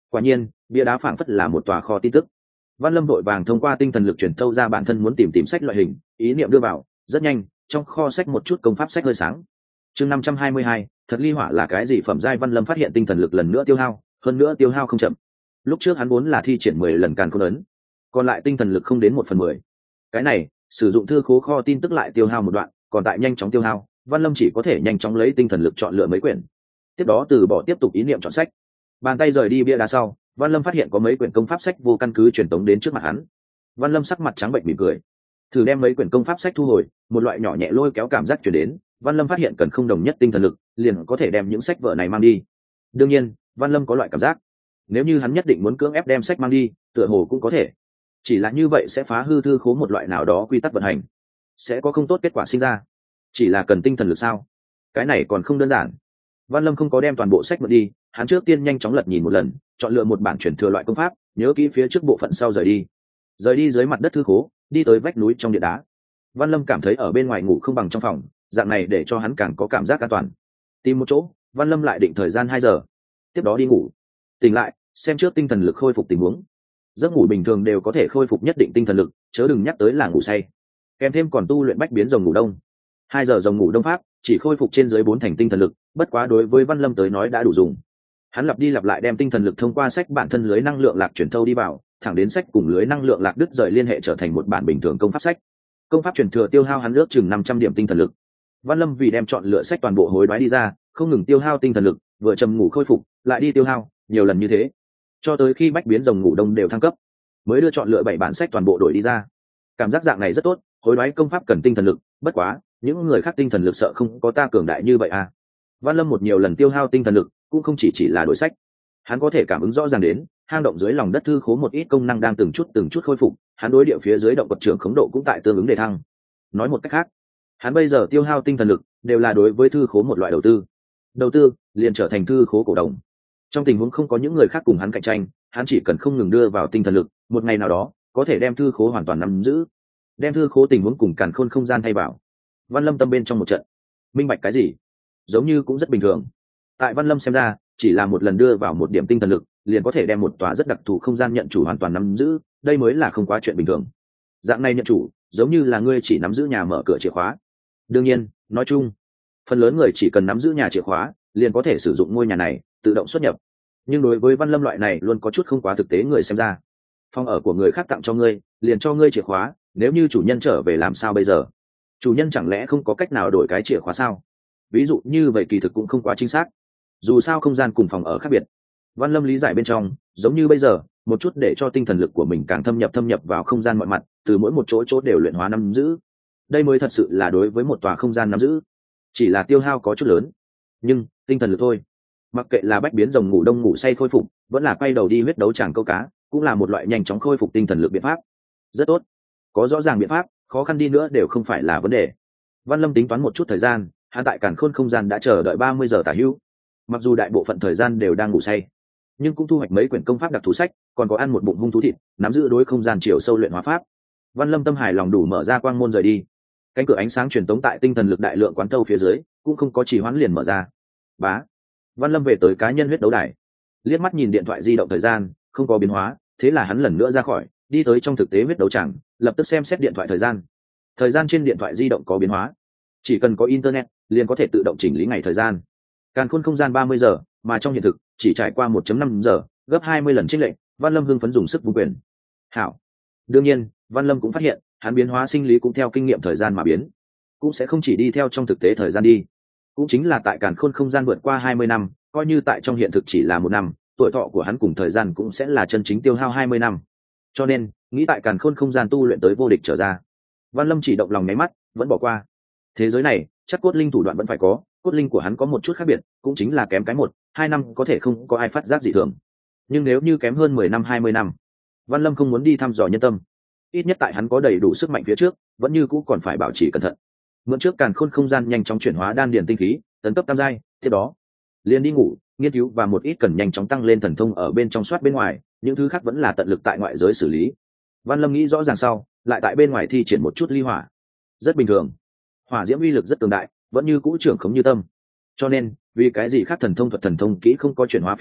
Quả nhiên bia đá phảng phất là một tòa kho tin tức. Văn Lâm vội vàng thông qua tinh thần lực truyền thâu ra bản thân muốn tìm sách loại hình, ý niệm đưa vào, rất nhanh, trong kho sách một chút công pháp sách hơi sáng. Chương 522, thật ly hỏa là cái gì? Phẩm giai. Văn Lâm phát hiện tinh thần lực lần nữa tiêu hao, hơn nữa tiêu hao không chậm. Lúc trước hắn vốn là thi triển 10 lần càn khôn ấn, còn lại tinh thần lực không đến 1/10. Cái này, sử dụng thư khố kho tin tức lại tiêu hao một đoạn, còn tại nhanh chóng tiêu hao, Văn Lâm chỉ có thể nhanh chóng lấy tinh thần lực chọn lựa mấy quyển. Tiếp đó từ bỏ tiếp tục ý niệm chọn sách. Bàn tay rời đi bia đá sau, Văn Lâm phát hiện có mấy quyển công pháp sách vô căn cứ truyền tống đến trước mặt hắn. Văn Lâm sắc mặt trắng bệnh mỉm cười, thử đem mấy quyển công pháp sách thu hồi, một loại nhỏ nhẹ lôi kéo cảm giác truyền đến. Văn Lâm phát hiện cần không đồng nhất tinh thần lực, liền có thể đem những sách vở này mang đi. Đương nhiên, Văn Lâm có loại cảm giác, nếu như hắn nhất định muốn cưỡng ép đem sách mang đi, tựa hồ cũng có thể. Chỉ là như vậy sẽ phá hư thư khố một loại nào đó quy tắc vận hành, sẽ có không tốt kết quả sinh ra. Chỉ là cần tinh thần lực sao? Cái này còn không đơn giản. Văn Lâm không có đem toàn bộ sách mượn đi, hắn trước tiên nhanh chóng lật nhìn một lần, chọn lựa một bản chuyển thừa loại công pháp, nhớ kỹ phía trước bộ phận sau rời đi. Rời đi dưới mặt đất thư khố, đi tới vách núi trong địa đá. Văn Lâm cảm thấy ở bên ngoài ngủ không bằng trong phòng, dạng này để cho hắn càng có cảm giác an toàn. Tìm một chỗ, Văn Lâm lại định thời gian 2 giờ, tiếp đó đi ngủ. Tỉnh lại, xem trước tinh thần lực khôi phục tình huống. Giấc ngủ bình thường đều có thể khôi phục nhất định tinh thần lực, chớ đừng nhắc tới là ngủ say. Kèm thêm còn tu luyện bách biến rồng ngủ đông. 2 giờ rồng ngủ đông pháp chỉ khôi phục trên dưới 4 thành tinh thần lực, bất quá đối với Văn Lâm tới nói đã đủ dùng. Hắn lặp đi lặp lại đem tinh thần lực thông qua sách bản thân lưới năng lượng lạc chuyển thâu đi vào, thẳng đến sách cùng lưới năng lượng lạc đứt rời liên hệ trở thành một bản bình thường công pháp sách. Công pháp truyền thừa tiêu hao hắn ước chừng 500 điểm tinh thần lực. Văn Lâm vì đem chọn lựa sách toàn bộ hối đoái đi ra, không ngừng tiêu hao tinh thần lực, vừa trầm ngủ khôi phục, lại đi tiêu hao, nhiều lần như thế, cho tới khi bách biến rồng ngủ đông đều thăng cấp, mới đưa chọn lựa 7 bản sách toàn bộ đổi đi ra. Cảm giác dạng này rất tốt, hối đoái công pháp cần tinh thần lực, bất quá, những người khác tinh thần lực sợ không có ta cường đại như vậy à. Văn Lâm một nhiều lần tiêu hao tinh thần lực, cũng không chỉ là đổi sách. Hắn có thể cảm ứng rõ ràng đến, hang động dưới lòng đất thư khố một ít công năng đang từng chút khôi phục, hắn đối địa phía dưới động vật trưởng khống độ cũng tại tương ứng đề thăng. Nói một cách khác, hắn bây giờ tiêu hao tinh thần lực đều là đối với thư khố một loại đầu tư. Đầu tư liền trở thành thư khố cổ đồng. Trong tình huống không có những người khác cùng hắn cạnh tranh, hắn chỉ cần không ngừng đưa vào tinh thần lực, một ngày nào đó có thể đem thư khố hoàn toàn nắm giữ, đem thư khố tình huống cùng càn khôn không gian thay vào. Văn Lâm tâm bên trong một trận minh bạch cái gì, giống như cũng rất bình thường. Tại Văn Lâm xem ra, chỉ là một lần đưa vào một điểm tinh thần lực, liền có thể đem một tòa rất đặc thù không gian nhận chủ hoàn toàn nắm giữ, đây mới là không quá chuyện bình thường. Dạng này nhận chủ, giống như là ngươi chỉ nắm giữ nhà mở cửa chìa khóa. Đương nhiên, nói chung, phần lớn người chỉ cần nắm giữ nhà chìa khóa, liền có thể sử dụng ngôi nhà này tự động xuất nhập. Nhưng đối với Văn Lâm loại này luôn có chút không quá thực tế người xem ra, phòng ở của người khác tặng cho ngươi, liền cho ngươi chìa khóa, nếu như chủ nhân trở về làm sao bây giờ? Chủ nhân chẳng lẽ không có cách nào đổi cái chìa khóa sao? Ví dụ như vậy kỳ thực cũng không quá chính xác. Dù sao không gian cùng phòng ở khác biệt. Văn Lâm lý giải bên trong, giống như bây giờ, một chút để cho tinh thần lực của mình càng thâm nhập vào không gian mọi mặt, từ mỗi một chỗ đều luyện hóa nắm giữ. Đây mới thật sự là đối với một tòa không gian nắm giữ. Chỉ là tiêu hao có chút lớn, nhưng tinh thần lực thôi. Mặc kệ là bách biến rồng ngủ đông ngủ say khôi phục, vẫn là quay đầu đi huyết đấu tràng câu cá, cũng là một loại nhanh chóng khôi phục tinh thần lực biện pháp. Rất tốt, có rõ ràng biện pháp, khó khăn đi nữa đều không phải là vấn đề. Văn Lâm tính toán một chút thời gian, hắn tại càn khôn không gian đã chờ đợi 30 giờ tả hữu. Mặc dù đại bộ phận thời gian đều đang ngủ say, nhưng cũng thu hoạch mấy quyển công pháp đặc thú sách, còn có ăn một bụng hung thú thịt, nắm giữ đối không gian chiều sâu luyện hóa pháp. Văn Lâm tâm hài lòng đủ mở ra quang môn rời đi. Cánh cửa ánh sáng truyền tống tại tinh thần lực đại lượng quán thâu phía dưới, cũng không có chỉ hoãn liền mở ra. Bá. Văn Lâm về tới cá nhân huyết đấu đài, liếc mắt nhìn điện thoại di động thời gian, không có biến hóa, thế là hắn lần nữa ra khỏi, đi tới trong thực tế huyết đấu tràng, lập tức xem xét điện thoại thời gian. Thời gian trên điện thoại di động có biến hóa, chỉ cần có internet, liền có thể tự động chỉnh lý ngày thời gian. Càn khôn không gian 30 giờ, mà trong hiện thực chỉ trải qua 1.5 giờ, gấp 20 lần chênh lệch. Văn Lâm hưng phấn dùng sức vung quyền. Hảo. Đương nhiên, Văn Lâm cũng phát hiện, hắn biến hóa sinh lý cũng theo kinh nghiệm thời gian mà biến, cũng sẽ không chỉ đi theo trong thực tế thời gian đi. Cũng chính là tại càn khôn không gian vượt qua 20 năm, coi như tại trong hiện thực chỉ là 1 năm, tuổi thọ của hắn cùng thời gian cũng sẽ là chân chính tiêu hao 20 năm. Cho nên, nghĩ tại càn khôn không gian tu luyện tới vô địch trở ra, Văn Lâm chỉ động lòng nháy mắt, vẫn bỏ qua. Thế giới này, chắc cốt linh thủ đoạn vẫn phải có, cốt linh của hắn có một chút khác biệt, cũng chính là kém cái 1-2 năm có thể không có ai phát giác dị thường. Nhưng nếu như kém hơn 10 năm 20 năm, Văn Lâm không muốn đi thăm dò nhân tâm. Ít nhất tại hắn có đầy đủ sức mạnh phía trước, vẫn như cũ còn phải bảo trì cẩn thận. Mượn trước càn khôn không gian nhanh chóng chuyển hóa đan điền tinh khí, tấn cấp tam giai, tiếp đó liền đi ngủ, nghiên cứu và một ít cần nhanh chóng tăng lên thần thông ở bên trong soát bên ngoài, những thứ khác vẫn là tận lực tại ngoại giới xử lý. Văn Lâm nghĩ rõ ràng sau, lại tại bên ngoài thi triển một chút ly hỏa. Rất bình thường, hỏa diễm uy lực rất cường đại, vẫn như cũ trưởng khống như tâm. Cho nên, vì cái gì khác thần thông thuật thần thông kỹ không có chuyển hóa phía trước,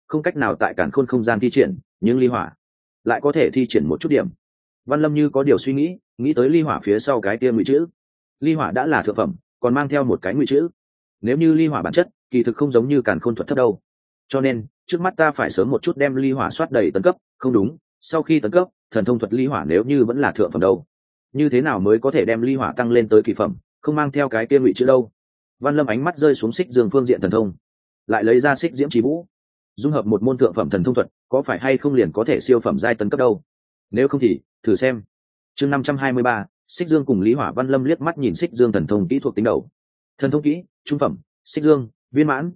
không cách nào tại cản khôn không gian thi triển, nhưng ly hỏa lại có thể thi triển một chút điểm. Văn Lâm như có điều suy nghĩ tới ly hỏa phía sau cái kia ngụy chữ. Ly hỏa đã là thượng phẩm, còn mang theo một cái ngụy chữ. Nếu như ly hỏa bản chất kỳ thực không giống như càn khôn thuật thấp đâu, cho nên trước mắt ta phải sớm một chút đem ly hỏa soát đầy tấn cấp. Không đúng, sau khi tấn cấp thần thông thuật ly hỏa nếu như vẫn là thượng phẩm đâu, như thế nào mới có thể đem ly hỏa tăng lên tới kỳ phẩm, không mang theo cái kia ngụy chữ đâu. Văn Lâm ánh mắt rơi xuống xích dương phương diện thần thông, lại lấy ra xích diễm trí vũ, dung hợp một môn thượng phẩm thần thông thuật, có phải hay không liền có thể siêu phẩm giai tấn cấp đâu? Nếu không thì thử xem. Chương 523, xích dương cùng lý hỏa. Văn Lâm liếc mắt nhìn xích dương thần thông kỹ thuộc tính đầu. Thần thông kỹ trung phẩm, xích dương viên mãn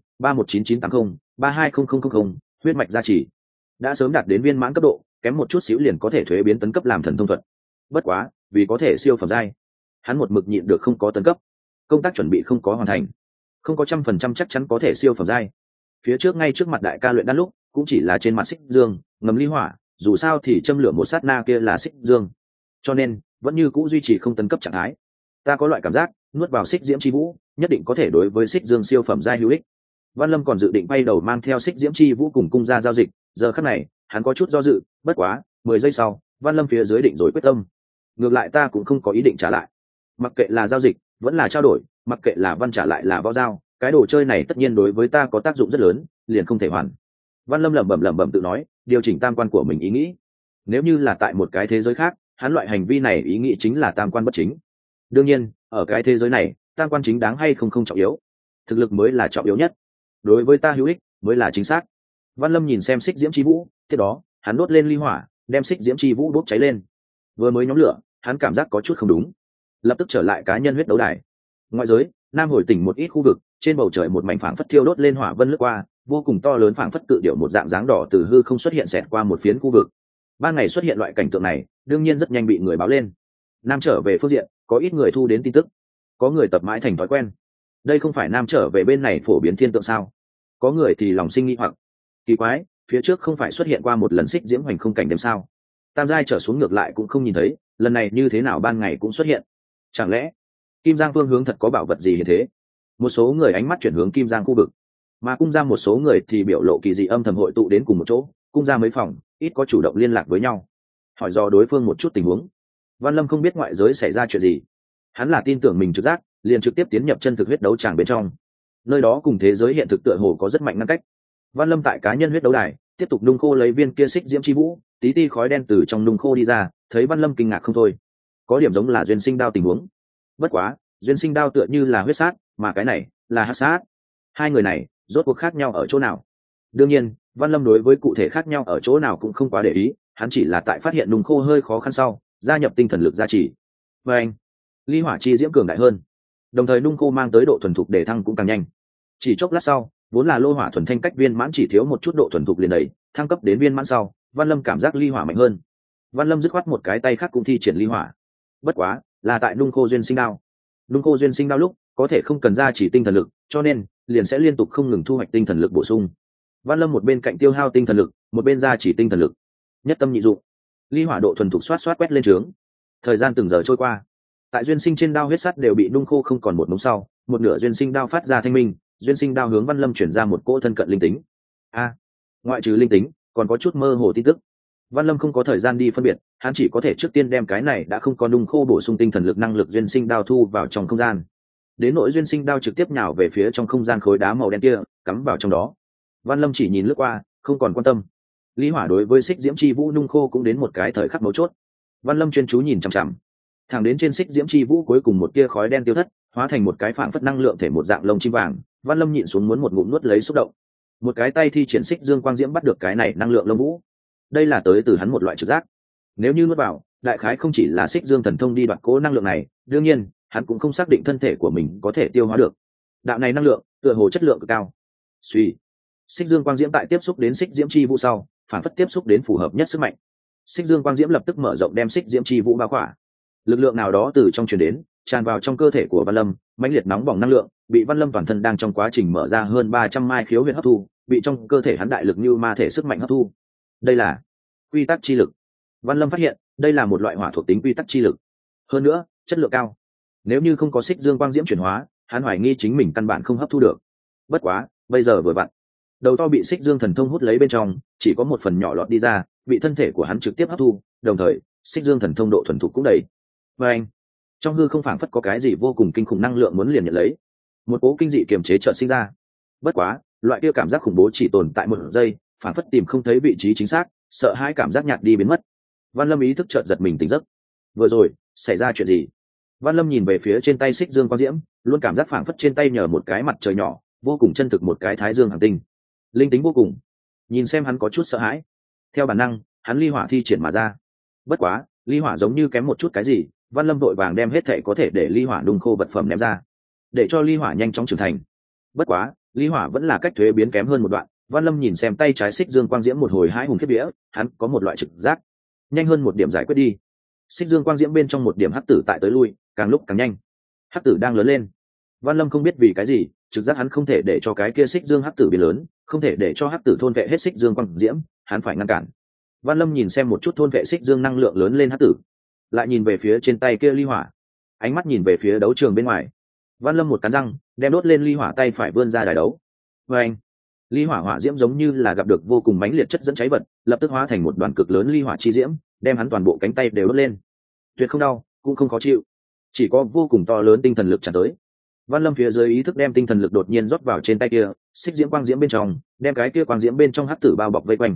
319980-320000, huyết mạch gia trì, đã sớm đạt đến viên mãn cấp độ, kém một chút xíu liền có thể thuế biến tấn cấp làm thần thông thuật. Bất quá vì có thể siêu phẩm giai, hắn một mực nhịn được không có tấn cấp, công tác chuẩn bị không có hoàn thành, không có 100% chắc chắn có thể siêu phẩm giai. Phía trước ngay trước mặt đại ca luyện đan lúc cũng chỉ là trên mặt xích dương ngầm ly hỏa, dù sao thì châm lửa một sát na kia là xích dương, cho nên vẫn như cũ duy trì không tấn cấp trạng thái. Ta có loại cảm giác nuốt vào xích diễm chi vũ nhất định có thể đối với xích dương siêu phẩm giai hữu ích. Văn Lâm còn dự định bay đầu mang theo xích diễm chi vũ cùng cung ra giao dịch, giờ khắc này hắn có chút do dự. Bất quá 10 giây sau, Văn Lâm phía dưới định rồi quyết tâm. Ngược lại ta cũng không có ý định trả lại, mặc kệ là giao dịch vẫn là trao đổi, mặc kệ là văn trả lại là võ giao, cái đồ chơi này tất nhiên đối với ta có tác dụng rất lớn, liền không thể hoàn. Văn Lâm lẩm bẩm tự nói, điều chỉnh tam quan của mình ý nghĩ. Nếu như là tại một cái thế giới khác, hắn loại hành vi này ý nghĩ chính là tam quan bất chính. Đương nhiên ở cái thế giới này, tam quan chính đáng hay không trọng yếu, thực lực mới là trọng yếu nhất, đối với ta hữu ích mới là chính xác. Văn Lâm nhìn xem xích diễm chi vũ, tiếp đó hắn đốt lên ly hỏa, đem xích diễm chi vũ đốt cháy lên. Vừa mới nhóm lửa, hắn cảm giác có chút không đúng, lập tức trở lại cá nhân huyết đấu đài. Ngoại giới nam hồi tỉnh một ít khu vực, trên bầu trời một mảnh phảng phất thiêu đốt lên hỏa vân lướt qua, vô cùng to lớn, phảng phất cự điểu một dạng dáng đỏ từ hư không xuất hiện xẹt qua một phiến khu vực. Ban ngày xuất hiện loại cảnh tượng này đương nhiên rất nhanh bị người báo lên. Nam trở về phương diện có ít người thu đến tin tức, có người tập mãi thành thói quen. Đây không phải nam trở về bên này phổ biến thiên tượng sao? Có người thì lòng sinh nghi hoặc, kỳ quái, phía trước không phải xuất hiện qua một lần xích diễm hoành không cảnh đêm sao? Tam giai trở xuống ngược lại cũng không nhìn thấy, lần này như thế nào ban ngày cũng xuất hiện? Chẳng lẽ Kim Giang phương hướng thật có bảo vật gì như thế? Một số người ánh mắt chuyển hướng Kim Giang khu vực, mà cung ra một số người thì biểu lộ kỳ dị âm thầm hội tụ đến cùng một chỗ. Cung ra mấy phòng ít có chủ động liên lạc với nhau, hỏi dò đối phương một chút tình huống. Văn Lâm không biết ngoại giới xảy ra chuyện gì, hắn là tin tưởng mình trực giác, liền trực tiếp tiến nhập chân thực huyết đấu tràng bên trong. Nơi đó cùng thế giới hiện thực tựa hồ có rất mạnh ngăn cách. Văn Lâm tại cá nhân huyết đấu đài tiếp tục nung khô lấy viên kia xích diễm chi vũ, tí ti khói đen từ trong nung khô đi ra, thấy Văn Lâm kinh ngạc không thôi. Có điểm giống là duyên sinh đao tình huống, bất quá duyên sinh đao tựa như là huyết sát, mà cái này là hắc sát. Hai người này rốt cuộc khác nhau ở chỗ nào? Đương nhiên Văn Lâm đối với cụ thể khác nhau ở chỗ nào cũng không quá để ý, hắn chỉ là tại phát hiện nung khô hơi khó khăn sau gia nhập tinh thần lực gia trì. Và anh ly hỏa chi diễm cường đại hơn, đồng thời nung khô mang tới độ thuần thục để thăng cũng càng nhanh. Chỉ chốc lát sau, vốn là lô hỏa thuần thanh cách viên mãn chỉ thiếu một chút độ thuần thục liền đẩy thăng cấp đến viên mãn sau, Văn Lâm cảm giác ly hỏa mạnh hơn. Văn Lâm dứt khoát một cái tay khác cũng thi triển ly hỏa, bất quá là tại nung khô duyên sinh đao. Nung khô duyên sinh đao lúc có thể không cần ra chỉ tinh thần lực, cho nên liền sẽ liên tục không ngừng thu hoạch tinh thần lực bổ sung. Văn Lâm một bên cạnh tiêu hao tinh thần lực, một bên ra chỉ tinh thần lực, nhất tâm nhị dụng, ly hỏa độ thuần thục xoát xoát quét lên trướng. Thời gian từng giờ trôi qua, tại duyên sinh trên đao huyết sắt đều bị nung khô không còn một mống sau, một nửa duyên sinh đao phát ra thanh minh, duyên sinh đao hướng Văn Lâm chuyển ra một cỗ thân cận linh tính. Ngoại trừ linh tính còn có chút mơ hồ tin tức. Văn Lâm không có thời gian đi phân biệt, hắn chỉ có thể trước tiên đem cái này đã không có nung khô bổ sung tinh thần lực năng lực duyên sinh đao thu vào trong không gian. Đến nỗi duyên sinh đao trực tiếp nhào về phía trong không gian khối đá màu đen kia, cắm vào trong đó. Văn Lâm chỉ nhìn lướt qua, không còn quan tâm. Lý hỏa đối với xích diễm chi vũ nung khô cũng đến một cái thời khắc mấu chốt. Văn Lâm chuyên chú nhìn chằm chằm, thẳng đến trên xích diễm chi vũ cuối cùng một tia khói đen tiêu thất, hóa thành một cái phảng phất năng lượng thể một dạng lông chim vàng. Văn Lâm nhịn xuống muốn một ngụm nuốt lấy xúc động. Một cái tay thi triển xích dương quang diễm bắt được cái này năng lượng lông vũ. Đây là tới từ hắn một loại trực giác. Nếu như nuốt vào, đại khái không chỉ là xích dương thần thông đi đoạt cố năng lượng này, đương nhiên hắn cũng không xác định thân thể của mình có thể tiêu hóa được đạo này năng lượng, tựa hồ chất lượng cực cao. Suy, xích dương quang diễm tại tiếp xúc đến xích diễm chi vũ sau, phản phất tiếp xúc đến phù hợp nhất sức mạnh. Xích dương quang diễm lập tức mở rộng đem xích diễm chi vũ bao khỏa. Lực lượng nào đó từ trong truyền đến, tràn vào trong cơ thể của Văn Lâm, mãnh liệt nóng bỏng năng lượng bị Văn Lâm toàn thân đang trong quá trình mở ra hơn 300 mai khiếu huyệt hấp thu, bị trong cơ thể hắn đại lực như ma thể sức mạnh hấp thu. Đây là quy tắc chi lực. Văn Lâm phát hiện đây là một loại hỏa thuộc tính quy tắc chi lực, hơn nữa chất lượng cao. Nếu như không có xích dương quang diễm chuyển hóa, hắn hoài nghi chính mình căn bản không hấp thu được. Bất quá bây giờ vừa vặn, đầu to bị xích dương thần thông hút lấy bên trong, chỉ có một phần nhỏ lọt đi ra, bị thân thể của hắn trực tiếp hấp thu, đồng thời xích dương thần thông độ thuần thục cũng đầy. Và anh, trong hư không phảng phất có cái gì vô cùng kinh khủng năng lượng muốn liền nhận lấy, một cố kinh dị kiềm chế chợt sinh ra. Bất quá loại kia cảm giác khủng bố chỉ tồn tại một giây, phảng phất tìm không thấy vị trí chính xác, sợ hãi cảm giác nhạt đi biến mất. Văn Lâm ý thức chợt giật mình tỉnh giấc. Vừa rồi xảy ra chuyện gì? Văn Lâm nhìn về phía trên tay xích dương quang diễm, luôn cảm giác phảng phất trên tay nhờ một cái mặt trời nhỏ, vô cùng chân thực một cái thái dương hành tinh, linh tính vô cùng. Nhìn xem hắn có chút sợ hãi, theo bản năng hắn ly hỏa thi triển mà ra. Bất quá ly hỏa giống như kém một chút cái gì, Văn Lâm vội vàng đem hết thể có thể để ly hỏa đun khô vật phẩm ném ra, để cho ly hỏa nhanh chóng trưởng thành. Bất quá ly hỏa vẫn là cách thuế biến kém hơn một đoạn. Văn Lâm nhìn xem tay trái xích dương quang diễm một hồi hãi hùng khiếp vía, hắn có một loại trực giác, nhanh hơn một điểm giải quyết đi. Xích dương quang diễm bên trong một điểm hắc tử tại tới lui, càng lúc càng nhanh. Hắc tử đang lớn lên. Văn Lâm không biết vì cái gì, trực giác hắn không thể để cho cái kia xích dương hắc tử biến lớn, không thể để cho hắc tử thôn vệ hết xích dương quang diễm, hắn phải ngăn cản. Văn Lâm nhìn xem một chút thôn vệ xích dương năng lượng lớn lên hắc tử, lại nhìn về phía trên tay kia ly hỏa, ánh mắt nhìn về phía đấu trường bên ngoài. Văn Lâm một cắn răng, đem đốt lên ly hỏa tay phải vươn ra đài đấu. Và anh, ly hỏa hỏa diễm giống như là gặp được vô cùng mãnh liệt chất dẫn cháy vật, lập tức hóa thành một đoàn cực lớn ly hỏa chi diễm, đem hắn toàn bộ cánh tay đều đốt lên. Tuyệt không đau, cũng không khó chịu, chỉ có vô cùng to lớn tinh thần lực tràn tới. Văn Lâm phía dưới ý thức đem tinh thần lực đột nhiên rót vào trên tay kia, xích diễm quang diễm bên trong, đem cái kia quang diễm bên trong hắc tử bao bọc vây quanh.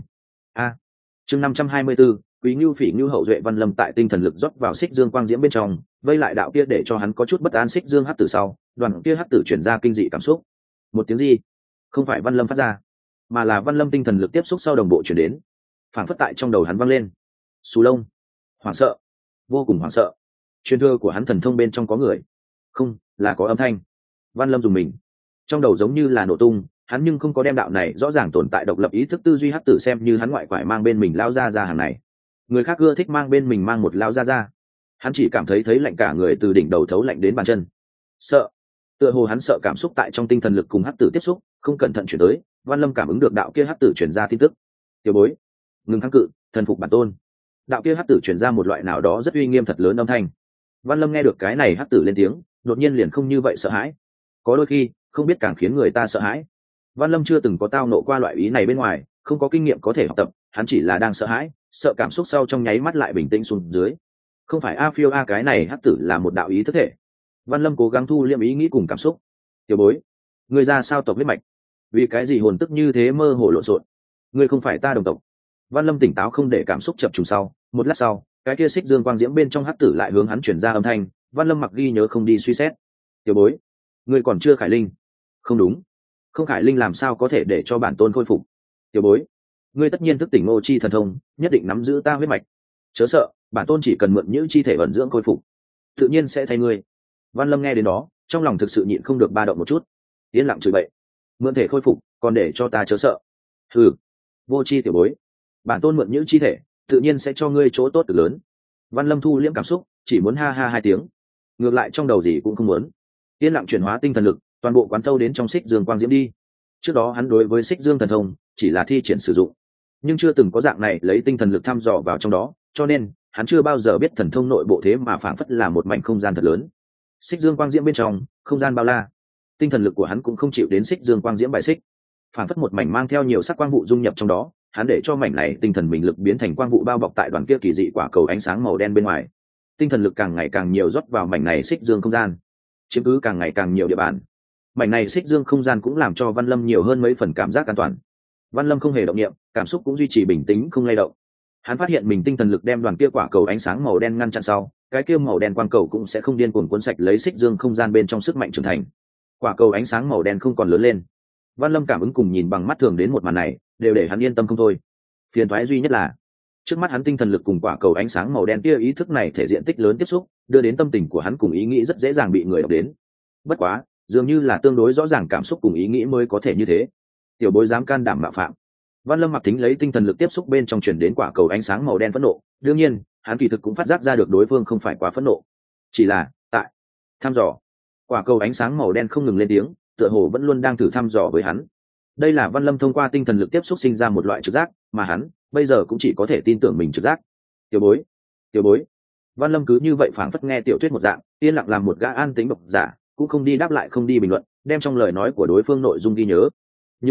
Chương 524, Quý Nưu Phỉ Nưu hậu duệ. Văn Lâm tại tinh thần lực rót vào xích dương quang diễm bên trong, vây lại đạo kia để cho hắn có chút bất an xích dương hắc tử sau, đoàn kia hắc tử chuyển ra kinh dị cảm xúc. Một tiếng gì? Không phải Văn Lâm phát ra, mà là Văn Lâm tinh thần lực tiếp xúc sau đồng bộ chuyển đến, phản phất tại trong đầu hắn vang lên. Xù lông, hoảng sợ, vô cùng hoảng sợ. Truyền thừa của hắn thần thông bên trong có người, không, là có âm thanh. Văn Lâm dùng mình, trong đầu giống như là nổ tung, hắn nhưng không có đem đạo này rõ ràng tồn tại độc lập ý thức tư duy hắc tử xem như hắn ngoại quải mang bên mình lao ra hàng này. Người khác ưa thích mang bên mình mang một lao ra, hắn chỉ cảm thấy lạnh cả người từ đỉnh đầu thấu lạnh đến bàn chân. Sợ, tựa hồ hắn sợ cảm xúc tại trong tinh thần lực cùng hắc tử tiếp xúc, không cẩn thận chuyển tới. Văn Lâm cảm ứng được đạo kia hắc tử chuyển ra tin tức. Tiểu bối, ngừng kháng cự, thần phục bản tôn. Đạo kia hắc tử chuyển ra một loại nào đó rất uy nghiêm thật lớn âm thanh. Văn Lâm nghe được cái này hắc tử lên tiếng, đột nhiên liền không như vậy sợ hãi. Có đôi khi không biết càng khiến người ta sợ hãi. Văn Lâm chưa từng có tao nộ qua loại ý này bên ngoài, không có kinh nghiệm có thể học tập, hắn chỉ là đang sợ hãi, sợ cảm xúc sau trong nháy mắt lại bình tĩnh xuống dưới. Không phải a phiêu a, cái này hắc tử là một đạo ý thức thể. Văn Lâm cố gắng thu liệm ý nghĩ cùng cảm xúc. Tiểu bối, ngươi ra sao tộc huyết mạch? Vì cái gì hồn tức như thế mơ hồ lộn xộn? Ngươi không phải ta đồng tộc. Văn Lâm tỉnh táo không để cảm xúc chập trùng sau, một lát sau, cái kia xích dương quang diễm bên trong hắc tử lại hướng hắn chuyển ra âm thanh. Văn Lâm mặc ghi nhớ không đi suy xét. Tiểu bối, ngươi còn chưa khải linh. Không đúng, không khải linh làm sao có thể để cho bản tôn khôi phục. Tiểu bối, ngươi tất nhiên thức tỉnh Ngô Chi thần thông, nhất định nắm giữ ta huyết mạch. Chớ sợ, bản tôn chỉ cần mượn những chi thể vận dưỡng khôi phục, tự nhiên sẽ thay ngươi. Văn Lâm nghe đến đó, trong lòng thực sự nhịn không được ba động một chút, yên lặng chửi bậy. Mượn thể khôi phục, còn để cho ta chớ sợ? Hừ, vô chi tiểu bối, bản tôn mượn những chi thể, tự nhiên sẽ cho ngươi chỗ tốt cực lớn. Văn Lâm thu liễm cảm xúc, chỉ muốn ha ha hai tiếng, ngược lại trong đầu gì cũng không muốn, yên lặng chuyển hóa tinh thần lực, toàn bộ quán thâu đến trong xích dương quang diễm đi. Trước đó hắn đối với xích dương thần thông chỉ là thi triển sử dụng, nhưng chưa từng có dạng này lấy tinh thần lực thăm dò vào trong đó, cho nên hắn chưa bao giờ biết thần thông nội bộ thế mà phảng phất là một mảnh không gian thật lớn. Xích dương quang diễm bên trong không gian bao la, tinh thần lực của hắn cũng không chịu đến xích dương quang diễm bài xích, phảng phất một mảnh mang theo nhiều sắc quang vụ dung nhập trong đó. Hắn để cho mảnh này tinh thần mình lực biến thành quang vụ bao bọc tại đoàn kia kỳ dị quả cầu ánh sáng màu đen bên ngoài. Tinh thần lực càng ngày càng nhiều rót vào mảnh này xích dương không gian, chiếm cứ càng ngày càng nhiều địa bàn. Mảnh này xích dương không gian cũng làm cho Văn Lâm nhiều hơn mấy phần cảm giác an toàn. Văn Lâm không hề động niệm, cảm xúc cũng duy trì bình tĩnh không lay động. Hắn phát hiện mình tinh thần lực đem đoàn kia quả cầu ánh sáng màu đen ngăn chặn sau, cái kia màu đen quang cầu cũng sẽ không điên cuồng cuốn sạch lấy xích dương không gian bên trong sức mạnh trưởng thành. Quả cầu ánh sáng màu đen không còn lớn lên. Văn Lâm cảm ứng cùng nhìn bằng mắt thường đến một màn này, đều để hắn yên tâm không thôi. Phiền toái duy nhất là, trước mắt hắn tinh thần lực cùng quả cầu ánh sáng màu đen kia ý thức này thể diện tích lớn tiếp xúc, đưa đến tâm tình của hắn cùng ý nghĩ rất dễ dàng bị người đọc đến. Bất quá, dường như là tương đối rõ ràng cảm xúc cùng ý nghĩ mới có thể như thế. Tiểu bối dám can đảm mạo phạm. Văn Lâm mặc thính lấy tinh thần lực tiếp xúc bên trong truyền đến quả cầu ánh sáng màu đen phẫn nộ, đương nhiên hắn kỳ thực cũng phát giác ra được đối phương không phải quá phẫn nộ, chỉ là tại thăm dò. Quả cầu ánh sáng màu đen không ngừng lên tiếng, tựa hồ vẫn luôn đang thử thăm dò với hắn. Đây là Văn Lâm thông qua tinh thần lực tiếp xúc sinh ra một loại trực giác, mà hắn bây giờ cũng chỉ có thể tin tưởng mình trực giác. Tiểu bối, tiểu bối. Văn Lâm cứ như vậy phảng phất nghe tiểu thuyết một dạng, yên lặng làm một gã an tĩnh độc giả, cũng không đi đáp lại không đi bình luận, đem trong lời nói của đối phương nội dung ghi nhớ. Nhiều khi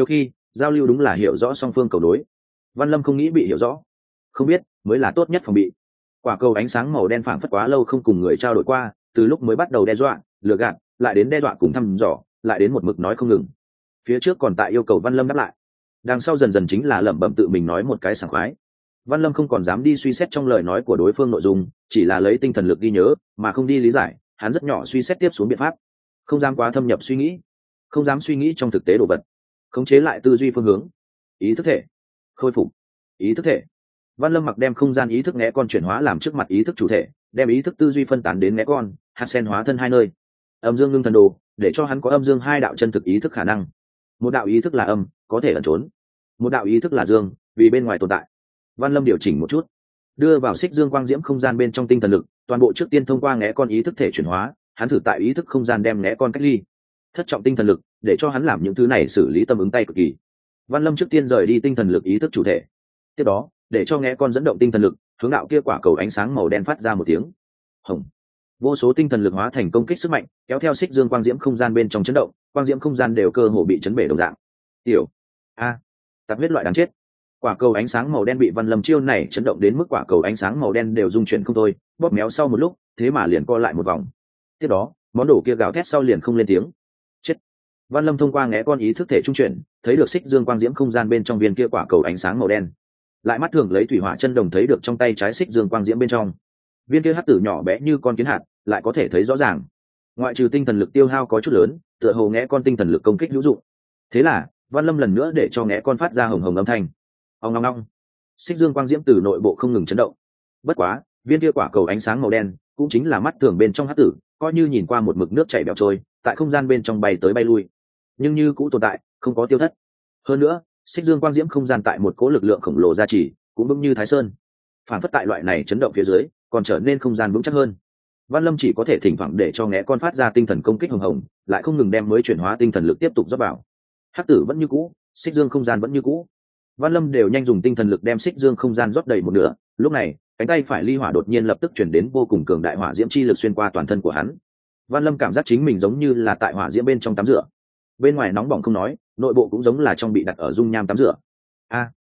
giao lưu đúng là hiểu rõ song phương cầu đối. Văn Lâm không nghĩ bị hiểu rõ, không biết mới là tốt nhất phòng bị. Quả cầu ánh sáng màu đen phảng phất quá lâu không cùng người trao đổi qua, từ lúc mới bắt đầu đe dọa, lừa gạt, lại đến đe dọa cùng thăm dò, lại đến một mực nói không ngừng. Phía trước còn tại yêu cầu Văn Lâm đáp lại, đằng sau dần dần chính là lẩm bẩm tự mình nói một cái sảng khoái. Văn Lâm không còn dám đi suy xét trong lời nói của đối phương nội dung, chỉ là lấy tinh thần lực ghi nhớ, mà không đi lý giải. Hắn rất nhỏ suy xét tiếp xuống biện pháp, không dám quá thâm nhập suy nghĩ, không dám suy nghĩ trong thực tế đồ vật, khống chế lại tư duy phương hướng. Ý thức thể, khôi phục, ý thức thể. Văn Lâm mặc đem không gian ý thức né con chuyển hóa làm trước mặt ý thức chủ thể, đem ý thức tư duy phân tán đến né con, hạt sen hóa thân hai nơi. Âm dương ngưng thần đồ, để cho hắn có âm dương hai đạo chân thực ý thức khả năng. Một đạo ý thức là âm, có thể ẩn trốn; một đạo ý thức là dương, vì bên ngoài tồn tại. Văn Lâm điều chỉnh một chút, đưa vào xích dương quang diễm không gian bên trong tinh thần lực, toàn bộ trước tiên thông qua né con ý thức thể chuyển hóa, hắn thử tại ý thức không gian đem né con cách ly. Thất trọng tinh thần lực, để cho hắn làm những thứ này xử lý tâm ứng tay cực kỳ. Văn Lâm trước tiên rời đi tinh thần lực ý thức chủ thể, tiếp đó để cho né con dẫn động tinh thần lực, hướng đạo kia quả cầu ánh sáng màu đen phát ra một tiếng hồng. Vô số tinh thần lực hóa thành công kích sức mạnh, kéo theo xích dương quang diễm không gian bên trong chấn động, quang diễm không gian đều cơ hồ bị chấn bể đồng dạng. Tiểu a, tạp huyết loại đáng chết. Quả cầu ánh sáng màu đen bị Văn Lâm chiêu này chấn động đến mức quả cầu ánh sáng màu đen đều rung chuyển không thôi, bóp méo sau một lúc, thế mà liền co lại một vòng. Tiếp đó, món đồ kia gào thét sau liền không lên tiếng. Chết. Văn Lâm thông qua ngẽ con ý thức thể trung chuyển, thấy được xích dương quang diễm không gian bên trong viên kia quả cầu ánh sáng màu đen. Lại mắt thường lấy thủy hỏa chân đồng thấy được trong tay trái xích dương quang diễm bên trong viên kia hắc tử nhỏ bé như con kiến hạt, lại có thể thấy rõ ràng. Ngoại trừ tinh thần lực tiêu hao có chút lớn, tựa hồ ngẽ con tinh thần lực công kích hữu dụng. Thế là Văn Lâm lần nữa để cho ngẽ con phát ra hồng hồng âm thanh. Ong ong ong. Xích dương quang diễm từ nội bộ không ngừng chấn động. Bất quá, viên kia quả cầu ánh sáng màu đen cũng chính là mắt thường bên trong hắc tử, coi như nhìn qua một mực nước chảy bẹo trôi, tại không gian bên trong bay tới bay lui, nhưng như cũ tồn tại, không có tiêu thất. Hơn nữa, xích dương quang diễm không gian tại một cỗ lực lượng khổng lồ gia trì, cũng vững như Thái Sơn. Phản phất tại loại này chấn động phía dưới, còn trở nên không gian vững chắc hơn. Văn Lâm chỉ có thể thỉnh thoảng để cho ngẽ con phát ra tinh thần công kích hồng hồng, lại không ngừng đem mới chuyển hóa tinh thần lực tiếp tục rót vào. Hắc tử vẫn như cũ, xích dương không gian vẫn như cũ. Văn Lâm đều nhanh dùng tinh thần lực đem xích dương không gian rót đầy một nửa. Lúc này, cánh tay phải ly hỏa đột nhiên lập tức chuyển đến vô cùng cường đại hỏa diễm chi lực xuyên qua toàn thân của hắn. Văn Lâm cảm giác chính mình giống như là tại hỏa diễm bên trong tắm rửa. Bên ngoài nóng bỏng không nói, nội bộ cũng giống là trong bị đặt ở dung nham tắm rửa. A,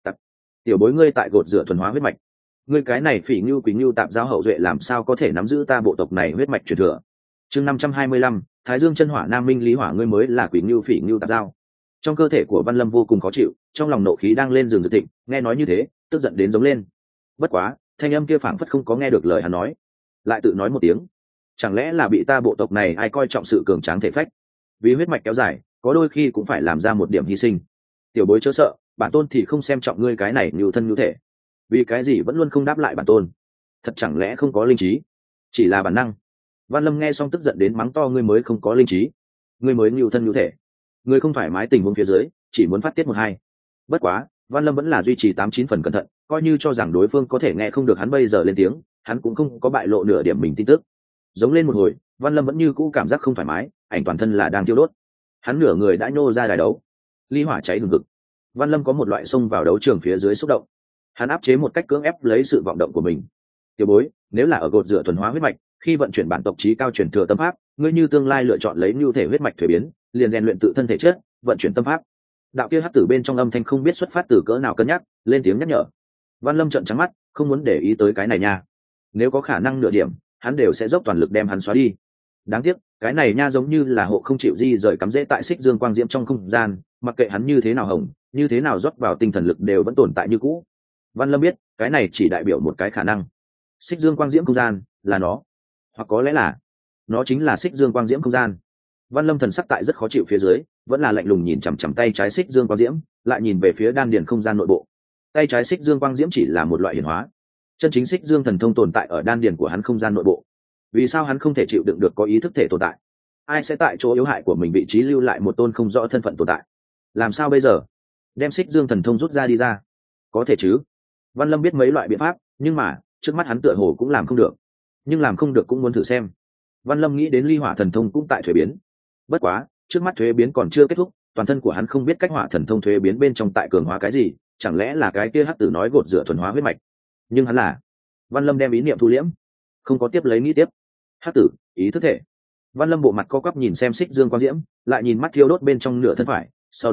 tiểu bối ngươi tại gột rửa thuần hóa huyết mạch, ngươi cái này phỉ ngưu quý ngưu tạp giao hậu duệ làm sao có thể nắm giữ ta bộ tộc này huyết mạch truyền thừa. Chương 525, Thái Dương chân hỏa nam minh lý hỏa, ngươi mới là quý ngưu phỉ ngưu tạp giao. Trong cơ thể của Văn Lâm vô cùng khó chịu, trong lòng nộ khí đang lên rừng rực thịnh, nghe nói như thế, tức giận đến giống lên. Bất quá, thanh âm kia phảng phất không có nghe được lời hắn nói, lại tự nói một tiếng, chẳng lẽ là bị ta bộ tộc này ai coi trọng sự cường tráng thể phách, vì huyết mạch kéo dài, có đôi khi cũng phải làm ra một điểm hy sinh. Tiểu bối chớ sợ, bản tôn thì không xem trọng ngươi cái này như thân như thể, vì cái gì vẫn luôn không đáp lại bản tôn, thật chẳng lẽ không có linh trí, chỉ là bản năng. Văn Lâm nghe xong tức giận đến mắng to, ngươi mới không có linh trí, ngươi mới như thân như thể, ngươi không thoải mái tình huống phía dưới chỉ muốn phát tiết một hai. Bất quá Văn Lâm vẫn là duy trì 89 phần cẩn thận, coi như cho rằng đối phương có thể nghe không được hắn bây giờ lên tiếng, hắn cũng không có bại lộ nửa điểm mình tin tức. Giống lên một hồi, Văn Lâm vẫn như cũ cảm giác không thoải mái, ảnh toàn thân là đang tiêu đốt. Hắn nửa người đã nhô ra đài đấu, ly hỏa cháy hừng hực. Văn Lâm có một loại xông vào đấu trường phía dưới xúc động, hắn áp chế một cách cưỡng ép lấy sự vọng động của mình. Tiểu bối, nếu là ở gột rửa thuần hóa huyết mạch, khi vận chuyển bản tộc trí cao truyền thừa tâm pháp, ngươi như tương lai lựa chọn lấy nhu thể huyết mạch thuế biến, liền rèn luyện tự thân thể chất, vận chuyển tâm pháp. Đạo kia hắc tử bên trong âm thanh không biết xuất phát từ cỡ nào cân nhắc, lên tiếng nhắc nhở. Văn Lâm trợn trắng mắt, không muốn để ý tới cái này nha. Nếu có khả năng nửa điểm, hắn đều sẽ dốc toàn lực đem hắn xóa đi. Đáng tiếc, cái này nha giống như là hộ không chịu di rời cắm rễ tại xích dương quang diễm trong không gian, mặc kệ hắn như thế nào hồng, như thế nào rót vào tinh thần lực đều vẫn tồn tại như cũ. Văn Lâm biết, cái này chỉ đại biểu một cái khả năng. Xích dương quang diễm không gian là nó, hoặc có lẽ là nó chính là xích dương quang diễm không gian. Văn Lâm thần sắc tại rất khó chịu phía dưới, vẫn là lạnh lùng nhìn chằm chằm tay trái xích dương quang diễm, lại nhìn về phía đan điền không gian nội bộ. Tay trái xích dương quang diễm chỉ là một loại hiển hóa, chân chính xích dương thần thông tồn tại ở đan điền của hắn không gian nội bộ. Vì sao hắn không thể chịu đựng được có ý thức thể tồn tại? Ai sẽ tại chỗ yếu hại của mình vị trí lưu lại một tôn không rõ thân phận tồn tại? Làm sao bây giờ? Đem xích dương thần thông rút ra đi ra, có thể chứ? Văn Lâm biết mấy loại biện pháp, nhưng mà trước mắt hắn tựa hồ cũng làm không được. Nhưng làm không được cũng muốn thử xem. Văn Lâm nghĩ đến ly hỏa thần thông cũng tại thuế biến. Bất quá, trước mắt thuế biến còn chưa kết thúc, toàn thân của hắn không biết cách hỏa thần thông thuế biến bên trong tại cường hóa cái gì, chẳng lẽ là cái kia hắc tử nói gột rửa thuần hóa huyết mạch? Nhưng hắn là. Văn Lâm đem ý niệm thu liễm, không có tiếp lấy nghĩ tiếp. Hắc tử, ý thức thể. Văn Lâm bộ mặt co quắp nhìn xem xích dương quang diễm, lại nhìn mắt thiêu đốt bên trong nửa thân phải, sau đó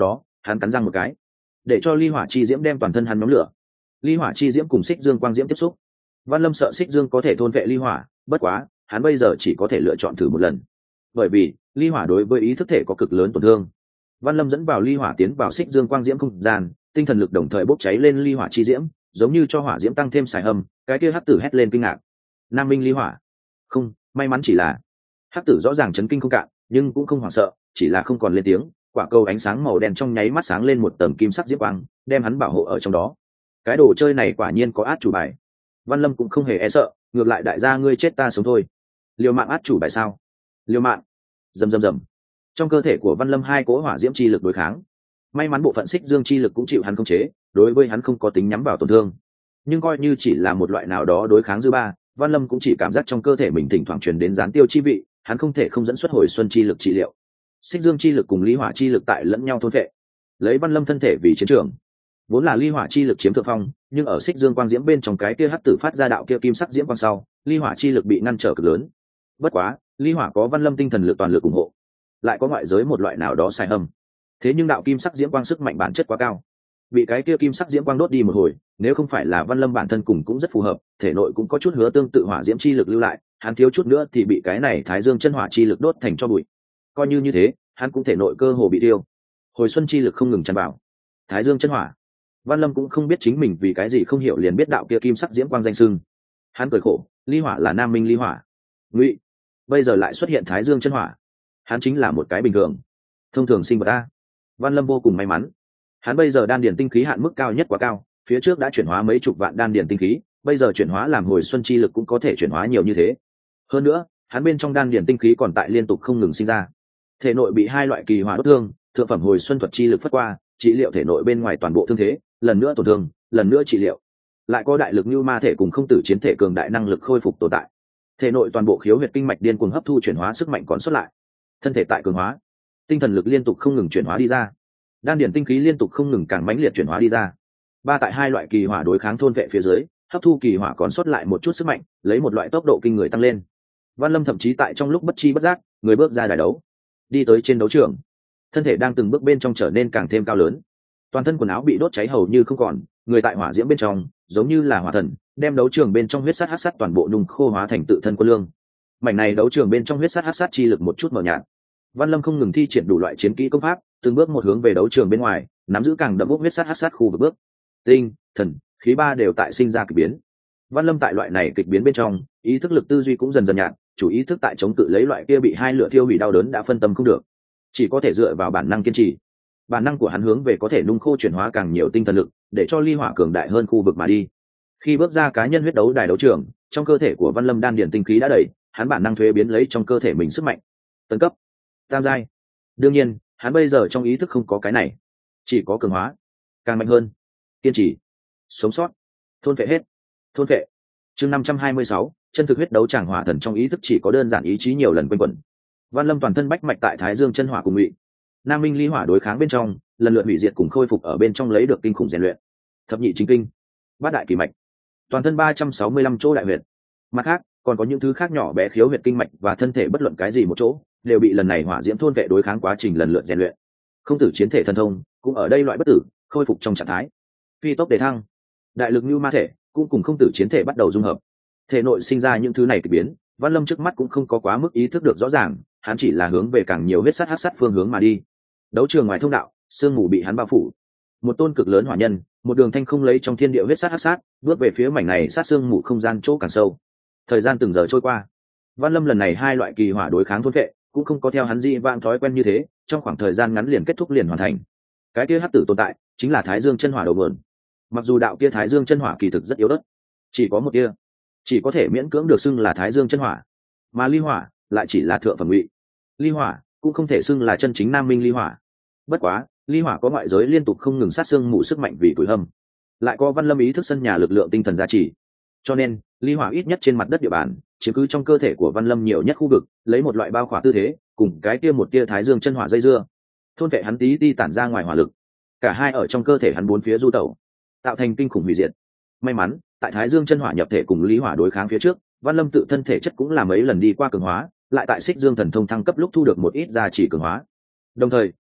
Hắn cắn răng một cái, để cho ly hỏa chi diễm đem toàn thân hắn nhóm lửa. Ly hỏa chi diễm cùng xích dương quang diễm tiếp xúc. Văn Lâm sợ xích dương có thể thôn vệ ly hỏa, bất quá hắn bây giờ chỉ có thể lựa chọn thử một lần, bởi vì ly hỏa đối với ý thức thể có cực lớn tổn thương. Văn Lâm dẫn vào ly hỏa tiến vào xích dương quang diễm không gian, tinh thần lực đồng thời bốc cháy lên ly hỏa chi diễm, giống như cho hỏa diễm tăng thêm xài hầm. Cái kia hắc tử hét lên kinh ngạc. Nam minh ly hỏa. Không, may mắn chỉ là hắc tử rõ ràng chấn kinh không cạn, nhưng cũng không hoảng sợ, chỉ là không còn lên tiếng. Quả cầu ánh sáng màu đen trong nháy mắt sáng lên một tầng kim sắc diễm quang, đem hắn bảo hộ ở trong đó. Cái đồ chơi này quả nhiên có át chủ bài. Văn Lâm cũng không hề e sợ, ngược lại đại gia ngươi chết ta sống thôi. Liều mạng át chủ bài sao? Liều mạng. Rầm rầm rầm. Trong cơ thể của Văn Lâm hai cỗ hỏa diễm chi lực đối kháng. May mắn bộ phận xích dương chi lực cũng chịu hắn khống chế, đối với hắn không có tính nhắm vào tổn thương. Nhưng coi như chỉ là một loại nào đó đối kháng dư ba, Văn Lâm cũng chỉ cảm giác trong cơ thể mình thỉnh thoảng truyền đến gián tiêu chi vị, hắn không thể không dẫn xuất hồi xuân chi lực trị liệu. Xích dương chi lực cùng lý hỏa chi lực tại lẫn nhau thôn vệ, lấy Văn Lâm thân thể vì chiến trường. Vốn là ly hỏa chi lực chiếm thượng phong, nhưng ở xích dương quang diễm bên trong cái kia hắc tử phát ra đạo kia kim sắc diễm quang sau, ly hỏa chi lực bị ngăn trở cực lớn. Bất quá, ly hỏa có Văn Lâm tinh thần lực toàn lực ủng hộ, lại có ngoại giới một loại nào đó sai hầm. Thế nhưng đạo kim sắc diễm quang sức mạnh bản chất quá cao, bị cái kia kim sắc diễm quang đốt đi một hồi, nếu không phải là Văn Lâm bản thân cùng cũng rất phù hợp, thể nội cũng có chút hứa tương tự hỏa diễm chi lực lưu lại, hắn thiếu chút nữa thì bị cái này thái dương chân hỏa chi lực đốt thành cho bụi. Coi như thế, hắn cũng thể nội cơ hồ bị tiêu. Hồi xuân chi lực không ngừng tràn vào. Thái dương chân hỏa. Văn Lâm cũng không biết chính mình vì cái gì không hiểu liền biết đạo kia kim sắc diễm quang danh xưng. Hắn cười khổ, ly hỏa là nam minh ly hỏa. Ngụy, bây giờ lại xuất hiện thái dương chân hỏa. Hắn chính là một cái bình thường, thông thường sinh vật a. Văn Lâm vô cùng may mắn. Hắn bây giờ đan điền tinh khí hạn mức cao nhất quá cao, phía trước đã chuyển hóa mấy chục vạn đan điền tinh khí, bây giờ chuyển hóa làm hồi xuân chi lực cũng có thể chuyển hóa nhiều như thế. Hơn nữa, hắn bên trong đan điền tinh khí còn tại liên tục không ngừng sinh ra. Thể nội bị hai loại kỳ hỏa đốt thương, thượng phẩm hồi xuân thuật chi lực phất qua, trị liệu thể nội bên ngoài toàn bộ thương thế, lần nữa tổn thương, lần nữa trị liệu. Lại có đại lực như ma thể cùng không tử chiến thể cường đại năng lực khôi phục tồn tại. Thể nội toàn bộ khiếu huyệt kinh mạch điên cuồng hấp thu chuyển hóa sức mạnh còn sót lại. Thân thể tại cường hóa, tinh thần lực liên tục không ngừng chuyển hóa đi ra. Đan điển tinh khí liên tục không ngừng càng mãnh liệt chuyển hóa đi ra. Ba tại hai loại kỳ hỏa đối kháng thôn vệ phía dưới, hấp thu kỳ hỏa còn sót lại một chút sức mạnh, lấy một loại tốc độ kinh người tăng lên. Văn Lâm thậm chí tại trong lúc bất chi bất giác, người bước ra đài đấu, đi tới trên đấu trường. Thân thể đang từng bước bên trong trở nên càng thêm cao lớn. Toàn thân quần áo bị đốt cháy hầu như không còn, người tại hỏa diễm bên trong, giống như là hỏa thần, đem đấu trường bên trong huyết sát hắc sát toàn bộ nung khô hóa thành tự thân quân lương. Mảnh này đấu trường bên trong huyết sát hắc sát chi lực một chút mờ nhạt. Văn Lâm không ngừng thi triển đủ loại chiến kỹ công pháp, từng bước một hướng về đấu trường bên ngoài, nắm giữ càng đậm bút huyết sát hắc sát khu vực bước. Tinh, thần, khí ba đều tại sinh ra kịch biến. Văn Lâm tại loại này kịch biến bên trong, ý thức lực tư duy cũng dần dần nhạt, chủ ý thức tại chống cự lấy loại kia bị hai lửa thiêu hủy đau đớn đã phân tâm không được, chỉ có thể dựa vào bản năng kiên trì. Bản năng của hắn hướng về có thể nung khô chuyển hóa càng nhiều tinh thần lực, để cho ly hỏa cường đại hơn khu vực mà đi. Khi bước ra cá nhân huyết đấu đài đấu trường, trong cơ thể của Văn Lâm đan điển tinh khí đã đầy, hắn bản năng thuế biến lấy trong cơ thể mình sức mạnh. Tấn cấp, tam giai. Đương nhiên, hắn bây giờ trong ý thức không có cái này, chỉ có cường hóa, càng mạnh hơn, kiên trì, sống sót, thôn phệ hết, thôn phệ. Chương 526, chân thực huyết đấu tràng hỏa thần trong ý thức chỉ có đơn giản ý chí nhiều lần quanh quẩn. Văn Lâm toàn thân bách mạch tại Thái Dương chân hỏa cùng Ngụy Nam Minh ly hỏa đối kháng bên trong, lần lượt hủy diệt cùng khôi phục ở bên trong lấy được kinh khủng rèn luyện. Thập nhị chính kinh, bát đại kỳ mạch, toàn thân 365 chỗ đại huyệt. Mặt khác, còn có những thứ khác nhỏ bé khiếu huyệt kinh mạch và thân thể bất luận cái gì một chỗ, đều bị lần này hỏa diễm thôn vệ đối kháng quá trình lần lượt rèn luyện. Không tử chiến thể thần thông, cũng ở đây loại bất tử, khôi phục trong trạng thái phi tốc đề thăng. Đại lực như ma thể, cũng cùng không tử chiến thể bắt đầu dung hợp. Thể nội sinh ra những thứ này kỳ biến, Văn Lâm trước mắt cũng không có quá mức ý thức được rõ ràng, hắn chỉ là hướng về càng nhiều huyết sát hắc sát phương hướng mà đi. Đấu trường ngoài thông đạo, sương mù bị hắn bao phủ. Một tôn cực lớn hỏa nhân, một đường thanh không lấy trong thiên địa huyết sát hắc sát, bước về phía mảnh này sát sương mù không gian chỗ càng sâu. Thời gian từng giờ trôi qua, Văn Lâm lần này hai loại kỳ hỏa đối kháng thôn vệ, cũng không có theo hắn dị vãng thói quen như thế, trong khoảng thời gian ngắn liền kết thúc liền hoàn thành. Cái kia hắc tử tồn tại, chính là Thái Dương chân hỏa đầu nguồn. Mặc dù đạo kia Thái Dương chân hỏa kỳ thực rất yếu ớt, chỉ có một tia, chỉ có thể miễn cưỡng được xưng là Thái Dương chân hỏa, mà ly hỏa lại chỉ là thượng phẩm Ngụy ly hỏa, cũng không thể xưng là chân chính Nam Minh ly hỏa. Bất quá, ly hỏa có ngoại giới liên tục không ngừng sát xương mù sức mạnh vì tuổi hâm, lại có Văn Lâm ý thức sân nhà lực lượng tinh thần giá trị, cho nên ly hỏa ít nhất trên mặt đất địa bàn, chiếm cứ trong cơ thể của Văn Lâm nhiều nhất khu vực, lấy một loại bao khỏa tư thế, cùng cái kia một tia Thái Dương chân hỏa dây dưa, thôn vệ hắn tí đi tản ra ngoài hỏa lực. Cả hai ở trong cơ thể hắn bốn phía du tẩu, tạo thành kinh khủng hủy diệt. May mắn, tại Thái Dương chân hỏa nhập thể cùng ly hỏa đối kháng phía trước, Văn Lâm tự thân thể chất cũng là mấy lần đi qua cường hóa, lại tại Xích Dương thần thông thăng cấp lúc thu được một ít giá trị cường hóa. Đồng thời,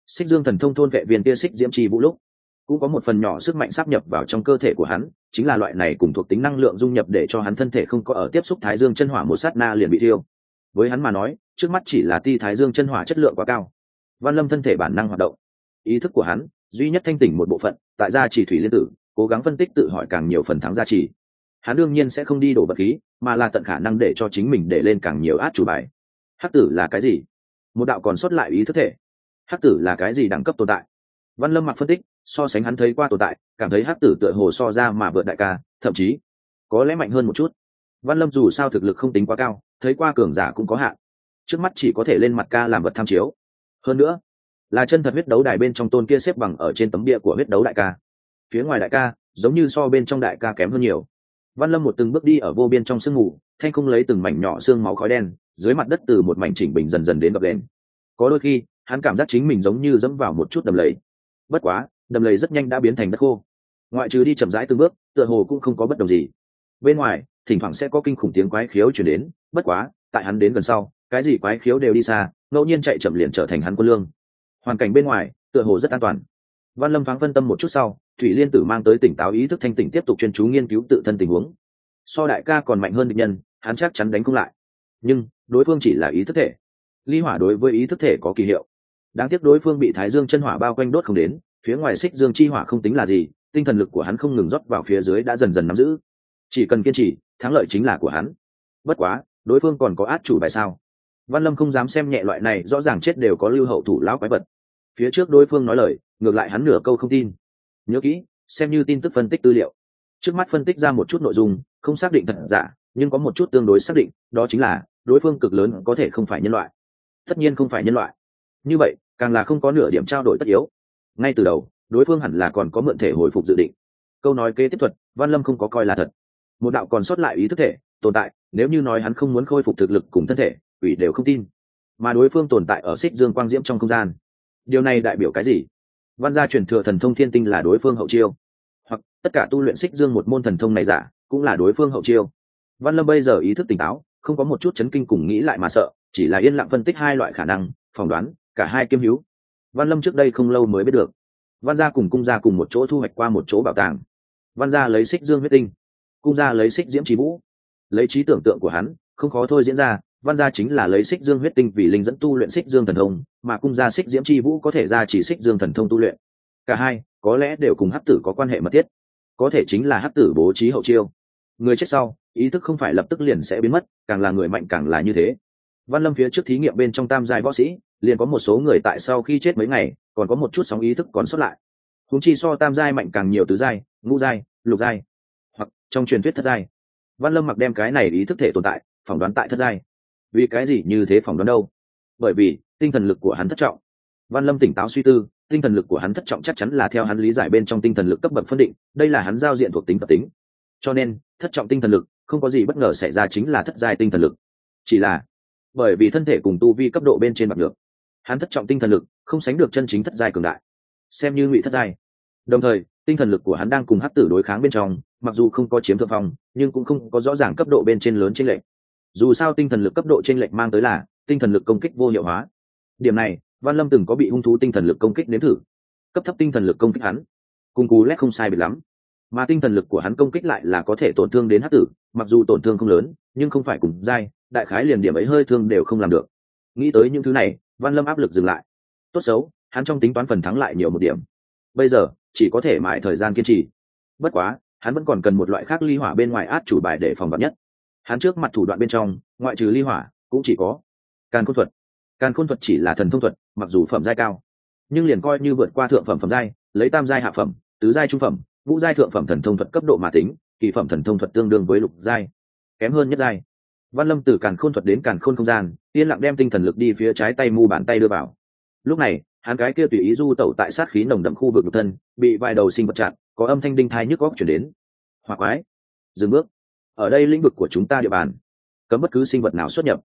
Xích Dương thần thông thôn vệ viên kia xích diễm chi vũ lúc, cũng có một phần nhỏ sức mạnh sáp nhập vào trong cơ thể của hắn, chính là loại này cùng thuộc tính năng lượng dung nhập để cho hắn thân thể không có ở tiếp xúc Thái Dương chân hỏa một sát na liền bị thiêu. Với hắn mà nói, trước mắt chỉ là ti Thái Dương chân hỏa chất lượng quá cao. Văn Lâm thân thể bản năng hoạt động, ý thức của hắn duy nhất thanh tỉnh một bộ phận, tại gia chỉ thủy liên tử, cố gắng phân tích tự hỏi càng nhiều phần thắng gia trì. Hắn đương nhiên sẽ không đi đổ vật khí, mà là tận khả năng để cho chính mình để lên càng nhiều át chủ bài. Hắc tử là cái gì? Một đạo còn sót lại ý thức thể. Hắc tử là cái gì đẳng cấp tồn tại? Văn Lâm mặc phân tích, so sánh hắn thấy qua tồn tại, cảm thấy hắc tử tựa hồ so ra mà vượt đại ca, thậm chí có lẽ mạnh hơn một chút. Văn Lâm dù sao thực lực không tính quá cao, thấy qua cường giả cũng có hạn, trước mắt chỉ có thể lên mặt ca làm vật tham chiếu. Hơn nữa là chân thật huyết đấu đài bên trong tôn kia xếp bằng ở trên tấm bia của huyết đấu đại ca, phía ngoài đại ca giống như so bên trong đại ca kém hơn nhiều. Văn Lâm một từng bước đi ở vô biên trong sương mù, thanh không lấy từng mảnh nhỏ xương máu khói đen, dưới mặt đất từ một mảnh chỉnh bình dần dần đến bập lên. Có đôi khi hắn cảm giác chính mình giống như dẫm vào một chút đầm lầy, bất quá đầm lầy rất nhanh đã biến thành đất khô, ngoại trừ đi chậm rãi từng bước, tựa hồ cũng không có bất đồng gì. Bên ngoài thỉnh thoảng sẽ có kinh khủng tiếng quái khiếu chuyển đến, bất quá tại hắn đến gần sau, cái gì quái khiếu đều đi xa, ngẫu nhiên chạy chậm liền trở thành hắn quân lương. Hoàn cảnh bên ngoài tựa hồ rất an toàn. Văn Lâm thoáng phân tâm một chút sau, thủy liên tử mang tới tỉnh táo ý thức thanh tỉnh tiếp tục chuyên chú nghiên cứu tự thân tình huống. So đại ca còn mạnh hơn địch nhân, hắn chắc chắn đánh không lại, nhưng đối phương chỉ là ý thức thể. Ly hỏa đối với ý thức thể có kỳ hiệu, đáng tiếc đối phương bị Thái Dương chân hỏa bao quanh đốt không đến, phía ngoài xích dương chi hỏa không tính là gì, tinh thần lực của hắn không ngừng rót vào phía dưới đã dần dần nắm giữ, chỉ cần kiên trì, thắng lợi chính là của hắn. Bất quá đối phương còn có át chủ bài sao? Văn Lâm không dám xem nhẹ loại này rõ ràng chết đều có lưu hậu thủ lão quái vật. Phía trước đối phương nói lời, ngược lại hắn nửa câu không tin. Nhớ kỹ, xem như tin tức phân tích tư liệu. Trước mắt phân tích ra một chút nội dung, không xác định thật giả, nhưng có một chút tương đối xác định, đó chính là đối phương cực lớn có thể không phải nhân loại. Tất nhiên không phải nhân loại, như vậy càng là không có nửa điểm trao đổi tất yếu. Ngay từ đầu đối phương hẳn là còn có mượn thể hồi phục dự định. Câu nói kế tiếp thuật, Văn Lâm không có coi là thật. Một đạo còn sót lại ý thức thể tồn tại, nếu như nói hắn không muốn khôi phục thực lực cùng thân thể, quỷ đều không tin. Mà đối phương tồn tại ở xích dương quang diễm trong không gian, điều này đại biểu cái gì? Văn gia truyền thừa thần thông thiên tinh là đối phương hậu chiêu, hoặc tất cả tu luyện xích dương một môn thần thông này giả cũng là đối phương hậu chiêu. Văn Lâm bây giờ ý thức tỉnh táo, không có một chút chấn kinh cùng nghĩ lại mà sợ, chỉ là yên lặng phân tích hai loại khả năng, phỏng đoán cả hai kiêm hữu. Văn Lâm trước đây không lâu mới biết được, Văn gia cùng cung gia cùng một chỗ thu hoạch qua một chỗ bảo tàng. Văn gia lấy xích dương huyết tinh, cung gia lấy xích diễm trí vũ. Lấy trí tưởng tượng của hắn không khó thôi diễn ra, Văn gia chính là lấy xích dương huyết tinh vì linh dẫn tu luyện xích dương thần thông, mà cung gia xích diễm chi vũ có thể ra chỉ xích dương thần thông tu luyện. Cả hai có lẽ đều cùng hắc tử có quan hệ mật thiết, có thể chính là hắc tử bố trí hậu chiêu. Người chết sau ý thức không phải lập tức liền sẽ biến mất, càng là người mạnh càng là như thế. Văn Lâm phía trước thí nghiệm bên trong tam giai võ sĩ, liền có một số người tại sau khi chết mấy ngày còn có một chút sóng ý thức còn sót lại. Huống chi so tam giai mạnh càng nhiều, tứ giai, ngũ giai, lục giai, hoặc trong truyền thuyết thất giai. Văn Lâm mặc đem cái này ý thức thể tồn tại phỏng đoán tại thất giai. Vì cái gì như thế phỏng đoán đâu? Bởi vì tinh thần lực của hắn thất trọng. Văn Lâm tỉnh táo suy tư, tinh thần lực của hắn thất trọng chắc chắn là theo hắn lý giải bên trong tinh thần lực cấp bậc phân định, đây là hắn giao diện thuộc tính tập tính. Cho nên thất trọng tinh thần lực không có gì bất ngờ xảy ra, chính là thất giai tinh thần lực. Chỉ là bởi vì thân thể cùng tu vi cấp độ bên trên bạc được, hắn thất trọng tinh thần lực không sánh được chân chính thất giai cường đại, xem như ngụy thất giai. Đồng thời tinh thần lực của hắn đang cùng hắc tử đối kháng bên trong, mặc dù không có chiếm thượng phong, nhưng cũng không có rõ ràng cấp độ bên trên lớn chênh lệch. Dù sao tinh thần lực cấp độ chênh lệch mang tới là tinh thần lực công kích vô hiệu hóa. Điểm này Văn Lâm từng có bị hung thú tinh thần lực công kích nếm thử. Cấp thấp tinh thần lực công kích hắn cùng cú lét không sai biệt lắm, mà tinh thần lực của hắn công kích lại là có thể tổn thương đến hắc tử, mặc dù tổn thương không lớn nhưng không phải cùng giai, đại khái liền điểm ấy hơi thương đều không làm được. Nghĩ tới những thứ này, Văn Lâm áp lực dừng lại. Tốt xấu hắn trong tính toán phần thắng lại nhiều một điểm, bây giờ chỉ có thể mãi thời gian kiên trì. Bất quá hắn vẫn còn cần một loại khác ly hỏa bên ngoài át chủ bài để phòng vật nhất. Hắn trước mặt thủ đoạn bên trong ngoại trừ ly hỏa cũng chỉ có càn khôn thuật. Càn khôn thuật chỉ là thần thông thuật, mặc dù phẩm giai cao, nhưng liền coi như vượt qua thượng phẩm phẩm giai, lấy tam giai hạ phẩm, tứ giai trung phẩm, ngũ giai thượng phẩm thần thông thuật cấp độ mà tính, kỳ phẩm thần thông thuật tương đương với lục giai, kém hơn nhất giai. Văn Lâm từ càn khôn thuật đến càn khôn không gian, yên lặng đem tinh thần lực đi phía trái tay mu bàn tay đưa vào. Lúc này hắn cái kia tùy ý du tẩu tại sát khí nồng đậm khu vực nhục thân, bị vài đầu sinh vật chặn, có âm thanh đinh thai nhức óc truyền đến. Hỏa quái, dừng bước, ở đây lĩnh vực của chúng ta địa bàn, cấm bất cứ sinh vật nào xuất nhập.